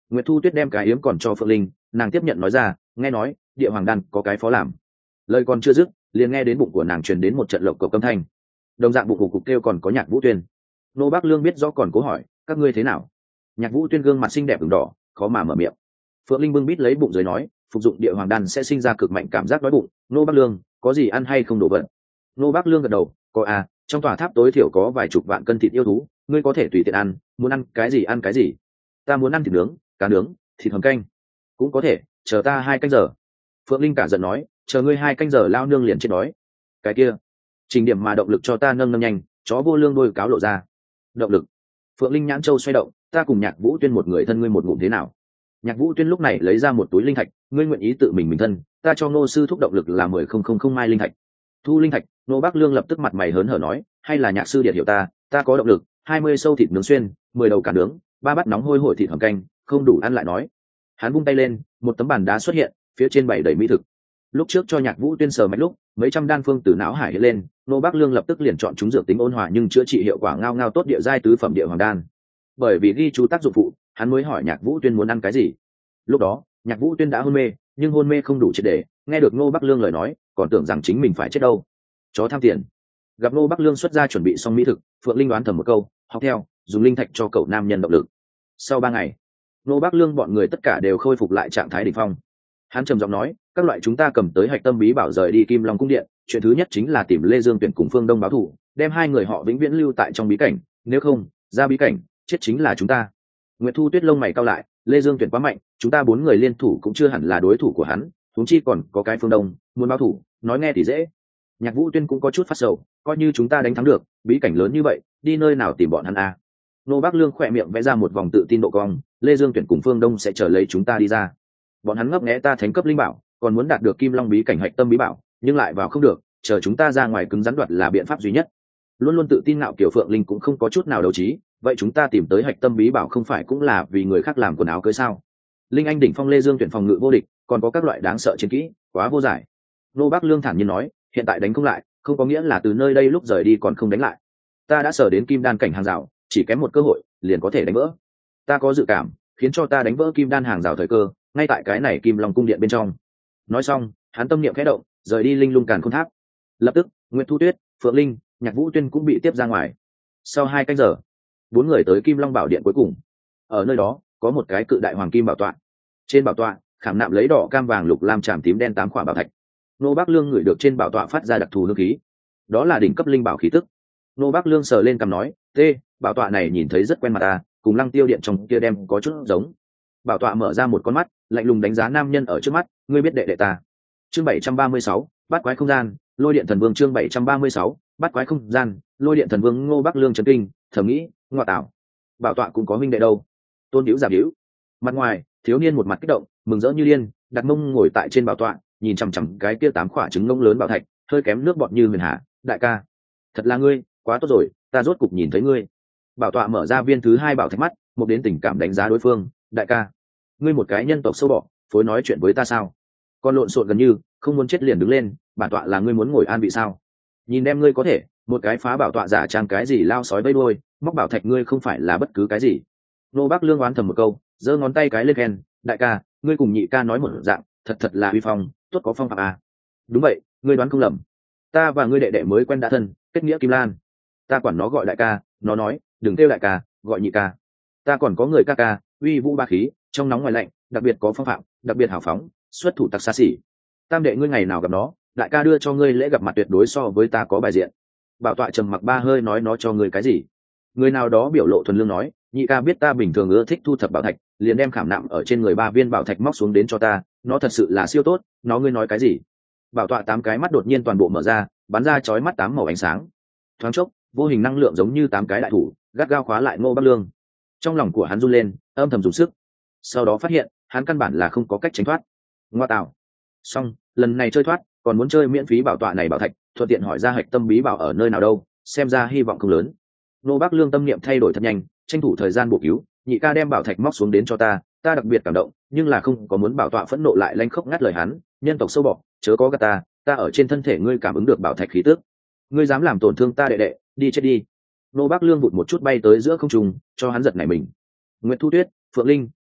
A: Nguyệt Thu Tuyết đem cái yếm còn cho Phượng Linh, nàng tiếp nhận nói ra, nghe nói địa hoàng đan có cái phó làm. Lời còn chưa dứt, liền nghe đến bụng của nàng truyền đến một trận lộc cộc âm thanh. Đồng dạng bụng cục cục kêu còn có Nhạc Vũ Tuyên. Nô Bác Lương biết rõ còn cố hỏi, các ngươi thế nào? Nhạc Vũ Tuyên gương mặt xinh đẹp ửng đỏ, khó mà mở miệng. Phượng Linh bưng bít lấy bụng dưới nói, phục dụng địa hoàng đan sẽ sinh ra cực mạnh cảm giác đói bụng. Nô Bác Lương, có gì ăn hay không đổ vật? Nô Bác Lương gật đầu, có à, trong tòa tháp tối thiểu có vài chục vạn cân thịt yêu thú, ngươi có thể tùy tiện ăn, muốn ăn cái gì ăn cái gì. Ta muốn ăn thịt nướng, cá nướng, thịt hầm canh, cũng có thể, chờ ta hai canh giờ. Phượng Linh cả giận nói, chờ ngươi hai canh giờ lao nương liền chết đói. Cái kia, trình điểm mà động lực cho ta nâng nâng nhanh, chó vô lương đôi cáo lộ ra. Động lực. Phượng Linh nhãn châu xoay động, ta cùng Nhạc Vũ Tuyên một người thân ngươi một ngụm thế nào? Nhạc Vũ Tuyên lúc này lấy ra một túi linh thạch, ngươi nguyện ý tự mình mình thân, ta cho Ngô sư thúc động lực là mười không không không mai linh thạch. Thu linh thạch, Nô Bác Lương lập tức mặt mày hớn hở nói, hay là Nhạc sư điện hiểu ta, ta có động lực, hai mươi sâu thịt nướng xuyên, mười đầu cá nướng, ba bát nóng hôi hổi thịt hầm canh, không đủ ăn lại nói. Hắn vung tay lên, một tấm bàn đá xuất hiện, phía trên bày đầy mỹ thực. Lúc trước cho Nhạc Vũ Tuyên sờ mạch lúc, mấy trăm đan phương từ não hải hiện lên, Nô Bác Lương lập tức liền chọn chúng dược tính ôn hòa nhưng chữa trị hiệu quả ngao ngao tốt địa giai tứ phẩm địa hoàng đan. Bởi vì ghi chú tác dụng phụ, hắn mới hỏi Nhạc Vũ Tuyên muốn ăn cái gì. Lúc đó, Nhạc Vũ Tuyên đã hôn mê, nhưng hôn mê không đủ triệt để, nghe được Nô Bác Lương lời nói, còn tưởng rằng chính mình phải chết đâu. Chó tham tiền. Gặp Nô Bác Lương xuất ra chuẩn bị xong mỹ thực, Phượng Linh đoán thầm một câu, học theo, dùng linh thạch cho cậu nam nhân động lực. Sau ba ngày, Nô Bác Lương bọn người tất cả đều khôi phục lại trạng thái đỉnh phong. Hắn trầm giọng nói, các loại chúng ta cầm tới hạch tâm bí bảo rời đi Kim Long cung điện, chuyện thứ nhất chính là tìm Lê Dương Tuyển cùng Phương Đông báo thù, đem hai người họ vĩnh viễn lưu tại trong bí cảnh, nếu không, ra bí cảnh, chết chính là chúng ta. Nguyệt Thu Tuyết lông mày cau lại, Lê Dương Tuyển quá mạnh, chúng ta bốn người liên thủ cũng chưa hẳn là đối thủ của hắn, huống chi còn có cái Phương Đông, muốn báo thù, nói nghe thì dễ. Nhạc Vũ Tuyên cũng có chút phát sầu, coi như chúng ta đánh thắng được, bí cảnh lớn như vậy, đi nơi nào tìm bọn hắn a? Nô Bác Lương khỏe miệng vẽ ra một vòng tự tin độ cong, Lê Dương Tuyển cùng Phương Đông sẽ chờ lấy chúng ta đi ra. Bọn hắn ngấp nghé ta thánh cấp linh bảo, còn muốn đạt được Kim Long bí cảnh hạch tâm bí bảo, nhưng lại vào không được, chờ chúng ta ra ngoài cứng rắn đoạt là biện pháp duy nhất. Luôn luôn tự tin ngạo kiểu Phượng Linh cũng không có chút nào đấu trí, vậy chúng ta tìm tới hạch tâm bí bảo không phải cũng là vì người khác làm quần áo cưới sao? Linh Anh đỉnh phong Lê Dương Tuyển phòng ngự vô địch, còn có các loại đáng sợ chiến kỹ, quá vô giải. Nô Bác Lương thản nhiên nói, hiện tại đánh không lại, không có nghĩa là từ nơi đây lúc rời đi còn không đánh lại. Ta đã sở đến kim đan cảnh hàng rào, chỉ kém một cơ hội, liền có thể đánh vỡ. Ta có dự cảm, khiến cho ta đánh vỡ kim đan hàng rào thời cơ, ngay tại cái này Kim Long cung điện bên trong. Nói xong, hắn tâm niệm khẽ động, rời đi linh lung càn khôn tháp. Lập tức, Nguyệt Thu Tuyết, Phượng Linh, Nhạc Vũ Tuyên cũng bị tiếp ra ngoài. Sau hai canh giờ, bốn người tới Kim Long bảo điện cuối cùng. Ở nơi đó, có một cái cự đại hoàng kim bảo tọa. Trên bảo tọa, khảm nạm lấy đỏ cam vàng lục lam tràm tím đen tám khỏa bảo thạch. Nô Bác Lương ngửi được trên bảo tọa phát ra đặc thù hương khí, đó là đỉnh cấp linh bảo khí tức. Nô Bác Lương sờ lên cằm nói, tê, bảo tọa này nhìn thấy rất quen mặt ta, cùng Lăng Tiêu điện trong kia đem có chút giống. Bảo tọa mở ra một con mắt, lạnh lùng đánh giá nam nhân ở trước mắt, ngươi biết đệ đệ ta. Chương bảy trăm ba mươi sáu, bắt quái không gian, lôi điện thần vương. Chương bảy trăm ba mươi sáu, bắt quái không gian, lôi điện thần vương. Ngô Bác Lương chấn kinh, thầm nghĩ, ngoại tảo, bảo tọa cũng có huynh đệ đâu. Tôn Diễu giả Diễu. Mặt ngoài, thiếu niên một mặt kích động, mừng rỡ như điên, đặt mông ngồi tại trên bảo tọa, nhìn chằm chằm cái kia tám quả trứng ngông lớn bảo thạch, hơi kém nước bọt như huyền hạ, đại ca, thật là ngươi, quá tốt rồi, ta rốt cục nhìn thấy ngươi. Bảo tọa mở ra viên thứ hai bảo thạch mắt, một đến tình cảm đánh giá đối phương, đại ca, ngươi một cái nhân tộc sâu bọ, phối nói chuyện với ta sao? Con lộn xộn gần như, không muốn chết liền đứng lên, bản tọa là ngươi muốn ngồi an vị sao? Nhìn em ngươi có thể, một cái phá bảo tọa giả trang cái gì lao sói vây đuôi, móc bảo thạch ngươi không phải là bất cứ cái gì. Nô Bác Lương oán thầm một câu, giơ ngón tay cái lên khen, đại ca, ngươi cùng nhị ca nói một dạng, thật thật là uy phong, tốt có phong phạm à. Đúng vậy, ngươi đoán không lầm, ta và ngươi đệ đệ mới quen đã thân, kết nghĩa kim lan. Ta quản nó gọi đại ca, nó nói, đừng kêu đại ca, gọi nhị ca. Ta còn có người ca ca, uy vũ ba khí, trong nóng ngoài lạnh, đặc biệt có phong phạm, đặc biệt hào phóng, xuất thủ tặc xa xỉ. Tam đệ ngươi ngày nào gặp nó, đại ca đưa cho ngươi lễ gặp mặt tuyệt đối so với ta có bài diện. Bảo tọa trầm mặc ba hơi nói nó cho ngươi cái gì. Người nào đó biểu lộ thuần lương nói, nhị ca biết ta bình thường ưa thích thu thập bảo thạch, liền đem khảm nạm ở trên người ba viên bảo thạch móc xuống đến cho ta, nó thật sự là siêu tốt. Nó ngươi nói cái gì? Bảo tọa tám cái mắt đột nhiên toàn bộ mở ra, bắn ra chói mắt tám màu ánh sáng. Thoáng chốc, vô hình năng lượng giống như tám cái đại thủ gắt gao khóa lại Ngô Bác Lương. Trong lòng của hắn run lên, âm thầm dùng sức, sau đó phát hiện hắn căn bản là không có cách tránh thoát. Ngoa tạo, xong, lần này chơi thoát, còn muốn chơi miễn phí bảo tọa này bảo thạch, thuận tiện hỏi ra hạch tâm bí bảo ở nơi nào đâu, xem ra hy vọng không lớn. Ngô Bác Lương tâm niệm thay đổi thật nhanh, tranh thủ thời gian bổ cứu, nhị ca đem bảo thạch móc xuống đến cho ta, ta đặc biệt cảm động, nhưng là không có muốn bảo tọa phẫn nộ lại lanh khốc ngắt lời hắn, nhân tộc sâu bọ, chớ có gạt ta, ta ở trên thân thể ngươi cảm ứng được bảo thạch khí tức, ngươi dám làm tổn thương ta đệ đệ, đi chết đi. Ngô Bác Lương vụt một chút bay tới giữa không trung, cho hắn giật nảy mình. Nguyệt Thu Tuyết, Phượng Linh,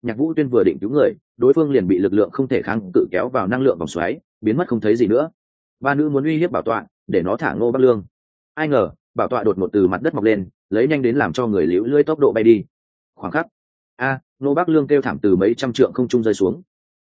A: Nhạc Vũ Tuyên vừa định cứu người, đối phương liền bị lực lượng không thể kháng cự kéo vào năng lượng vòng xoáy, biến mất không thấy gì nữa. Ba nữ muốn uy hiếp bảo tọa, để nó thả Ngô Bắc Lương. Ai ngờ, bảo tọa đột ngột từ mặt đất mọc lên, lấy nhanh đến làm cho người liễu lưỡi tốc độ bay đi. Khoảng khắc, a, Ngô Bắc Lương kêu thảm từ mấy trăm trượng không trung rơi xuống.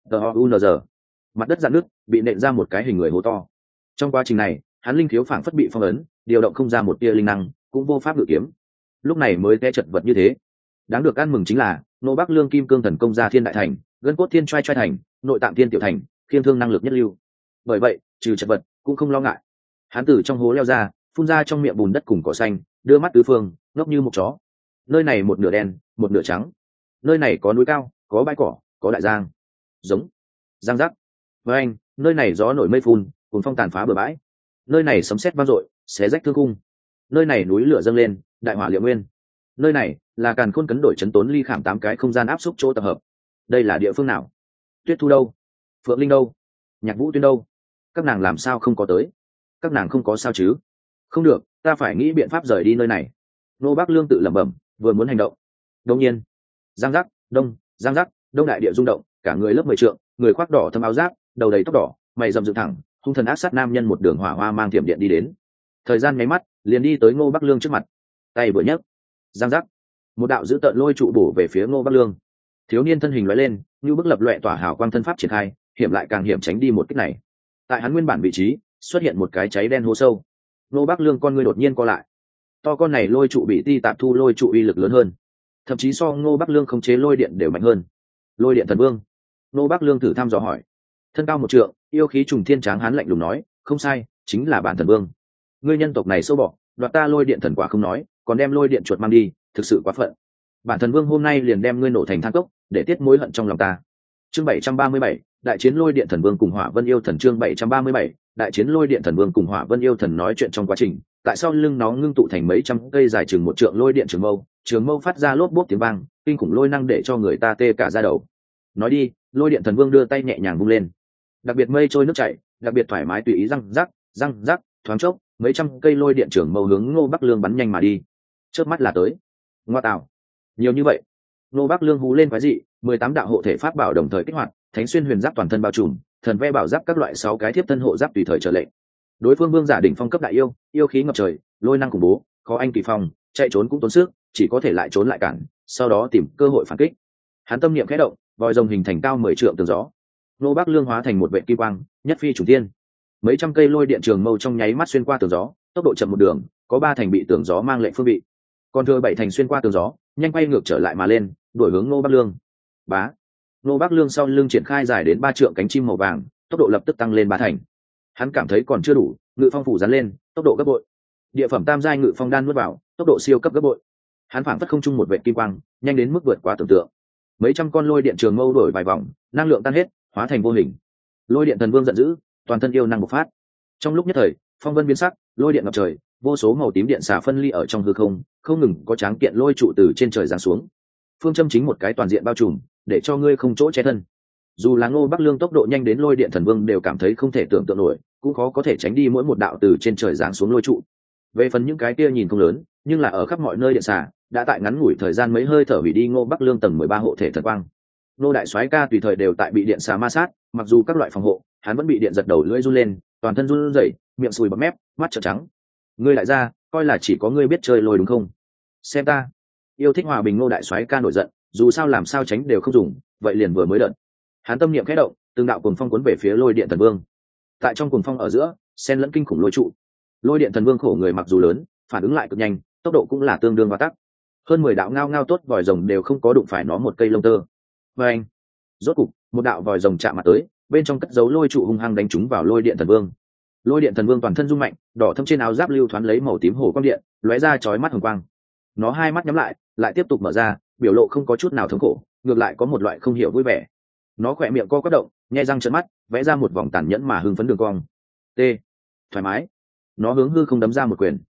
A: Tờ mặt đất rạn nứt, bị nện ra một cái hình người hố to. Trong quá trình này, hắn linh khiếu phảng phất bị phong ấn, điều động không ra một tia linh năng, cũng vô pháp ngự kiếm. Lúc này mới té chật vật như thế. Đáng được ăn mừng chính là Ngô Bắc Lương kim cương thần công ra thiên đại thành, gân cốt thiên trai trai thành, nội tạng thiên tiểu thành, khiên thương năng lực nhất lưu. Bởi vậy, trừ chật vật, cũng không lo ngại. Hắn từ trong hố leo ra, phun ra trong miệng bùn đất cùng cỏ xanh, đưa mắt tứ phương, ngốc như một chó. Nơi này một nửa đen, một nửa trắng. Nơi này có núi cao, có bãi cỏ, có đại giang. Giống, giang giác. Với anh, nơi này gió nổi mây phun, cùng phong tàn phá bờ bãi. Nơi này sấm sét vang dội, xé rách thương cung. Nơi này núi lửa dâng lên, đại hỏa liệu nguyên. Nơi này là càn khôn cấn đổi chấn tốn ly khảm tám cái không gian áp xúc chỗ tập hợp. Đây là địa phương nào? Tuyết Thu đâu? Phượng Linh đâu? Nhạc Vũ Tuyên đâu? Các nàng làm sao không có tới? Các nàng không có sao chứ? Không được, ta phải nghĩ biện pháp rời đi nơi này. Ngô Bắc Lương tự lẩm bẩm, vừa muốn hành động. Đông nhiên, giang giác, đông, giang giác, đông đại địa rung động, cả người lớp mười trượng, người khoác đỏ thâm áo giáp, đầu đầy tóc đỏ, mày rậm dựng thẳng, hung thần ác sát nam nhân một đường hỏa hoa mang tiệm điện đi đến. Thời gian nháy mắt, liền đi tới Ngô Bắc Lương trước mặt. Tay vừa nhấc, giang giác, một đạo dữ tợn lôi trụ bổ về phía Ngô Bắc Lương. Thiếu niên thân hình lóe lên, như bức lập loè tỏa hào quang thân pháp triển khai, hiểm lại càng hiểm tránh đi một kích này. Tại hắn nguyên bản vị trí, xuất hiện một cái cháy đen hố sâu. Ngô Bắc Lương con ngươi đột nhiên co lại. To con này lôi trụ bị ti tạp thu lôi trụ uy lực lớn hơn, thậm chí so Ngô Bắc Lương khống chế lôi điện đều mạnh hơn. Lôi điện thần vương. Ngô Bắc Lương thử thăm dò hỏi. Thân cao một trượng, yêu khí trùng thiên tráng hán lạnh lùng nói, không sai, chính là bản thần vương. Ngươi nhân tộc này sâu bọ, đoạt ta lôi điện thần quả không nói, còn đem lôi điện chuột mang đi, thực sự quá phận. Bản thần vương hôm nay liền đem ngươi nổ thành than cốc, để tiết mối hận trong lòng ta. Chương bảy trăm ba mươi bảy, đại chiến lôi điện thần vương cùng hỏa vân yêu thần. Chương bảy trăm ba mươi bảy, đại chiến lôi điện thần vương cùng hỏa vân yêu thần. Nói chuyện trong quá trình, tại sao lưng nó ngưng tụ thành mấy trăm cây dài chừng một trượng lôi điện trường mâu, trường mâu phát ra lốp bốp tiếng vang, kinh khủng lôi năng để cho người ta tê cả da đầu. Nói đi, lôi điện thần vương đưa tay nhẹ nhàng vung lên, đặc biệt mây trôi nước chảy, đặc biệt thoải mái tùy ý, răng rắc, răng rắc, thoáng chốc, mấy trăm cây lôi điện trường mâu hướng Ngô Bắc Lương bắn nhanh mà đi. Chớp mắt là tới. Ngoa tạo, nhiều như vậy. Ngô Bắc Lương hú lên quái dị, mười tám đạo hộ thể pháp bảo đồng thời kích hoạt, thánh xuyên huyền giáp toàn thân bao trùm, thần ve bảo giáp các loại sáu cái thiếp thân hộ giáp tùy thời trở lệnh. Đối phương vương giả đỉnh phong cấp đại yêu, yêu khí ngập trời, lôi năng khủng bố, khó anh kỳ phong, chạy trốn cũng tốn sức, chỉ có thể lại trốn lại cản, sau đó tìm cơ hội phản kích. Hắn tâm niệm khẽ động, vòi rồng hình thành cao mười trượng tường gió. Ngô Bắc Lương hóa thành một vệ kim quang, nhất phi chủ tiên. Mấy trăm cây lôi điện trường mâu trong nháy mắt xuyên qua tường gió, tốc độ chậm một đường, có ba thành bị tường gió mang lệnh phương vị, còn thừa bảy thành xuyên qua tường gió, nhanh quay ngược trở lại mà lên, đuổi hướng Ngô Bắc Lương. Bá. Ngô Bắc Lương sau lưng triển khai dài đến ba trượng cánh chim màu vàng, tốc độ lập tức tăng lên ba thành. Hắn cảm thấy còn chưa đủ, ngự phong phủ dán lên, tốc độ gấp bội. Địa phẩm tam giai ngự phong đan nuốt vào, tốc độ siêu cấp gấp bội. Hắn phảng phất không trung một vệ kim quang, nhanh đến mức vượt quá tưởng tượng. Mấy trăm con lôi điện trường mâu đổi vài vòng, năng lượng tan hết, hóa thành vô hình. Lôi điện thần vương giận dữ, toàn thân yêu năng bộc phát. Trong lúc nhất thời, phong vân biến sắc, lôi điện ngập trời, vô số màu tím điện xả phân ly ở trong hư không, không ngừng có tráng kiện lôi trụ từ trên trời giáng xuống. Phương châm chính một cái toàn diện bao trùm, để cho ngươi không chỗ che thân. Dù là Ngô Bắc Lương tốc độ nhanh đến lôi điện thần vương đều cảm thấy không thể tưởng tượng nổi, cũng khó có thể tránh đi mỗi một đạo từ trên trời giáng xuống lôi trụ. Về phần những cái kia nhìn không lớn, nhưng là ở khắp mọi nơi điện xả, đã tại ngắn ngủi thời gian mấy hơi thở hủy đi Ngô Bắc Lương tầng mười ba hộ thể thần quang. Ngô đại soái ca tùy thời đều tại bị điện xả ma sát, mặc dù các loại phòng hộ, hắn vẫn bị điện giật đầu lưỡi run lên, toàn thân run rẩy, miệng sùi bọt mép, mắt trợn trắng. Ngươi lại ra, coi là chỉ có ngươi biết chơi lôi đúng không? Xem ta, yêu thích hòa bình. Ngô đại soái ca nổi giận, dù sao làm sao tránh đều không dùng, vậy liền vừa mới đợt. Hắn tâm niệm khẽ động, từng đạo cuồng phong cuốn về phía lôi điện thần vương. Tại trong cuồng phong ở giữa, xen lẫn kinh khủng lôi trụ. Lôi điện thần vương khổ người mặc dù lớn, phản ứng lại cực nhanh, tốc độ cũng là tương đương và tắc. Hơn mười đạo ngao ngao tốt vòi rồng đều không có đụng phải nó một cây lông tơ. Và anh, rốt cục, một đạo vòi rồng chạm mặt tới, bên trong cất giấu lôi trụ hung hăng đánh trúng vào lôi điện thần vương. Lôi điện thần vương toàn thân rung mạnh, đỏ thâm trên áo giáp lưu thoáng lấy màu tím hổ quang điện, lóe ra chói mắt hồng quang. Nó hai mắt nhắm lại, lại tiếp tục mở ra, biểu lộ không có chút nào thống khổ, ngược lại có một loại không hiểu vui vẻ. Nó khỏe miệng co quắp động, nhe răng trợn mắt, vẽ ra một vòng tàn nhẫn mà hưng phấn đường cong. T, thoải mái. Nó hướng hư không đấm ra một quyền.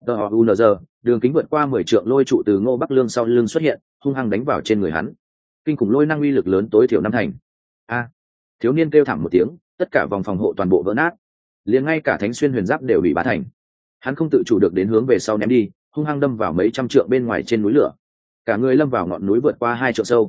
A: Tờ đường kính vượt qua mười trượng lôi trụ từ Ngô Bắc Lương sau lưng xuất hiện, hung hăng đánh vào trên người hắn. Kinh khủng lôi năng uy lực lớn tối thiểu năm thành. A! Thiếu niên kêu thảm một tiếng, tất cả vòng phòng hộ toàn bộ vỡ nát, liền ngay cả thánh xuyên huyền giáp đều bị bá thành. Hắn không tự chủ được đến hướng về sau ném đi, hung hăng đâm vào mấy trăm trượng bên ngoài trên núi lửa. Cả người lâm vào ngọn núi vượt qua hai trượng sâu.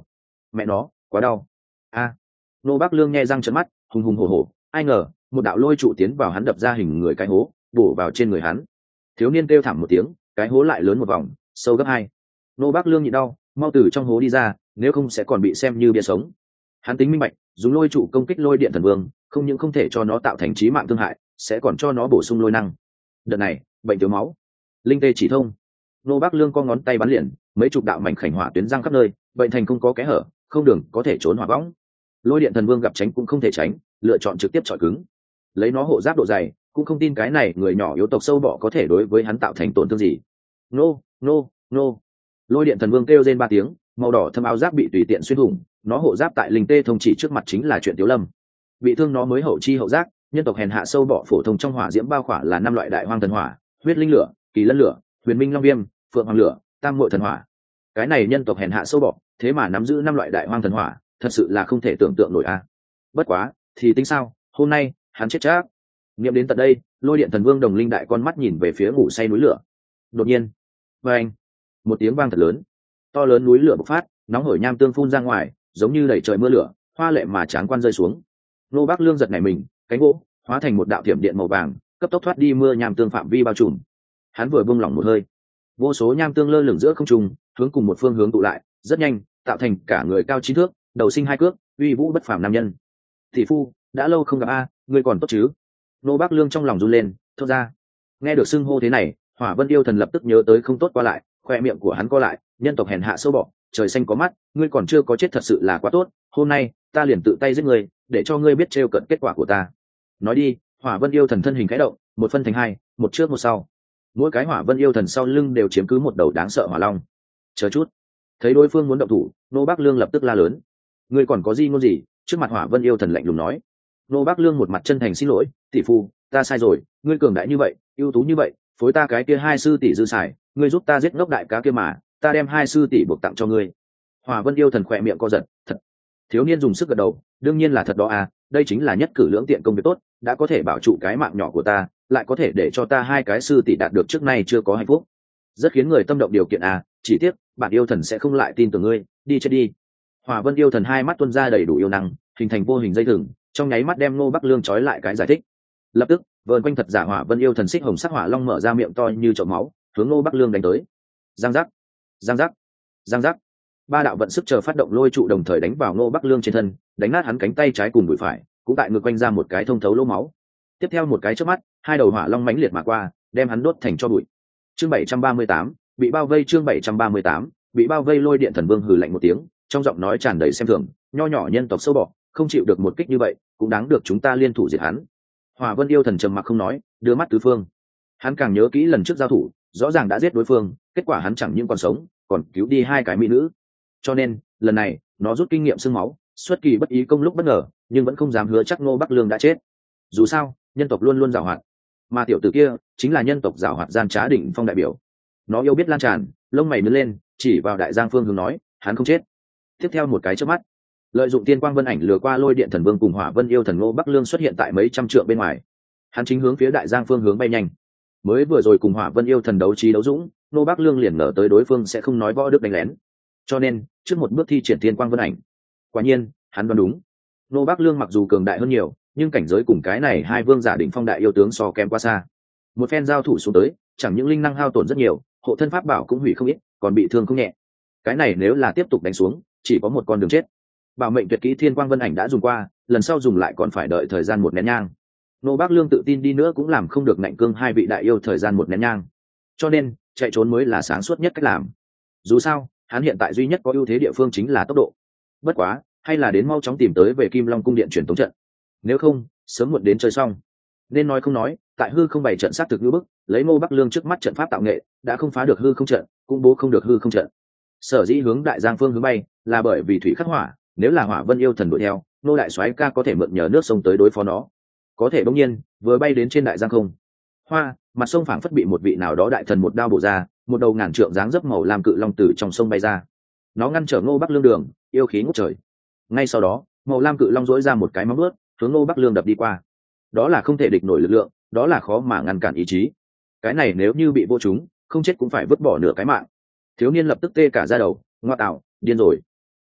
A: mẹ nó quá đau a. Nô Bác Lương nghe răng trợn mắt, hùng hùng hổ hổ, ai ngờ một đạo lôi trụ tiến vào hắn đập ra hình người cái hố, bổ vào trên người hắn. Thiếu niên kêu thảm một tiếng, cái hố lại lớn một vòng, sâu gấp hai. Nô Bác Lương nhịn đau, mau từ trong hố đi ra, nếu không sẽ còn bị xem như bia sống. Hắn tính minh bạch, dùng lôi trụ công kích lôi điện thần vương, không những không thể cho nó tạo thành chí mạng thương hại, sẽ còn cho nó bổ sung lôi năng. Đợt này, bệnh thiếu máu, linh tê chỉ thông. Nô Bác Lương co ngón tay bắn liền, mấy chục đạo mảnh khảnh hỏa tuyến răng khắp nơi, bệnh thành không có kẽ hở, không đường có thể trốn hỏa võng. Lôi điện thần vương gặp tránh cũng không thể tránh, lựa chọn trực tiếp chọi cứng. Lấy nó hộ giáp độ dày, cũng không tin cái này người nhỏ yếu tộc sâu bọ có thể đối với hắn tạo thành tổn thương gì. Nô, nô, nô. Lôi điện thần vương kêu rên ba tiếng, màu đỏ thâm áo giáp bị tùy tiện xuyên thủng, nó hộ giáp tại linh tê thông chỉ trước mặt chính là chuyện Tiếu Lâm. Bị thương nó mới hậu chi hậu giác, nhân tộc hèn hạ sâu bọ phổ thông trong hỏa diễm bao khỏa là năm loại đại hoang thần hỏa, huyết linh lửa, kỳ lân lửa, huyền minh long viêm, phượng hoàng lửa, tam muội thần hỏa. Cái này nhân tộc hèn hạ sâu bọ, thế mà nắm giữ năm loại đại hoang thần hỏa, thật sự là không thể tưởng tượng nổi a. Bất quá, thì tính sao, hôm nay hắn chết chắc. Nghiệm đến tận đây, lôi điện thần vương đồng linh đại con mắt nhìn về phía ngủ say núi lửa. Đột nhiên, vang, một tiếng vang thật lớn, to lớn núi lửa bộc phát, nóng hổi nham tương phun ra ngoài, giống như đẩy trời mưa lửa, hoa lệ mà tráng quan rơi xuống. Nô Bác Lương giật nảy mình, cánh gỗ hóa thành một đạo thiểm điện màu vàng, cấp tốc thoát đi mưa nham tương phạm vi bao trùm. Hắn vừa buông lỏng một hơi, vô số nham tương lơ lửng giữa không trung, hướng cùng một phương hướng tụ lại, rất nhanh, tạo thành cả người cao chín thước, đầu sinh hai cước, uy vũ bất phàm nam nhân. Thị phu, đã lâu không gặp a, ngươi còn tốt chứ? Nô Bác Lương trong lòng run lên, thốt ra. Nghe được xưng hô thế này, Hỏa Vân yêu thần lập tức nhớ tới không tốt qua lại, khoe miệng của hắn co lại, nhân tộc hèn hạ sâu bọ, trời xanh có mắt, ngươi còn chưa có chết thật sự là quá tốt, hôm nay ta liền tự tay giết ngươi, để cho ngươi biết trêu cận kết quả của ta. Nói đi, Hỏa Vân yêu thần thân hình khẽ động, một phân thành hai, một trước một sau. Mỗi cái Hỏa Vân yêu thần sau lưng đều chiếm cứ một đầu đáng sợ hỏa long. Chờ chút, thấy đối phương muốn động thủ, Nô Bác Lương lập tức la lớn. Ngươi còn có gì ngôn gì? Trước mặt Hỏa Vân yêu thần lạnh lùng nói. Nô Bác Lương một mặt chân thành xin lỗi, tỷ phu, ta sai rồi, ngươi cường đại như vậy, ưu tú như vậy, phối ta cái kia hai sư tỷ dư xài, ngươi giúp ta giết ngốc đại cá kia mà, ta đem hai sư tỷ buộc tặng cho ngươi. Hỏa Vân yêu thần khỏe miệng co giật, thật. Thiếu niên dùng sức gật đầu, đương nhiên là thật đó à, đây chính là nhất cử lưỡng tiện công việc tốt, đã có thể bảo trụ cái mạng nhỏ của ta, lại có thể để cho ta hai cái sư tỷ đạt được trước nay chưa có hạnh phúc, rất khiến người tâm động điều kiện à, chỉ tiếc bạn yêu thần sẽ không lại tin tưởng ngươi, đi chết đi. Hỏa Vân yêu thần hai mắt tuôn ra đầy đủ yêu năng, hình thành vô hình dây thừng, trong nháy mắt đem Ngô Bắc Lương trói lại cái giải thích. Lập tức, vờn quanh thật giả Hỏa Vân yêu thần xích hồng sắc hỏa long mở ra miệng to như chậu máu, hướng Ngô Bắc Lương đánh tới. Giang giác, giang giác, giang giác. Ba đạo vận sức chờ phát động lôi trụ đồng thời đánh vào Ngô Bắc Lương trên thân, đánh nát hắn cánh tay trái cùng đùi phải, cũng tại ngực quanh ra một cái thông thấu lỗ máu. Tiếp theo một cái chớp mắt, hai đầu hỏa long mãnh liệt mà qua, đem hắn đốt thành tro bụi. Chương bảy trăm ba mươi tám, bị bao vây. Chương bảy trăm ba mươi tám, bị bao vây. Lôi điện thần vương hừ lạnh một tiếng, trong giọng nói tràn đầy xem thường, nho nhỏ nhân tộc sâu bọ, không chịu được một kích như vậy, cũng đáng được chúng ta liên thủ diệt hắn. Hỏa Vân yêu thần trầm mặc không nói, đưa mắt tứ phương. Hắn càng nhớ kỹ lần trước giao thủ, rõ ràng đã giết đối phương, kết quả hắn chẳng những còn sống, còn cứu đi hai cái mỹ nữ. Cho nên, lần này, nó rút kinh nghiệm xương máu, xuất kỳ bất ý công lúc bất ngờ, nhưng vẫn không dám hứa chắc Ngô Bắc Lương đã chết. Dù sao, nhân tộc luôn luôn giàu hoạt, mà tiểu tử kia chính là nhân tộc giàu hoạt gian trá đỉnh phong đại biểu. Nó yêu biết lan tràn, lông mày nứt lên, chỉ vào đại giang phương hướng nói, hắn không chết. Tiếp theo một cái chớp mắt, lợi dụng tiên quang vân ảnh lừa qua lôi điện thần vương cùng Hỏa Vân yêu thần Ngô Bắc Lương xuất hiện tại mấy trăm trượng bên ngoài. Hắn chính hướng phía đại giang phương hướng bay nhanh. Mới vừa rồi cùng Hỏa Vân yêu thần đấu trí đấu dũng, Ngô Bắc Lương liền ngờ tới đối phương sẽ không nói võ đức đánh lén, cho nên trước một bước thi triển tiên quang vân ảnh. Quả nhiên, hắn đoán đúng. Ngô Bắc Lương mặc dù cường đại hơn nhiều, nhưng cảnh giới cùng cái này hai vương giả đỉnh phong đại yêu tướng so kém quá xa. Một phen giao thủ xuống tới, chẳng những linh năng hao tổn rất nhiều, hộ thân pháp bảo cũng hủy không ít, còn bị thương không nhẹ. Cái này nếu là tiếp tục đánh xuống, chỉ có một con đường chết. Bảo mệnh tuyệt kỹ thiên quang vân ảnh đã dùng qua, lần sau dùng lại còn phải đợi thời gian một nén nhang. Ngô Bắc Lương tự tin đi nữa cũng làm không được ngạnh cương hai vị đại yêu thời gian một nén nhang, cho nên chạy trốn mới là sáng suốt nhất cách làm. Dù sao, hắn hiện tại duy nhất có ưu thế địa phương chính là tốc độ. Bất quá, hay là đến mau chóng tìm tới về Kim Long cung điện truyền tống trận, nếu không sớm muộn đến chơi xong. Nên nói không nói, tại hư không bày trận sát thực như bức, lấy Ngô Bắc Lương trước mắt trận pháp tạo nghệ, đã không phá được hư không trận, cũng bố không được hư không trận. Sở dĩ hướng đại giang phương hướng bay, là bởi vì thủy khắc hỏa, nếu là Hỏa Vân yêu thần đuổi theo, Nô đại soái ca có thể mượn nhờ nước sông tới đối phó nó. Có thể bỗng nhiên, vừa bay đến trên đại giang không, hoa, mặt sông phảng phất bị một vị nào đó đại thần một đao bổ ra, một đầu ngàn trượng dáng dấp màu lam cự long từ trong sông bay ra. Nó ngăn trở Ngô Bắc Lương đường, yêu khí ngút trời. Ngay sau đó, màu lam cự long dỗi ra một cái móng vuốt, hướng Ngô Bắc Lương đập đi qua. Đó là không thể địch nổi lực lượng, đó là khó mà ngăn cản ý chí. Cái này nếu như bị vô chúng, không chết cũng phải vứt bỏ nửa cái mạng. Thiếu niên lập tức tê cả da đầu, ngoa tạo, điên rồi.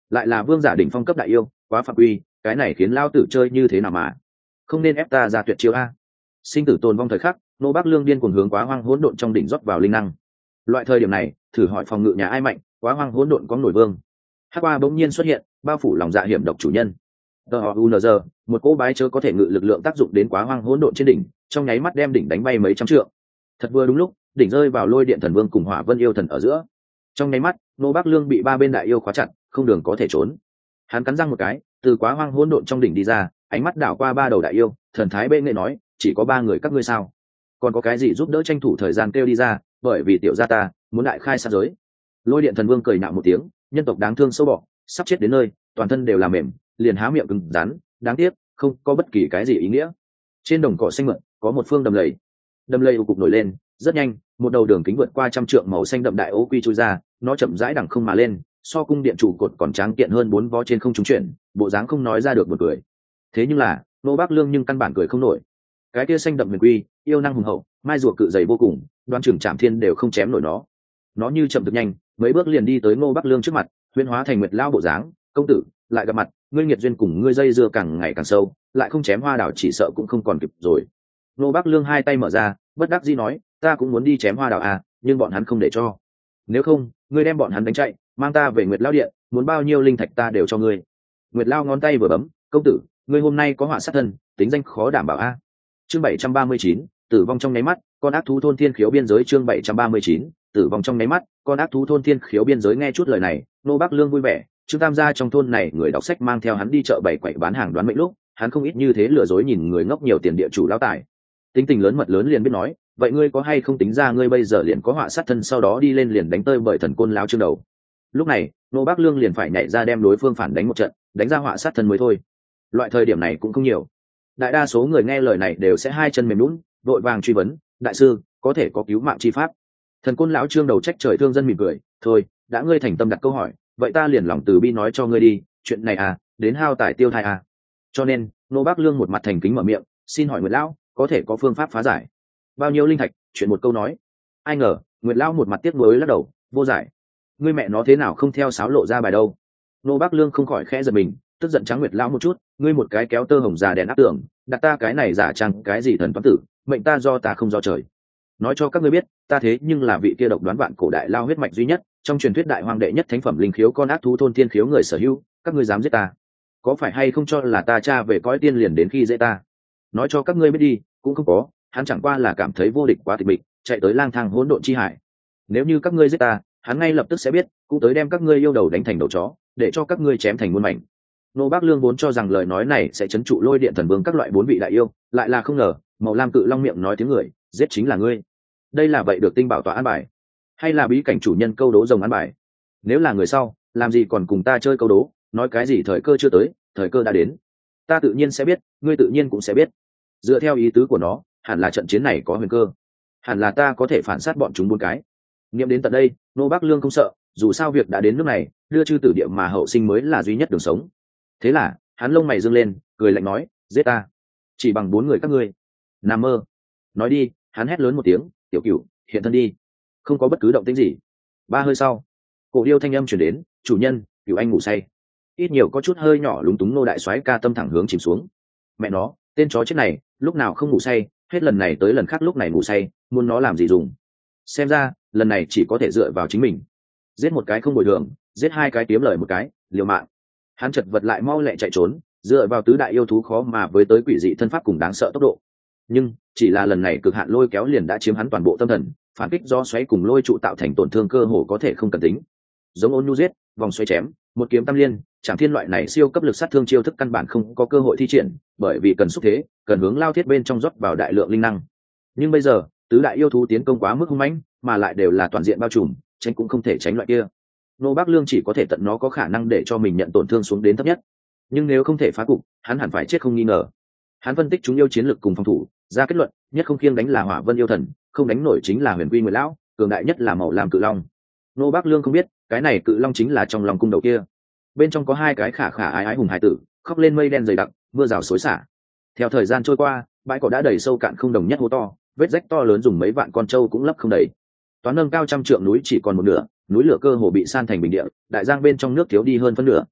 A: lại là vương giả đỉnh phong cấp đại yêu, quá phạm uy, cái này khiến lao tử chơi như thế nào mà không nên ép ta ra tuyệt chiêu a. Sinh tử tồn vong thời khắc, nô bác lương điên cuồng hướng quá hoang hỗn độn trong đỉnh rót vào linh năng. Loại thời điểm này thử hỏi phòng ngự nhà ai mạnh, quá hoang hỗn độn có nổi vương. Hắc qua bỗng nhiên xuất hiện, bao phủ lòng dạ hiểm độc chủ nhân. tờ họ u en giê, một cỗ bái chớ có thể ngự lực lượng tác dụng đến quá hoang hỗn độn trên đỉnh, trong nháy mắt đem đỉnh đánh bay mấy trăm trượng. Thật vừa đúng lúc đỉnh rơi vào lôi điện thần vương cùng hỏa vân yêu thần ở giữa. Trong nháy mắt nô bác lương bị ba bên đại yêu khóa chặt, không đường có thể trốn. Hắn cắn răng một cái, từ quá hoang hỗn độn trong đỉnh đi ra, ánh mắt đảo qua ba đầu đại yêu, thần thái bệ nghệ nói, chỉ có ba người các ngươi sao? Còn có cái gì giúp đỡ tranh thủ thời gian kêu đi ra, bởi vì tiểu gia ta muốn đại khai sát giới. Lôi điện thần vương cười nạo một tiếng, nhân tộc đáng thương sâu bọ, sắp chết đến nơi, toàn thân đều là mềm, liền há miệng cứng rắn, đáng tiếc không có bất kỳ cái gì ý nghĩa. Trên đồng cỏ xanh mượt có một phương đầm lầy, đầm lầy ù cục nổi lên, rất nhanh một đầu đường kính vượt qua trăm trượng màu xanh đậm đại ố quy chui ra, nó chậm rãi đằng không mà lên, so cung điện trụ cột còn tráng kiện hơn bốn vó trên không trung chuyển, bộ dáng không nói ra được một cười. Thế nhưng là nô bác lương nhưng căn bản cười không nổi. Cái kia xanh đậm huyền quy yêu năng hùng hậu, mai rùa cự dày vô cùng, đoan trưởng trạm thiên đều không chém nổi nó. Nó như chậm được nhanh, mấy bước liền đi tới ngô bắc lương trước mặt, huyễn hóa thành nguyệt lao bộ dáng. Công tử lại gặp mặt, ngươi nghiệt duyên cùng ngươi dây dưa càng ngày càng sâu, lại không chém hoa đảo chỉ sợ cũng không còn kịp rồi. Ngô bắc lương hai tay mở ra, bất đắc dĩ nói, ta cũng muốn đi chém hoa đảo à, nhưng bọn hắn không để cho. Nếu không ngươi đem bọn hắn đánh chạy, mang ta về nguyệt lao điện, muốn bao nhiêu linh thạch ta đều cho ngươi. Nguyệt lao ngón tay vừa bấm, công tử ngươi hôm nay có họa sát thân, tính danh khó đảm bảo a. À. Chương bảy trăm ba mươi chín, tử vong trong nháy mắt, con ác thú thôn thiên khiếu biên giới. Chương bảy trăm ba mươi chín, tử vong trong nháy mắt, con ác thú thôn thiên khiếu biên giới. Nghe chút lời này, nô bác lương vui vẻ. Trương Tam gia trong thôn này người đọc sách mang theo hắn đi chợ bày quậy bán hàng đoán mệnh lúc, hắn không ít như thế lừa dối nhìn người ngốc nhiều tiền địa chủ lão tài. Tính tình lớn mật lớn liền biết nói, vậy ngươi có hay không tính ra ngươi bây giờ liền có họa sát thân, sau đó đi lên liền đánh tơi bởi thần côn lão Trương đầu. Lúc này nô bác lương liền phải nhảy ra đem đối phương phản đánh một trận, đánh ra họa sát thân mới thôi. Loại thời điểm này cũng không nhiều, đại đa số người nghe lời này đều sẽ hai chân mềm lún, vội vàng truy vấn, đại sư có thể có cứu mạng chi pháp? Thần côn lão Trương đầu trách trời thương dân mỉm cười, thôi đã ngươi thành tâm đặt câu hỏi, vậy ta liền lòng từ bi nói cho ngươi đi, chuyện này à đến hao tài tiêu thai à. Cho nên nô bác lương một mặt thành kính mở miệng, xin hỏi Nguyệt lão có thể có phương pháp phá giải? Bao nhiêu linh thạch? Chuyện một câu nói. Ai ngờ Nguyệt lão một mặt tiếc nuối lắc đầu, vô giải. Ngươi mẹ nó thế nào không theo sáo lộ ra bài đâu? Nô bác lương không khỏi khẽ giật mình, tức giận trắng Nguyệt lão một chút, ngươi một cái kéo tơ hồng già đèn áp tưởng, đặt ta cái này giả trang cái gì thần toán tử, mệnh ta do ta không do trời. Nói cho các ngươi biết, ta thế nhưng là vị kia độc đoán vạn cổ đại lao huyết mạch duy nhất, trong truyền thuyết đại hoàng đệ nhất thánh phẩm linh khiếu con ác thú thôn thiên khiếu người sở hữu, các ngươi dám giết ta, có phải hay không cho là ta cha về cõi tiên liền đến khi dễ ta? Nói cho các ngươi biết đi, cũng không có, hắn chẳng qua là cảm thấy vô địch quá tịch mịch, chạy tới lang thang hỗn độn chi hải. Nếu như các ngươi giết ta, hắn ngay lập tức sẽ biết, cũng tới đem các ngươi yêu đầu đánh thành đầu chó, để cho các ngươi chém thành muôn mảnh. Nô bác lương vốn cho rằng lời nói này sẽ chấn trụ lôi điện thần vương các loại bốn vị đại yêu, lại là không ngờ màu lam cự long miệng nói tiếng người, giết chính là ngươi. Đây là vậy được tinh bảo tỏa an bài, hay là bí cảnh chủ nhân câu đố rồng an bài? Nếu là người sau, làm gì còn cùng ta chơi câu đố, nói cái gì thời cơ chưa tới, thời cơ đã đến. Ta tự nhiên sẽ biết, ngươi tự nhiên cũng sẽ biết. Dựa theo ý tứ của nó, hẳn là trận chiến này có huyền cơ, hẳn là ta có thể phản sát bọn chúng bốn cái. Nghiệm đến tận đây, nô bác lương không sợ, dù sao việc đã đến nước này, đưa chư tử địa mà hậu sinh mới là duy nhất đường sống. Thế là hắn lông mày dương lên, cười lạnh nói, giết ta chỉ bằng bốn người các ngươi, nằm mơ. Nói đi, hắn hét lớn một tiếng, tiểu cửu hiện thân đi. Không có bất cứ động tĩnh gì. Ba hơi sau, cổ điêu thanh âm chuyển đến, chủ nhân, cửu anh ngủ say. Ít nhiều có chút hơi nhỏ lúng túng nô đại soái ca tâm thẳng hướng chìm xuống. Mẹ nó, tên chó chết này lúc nào không ngủ say, hết lần này tới lần khác lúc này ngủ say, muốn nó làm gì dùng? Xem ra lần này chỉ có thể dựa vào chính mình. Giết một cái không bồi thường, giết hai cái kiếm lời một cái, liều mạng. Hắn chật vật lại mau lẹ chạy trốn, dựa vào tứ đại yêu thú khó mà với tới quỷ dị thân pháp cùng đáng sợ tốc độ. Nhưng chỉ là lần này cực hạn lôi kéo liền đã chiếm hắn toàn bộ tâm thần, phản kích do xoáy cùng lôi trụ tạo thành tổn thương cơ hồ có thể không cần tính. Giống ôn nhu giết, vòng xoáy chém, một kiếm tam liên, chẳng thiên loại này siêu cấp lực sát thương chiêu thức căn bản không có cơ hội thi triển, bởi vì cần xúc thế, cần hướng lao thiết bên trong rót vào đại lượng linh năng. Nhưng bây giờ tứ đại yêu thú tiến công quá mức hung mãnh, mà lại đều là toàn diện bao trùm, tránh cũng không thể tránh loại kia. Nô bác lương chỉ có thể tận nó có khả năng để cho mình nhận tổn thương xuống đến thấp nhất, nhưng nếu không thể phá cục, hắn hẳn phải chết không nghi ngờ. Hắn phân tích chúng yêu chiến lược cùng phòng thủ, ra kết luận nhất không khiêng đánh là hỏa vân yêu thần, không đánh nổi chính là huyền quy nguyệt lão, cường đại nhất là màu lam cự long. Nô bác lương không biết cái này cự long chính là trong lòng cung đầu kia, bên trong có hai cái khả khả ái ái hùng hải tử, khóc lên mây đen dày đặc, mưa rào xối xả. Theo thời gian trôi qua, bãi cỏ đã đầy sâu cạn không đồng nhất hố to, vết rách to lớn dùng mấy vạn con trâu cũng lấp không đầy. Toán nâng cao trăm trượng núi chỉ còn một nửa, núi lửa cơ hồ bị san thành bình địa, đại giang bên trong nước thiếu đi hơn phân nửa,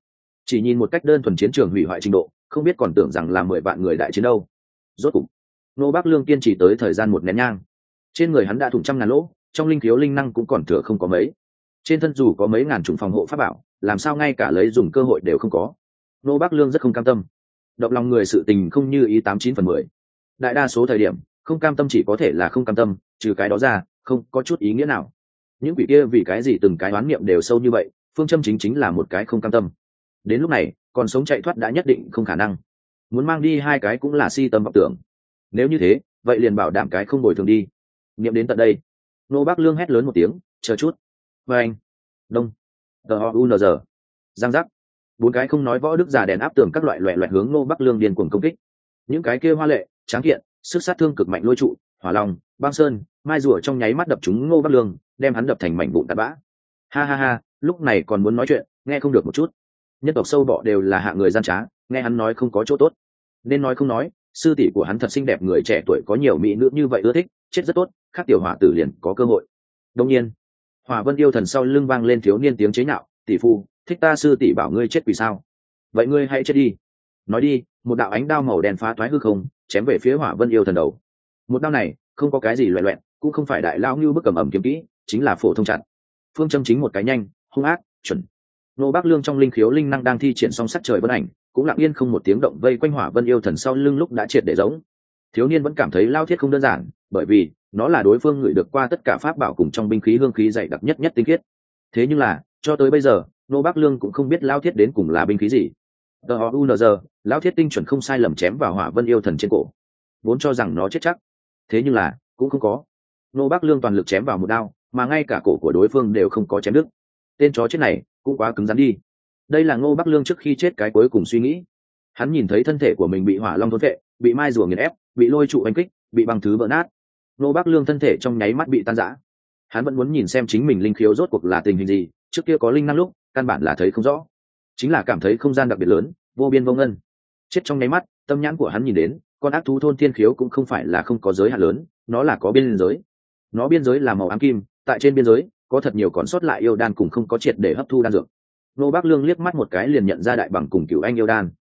A: chỉ nhìn một cách đơn thuần chiến trường hủy hoại trình độ, không biết còn tưởng rằng là mười vạn người đại chiến đâu. Rốt cục Ngô Bắc Lương kiên trì tới thời gian một nén nhang, trên người hắn đã thủng trăm ngàn lỗ, trong linh khiếu linh năng cũng còn thừa không có mấy, trên thân dù có mấy ngàn chủng phòng hộ pháp bảo, làm sao ngay cả lấy dùng cơ hội đều không có. Ngô Bắc Lương rất không cam tâm, động lòng người sự tình không như ý tám chín phần mười, đại đa số thời điểm không cam tâm chỉ có thể là không cam tâm, trừ cái đó ra không có chút ý nghĩa nào. Những quỷ kia vì cái gì từng cái đoán niệm đều sâu như vậy, phương châm chính chính là một cái không cam tâm. Đến lúc này còn sống chạy thoát đã nhất định không khả năng, muốn mang đi hai cái cũng là si tâm vọng tưởng. Nếu như thế vậy liền bảo đảm cái không bồi thường đi. Niệm đến tận đây, Ngô Bắc Lương hét lớn một tiếng, chờ chút. Và anh đông tờ u n giờ giang giác, bốn cái không nói võ đức giả đèn áp tường các loại loẹ loẹt hướng Ngô Bắc Lương điên cuồng công kích. Những cái kia hoa lệ tráng kiện sức sát thương cực mạnh lôi trụ, hỏa long, băng sơn, mai rùa trong nháy mắt đập trúng Ngô Bắc Lương, đem hắn đập thành mảnh vụn tạt bã. Ha ha ha, lúc này còn muốn nói chuyện, nghe không được một chút. Nhân tộc sâu bọ đều là hạ người gian trá, nghe hắn nói không có chỗ tốt nên nói không nói. Sư tỷ của hắn thật xinh đẹp, người trẻ tuổi có nhiều mỹ nữ như vậy ưa thích, chết rất tốt, khác tiểu hỏa tử liền có cơ hội. Đông nhiên Hỏa Vân yêu thần sau lưng vang lên thiếu niên tiếng chế nhạo, tỷ phu, thích ta sư tỷ bảo ngươi chết vì sao? Vậy ngươi hãy chết đi. Nói đi, một đạo ánh đao màu đen phá thoái hư không, chém về phía Hỏa Vân yêu thần đầu. Một đao này không có cái gì loẹt loẹt, cũng không phải đại lao như bức cầm ẩm kiếm kỹ, chính là phổ thông chặt. Phương châm chính một cái nhanh, hung ác, chuẩn. Ngô Bắc Lương trong linh khiếu linh năng đang thi triển song sắc trời vân ảnh, cũng lặng yên không một tiếng động vây quanh Hỏa Vân yêu thần sau lưng lúc đã triệt để giống. Thiếu niên vẫn cảm thấy lao thiết không đơn giản, bởi vì nó là đối phương ngửi được qua tất cả pháp bảo cùng trong binh khí hương khí dày đặc nhất nhất tinh khiết. Thế nhưng là cho tới bây giờ Ngô Bắc Lương cũng không biết lao thiết đến cùng là binh khí gì. tờ u n giờ lao thiết tinh chuẩn không sai lầm chém vào Hỏa Vân yêu thần trên cổ, vốn cho rằng nó chết chắc, thế nhưng là cũng không có. Ngô Bắc Lương toàn lực chém vào một đao, mà ngay cả cổ của đối phương đều không có chém đứt. Tên chó chết này cũng quá cứng rắn đi. Đây là Ngô Bắc Lương trước khi chết cái cuối cùng suy nghĩ. Hắn nhìn thấy thân thể của mình bị hỏa long thôn vệ, bị mai rùa nghiền ép, bị lôi trụ đánh kích, bị băng thứ vỡ nát. Ngô Bắc Lương thân thể trong nháy mắt bị tan rã. Hắn vẫn muốn nhìn xem chính mình linh khiếu rốt cuộc là tình hình gì, trước kia có linh năng lúc căn bản là thấy không rõ, chính là cảm thấy không gian đặc biệt lớn, vô biên vô ngân. Chết trong nháy mắt, tâm nhãn của hắn nhìn đến con ác thú thôn thiên khiếu cũng không phải là không có giới hạn lớn, nó là có biên giới. Nó biên giới là màu ám kim, tại trên biên giới có thật nhiều còn sót lại yêu đan cùng không có triệt để hấp thu đan dược. Ngô Bắc Lương liếc mắt một cái liền nhận ra đại bằng cùng cửu anh yêu đan.